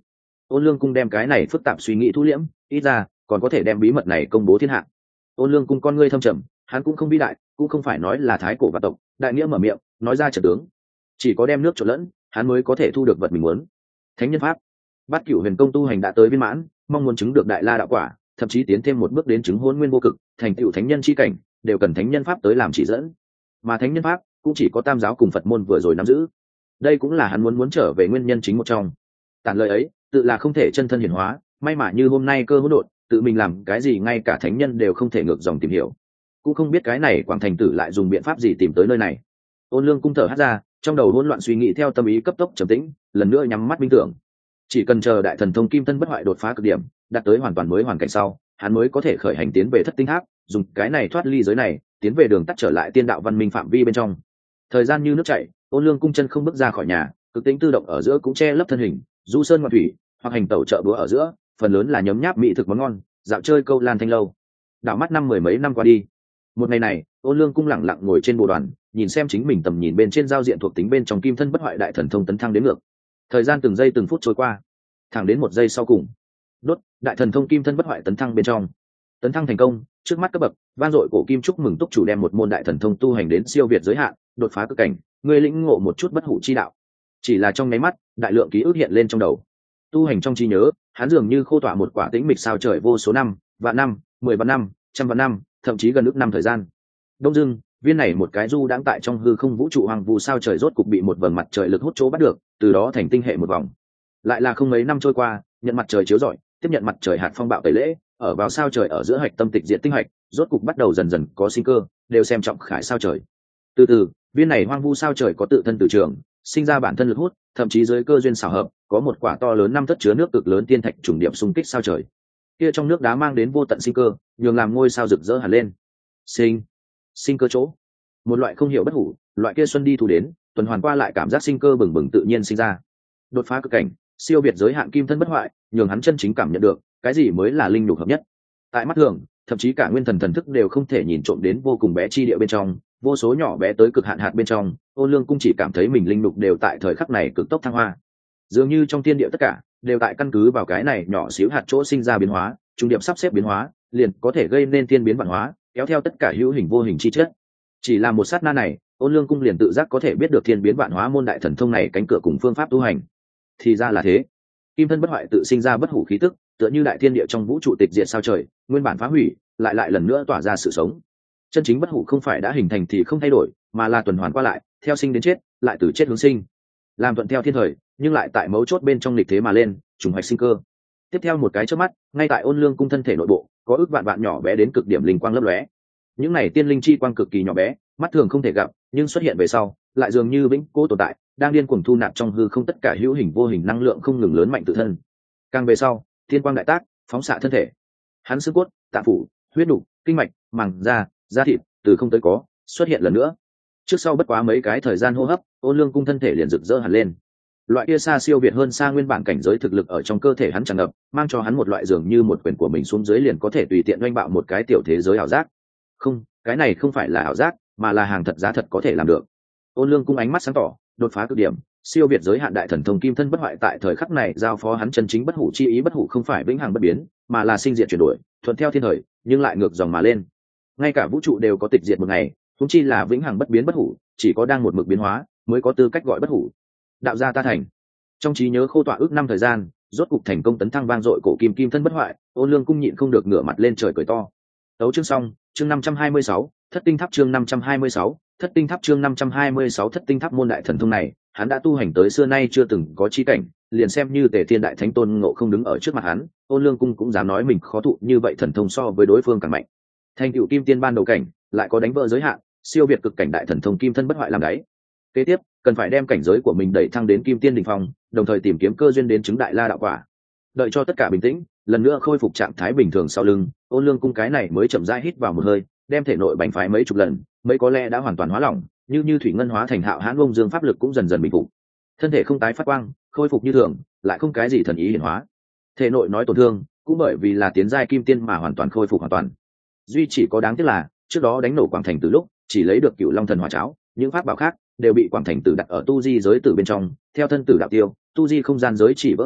Ôn Lương Cung đem cái này phức tạp suy nghĩ thu liễm, ít ra còn có thể đem bí mật này công bố thiên hạ. Ôn Lương Cung con ngươi thâm trầm, hắn cũng không vĩ đại, cũng không phải nói là thái cổ và tộc, đại nghĩa mở miệng, nói ra trận tướng, chỉ có đem nước trộn lẫn, hắn mới có thể thu được vật mình muốn. Thánh nhân pháp, Bát Cửu Huyền Công tu hành đã tới viên mãn, mong muốn chứng được đại la đạo quả, thậm chí tiến thêm một bước đến chứng hôn nguyên vô cực, thành tựu thánh nhân chi cảnh, đều cần thánh nhân pháp tới làm chỉ dẫn. Mà thánh nhân pháp cũng chỉ có Tam giáo cùng Phật môn vừa rồi nắm giữ. Đây cũng là hắn muốn muốn trở về nguyên nhân chính một trong. Tản lời ấy, tự là không thể chân thân hiển hóa, may mà như hôm nay cơ hỗn độn, tự mình làm cái gì ngay cả thánh nhân đều không thể ngược dòng tìm hiểu. Cũng không biết cái này Quảng Thành Tử lại dùng biện pháp gì tìm tới nơi này. Ôn Lương Cung thở hắt ra, trong đầu hỗn loạn suy nghĩ theo tâm ý cấp tốc trầm tĩnh, lần nữa nhắm mắt minh tưởng. Chỉ cần chờ đại thần thông kim thân bất hoại đột phá cực điểm, đạt tới hoàn toàn mới hoàn cảnh sau, hắn mới có thể khởi hành tiến về thất tinh tháp, dùng cái này thoát ly giới này, tiến về đường tắt trở lại tiên đạo văn minh phạm vi bên trong. Thời gian như nước chảy, Ôn Lương Cung chân không bước ra khỏi nhà, cực tính tự động ở giữa cũng che lấp thân hình, du sơn ngoạn thủy, hoặc hành tẩu chợ búa ở giữa, phần lớn là nhấm nháp mỹ thực món ngon, dạo chơi câu lan thanh lâu. Đảo mắt năm mười mấy năm qua đi, một ngày này, Ôn Lương Cung lẳng lặng ngồi trên bồ đoàn, nhìn xem chính mình tầm nhìn bên trên giao diện thuộc tính bên trong kim thân bất hoại đại thần thông tấn thăng đến ngược. Thời gian từng giây từng phút trôi qua, thẳng đến một giây sau cùng, đốt đại thần thông kim thân bất hoại tấn thăng bên trong. Tấn thăng thành công, trước mắt cấp bậc, vang dội cổ kim chúc mừng túc chủ đem một môn đại thần thông tu hành đến siêu việt giới hạn, đột phá cực cảnh, ngươi lĩnh ngộ một chút bất hủ chi đạo. Chỉ là trong nháy mắt, đại lượng ký ức hiện lên trong đầu. Tu hành trong trí nhớ, hắn dường như khô tỏa một quả tĩnh mịch sao trời vô số năm, vạn năm, mười vạn năm, trăm vạn năm, thậm chí gần ước năm thời gian. Đông dưng, viên này một cái du đang tại trong hư không vũ trụ hoàng vu sao trời rốt cục bị một vầng mặt trời lực hút chỗ bắt được, từ đó thành tinh hệ một vòng. Lại là không mấy năm trôi qua, nhận mặt trời chiếu rọi, tiếp nhận mặt trời hạt phong bạo tẩy lễ, ở vào sao trời ở giữa hạch tâm tịch diệt tinh hạch, rốt cục bắt đầu dần dần có sinh cơ, đều xem trọng khải sao trời. Từ từ, viên này hoang vu sao trời có tự thân từ trường, sinh ra bản thân lực hút, thậm chí dưới cơ duyên xảo hợp, có một quả to lớn năm thất chứa nước cực lớn tiên thạch trùng điểm xung kích sao trời. Kia trong nước đá mang đến vô tận sinh cơ, nhường làm ngôi sao rực rỡ hẳn lên. Sinh, sinh cơ chỗ, một loại không hiểu bất hủ, loại kia xuân đi thu đến, tuần hoàn qua lại cảm giác sinh cơ bừng bừng tự nhiên sinh ra. Đột phá cực cảnh, siêu việt giới hạn kim thân bất hoại, nhường hắn chân chính cảm nhận được cái gì mới là linh nhục hợp nhất. Tại mắt thường, thậm chí cả nguyên thần thần thức đều không thể nhìn trộm đến vô cùng bé chi địa bên trong, vô số nhỏ bé tới cực hạn hạt bên trong, Ôn Lương Cung chỉ cảm thấy mình linh nhục đều tại thời khắc này cực tốc thăng hoa. Dường như trong thiên địa tất cả đều tại căn cứ vào cái này nhỏ xíu hạt chỗ sinh ra biến hóa, trung điểm sắp xếp biến hóa, liền có thể gây nên thiên biến vạn hóa, kéo theo tất cả hữu hình vô hình chi chất. Chỉ là một sát na này, Ôn Lương Cung liền tự giác có thể biết được thiên biến vạn hóa môn đại thần thông này cánh cửa cùng phương pháp tu hành. Thì ra là thế. Kim thân bất hoại tự sinh ra bất hủ khí tức, tựa như đại thiên địa trong vũ trụ tịch diệt sao trời, nguyên bản phá hủy, lại lại lần nữa tỏa ra sự sống. Chân chính bất hủ không phải đã hình thành thì không thay đổi, mà là tuần hoàn qua lại, theo sinh đến chết, lại từ chết hướng sinh, làm thuận theo thiên thời, nhưng lại tại mấu chốt bên trong lịch thế mà lên, trùng hoạch sinh cơ. Tiếp theo một cái chớp mắt, ngay tại Ôn Lương Cung thân thể nội bộ, có ước vạn vạn nhỏ bé đến cực điểm linh quang lấp lóe. Những này tiên linh chi quang cực kỳ nhỏ bé, mắt thường không thể gặp, nhưng xuất hiện về sau, lại dường như vĩnh cố tồn tại, đang điên cuồng thu nạp trong hư không tất cả hữu hình vô hình năng lượng không ngừng lớn mạnh tự thân. Càng về sau, thiên quang đại tác, phóng xạ thân thể. Hắn xương cốt, tạng phủ, huyết nục, kinh mạch, màng da, da thịt, từ không tới có, xuất hiện lần nữa. Trước sau bất quá mấy cái thời gian hô hấp, Ôn Lương Cung thân thể liền rực rỡ hẳn lên. Loại kia xa siêu việt hơn xa nguyên bản cảnh giới thực lực ở trong cơ thể hắn tràn ngập, mang cho hắn một loại dường như một quyền của mình xuống dưới liền có thể tùy tiện oanh bạo một cái tiểu thế giới ảo giác. Không, cái này không phải là ảo giác, mà là hàng thật giá thật có thể làm được. Ôn Lương Cung ánh mắt sáng tỏ, đột phá cực điểm, siêu việt giới hạn đại thần thông kim thân bất hoại tại thời khắc này giao phó hắn chân chính bất hủ chi ý. Bất hủ không phải vĩnh hằng bất biến, mà là sinh diệt chuyển đổi, thuận theo thiên thời, nhưng lại ngược dòng mà lên. Ngay cả vũ trụ đều có tịch diệt một ngày, huống chi là vĩnh hằng bất biến bất hủ, chỉ có đang một mực biến hóa mới có tư cách gọi bất hủ. Đạo gia ta thành. Trong trí nhớ khô tọa ước năm thời gian, rốt cục thành công tấn thăng vang dội cổ kim kim thân bất hoại, Ôn Lương Cung nhịn không được ngửa mặt lên trời cười to. Tấu chương xong, chương năm trăm hai mươi sáu, thất tinh tháp chương năm trăm hai mươi sáu, thất tinh tháp chương năm trăm hai mươi sáu thất tinh tháp môn đại thần thông này, hắn đã tu hành tới xưa nay chưa từng có chi cảnh, liền xem như Tề Thiên đại thánh Tôn Ngộ không đứng ở trước mặt hắn, Ôn Lương Cung cũng dám nói mình khó thụ như vậy thần thông so với đối phương càng mạnh. Thành tựu kim tiên ban đầu cảnh, lại có đánh vỡ giới hạn, siêu việt cực cảnh đại thần thông kim thân bất hoại làm đáy. Kế tiếp, cần phải đem cảnh giới của mình đẩy thăng đến kim tiên đỉnh phong, đồng thời tìm kiếm cơ duyên đến chứng đại la đạo quả. Đợi cho tất cả bình tĩnh, lần nữa khôi phục trạng thái bình thường sau lưng, Ôn Lương Cung cái này mới chậm rãi hít vào một hơi, đem thể nội bành phái mấy chục lần, mấy có lẽ đã hoàn toàn hóa lỏng, như như thủy ngân hóa thành hạo hãn bông dương pháp lực cũng dần dần bình phục. Thân thể không tái phát quang, khôi phục như thường, lại không cái gì thần ý hiển hóa. Thể nội nói tổn thương, cũng bởi vì là tiến giai kim tiên mà hoàn toàn khôi phục hoàn toàn. Duy chỉ có đáng tiếc là, trước đó đánh nổ Quảng Thành Tử lúc, chỉ lấy được Cửu Long Thần Hỏa Cháo, những pháp bảo khác đều bị Quảng Thành Tử đặt ở tu di giới tử bên trong, theo thân tử đạo tiêu, tu di không gian giới chỉ vỡ vụn,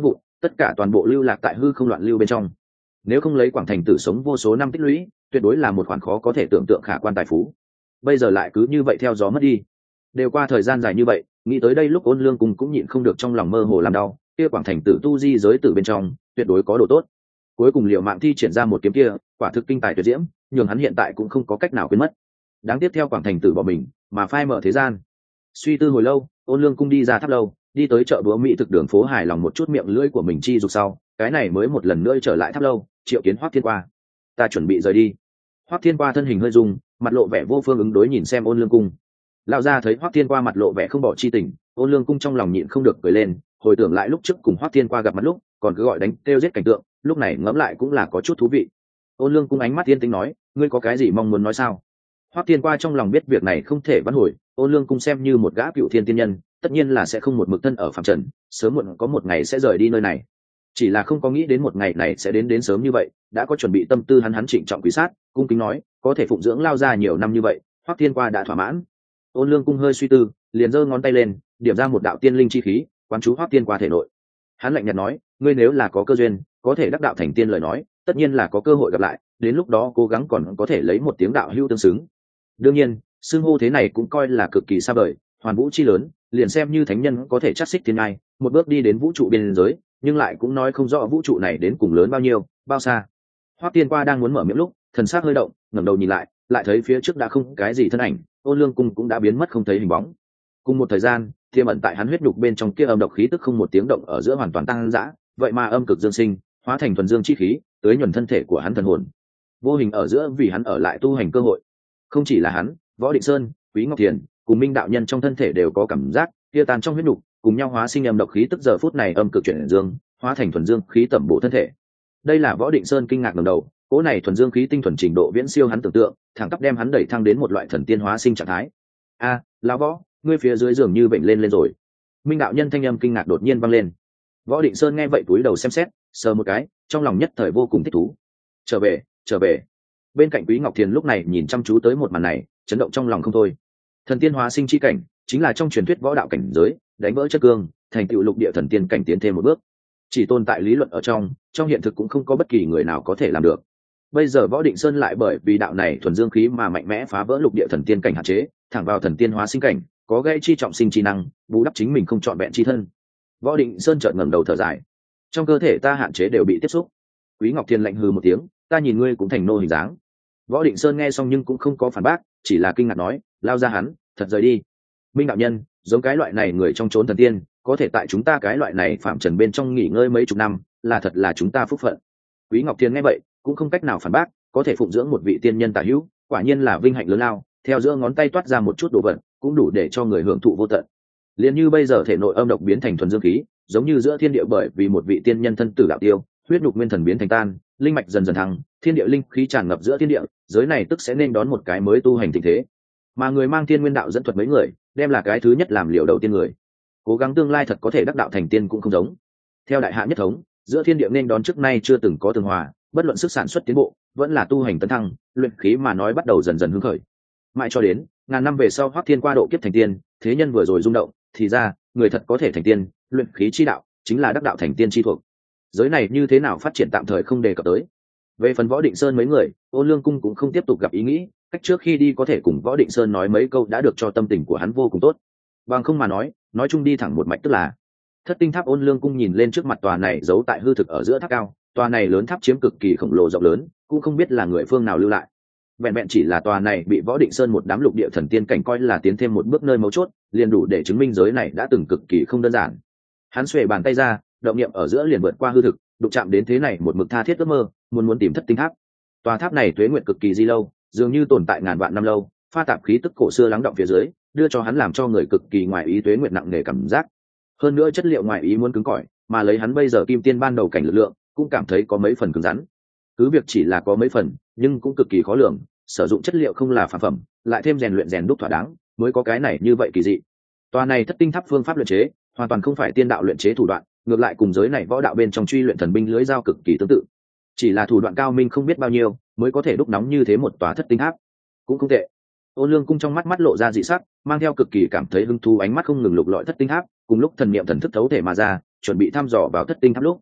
tất cả toàn bộ lưu lạc tại hư không loạn lưu bên trong. Nếu không lấy Quảng Thành Tử sống vô số năm tích lũy, tuyệt đối là một khoản khó có thể tưởng tượng khả quan tài phú. Bây giờ lại cứ như vậy theo gió mất đi. Đều qua thời gian dài như vậy, nghĩ tới đây lúc Ôn Lương Cung cũng nhịn không được trong lòng mơ hồ làm đau, kia Quảng Thành Tử tu di giới tử bên trong, tuyệt đối có đồ tốt. Cuối cùng liệu mạng thi triển ra một kiếm kia, quả thực kinh tài tuyệt diễm, nhường hắn hiện tại cũng không có cách nào quên mất. Đáng tiếc theo Quảng Thành Tử bỏ mình, mà phai mở thế gian. Suy tư hồi lâu, Ôn Lương Cung đi ra tháp lâu, đi tới chợ búa mỹ thực đường phố hài lòng một chút miệng lưỡi của mình chi dục sau, cái này mới một lần nữa trở lại tháp lâu, triệu kiến Hoắc Thiên Qua. Ta chuẩn bị rời đi. Hoắc Thiên Qua thân hình hơi rung, mặt lộ vẻ vô phương ứng đối nhìn xem Ôn Lương Cung. Lão gia thấy Hoắc Thiên Qua mặt lộ vẻ không bỏ chi tình, Ôn Lương Cung trong lòng nhịn không được cười lên, hồi tưởng lại lúc trước cùng Hoắc Thiên Qua gặp mặt lúc, còn cứ gọi đánh kêu giết cảnh tượng, lúc này ngẫm lại cũng là có chút thú vị. Ôn Lương Cung ánh mắt tiên tính nói, ngươi có cái gì mong muốn nói sao? Hoắc Thiên Qua trong lòng biết việc này không thể vãn hồi, Ôn Lương Cung xem như một gã cựu thiên tiên nhân, tất nhiên là sẽ không một mực thân ở phàm trần, sớm muộn có một ngày sẽ rời đi nơi này. Chỉ là không có nghĩ đến một ngày này sẽ đến đến sớm như vậy, đã có chuẩn bị tâm tư hắn hắn trịnh trọng quý sát, cung kính nói, có thể phụng dưỡng lao ra nhiều năm như vậy, Hoắc Thiên Qua đã thỏa mãn. Ôn Lương Cung hơi suy tư, liền giơ ngón tay lên, điểm ra một đạo tiên linh chi khí, quán chú Hoắc Thiên Qua thể nội. Hắn lạnh nhạt nói, ngươi nếu là có cơ duyên, có thể đắc đạo thành tiên lời nói, tất nhiên là có cơ hội gặp lại, đến lúc đó cố gắng còn có thể lấy một tiếng đạo hữu tương xứng. Đương nhiên, xưng hô thế này cũng coi là cực kỳ xa vời, hoàn vũ chi lớn, liền xem như thánh nhân có thể chắc xích thiên ai, một bước đi đến vũ trụ biên giới, nhưng lại cũng nói không rõ vũ trụ này đến cùng lớn bao nhiêu, bao xa. Hoắc Thiên Qua đang muốn mở miệng lúc, thần sắc hơi động, ngẩng đầu nhìn lại, lại thấy phía trước đã không cái gì thân ảnh, Ôn Lương Cung cũng đã biến mất không thấy hình bóng. Cùng một thời gian, tiềm ẩn tại hắn huyết nhục bên trong kia âm độc khí tức không một tiếng động ở giữa hoàn toàn tăng dã, vậy mà âm cực dương sinh, hóa thành thuần dương chi khí, tới nhuần thân thể của hắn thần hồn. Vô hình ở giữa vì hắn ở lại tu hành cơ hội. Không chỉ là hắn, Võ Định Sơn, Quý Ngọc Thiền, cùng Minh đạo nhân trong thân thể đều có cảm giác, kia tan trong huyết nhục, cùng nhau hóa sinh âm độc khí tức giờ phút này âm cực chuyển dương, hóa thành thuần dương khí tẩm bổ thân thể. Đây là Võ Định Sơn kinh ngạc ngẩng đầu, cỗ này thuần dương khí tinh thuần trình độ viễn siêu hắn tưởng tượng, thẳng tắp đem hắn đẩy thăng đến một loại thần tiên hóa sinh trạng thái. A, lão Võ, ngươi phía dưới giường như bệnh lên lên rồi. Minh đạo nhân thanh âm kinh ngạc đột nhiên vang lên. Võ Định Sơn nghe vậy cúi đầu xem xét, sờ một cái, trong lòng nhất thời vô cùng thích thú. Trở về, trở về. Bên cạnh Quý Ngọc Thiền lúc này nhìn chăm chú tới một màn này, chấn động trong lòng không thôi. Thần tiên hóa sinh chi cảnh, chính là trong truyền thuyết võ đạo cảnh giới, đánh vỡ chất cương, thành tựu lục địa thần tiên cảnh tiến thêm một bước. Chỉ tồn tại lý luận ở trong, trong hiện thực cũng không có bất kỳ người nào có thể làm được. Bây giờ Võ Định Sơn lại bởi vì đạo này thuần dương khí mà mạnh mẽ phá vỡ lục địa thần tiên cảnh hạn chế, thẳng vào thần tiên hóa sinh cảnh, có gây chi trọng sinh chi năng, bù đắp chính mình không chọn vẹn chi thân. Võ Định Sơn chợt ngẩng đầu thở dài, trong cơ thể ta hạn chế đều bị tiếp xúc. Quý Ngọc Thiên lạnh hừ một tiếng, ta nhìn ngươi cũng thành nô hình dáng. Võ Định Sơn nghe xong nhưng cũng không có phản bác, chỉ là kinh ngạc nói, lao ra hắn, thật rời đi. Minh đạo nhân, giống cái loại này người trong chốn thần tiên, có thể tại chúng ta cái loại này phạm trần bên trong nghỉ ngơi mấy chục năm, là thật là chúng ta phúc phận. Quý Ngọc Thiên nghe vậy, cũng không cách nào phản bác, có thể phụng dưỡng một vị tiên nhân tả hữu, quả nhiên là vinh hạnh lớn lao. Theo giữa ngón tay toát ra một chút đồ vật, cũng đủ để cho người hưởng thụ vô tận. Liên như bây giờ thể nội âm độc biến thành thuần dương khí, giống như giữa thiên địa bởi vì một vị tiên nhân thân tử đạo tiêu, huyết nhục nguyên thần biến thành tan, linh mạch dần dần thăng, thiên địa linh khí tràn ngập giữa thiên địa, giới này tức sẽ nên đón một cái mới tu hành tình thế. Mà người mang tiên nguyên đạo dẫn thuật mấy người, đem là cái thứ nhất làm liều đầu tiên người. Cố gắng tương lai thật có thể đắc đạo thành tiên cũng không giống. Theo đại hạ nhất thống, giữa thiên địa nên đón trước nay chưa từng có tường hòa, bất luận sức sản xuất tiến bộ, vẫn là tu hành tấn thăng, luyện khí mà nói bắt đầu dần dần hứng khởi. Mãi cho đến ngàn năm về sau Hoắc Thiên Qua độ kiếp thành tiên, thế nhân vừa rồi rung động, thì ra người thật có thể thành tiên, luyện khí chi đạo chính là đắc đạo thành tiên chi thuộc. Giới này như thế nào phát triển tạm thời không đề cập tới. Về phần Võ Định Sơn mấy người, Ôn Lương Cung cũng không tiếp tục gặp ý nghĩ, cách trước khi đi có thể cùng Võ Định Sơn nói mấy câu đã được cho tâm tình của hắn vô cùng tốt. Bằng không mà nói, nói chung đi thẳng một mạch tức là. Thất tinh tháp. Ôn Lương Cung nhìn lên trước mặt tòa này giấu tại hư thực ở giữa tháp cao, tòa này lớn tháp chiếm cực kỳ khổng lồ rộng lớn, cũng không biết là người phương nào lưu lại. Vẹn vẹn chỉ là tòa này bị Võ Định Sơn một đám lục địa thần tiên cảnh coi là tiến thêm một bước nơi mấu chốt, liền đủ để chứng minh giới này đã từng cực kỳ không đơn giản. Hắn xuề bàn tay ra, động niệm ở giữa liền vượt qua hư thực, đụng chạm đến thế này một mực tha thiết ước mơ, muốn muốn tìm thất tinh tháp. Tòa tháp này tuế nguyện cực kỳ di lâu, dường như tồn tại ngàn vạn năm lâu, pha tạp khí tức cổ xưa lắng động phía dưới, đưa cho hắn làm cho người cực kỳ ngoài ý tuế nguyện nặng nề cảm giác. Hơn nữa chất liệu ngoài ý muốn cứng cỏi, mà lấy hắn bây giờ kim tiên ban đầu cảnh lực lượng, cũng cảm thấy có mấy phần cứng rắn. Cứ việc chỉ là có mấy phần, nhưng cũng cực kỳ khó lường, sử dụng chất liệu không là phàm phẩm, lại thêm rèn luyện rèn đúc thỏa đáng, mới có cái này như vậy kỳ dị. Tòa này thất tinh tháp phương pháp luyện chế, hoàn toàn không phải tiên đạo luyện chế thủ đoạn, ngược lại cùng giới này võ đạo bên trong truy luyện thần binh lưới dao cực kỳ tương tự. Chỉ là thủ đoạn cao minh không biết bao nhiêu, mới có thể đúc nóng như thế một tòa thất tinh tháp. Cũng không tệ. Ôn Lương Cung trong mắt mắt lộ ra dị sắc, mang theo cực kỳ cảm thấy hứng thú ánh mắt không ngừng lục lọi thất tinh tháp, cùng lúc thần niệm thần thức thấu thể mà ra, chuẩn bị thăm dò vào thất tinh tháp lúc,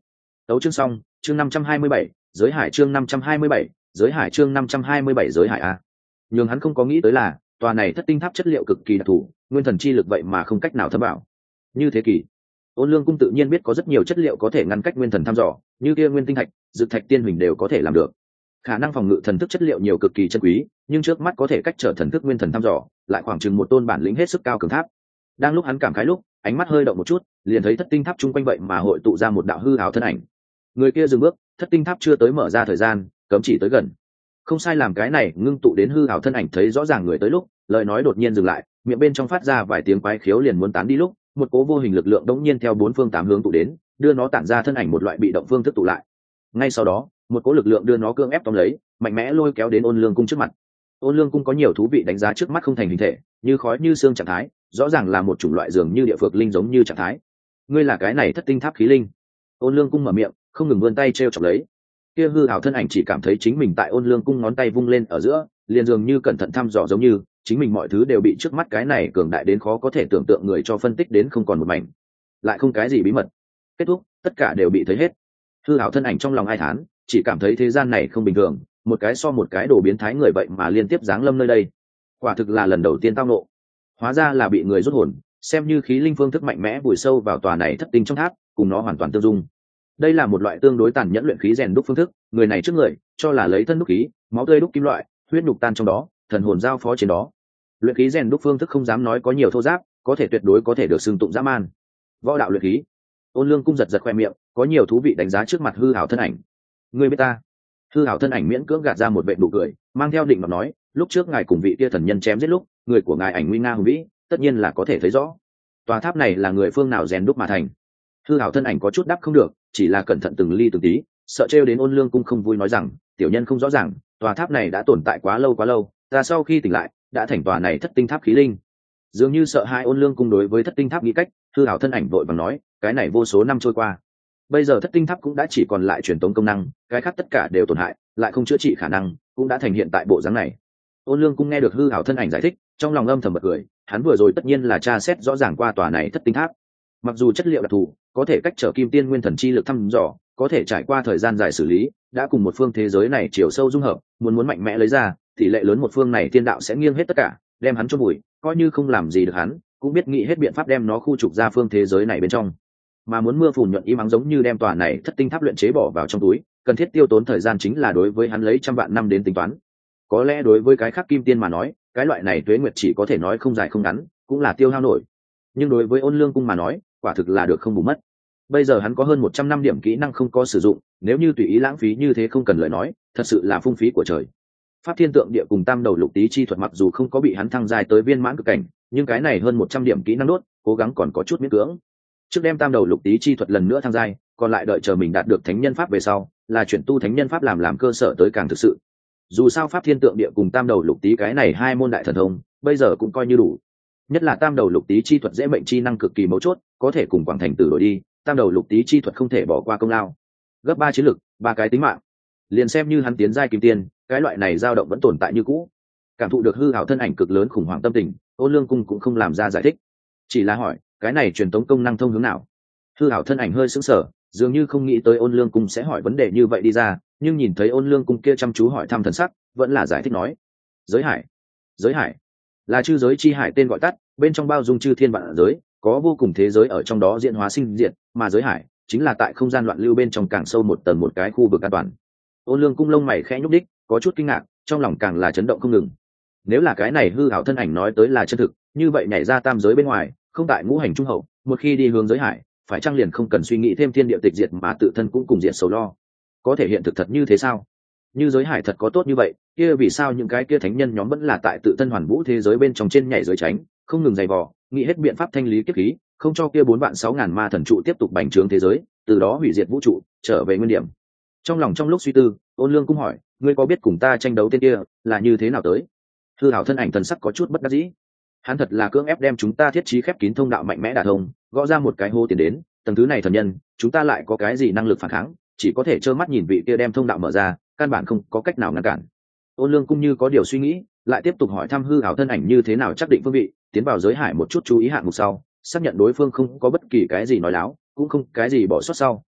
Tấu chương xong, chương năm trăm hai mươi bảy, giới hải chương năm trăm hai mươi bảy, giới hải chương năm trăm hai mươi bảy giới hải a. Nhưng hắn không có nghĩ tới là, tòa này thất tinh tháp chất liệu cực kỳ đặc thù, nguyên thần chi lực vậy mà không cách nào thấm vào. Như thế kỷ, Ôn Lương Cung tự nhiên biết có rất nhiều chất liệu có thể ngăn cách nguyên thần thăm dò, như kia nguyên tinh thạch, dược thạch tiên huỳnh đều có thể làm được. Khả năng phòng ngự thần thức chất liệu nhiều cực kỳ chân quý, nhưng trước mắt có thể cách trở thần thức nguyên thần thăm dò, lại khoảng chừng một tôn bản lĩnh hết sức cao cường tháp. Đang lúc hắn cảm khái lúc, ánh mắt hơi động một chút, liền thấy thất tinh tháp chung quanh vậy mà hội tụ ra một đạo hư ảo thân ảnh. Người kia dừng bước, thất tinh tháp chưa tới mở ra thời gian, cấm chỉ tới gần. Không sai, làm cái này ngưng tụ đến hư ảo thân ảnh thấy rõ ràng người tới lúc, lời nói đột nhiên dừng lại, miệng bên trong phát ra vài tiếng quái khiếu liền muốn tán đi lúc, một cố vô hình lực lượng đống nhiên theo bốn phương tám hướng tụ đến, đưa nó tản ra thân ảnh một loại bị động phương thức tụ lại. Ngay sau đó, một cố lực lượng đưa nó cưỡng ép tóm lấy, mạnh mẽ lôi kéo đến Ôn Lương Cung trước mặt. Ôn Lương Cung có nhiều thú vị đánh giá trước mắt không thành hình thể, như khói như xương trạng thái, rõ ràng là một chủng loại dường như địa phược linh giống như trạng thái. Ngươi là cái này thất tinh tháp khí linh? Ôn Lương Cung mở miệng, không ngừng vươn tay treo chọc lấy. Kia hư ảo thân ảnh chỉ cảm thấy chính mình tại Ôn Lương Cung ngón tay vung lên ở giữa, liền dường như cẩn thận thăm dò giống như, chính mình mọi thứ đều bị trước mắt cái này cường đại đến khó có thể tưởng tượng người cho phân tích đến không còn một mảnh, lại không cái gì bí mật. Kết thúc, tất cả đều bị thấy hết. Hư ảo thân ảnh trong lòng ai thán, chỉ cảm thấy thế gian này không bình thường, một cái so một cái đồ biến thái người vậy mà liên tiếp giáng lâm nơi đây, quả thực là lần đầu tiên tao nộ. Hóa ra là bị người rút hồn, xem như khí linh phương thức mạnh mẽ vùi sâu vào tòa này thất tinh trong tháp, cùng nó hoàn toàn tương dung. Đây là một loại tương đối tàn nhẫn luyện khí rèn đúc phương thức, người này trước người cho là lấy thân đúc khí, máu tươi đúc kim loại, huyết nhục tan trong đó, thần hồn giao phó trên đó. Luyện khí rèn đúc phương thức không dám nói có nhiều thô giáp, có thể tuyệt đối có thể được xưng tụng dã man. Võ đạo luyện khí. Ôn Lương Cung giật giật khoe miệng, có nhiều thú vị đánh giá trước mặt hư ảo thân ảnh. Ngươi biết ta? Hư ảo thân ảnh miễn cưỡng gạt ra một vệt nụ cười, mang theo định mà nói, lúc trước ngài cùng vị kia thần nhân chém giết lúc, người của ngài ảnh nguy nga hùng vĩ, tất nhiên là có thể thấy rõ. Tòa tháp này là người phương nào rèn đúc mà thành? Hư ảo thân ảnh có chút đáp không được, chỉ là cẩn thận từng ly từng tí, sợ trêu đến Ôn Lương Cung không vui nói rằng, tiểu nhân không rõ ràng, tòa tháp này đã tồn tại quá lâu quá lâu, ta sau khi tỉnh lại, đã thành tòa này thất tinh tháp khí linh. Dường như sợ hai Ôn Lương Cung đối với thất tinh tháp nghĩ cách, hư ảo thân ảnh vội vàng nói, cái này vô số năm trôi qua, bây giờ thất tinh tháp cũng đã chỉ còn lại truyền tống công năng, cái khác tất cả đều tổn hại, lại không chữa trị khả năng, cũng đã thành hiện tại bộ dáng này. Ôn Lương Cung nghe được hư ảo thân ảnh giải thích, trong lòng âm thầm bật cười, hắn vừa rồi tất nhiên là tra xét rõ ràng qua tòa này thất tinh tháp. Mặc dù chất liệu đặc thù, có thể cách trở kim tiên nguyên thần chi lực thăm dò, có thể trải qua thời gian dài xử lý, đã cùng một phương thế giới này chiều sâu dung hợp, muốn muốn mạnh mẽ lấy ra, tỷ lệ lớn một phương này thiên đạo sẽ nghiêng hết tất cả, đem hắn chôn vùi, coi như không làm gì được hắn, cũng biết nghĩ hết biện pháp đem nó khu trục ra phương thế giới này bên trong. Mà muốn mưa phùn nhuận im ắng giống như đem tòa này thất tinh tháp luyện chế bỏ vào trong túi, cần thiết tiêu tốn thời gian chính là đối với hắn lấy trăm vạn năm đến tính toán. Có lẽ đối với cái khác kim tiên mà nói, cái loại này tuế nguyệt chỉ có thể nói không dài không ngắn, cũng là tiêu hao nổi. Nhưng đối với Ôn Lương Cung mà nói, quả thực là được không bù mất. Bây giờ hắn có hơn một trăm năm điểm kỹ năng không có sử dụng, nếu như tùy ý lãng phí như thế không cần lời nói, thật sự là phung phí của trời. Pháp Thiên Tượng Địa cùng Tam Đầu Lục Tý chi thuật mặc dù không có bị hắn thăng dài tới viên mãn cực cảnh, nhưng cái này hơn một trăm điểm kỹ năng đốt, cố gắng còn có chút miễn cưỡng. Trước đem Tam Đầu Lục Tý chi thuật lần nữa thăng dài, còn lại đợi chờ mình đạt được Thánh Nhân Pháp về sau, là chuyển tu Thánh Nhân Pháp làm làm cơ sở tới càng thực sự. Dù sao Pháp Thiên Tượng Địa cùng Tam Đầu Lục Tý cái này hai môn đại thần thông, bây giờ cũng coi như đủ. Nhất là Tam Đầu Lục Tý chi thuật dễ mệnh chi năng cực kỳ mấu chốt, có thể cùng Quảng Thành Tử đổi đi, Tam Đầu Lục Tý chi thuật không thể bỏ qua công lao. Gấp ba chiến lực, ba cái tính mạng. Liền xem như hắn tiến giai kim tiên, cái loại này dao động vẫn tồn tại như cũ. Cảm thụ được hư ảo thân ảnh cực lớn khủng hoảng tâm tình, Ôn Lương Cung cũng không làm ra giải thích, chỉ là hỏi, cái này truyền tống công năng thông hướng nào? Hư ảo thân ảnh hơi sững sờ, dường như không nghĩ tới Ôn Lương Cung sẽ hỏi vấn đề như vậy đi ra, nhưng nhìn thấy Ôn Lương Cung kia chăm chú hỏi thăm thần sắc, vẫn là giải thích nói, giới hải. Giới hải là chư giới chi hải tên gọi tắt, bên trong bao dung chư thiên vạn giới, có vô cùng thế giới ở trong đó diễn hóa sinh diệt, mà giới hải chính là tại không gian loạn lưu bên trong càng sâu một tầng một cái khu vực an toàn. Ôn Lương Cung lông mày khẽ nhúc đích, có chút kinh ngạc, trong lòng càng là chấn động không ngừng. Nếu là cái này hư ảo thân ảnh nói tới là chân thực, như vậy nhảy ra tam giới bên ngoài, không tại ngũ hành trung hậu, một khi đi hướng giới hải, phải chăng liền không cần suy nghĩ thêm thiên địa tịch diệt mà tự thân cũng cùng diệt sầu lo? Có thể hiện thực thật như thế sao? Như giới hải thật có tốt như vậy, kia vì sao những cái kia thánh nhân nhóm vẫn là tại tự thân hoàn vũ thế giới bên trong trên nhảy giới tránh, không ngừng dày vò, nghĩ hết biện pháp thanh lý kiếp khí, không cho kia bốn vạn sáu ngàn ma thần trụ tiếp tục bành trướng thế giới, từ đó hủy diệt vũ trụ, trở về nguyên điểm. Trong lòng trong lúc suy tư, Ôn Lương Cung hỏi, ngươi có biết cùng ta tranh đấu tên kia là như thế nào tới? Hư ảo thân ảnh thần sắc có chút bất đắc dĩ. Hắn thật là cưỡng ép đem chúng ta thiết trí khép kín thông đạo mạnh mẽ đả thông, gõ ra một cái hô tiền đến, tầng thứ này thần nhân, chúng ta lại có cái gì năng lực phản kháng, chỉ có thể trơ mắt nhìn vị kia đem thông đạo mở ra, căn bản không có cách nào ngăn cản. Ôn Lương Cung như có điều suy nghĩ, lại tiếp tục hỏi thăm hư ảo thân ảnh như thế nào chắc định phương vị, tiến vào giới hải một chút chú ý hạng mục sau, xác nhận đối phương không có bất kỳ cái gì nói láo, cũng không cái gì bỏ sót sau,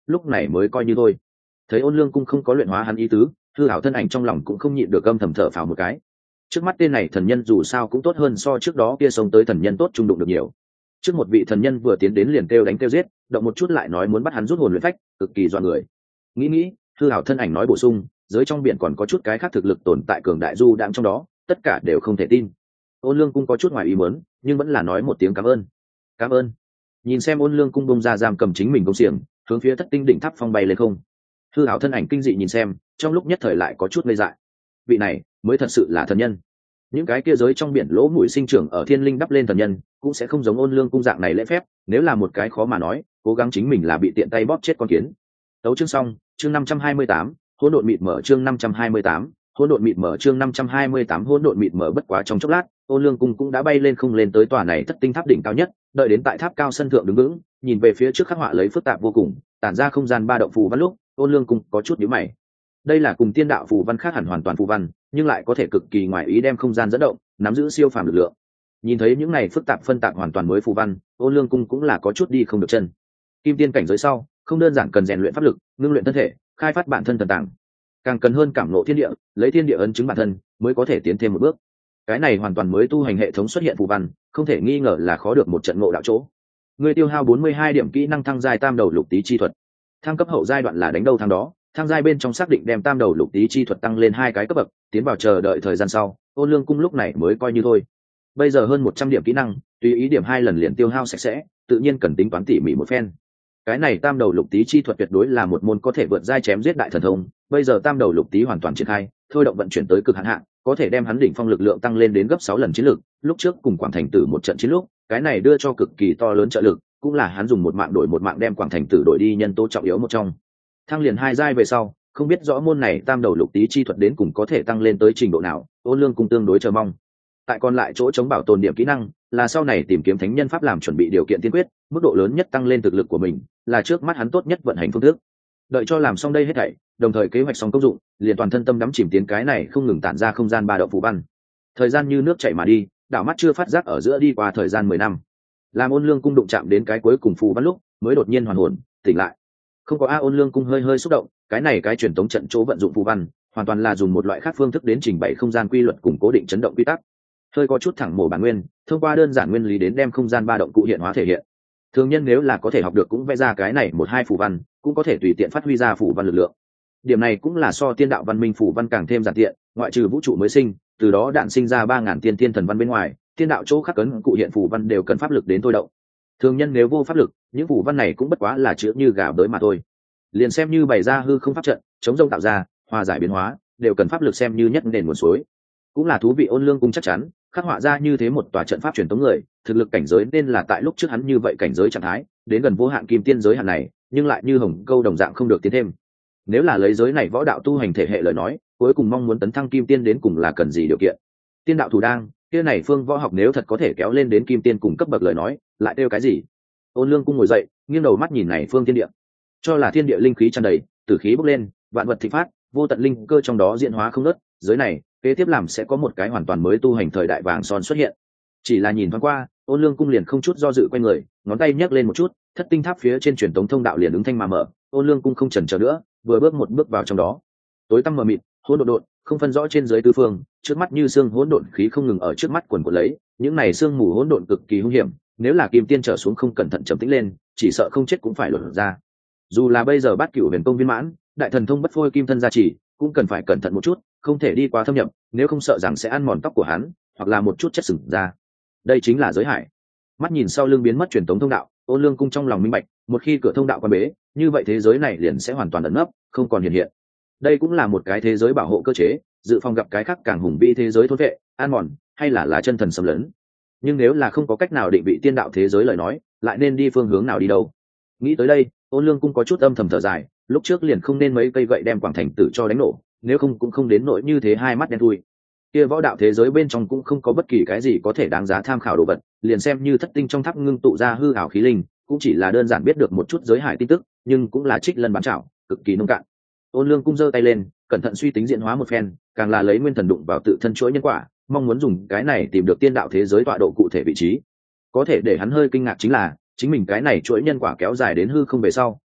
lúc này mới coi như thôi. Thấy Ôn Lương Cung không có luyện hóa hắn ý tứ, hư ảo thân ảnh trong lòng cũng không nhịn được âm thầm thở phào một cái. Trước mắt tên này thần nhân dù sao cũng tốt hơn so trước đó kia sống tới thần nhân tốt trung đụng được nhiều. Trước một vị thần nhân vừa tiến đến liền kêu đánh kêu giết, động một chút lại nói muốn bắt hắn rút hồn luyện phách, cực kỳ doan người. Nghĩ nghĩ, hư ảo thân ảnh nói bổ sung, giới trong biển còn có chút cái khác thực lực tồn tại cường đại du đãng trong đó, tất cả đều không thể tin. Ôn Lương Cung có chút ngoài ý muốn, nhưng vẫn là nói một tiếng cảm ơn. Cảm ơn. Nhìn xem Ôn Lương Cung bông ra giam cầm chính mình công xiềng, hướng phía thất tinh đỉnh tháp phong bay lên không. Hư ảo thân ảnh kinh dị nhìn xem, trong lúc nhất thời lại có chút ngây dại. Vị này mới thật sự là thần nhân. Những cái kia giới trong biển lỗ mũi sinh trưởng ở thiên linh đắp lên thần nhân, cũng sẽ không giống Ôn Lương Cung dạng này lễ phép, nếu là một cái khó mà nói, cố gắng chính mình là bị tiện tay bóp chết con kiến. Tấu chương xong, chương năm trăm hai mươi tám, hỗn độn mịt mở chương năm trăm hai mươi tám, hỗn độn mịt mở chương năm trăm hai mươi tám hỗn độn mịt mở bất quá trong chốc lát, Ôn Lương Cung cũng đã bay lên không lên tới tòa này thất tinh tháp đỉnh cao nhất, đợi đến tại tháp cao sân thượng đứng vững, nhìn về phía trước khắc họa lấy phức tạp vô cùng, tản ra không gian ba động phù văn lúc, Ôn Lương Cung có chút nhíu mày. Đây là cùng tiên đạo phù văn khác hẳn hoàn toàn phù văn, nhưng lại có thể cực kỳ ngoài ý đem không gian dẫn động, nắm giữ siêu phàm lực lượng. Nhìn thấy những này phức tạp phân tạp hoàn toàn mới phù văn, Ôn Lương Cung cũng là có chút đi không được chân. Kim tiên cảnh giới sau, không đơn giản cần rèn luyện pháp lực, ngưng luyện thân thể, khai phát bản thân thần tàng, càng cần hơn cảm ngộ thiên địa, lấy thiên địa ấn chứng bản thân, mới có thể tiến thêm một bước. Cái này hoàn toàn mới tu hành hệ thống xuất hiện phù văn, không thể nghi ngờ là khó được một trận ngộ đạo chỗ. Người tiêu hao bốn mươi hai điểm kỹ năng thăng giai tam đầu lục tý chi thuật. Thăng cấp hậu giai đoạn là đánh đâu thăng đó, thăng giai bên trong xác định đem tam đầu lục tý chi thuật tăng lên hai cái cấp bậc, tiến vào chờ đợi thời gian sau, Ôn Lương Cung lúc này mới coi như thôi. Bây giờ hơn một trăm điểm kỹ năng, tùy ý điểm hai lần liền tiêu hao sạch sẽ, tự nhiên cần tính toán tỉ mỉ một phen. Cái này tam đầu lục tý chi thuật tuyệt đối là một môn có thể vượt giai chém giết đại thần thông, bây giờ tam đầu lục tý hoàn toàn triển khai, thôi động vận chuyển tới cực hạn hạn, có thể đem hắn đỉnh phong lực lượng tăng lên đến gấp sáu lần chiến lực, lúc trước cùng Quảng Thành Tử một trận chiến lúc, cái này đưa cho cực kỳ to lớn trợ lực, cũng là hắn dùng một mạng đổi một mạng đem Quảng Thành Tử đổi đi nhân tố trọng yếu một trong. Thăng liền hai giai về sau, không biết rõ môn này tam đầu lục tý chi thuật đến cùng có thể tăng lên tới trình độ nào, Ôn Lương Cung tương đối chờ mong. Tại còn lại chỗ chống bảo tồn điểm kỹ năng, là sau này tìm kiếm thánh nhân pháp làm chuẩn bị điều kiện tiên quyết, mức độ lớn nhất tăng lên thực lực của mình, là trước mắt hắn tốt nhất vận hành phương thức. Đợi cho làm xong đây hết thảy, đồng thời kế hoạch xong công dụng, liền toàn thân tâm đắm chìm tiến cái này không ngừng tản ra không gian ba động phù văn. Thời gian như nước chảy mà đi, đảo mắt chưa phát giác ở giữa đi qua thời gian mười năm. Làm Ôn Lương Cung đụng chạm đến cái cuối cùng phù văn lúc, mới đột nhiên hoàn hồn, tỉnh lại. Không có a Ôn Lương Cung hơi hơi xúc động, cái này cái truyền tống trận chỗ vận dụng phù văn, hoàn toàn là dùng một loại khác phương thức đến trình bày không gian quy luật cùng cố định chấn động quy tắc. Hơi có chút thẳng mổ bản nguyên, thông qua đơn giản nguyên lý đến đem không gian ba động cụ hiện hóa thể hiện. Thường nhân nếu là có thể học được cũng vẽ ra cái này một hai phù văn, cũng có thể tùy tiện phát huy ra phù văn lực lượng. Điểm này cũng là so tiên đạo văn minh phù văn càng thêm giản tiện, ngoại trừ vũ trụ mới sinh, từ đó đạn sinh ra ba ngàn tiên tiên thần văn bên ngoài, tiên đạo chỗ khắc cấn cụ hiện phù văn đều cần pháp lực đến thôi động. Thường nhân nếu vô pháp lực, những phù văn này cũng bất quá là chữ như gà bới mà thôi. Liền xem như bày ra hư không pháp trận, chống rông tạo ra, hòa giải biến hóa, đều cần pháp lực xem như nhất nền nguồn suối. Cũng là thú vị Ôn Lương Cung chắc chắn, khắc họa ra như thế một tòa trận pháp truyền tống người, thực lực cảnh giới nên là tại lúc trước hắn như vậy cảnh giới trạng thái, đến gần vô hạn kim tiên giới hạn này, nhưng lại như hồng câu đồng dạng không được tiến thêm. Nếu là lấy giới này võ đạo tu hành thể hệ lời nói, cuối cùng mong muốn tấn thăng kim tiên đến cùng là cần gì điều kiện? Tiên đạo thủ đang, kia này phương võ học nếu thật có thể kéo lên đến kim tiên cùng cấp bậc lời nói, lại kêu cái gì? Ôn Lương Cung ngồi dậy, nghiêng đầu mắt nhìn này phương thiên địa, cho là thiên địa linh khí tràn đầy, tử khí bốc lên, vạn vật thịnh phát, vô tận linh cơ trong đó diễn hóa không ngớt, giới này kế tiếp làm sẽ có một cái hoàn toàn mới tu hành thời đại vàng son xuất hiện. Chỉ là nhìn thoáng qua, Ôn Lương Cung liền không chút do dự quay người, ngón tay nhấc lên một chút, thất tinh tháp phía trên truyền tống thông đạo liền ứng thanh mà mở. Ôn Lương Cung không chần chờ nữa, vừa bước một bước vào trong đó. Tối tăm mờ mịt, hỗn độn độn, không phân rõ trên dưới tứ phương, trước mắt như xương hỗn độn khí không ngừng ở trước mắt quần quật lấy, những này xương mù hỗn độn cực kỳ hung hiểm, nếu là kim tiên trở xuống không cẩn thận trầm tĩnh lên, chỉ sợ không chết cũng phải lột ra. Dù là bây giờ Bát Cửu Huyền Công viên mãn, đại thần thông bất phôi kim thân gia trì, cũng cần phải cẩn thận một chút, không thể đi quá thâm nhập, nếu không sợ rằng sẽ ăn mòn tóc của hắn, hoặc là một chút chất sừng ra. Đây chính là giới hải. Mắt nhìn sau lưng biến mất truyền tống thông đạo, Ôn Lương Cung trong lòng minh bạch, một khi cửa thông đạo quan bế, như vậy thế giới này liền sẽ hoàn toàn ẩn nấp, không còn hiện hiện. Đây cũng là một cái thế giới bảo hộ cơ chế, dự phòng gặp cái khác càng hùng vĩ thế giới thôn vệ, ăn mòn, hay là là chân thần xâm lấn. Nhưng nếu là không có cách nào định vị tiên đạo thế giới lời nói, lại nên đi phương hướng nào đi đâu? Nghĩ tới đây, Ôn Lương Cung có chút âm thầm thở dài, lúc trước liền không nên mấy cây gậy đem Quảng Thành Tử cho đánh nổ, nếu không cũng không đến nỗi như thế hai mắt đen thui. Kia võ đạo thế giới bên trong cũng không có bất kỳ cái gì có thể đáng giá tham khảo đồ vật, liền xem như thất tinh trong tháp ngưng tụ ra hư ảo khí linh, cũng chỉ là đơn giản biết được một chút giới hải tin tức, nhưng cũng là trích lân bán chảo, cực kỳ nông cạn. Ôn Lương Cung giơ tay lên, cẩn thận suy tính diễn hóa một phen, càng là lấy nguyên thần đụng vào tự thân chuỗi nhân quả, mong muốn dùng cái này tìm được tiên đạo thế giới tọa độ cụ thể vị trí. Có thể để hắn hơi kinh ngạc chính là, chính mình cái này chuỗi nhân quả kéo dài đến hư không về sau,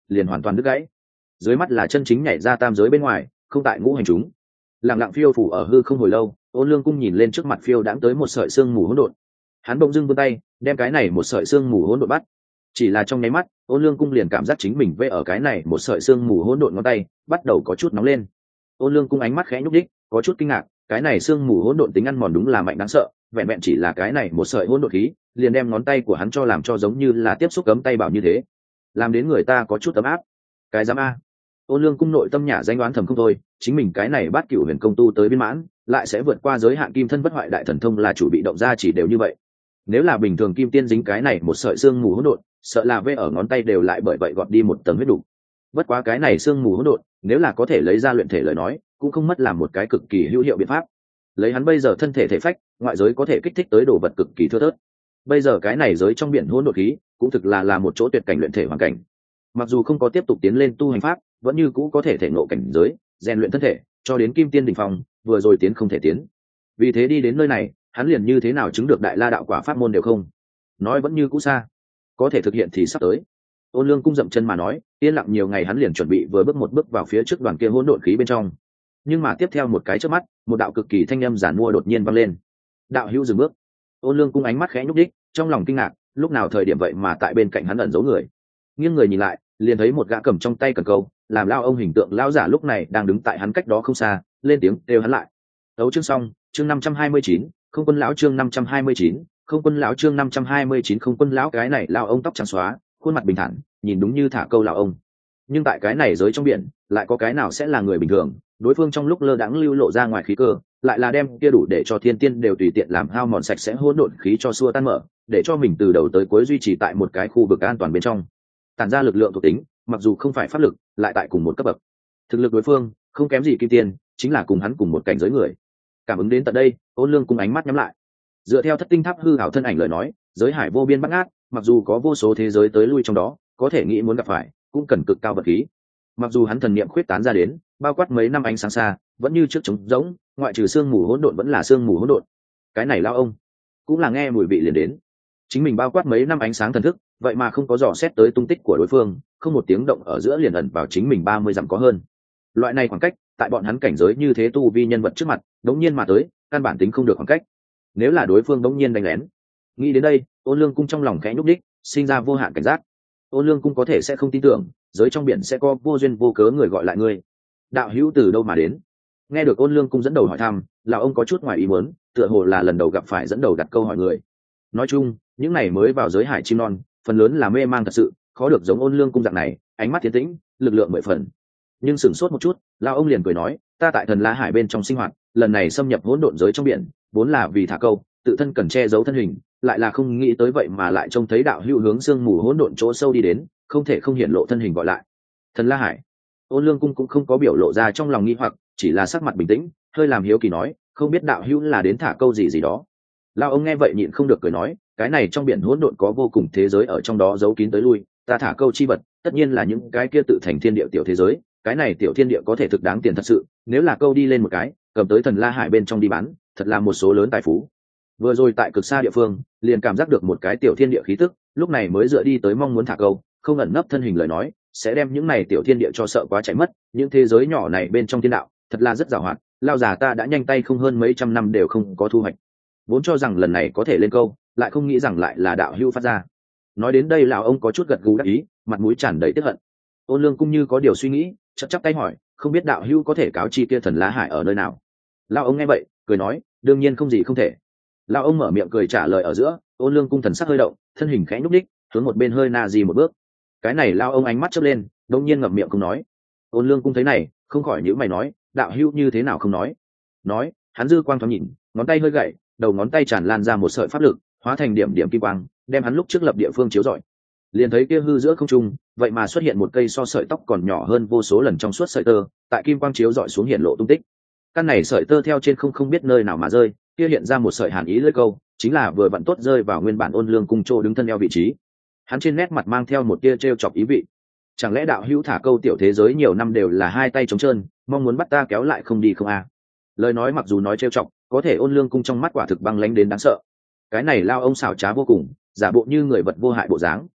liền hoàn toàn đứt gãy. Dưới mắt là chân chính nhảy ra tam giới bên ngoài, không tại ngũ hành chúng. Lặng lặng phiêu phủ ở hư không hồi lâu, Ôn Lương Cung nhìn lên trước mặt phiêu đãng tới một sợi xương mù hỗn độn. Hắn bỗng dưng vươn tay, đem cái này một sợi xương mù hỗn độn bắt. Chỉ là trong nháy mắt, Ôn Lương Cung liền cảm giác chính mình vây ở cái này một sợi xương mù hỗn độn ngón tay, bắt đầu có chút nóng lên. Ôn Lương Cung ánh mắt khẽ nhúc nhích, có chút kinh ngạc, cái này xương mù hỗn độn tính ăn mòn đúng là mạnh đáng sợ, vẹn vẹn chỉ là cái này một sợi hỗn độn khí, liền đem ngón tay của hắn cho làm cho giống như là tiếp xúc cấm tay bảo như thế, làm đến người ta có chút ấm áp. Cái dám a. Ôn Lương Cung nội tâm nhả danh đoán thầm không thôi, chính mình cái này bát cửu huyền công tu tới viên mãn, lại sẽ vượt qua giới hạn kim thân bất hoại đại thần thông là chủ bị động ra chỉ đều như vậy. Nếu là bình thường kim tiên dính cái này một sợi xương mù hỗn độn, sợ là vết ở ngón tay đều lại bởi vậy gọt đi một tầng huyết đủ. Bất quá cái này xương mù hỗn độn, nếu là có thể lấy ra luyện thể lời nói, cũng không mất làm một cái cực kỳ hữu hiệu biện pháp. Lấy hắn bây giờ thân thể thể phách, ngoại giới có thể kích thích tới đồ vật cực kỳ thưa thớt. Bây giờ cái này giới trong biển hỗn độn khí, cũng thực là là một chỗ tuyệt cảnh luyện thể hoàn cảnh. Mặc dù không có tiếp tục tiến lên tu hành pháp, vẫn như cũ có thể thể ngộ cảnh giới, rèn luyện thân thể, cho đến kim tiên đỉnh phong, vừa rồi tiến không thể tiến. Vì thế đi đến nơi này, hắn liền như thế nào chứng được đại la đạo quả pháp môn đều không. Nói vẫn như cũ xa, có thể thực hiện thì sắp tới. Ôn Lương Cung dậm chân mà nói, yên lặng nhiều ngày hắn liền chuẩn bị vừa bước một bước vào phía trước đoàn kia hỗn độn khí bên trong. Nhưng mà tiếp theo một cái chớp mắt, một đạo cực kỳ thanh âm giản mua đột nhiên vang lên. Đạo hữu dừng bước. Ôn Lương Cung ánh mắt khẽ nhúc nhích, trong lòng kinh ngạc, lúc nào thời điểm vậy mà tại bên cạnh hắn ẩn giấu người. Nghiêng người nhìn lại, liền thấy một gã cầm trong tay cần câu, làm lao ông hình tượng lão giả lúc này đang đứng tại hắn cách đó không xa, lên tiếng kêu hắn lại. Đấu chương xong, chương năm trăm hai mươi chín, không quân lão chương năm trăm hai mươi chín, không quân lão chương năm trăm hai mươi chín không quân lão cái này lao ông tóc trắng xóa, khuôn mặt bình thản, nhìn đúng như thả câu lão ông. Nhưng tại cái này giới trong biển, lại có cái nào sẽ là người bình thường, đối phương trong lúc lơ đãng lưu lộ ra ngoài khí cơ, lại là đem kia đủ để cho thiên tiên đều tùy tiện làm hao mòn sạch sẽ hỗn độn khí cho xua tan mở, để cho mình từ đầu tới cuối duy trì tại một cái khu vực an toàn bên trong. Tản ra lực lượng thuộc tính, mặc dù không phải pháp lực, lại tại cùng một cấp bậc. Thực lực đối phương không kém gì kim tiên, chính là cùng hắn cùng một cảnh giới người. Cảm ứng đến tận đây, Ôn Lương cùng ánh mắt nhắm lại. Dựa theo thất tinh tháp hư ảo thân ảnh lời nói, giới hải vô biên bát ngát, mặc dù có vô số thế giới tới lui trong đó, có thể nghĩ muốn gặp phải, cũng cần cực cao vật khí. Mặc dù hắn thần niệm khuyết tán ra đến, bao quát mấy năm ánh sáng xa, vẫn như trước trống rỗng, ngoại trừ sương mù hỗn độn vẫn là sương mù hỗn độn. Cái này lao ông, cũng là nghe mùi vị liền đến. Chính mình bao quát mấy năm ánh sáng thần thức, vậy mà không có dò xét tới tung tích của đối phương, không một tiếng động ở giữa liền ẩn vào chính mình ba mươi dặm có hơn. Loại này khoảng cách, tại bọn hắn cảnh giới như thế tu vi nhân vật trước mặt, đống nhiên mà tới, căn bản tính không được khoảng cách. Nếu là đối phương đống nhiên đánh lén, nghĩ đến đây, Ôn Lương Cung trong lòng khẽ nhúc đích, sinh ra vô hạn cảnh giác. Ôn Lương Cung có thể sẽ không tin tưởng, giới trong biển sẽ có vô duyên vô cớ người gọi lại ngươi. Đạo hữu từ đâu mà đến? Nghe được Ôn Lương Cung dẫn đầu hỏi thăm, là ông có chút ngoài ý muốn, tựa hồ là lần đầu gặp phải dẫn đầu đặt câu hỏi người. Nói chung, những này mới vào giới hải chim non, phần lớn là mê mang thật sự, khó được giống Ôn Lương Cung dạng này, ánh mắt tiến tĩnh, lực lượng mười phần. Nhưng sửng sốt một chút, lão ông liền cười nói, ta tại Thần La Hải bên trong sinh hoạt, lần này xâm nhập hỗn độn giới trong biển, vốn là vì thả câu, tự thân cần che giấu thân hình, lại là không nghĩ tới vậy mà lại trông thấy đạo hữu hướng sương mù hỗn độn chỗ sâu đi đến, không thể không hiển lộ thân hình gọi lại. Thần La Hải. Ôn Lương Cung cũng không có biểu lộ ra trong lòng nghi hoặc, chỉ là sắc mặt bình tĩnh, hơi làm hiếu kỳ nói, không biết đạo hữu là đến thả câu gì gì đó. Lão ông nghe vậy nhịn không được cười nói, cái này trong biển hỗn độn có vô cùng thế giới ở trong đó giấu kín tới lui, ta thả câu chi vật, tất nhiên là những cái kia tự thành thiên địa tiểu thế giới, cái này tiểu thiên địa có thể thực đáng tiền thật sự, nếu là câu đi lên một cái, cầm tới Thần La Hải bên trong đi bán, thật là một số lớn tài phú. Vừa rồi tại cực xa địa phương, liền cảm giác được một cái tiểu thiên địa khí tức, lúc này mới dựa đi tới mong muốn thả câu, không ẩn nấp thân hình lời nói, sẽ đem những này tiểu thiên địa cho sợ quá chạy mất, những thế giới nhỏ này bên trong thiên đạo, thật là rất giàu hoạt, lao già ta đã nhanh tay không hơn mấy trăm năm đều không có thu hoạch. Vốn cho rằng lần này có thể lên câu, lại không nghĩ rằng lại là đạo hữu phát ra. Nói đến đây lão ông có chút gật gù đắc ý, mặt mũi tràn đầy tức hận. Ôn Lương Cung như có điều suy nghĩ, chắp chắp tay hỏi, không biết đạo hữu có thể cáo chi kia Thần La Hải ở nơi nào? Lão ông nghe vậy, cười nói, đương nhiên không gì không thể. Lão ông mở miệng cười trả lời ở giữa, Ôn Lương Cung thần sắc hơi động, thân hình khẽ nhúc nhích, hướng một bên hơi na di một bước. Cái này lão ông ánh mắt chớp lên, đột nhiên ngậm miệng không nói. Ôn Lương Cung thấy này, không khỏi nhíu mày nói, đạo hữu như thế nào không nói? Nói, hắn dư quang thoáng nhìn, ngón tay hơi gậy, đầu ngón tay tràn lan ra một sợi pháp lực, hóa thành điểm điểm kim quang, đem hắn lúc trước lập địa phương chiếu rọi. Liền thấy kia hư giữa không trung, vậy mà xuất hiện một cây so sợi tóc còn nhỏ hơn vô số lần trong suốt sợi tơ, tại kim quang chiếu rọi xuống hiện lộ tung tích. Căn này sợi tơ theo trên không không biết nơi nào mà rơi, kia hiện ra một sợi hàn ý lưỡi câu, chính là vừa vặn tốt rơi vào nguyên bản Ôn Lương Cung chỗ đứng thân eo vị trí. Hắn trên nét mặt mang theo một tia trêu chọc ý vị. Chẳng lẽ đạo hữu thả câu tiểu thế giới nhiều năm đều là hai tay trống trơn, mong muốn bắt ta kéo lại không đi không à? Lời nói mặc dù nói trêu chọc, có thể Ôn Lương Cung trong mắt quả thực băng lãnh đến đáng sợ. Cái này lao ông xảo trá vô cùng, giả bộ như người vật vô hại bộ dáng,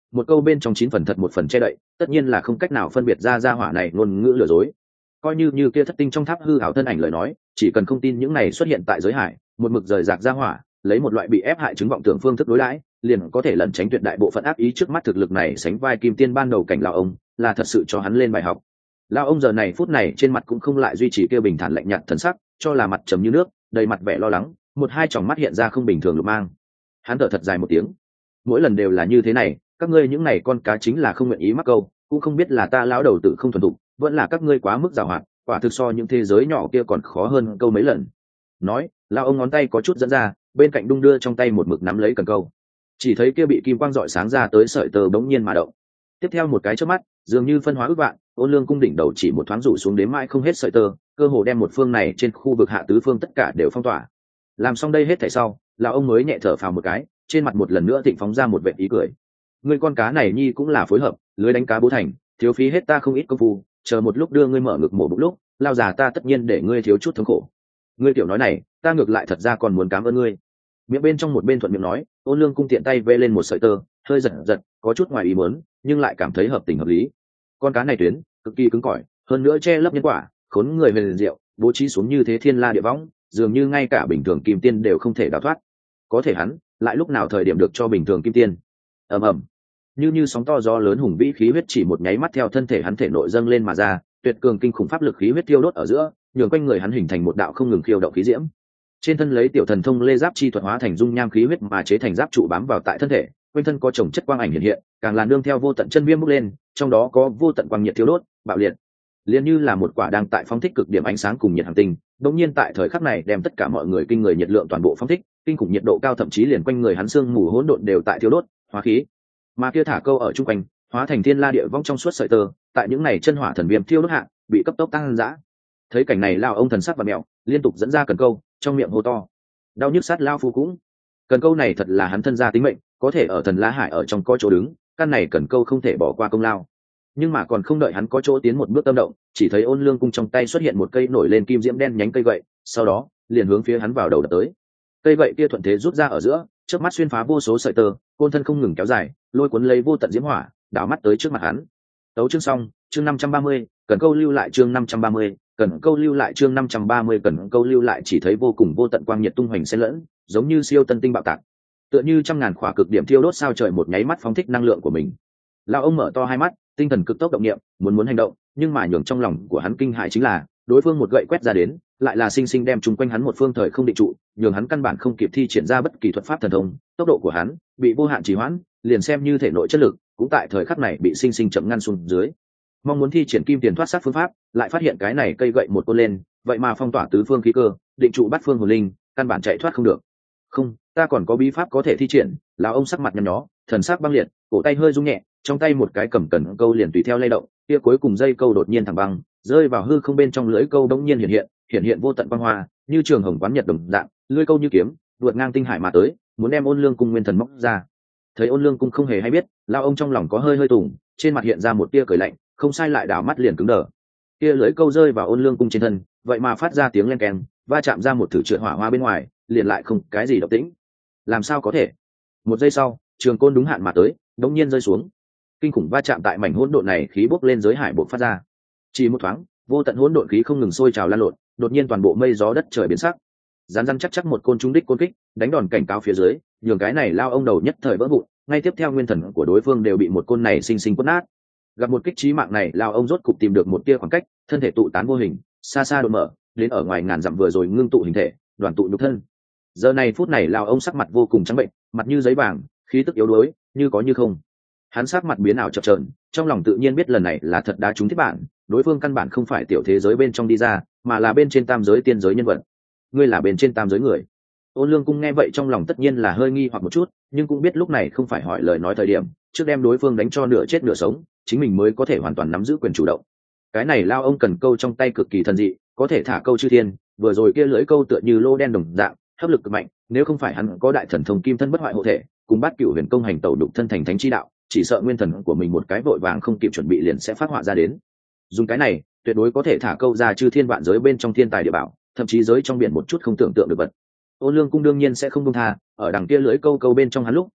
một câu bên trong chín phần thật một phần che đậy, tất nhiên là không cách nào phân biệt ra ra hỏa này ngôn ngữ lừa dối. Coi như như kia thất tinh trong tháp hư ảo thân ảnh lời nói, chỉ cần không tin những này xuất hiện tại giới hải, một mực rời rạc ra hỏa, lấy một loại bị ép hại chứng vọng tưởng phương thức đối đãi, liền có thể lẩn tránh tuyệt đại bộ phận ác ý trước mắt. Thực lực này sánh vai kim tiên ban đầu cảnh lão ông, là thật sự cho hắn lên bài học. Lão ông giờ này phút này trên mặt cũng không lại duy trì kia bình thản lạnh nhạt thần sắc, cho là mặt trầm như nước, đầy mặt vẻ lo lắng, một hai tròng mắt hiện ra không bình thường lục mang. Hắn thở thật dài một tiếng, mỗi lần đều là như thế này, các ngươi những này con cá chính là không nguyện ý mắc câu, cũng không biết là ta lão đầu tử không thuần thục, vẫn là các ngươi quá mức giàu hoạt, quả thực so những thế giới nhỏ kia còn khó hơn câu mấy lần. Nói, lão ông ngón tay có chút dẫn ra, bên cạnh đung đưa trong tay một mực nắm lấy cần câu, chỉ thấy kia bị kim quang rọi sáng ra tới sợi tơ bỗng nhiên mà động. Tiếp theo một cái chớp mắt, dường như phân hóa ước vạn, Ôn Lương cung đỉnh đầu chỉ một thoáng rủ xuống đến mãi không hết sợi tơ, cơ hồ đem một phương này trên khu vực hạ tứ phương tất cả đều phong tỏa. Làm xong đây hết thảy sau, lão ông mới nhẹ thở phào một cái, trên mặt một lần nữa thịnh phóng ra một vệt ý cười. Ngươi con cá này nhi cũng là phối hợp, lưới đánh cá bố thành, thiếu phí hết ta không ít công phu, chờ một lúc đưa ngươi mở ngực mổ bụng lúc, lao già ta tất nhiên để ngươi thiếu chút thống khổ. Ngươi tiểu nói này, ta ngược lại thật ra còn muốn cảm ơn ngươi. Miệng bên trong một bên thuận miệng nói, Ôn Lương cung tiện tay vê lên một sợi tơ, hơi giật giật, có chút ngoài ý muốn, nhưng lại cảm thấy hợp tình hợp lý. Con cá này tuyến cực kỳ cứng cỏi, hơn nữa che lấp nhân quả, khốn người về liền diệu, bố trí xuống như thế thiên la địa võng, dường như ngay cả bình thường kim tiên đều không thể đào thoát. Có thể hắn lại lúc nào thời điểm được cho bình thường kim tiên. Ầm ầm, như như sóng to gió lớn hùng vĩ khí huyết chỉ một nháy mắt theo thân thể hắn thể nội dâng lên mà ra, tuyệt cường kinh khủng pháp lực khí huyết tiêu đốt ở giữa, nhường quanh người hắn hình thành một đạo không ngừng khiêu động khí diễm. Trên thân lấy tiểu thần thông lê giáp chi thuật hóa thành dung nham khí huyết mà chế thành giáp trụ bám vào tại thân thể, quanh thân có chồng chất quang ảnh hiện hiện, càng là nương theo vô tận chân viêm bốc lên, trong đó có vô tận quang nhiệt thiêu đốt, bạo liệt, liền như là một quả đang tại phóng thích cực điểm ánh sáng cùng nhiệt hành tinh. Đột nhiên tại thời khắc này đem tất cả mọi người kinh người nhiệt lượng toàn bộ phóng thích, kinh khủng nhiệt độ cao thậm chí liền quanh người hắn xương mù hỗn độn đều tại thiêu đốt, hóa khí. Mà kia thả câu ở trung quanh, hóa thành thiên la địa vong trong suốt sợi tơ, tại những này chân hỏa thần viêm thiêu đốt hạ, bị cấp tốc tăng dã. Thấy cảnh này lão ông thần sắc và mèo, liên tục dẫn ra cần câu, trong miệng hô to, đau nhức sát lao phu cũng. Cần câu này thật là hắn thân gia tính mệnh, có thể ở thần la hải ở trong có chỗ đứng, căn này cần câu không thể bỏ qua công lao. Nhưng mà còn không đợi hắn có chỗ tiến một bước tâm động, chỉ thấy Ôn Lương cung trong tay xuất hiện một cây nổi lên kim diễm đen nhánh cây gậy, sau đó liền hướng phía hắn vào đầu đập tới. Cây gậy kia thuận thế rút ra ở giữa, trước mắt xuyên phá vô số sợi tơ, côn thân không ngừng kéo dài, lôi cuốn lấy vô tận diễm hỏa, đảo mắt tới trước mặt hắn. Tấu chương xong, chương năm trăm ba mươi, cần câu lưu lại chương năm trăm ba mươi, cần câu lưu lại chương năm trăm ba mươi, cần câu lưu lại. Chỉ thấy vô cùng vô tận quang nhiệt tung hoành xen lẫn, giống như siêu tân tinh bạo tạc, tựa như trăm ngàn khỏa cực điểm thiêu đốt sao trời một nháy mắt phóng thích năng lượng của mình. Lão ông mở to hai mắt, tinh thần cực tốc động niệm, muốn muốn hành động, nhưng mà nhường trong lòng của hắn kinh hãi chính là, đối phương một gậy quét ra đến, lại là sinh sinh đem chung quanh hắn một phương thời không định trụ, nhường hắn căn bản không kịp thi triển ra bất kỳ thuật pháp thần thông, tốc độ của hắn bị vô hạn trì hoãn, liền xem như thể nội chất lực, cũng tại thời khắc này bị sinh sinh chậm ngăn xuống dưới. Mong muốn thi triển kim tiền thoát sát phương pháp, lại phát hiện cái này cây gậy một côn lên, vậy mà phong tỏa tứ phương khí cơ, định trụ bắt phương hồn linh, căn bản chạy thoát không được. Không, ta còn có bí pháp có thể thi triển. Lão ông sắc mặt nhăn nhó, thần sắc băng liệt, cổ tay hơi rung nhẹ, trong tay một cái cầm cần câu liền tùy theo lay động, kia cuối cùng dây câu đột nhiên thẳng băng, rơi vào hư không bên trong lưỡi câu đống nhiên hiện hiện, hiện hiện vô tận quang hoa, như trường hồng quán nhật đồng dạng, lưỡi câu như kiếm, vượt ngang tinh hải mà tới, muốn đem Ôn Lương cung nguyên thần móc ra. Thấy Ôn Lương cung không hề hay biết, lão ông trong lòng có hơi hơi tùng, trên mặt hiện ra một tia cười lạnh, không sai lại đảo mắt liền cứng đờ. Kia lưỡi câu rơi vào Ôn Lương cung trên thân, vậy mà phát ra tiếng len keng, va chạm ra một thử trượt hỏa hoa bên ngoài, liền lại không cái gì động tĩnh. Làm sao có thể? Một giây sau, trường côn đúng hạn mà tới, đống nhiên rơi xuống. Kinh khủng va chạm tại mảnh hỗn độn này khí bốc lên giới hải bộc phát ra. Chỉ một thoáng, vô tận hỗn độn khí không ngừng sôi trào lan lộn, đột nhiên toàn bộ mây gió đất trời biến sắc. Rán rán chắc chắc một côn trúng đích côn kích, đánh đòn cảnh cáo phía dưới, nhường cái này lao ông đầu nhất thời vỡ vụn, ngay tiếp theo nguyên thần của đối phương đều bị một côn này sinh sinh quất nát. Gặp một kích chí mạng này, lao ông rốt cục tìm được một tia khoảng cách, thân thể tụ tán vô hình, xa xa đột mở, đến ở ngoài ngàn dặm vừa rồi ngưng tụ hình thể, đoàn tụ nhục thân. Giờ này phút này lao ông sắc mặt vô cùng trắng bệnh, mặt như giấy vàng, khí tức yếu đuối, như có như không. Hắn sắc mặt biến ảo chập chờn, trong lòng tự nhiên biết lần này là thật đá trúng thiết bản, đối phương căn bản không phải tiểu thế giới bên trong đi ra, mà là bên trên tam giới tiên giới nhân vật. Ngươi là bên trên tam giới người. Ôn Lương cung nghe vậy trong lòng tất nhiên là hơi nghi hoặc một chút, nhưng cũng biết lúc này không phải hỏi lời nói thời điểm, trước đem đối phương đánh cho nửa chết nửa sống, chính mình mới có thể hoàn toàn nắm giữ quyền chủ động. Cái này lao ông cần câu trong tay cực kỳ thần dị, có thể thả câu chư thiên, vừa rồi kia lưỡi câu tựa như lô đen đồng dạng, hấp lực cực mạnh, nếu không phải hắn có đại thần thông kim thân bất hoại hộ thể, cùng bát cửu huyền công hành tẩu đục thân thành thánh chi đạo, chỉ sợ nguyên thần của mình một cái vội vàng không kịp chuẩn bị liền sẽ phát họa ra đến. Dùng cái này, tuyệt đối có thể thả câu ra chư thiên vạn giới bên trong thiên tài địa bảo, thậm chí giới trong biển một chút không tưởng tượng được vật. Ôn Lương cung đương nhiên sẽ không buông tha, ở đằng kia lưỡi câu câu bên trong hắn lúc,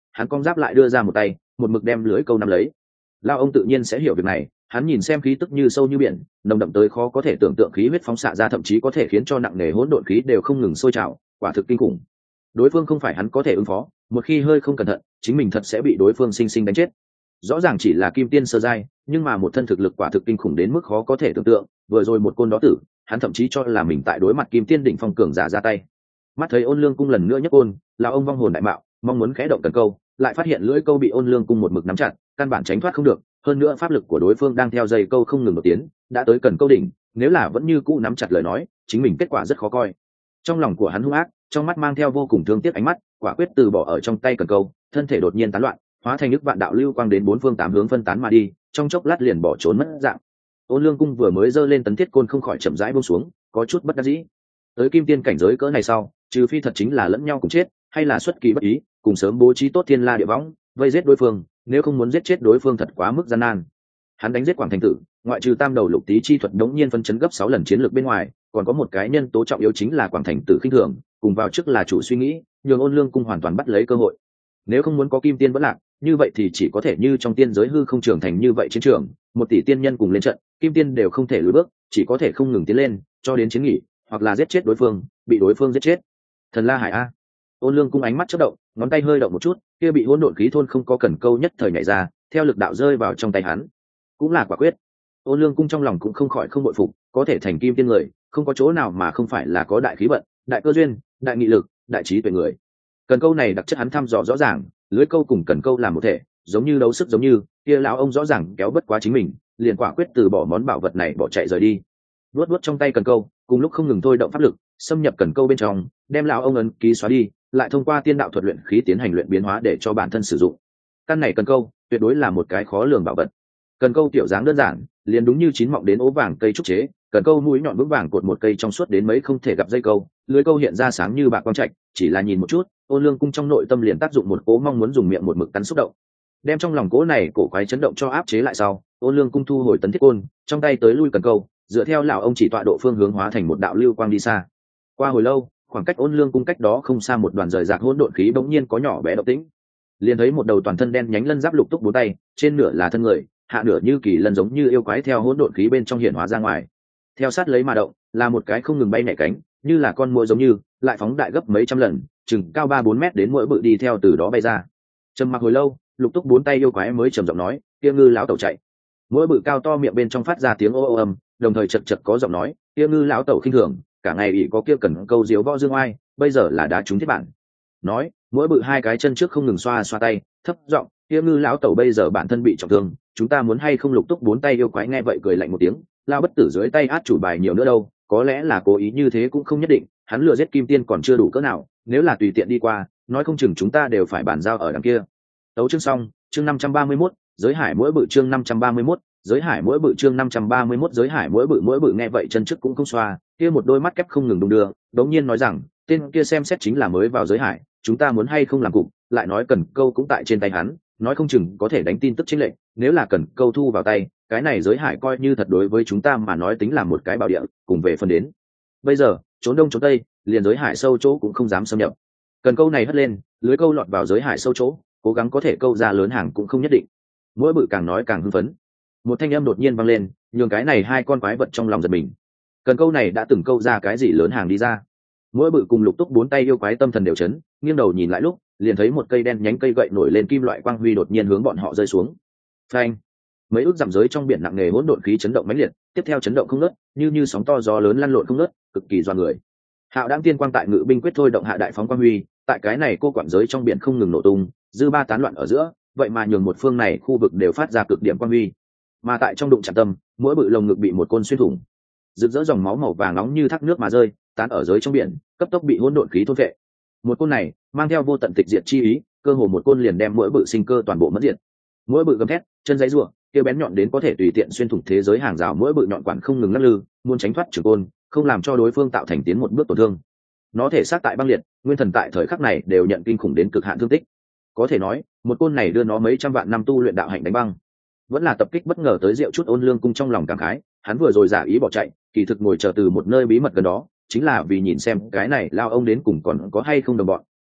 hắn cong giáp lại đưa ra một tay một mực đem lưới câu nắm lấy. Lao ông tự nhiên sẽ hiểu việc này, hắn nhìn xem khí tức như sâu như biển, nồng đậm tới khó có thể tưởng tượng, khí huyết phóng xạ ra thậm chí có thể khiến cho nặng nề hỗn độn khí đều không ngừng sôi trào, quả thực kinh khủng. Đối phương không phải hắn có thể ứng phó, một khi hơi không cẩn thận chính mình thật sẽ bị đối phương sinh sinh đánh chết. Rõ ràng chỉ là kim tiên sơ giai, nhưng mà một thân thực lực quả thực kinh khủng đến mức khó có thể tưởng tượng. Vừa rồi một côn đó tử, hắn thậm chí cho là mình tại đối mặt kim tiên đỉnh phong cường giả ra tay. Mắt thấy Ôn Lương Cung lần nữa nhấc côn, là ông vong hồn đại mạo, mong muốn khẽ động cần câu, lại phát hiện lưỡi câu bị Ôn Lương Cung một mực nắm chặt, căn bản tránh thoát không được. Hơn nữa pháp lực của đối phương đang theo dây câu không ngừng đột tiến, đã tới cần câu đỉnh, nếu là vẫn như cũ nắm chặt lời nói, chính mình kết quả rất khó coi. Trong lòng của hắn hung ác, trong mắt mang theo vô cùng thương tiếc ánh mắt, quả quyết từ bỏ ở trong tay cần câu, thân thể đột nhiên tán loạn, hóa thành nước vạn đạo lưu quang đến bốn phương tám hướng phân tán mà đi, trong chốc lát liền bỏ trốn mất dạng. Ôn Lương Cung vừa mới giơ lên tấn thiết côn không khỏi chậm rãi buông xuống, có chút bất đắc dĩ. Tới kim tiên cảnh giới cỡ này sau, trừ phi thật chính là lẫn nhau cùng chết, hay là xuất kỳ bất ý, cùng sớm bố trí tốt thiên la địa võng, vây giết đối phương, nếu không muốn giết chết đối phương thật quá mức gian nan. Hắn đánh giết Quảng Thành Tử, ngoại trừ tam đầu lục tý chi thuật đống nhiên phân chấn gấp sáu lần chiến lược bên ngoài, còn có một cái nhân tố trọng yếu chính là Quảng Thành Tử khinh thường, cùng vào trước là chủ suy nghĩ, nhường Ôn Lương Cung hoàn toàn bắt lấy cơ hội. Nếu không muốn có kim tiên vẫn lạc, như vậy thì chỉ có thể như trong tiên giới hư không trưởng thành như vậy chiến trường, một tỷ tiên nhân cùng lên trận, kim tiên đều không thể lùi bước, chỉ có thể không ngừng tiến lên, cho đến chiến nghỉ, hoặc là giết chết đối phương, bị đối phương giết chết. Thần La Hải a. Ôn Lương Cung ánh mắt chớp động, ngón tay hơi động một chút, kia bị hỗn độn khí thôn không có cần câu nhất thời nhảy ra, theo lực đạo rơi vào trong tay hắn. Cũng là quả quyết. Ôn Lương Cung trong lòng cũng không khỏi không bội phục, có thể thành kim tiên người, không có chỗ nào mà không phải là có đại khí vận, đại cơ duyên, đại nghị lực, đại trí tuệ người. Cần câu này đặc chất hắn thăm dò rõ ràng, lưới câu cùng cần câu làm một thể, giống như đấu sức giống như, kia lão ông rõ ràng kéo bất quá chính mình, liền quả quyết từ bỏ món bảo vật này bỏ chạy rời đi. Vuốt vuốt trong tay cần câu, cùng lúc không ngừng thôi động pháp lực, xâm nhập cần câu bên trong, đem lão ông ấn ký xóa đi, lại thông qua tiên đạo thuật luyện khí tiến hành luyện biến hóa để cho bản thân sử dụng. Căn này cần câu, tuyệt đối là một cái khó lường bảo vật. Cần câu tiểu dáng đơn giản, liền đúng như chín mọng đến ố vàng cây trúc chế, cần câu mũi nhọn vững vàng cột một cây trong suốt đến mấy không thể gặp dây câu, lưới câu hiện ra sáng như bạc quang trạch, chỉ là nhìn một chút, Ôn Lương Cung trong nội tâm liền tác dụng một cố mong muốn dùng miệng một mực cắn xúc động. Đem trong lòng cố này cổ quái chấn động cho áp chế lại sau, Ôn Lương Cung thu hồi tấn thiết côn, trong tay tới lui cần câu, dựa theo lão ông chỉ tọa độ phương hướng hóa thành một đạo lưu quang đi xa. Qua hồi lâu, khoảng cách Ôn Lương Cung cách đó không xa một đoàn rời rạc hỗn độn khí bỗng nhiên có nhỏ bé động tĩnh. Liền thấy một đầu toàn thân đen nhánh lân giáp lục túc bốn tay, trên nửa là thân người, hạ nửa như kỳ lân giống như yêu quái theo hỗn độn khí bên trong hiện hóa ra ngoài. Theo sát lấy mà động, là một cái không ngừng bay nhảy cánh, như là con muỗi giống như, lại phóng đại gấp mấy trăm lần, chừng cao ba bốn mét đến muỗi bự đi theo từ đó bay ra. Trầm mặc hồi lâu, lục túc bốn tay yêu quái mới trầm giọng nói, kia ngư lão tẩu chạy. Muỗi bự cao to miệng bên trong phát ra tiếng ô ô âm, đồng thời chật chật có giọng nói, kia ngư lão tẩu khinh thường, cả ngày ỷ có kia cần câu diếu võ dương oai, bây giờ là đá trúng thiết bản. Nói, muỗi bự hai cái chân trước không ngừng xoa xoa tay, thấp giọng, kia ngư lão tẩu bây giờ bản thân bị trọng thương, chúng ta muốn hay không? Lục túc bốn tay yêu quái nghe vậy cười lạnh một tiếng, lao bất tử dưới tay át chủ bài nhiều nữa đâu, có lẽ là cố ý như thế cũng không nhất định, hắn lừa giết kim tiên còn chưa đủ cỡ nào, nếu là tùy tiện đi qua, nói không chừng chúng ta đều phải bàn giao ở đằng kia. Tấu chương xong, chương năm trăm ba mươi mốt, giới hải muỗi bự chương năm trăm ba mươi mốt, giới hải muỗi bự chương năm trăm ba mươi mốt, giới hải muỗi bự muỗi bự nghe vậy chân trước cũng không xoa, kia một đôi mắt kép không ngừng đung đưa, đống nhiên nói rằng, tên kia xem xét chính là mới vào giới hải, chúng ta muốn hay không làm cục, lại nói cần câu cũng tại trên tay hắn, nói không chừng có thể đánh tin tức chính lệnh, nếu là cần câu thu vào tay, cái này giới hải coi như thật đối với chúng ta mà nói tính là một cái bảo địa, cùng về phần đến. Bây giờ, trốn đông trốn tây, liền giới hải sâu chỗ cũng không dám xâm nhập. Cần câu này hất lên, lưới câu lọt vào giới hải sâu chỗ, cố gắng có thể câu ra lớn hàng cũng không nhất định. Mỗi bự càng nói càng hưng phấn. Một thanh âm đột nhiên vang lên, nhường cái này hai con quái vật trong lòng giật mình. Cần câu này đã từng câu ra cái gì lớn hàng đi ra. Mỗi bự cùng lục túc bốn tay yêu quái tâm thần đều chấn, nghiêng đầu nhìn lại lúc, liền thấy một cây đen nhánh cây gậy nổi lên kim loại quang huy đột nhiên hướng bọn họ rơi xuống. Phanh! Mấy ước dặm giới trong biển nặng nề hỗn độn khí chấn động mãnh liệt, tiếp theo chấn động không ngớt, như như sóng to gió lớn lăn lộn không ngớt, cực kỳ doan người. Hạo Đãng Tiên Quang tại Ngự Binh Quyết thôi động hạ đại phóng quang huy, tại cái này cô quản giới trong biển không ngừng nổ tung, dư ba tán loạn ở giữa, vậy mà nhường một phương này khu vực đều phát ra cực điểm quang huy. Mà tại trong đụng chạm tâm, mỗi bự lồng ngực bị một côn xuyên thủng, rực rỡ dòng máu màu vàng nóng như thác nước mà rơi, tán ở giới trong biển, cấp tốc bị hỗn độn khí thôn phệ. Một côn này mang theo vô tận tịch diệt chi ý, cơ hồ một côn liền đem mỗi bự sinh cơ toàn bộ mất diệt. Mỗi bự gầm thét, chân giấy rủa, kia bén nhọn đến có thể tùy tiện xuyên thủng thế giới hàng rào, mỗi bự nhọn quản không ngừng lắc lư, muốn tránh thoát trường côn, không làm cho đối phương tạo thành tiến một bước tổn thương. Nó thể xác tại băng liệt, nguyên thần tại thời khắc này đều nhận kinh khủng đến cực hạn thương tích. Có thể nói, một côn này đưa nó mấy trăm vạn năm tu luyện đạo hạnh đánh băng. Vẫn là tập kích bất ngờ tới Diệu chút Ôn Lương Cung trong lòng cảm khái, hắn vừa rồi giả ý bỏ chạy, kỳ thực ngồi chờ từ một nơi bí mật gần đó, chính là vì nhìn xem cái này lao ông đến cùng còn có hay không đồng bọn,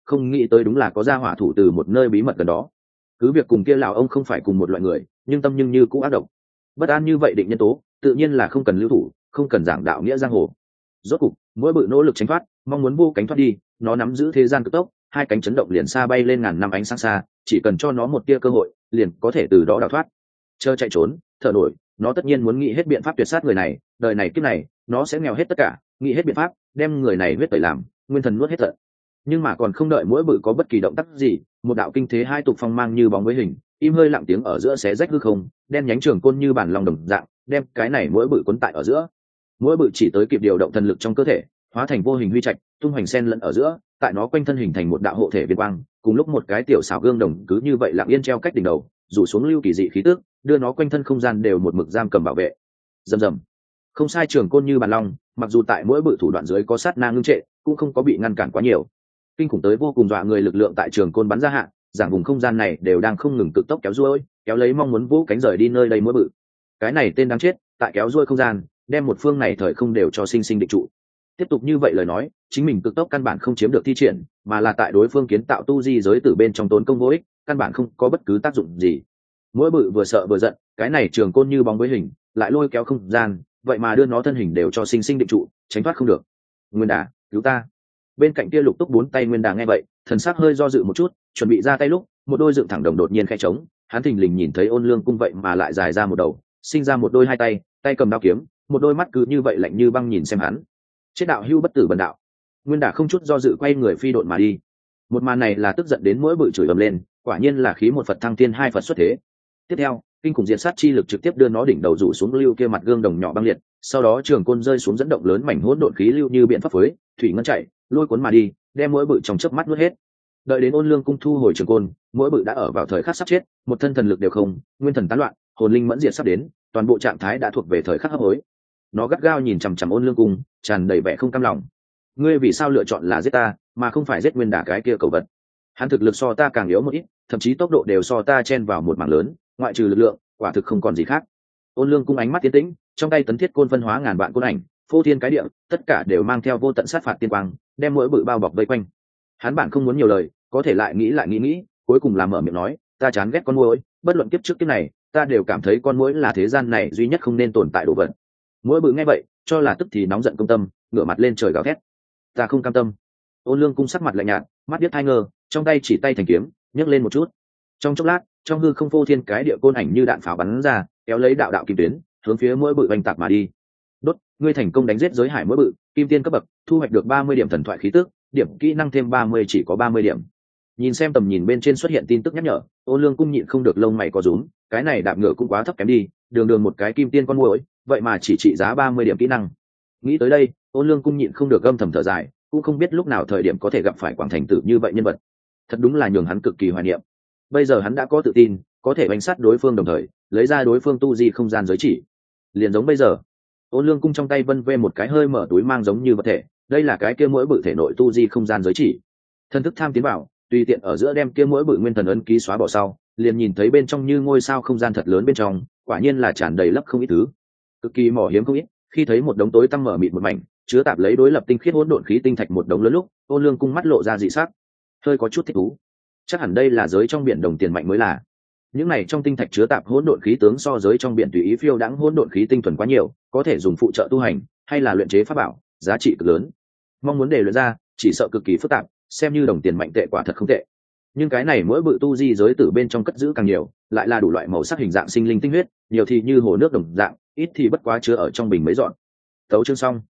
không nghĩ tới đúng là có gia hỏa thủ từ một nơi bí mật gần đó. Cứ việc cùng kia lão ông không phải cùng một loại người, nhưng tâm nhưng như cũng ác độc. Bất an như vậy định nhân tố, tự nhiên là không cần lưu thủ, không cần giảng đạo nghĩa giang hồ. Rốt cục, mỗi bự nỗ lực tránh thoát, mong muốn vô cánh thoát đi, nó nắm giữ thế gian cực tốc, hai cánh chấn động liền xa bay lên ngàn năm ánh sáng xa, chỉ cần cho nó một tia cơ hội, liền có thể từ đó đào thoát. Chờ chạy trốn, thở nổi, nó tất nhiên muốn nghĩ hết biện pháp tuyệt sát người này, đời này kiếp này, nó sẽ nghèo hết tất cả, nghĩ hết biện pháp, đem người này huyết tẩy làm, nguyên thần nuốt hết tận. Nhưng mà còn không đợi mỗi bự có bất kỳ động tác gì, một đạo kinh thế hai tục phong mang như bóng với hình, im hơi lặng tiếng ở giữa xé rách hư không, đen nhánh trường côn như bản lòng đồng dạng, đem cái này mỗi bự cuốn tại ở giữa. Mỗi bự chỉ tới kịp điều động thần lực trong cơ thể, hóa thành vô hình huy trạch, tung hoành sen lẫn ở giữa, tại nó quanh thân hình thành một đạo hộ thể viên quang, cùng lúc một cái tiểu xảo gương đồng cứ như vậy lặng yên treo cách đỉnh đầu, rủ xuống lưu kỳ dị khí tức, đưa nó quanh thân không gian đều một mực giam cầm bảo vệ. Rầm rầm. Không sai, trường côn như bàn long, mặc dù tại mỗi bự thủ đoạn dưới có sát na ngưng trệ, cũng không có bị ngăn cản quá nhiều. Kinh khủng tới vô cùng dọa người lực lượng tại trường côn bắn ra hạ, giảng vùng không gian này đều đang không ngừng cực tốc kéo ruôi, kéo lấy mong muốn vũ cánh rời đi nơi đây mỗi bự. Cái này tên đáng chết, tại kéo ruôi không gian, đem một phương này thời không đều cho sinh sinh định trụ. Tiếp tục như vậy lời nói, chính mình cực tốc căn bản không chiếm được thi triển, mà là tại đối phương kiến tạo tu di giới từ bên trong tốn công vô ích, căn bản không có bất cứ tác dụng gì. Mỗi bự vừa sợ vừa giận, cái này trường côn như bóng với hình, lại lôi kéo không gian, vậy mà đưa nó thân hình đều cho sinh sinh định trụ, tránh thoát không được. Nguyên Đà, cứu ta! Bên cạnh kia lục túc bốn tay Nguyên Đà nghe vậy, thần sắc hơi do dự một chút, chuẩn bị ra tay lúc, một đôi dựng thẳng đồng đột nhiên khẽ trống, hắn thình lình nhìn thấy Ôn Lương cung vậy mà lại dài ra một đầu, sinh ra một đôi hai tay, tay cầm đao kiếm, một đôi mắt cứ như vậy lạnh như băng nhìn xem hắn. Chết đạo hưu bất tử bần đạo! Nguyên Đà không chút do dự quay người phi độn mà đi. Một màn này là tức giận đến mỗi bự chửi ầm lên, quả nhiên là khí một Phật thăng thiên, hai Phật xuất thế. Tiếp theo, kinh khủng diệt sát chi lực trực tiếp đưa nó đỉnh đầu rủ xuống lưu kia mặt gương đồng nhỏ băng liệt, sau đó trường côn rơi xuống dẫn động lớn mảnh hỗn độn khí lưu như biện pháp phới, thủy ngân chạy, lôi cuốn mà đi, đem mỗi bự trong chớp mắt nuốt hết. Đợi đến Ôn Lương cung thu hồi trường côn, mỗi bự đã ở vào thời khắc sắp chết, một thân thần lực đều không, nguyên thần tán loạn, hồn linh mẫn diệt sắp đến, toàn bộ trạng thái đã thuộc về thời khắc hấp hối. Nó gắt gao nhìn chằm chằm Ôn Lương cung, tràn đầy vẻ không cam lòng. Ngươi vì sao lựa chọn là giết ta, mà không phải giết Nguyên Đà cái kia cầu vật? Hắn thực lực so ta càng yếu một ít, thậm chí tốc độ đều so ta chen vào một mảng lớn, ngoại trừ lực lượng, quả thực không còn gì khác. Ôn Lương cung ánh mắt tiến tĩnh, trong tay tấn thiết côn phân hóa ngàn vạn côn ảnh, phô thiên cái địa, tất cả đều mang theo vô tận sát phạt tiên quang, đem mỗi bự bao bọc vây quanh. Hắn bản không muốn nhiều lời, có thể lại nghĩ lại nghĩ nghĩ, cuối cùng là mở miệng nói, ta chán ghét con muỗi, bất luận kiếp trước kiếp này, ta đều cảm thấy con muỗi là thế gian này duy nhất không nên tồn tại đồ vật. Mỗi bự nghe vậy, cho là tức thì nóng giận công tâm, ngửa mặt lên trời gào thét. Ta không cam tâm. Ôn Lương cung sắc mặt lạnh nhạt, mắt biết thai ngơ, trong tay chỉ tay thành kiếm, nhấc lên một chút. Trong chốc lát, trong hư không phô thiên cái địa côn ảnh như đạn pháo bắn ra, kéo lấy đạo đạo kim tuyến, hướng phía mỗi bự oanh tạc mà đi. Đốt, ngươi thành công đánh giết giới hải mỗi bự, kim tiên cấp bậc, thu hoạch được ba mươi điểm thần thoại khí tức, điểm kỹ năng thêm ba mươi chỉ có ba mươi điểm. Nhìn xem tầm nhìn bên trên xuất hiện tin tức nhắc nhở, Ôn Lương cung nhịn không được lông mày co rúm, cái này đạp ngựa cũng quá thấp kém đi, đường đường một cái kim tiên con muỗi, vậy mà chỉ trị giá ba mươi điểm kỹ năng. Nghĩ tới đây, Ôn Lương cung nhịn không được âm thầm thở dài, cũng không biết lúc nào thời điểm có thể gặp phải Quảng Thành Tử như vậy nhân vật. Thật đúng là nhường hắn cực kỳ hoài niệm. Bây giờ hắn đã có tự tin, có thể bánh sát đối phương đồng thời lấy ra đối phương tu di không gian giới chỉ. Liền giống bây giờ, Ôn Lương cung trong tay vân vê một cái hơi mở túi mang giống như vật thể, đây là cái kia mỗi bự thể nội tu di không gian giới chỉ. Thân thức tham tiến vào, tùy tiện ở giữa đem kia mỗi bự nguyên thần ấn ký xóa bỏ sau, liền nhìn thấy bên trong như ngôi sao không gian thật lớn bên trong, quả nhiên là tràn đầy lấp không ít thứ, cực kỳ mỏ hiếm không ít. Khi thấy một đống tối tăm mở mịt một mảnh, chứa tạp lấy đối lập tinh khiết hỗn độn khí tinh thạch một đống lớn lúc, Ôn Lương cung mắt lộ ra dị sắc, hơi có chút thích thú. Chắc hẳn đây là giới trong biển đồng tiền mạnh mới là. Những này trong tinh thạch chứa tạp hỗn độn khí tướng so giới trong biển tùy ý phiêu đãng hỗn độn khí tinh thuần quá nhiều, có thể dùng phụ trợ tu hành hay là luyện chế pháp bảo, giá trị cực lớn. Mong muốn để luyện ra, chỉ sợ cực kỳ phức tạp, xem như đồng tiền mạnh tệ quả thật không tệ. Nhưng cái này mỗi bự tu di giới từ bên trong cất giữ càng nhiều, lại là đủ loại màu sắc hình dạng sinh linh tinh huyết, nhiều thì như hồ nước đồng dạng, ít thì bất quá chứa ở trong bình mấy dọn. Tấu chương xong.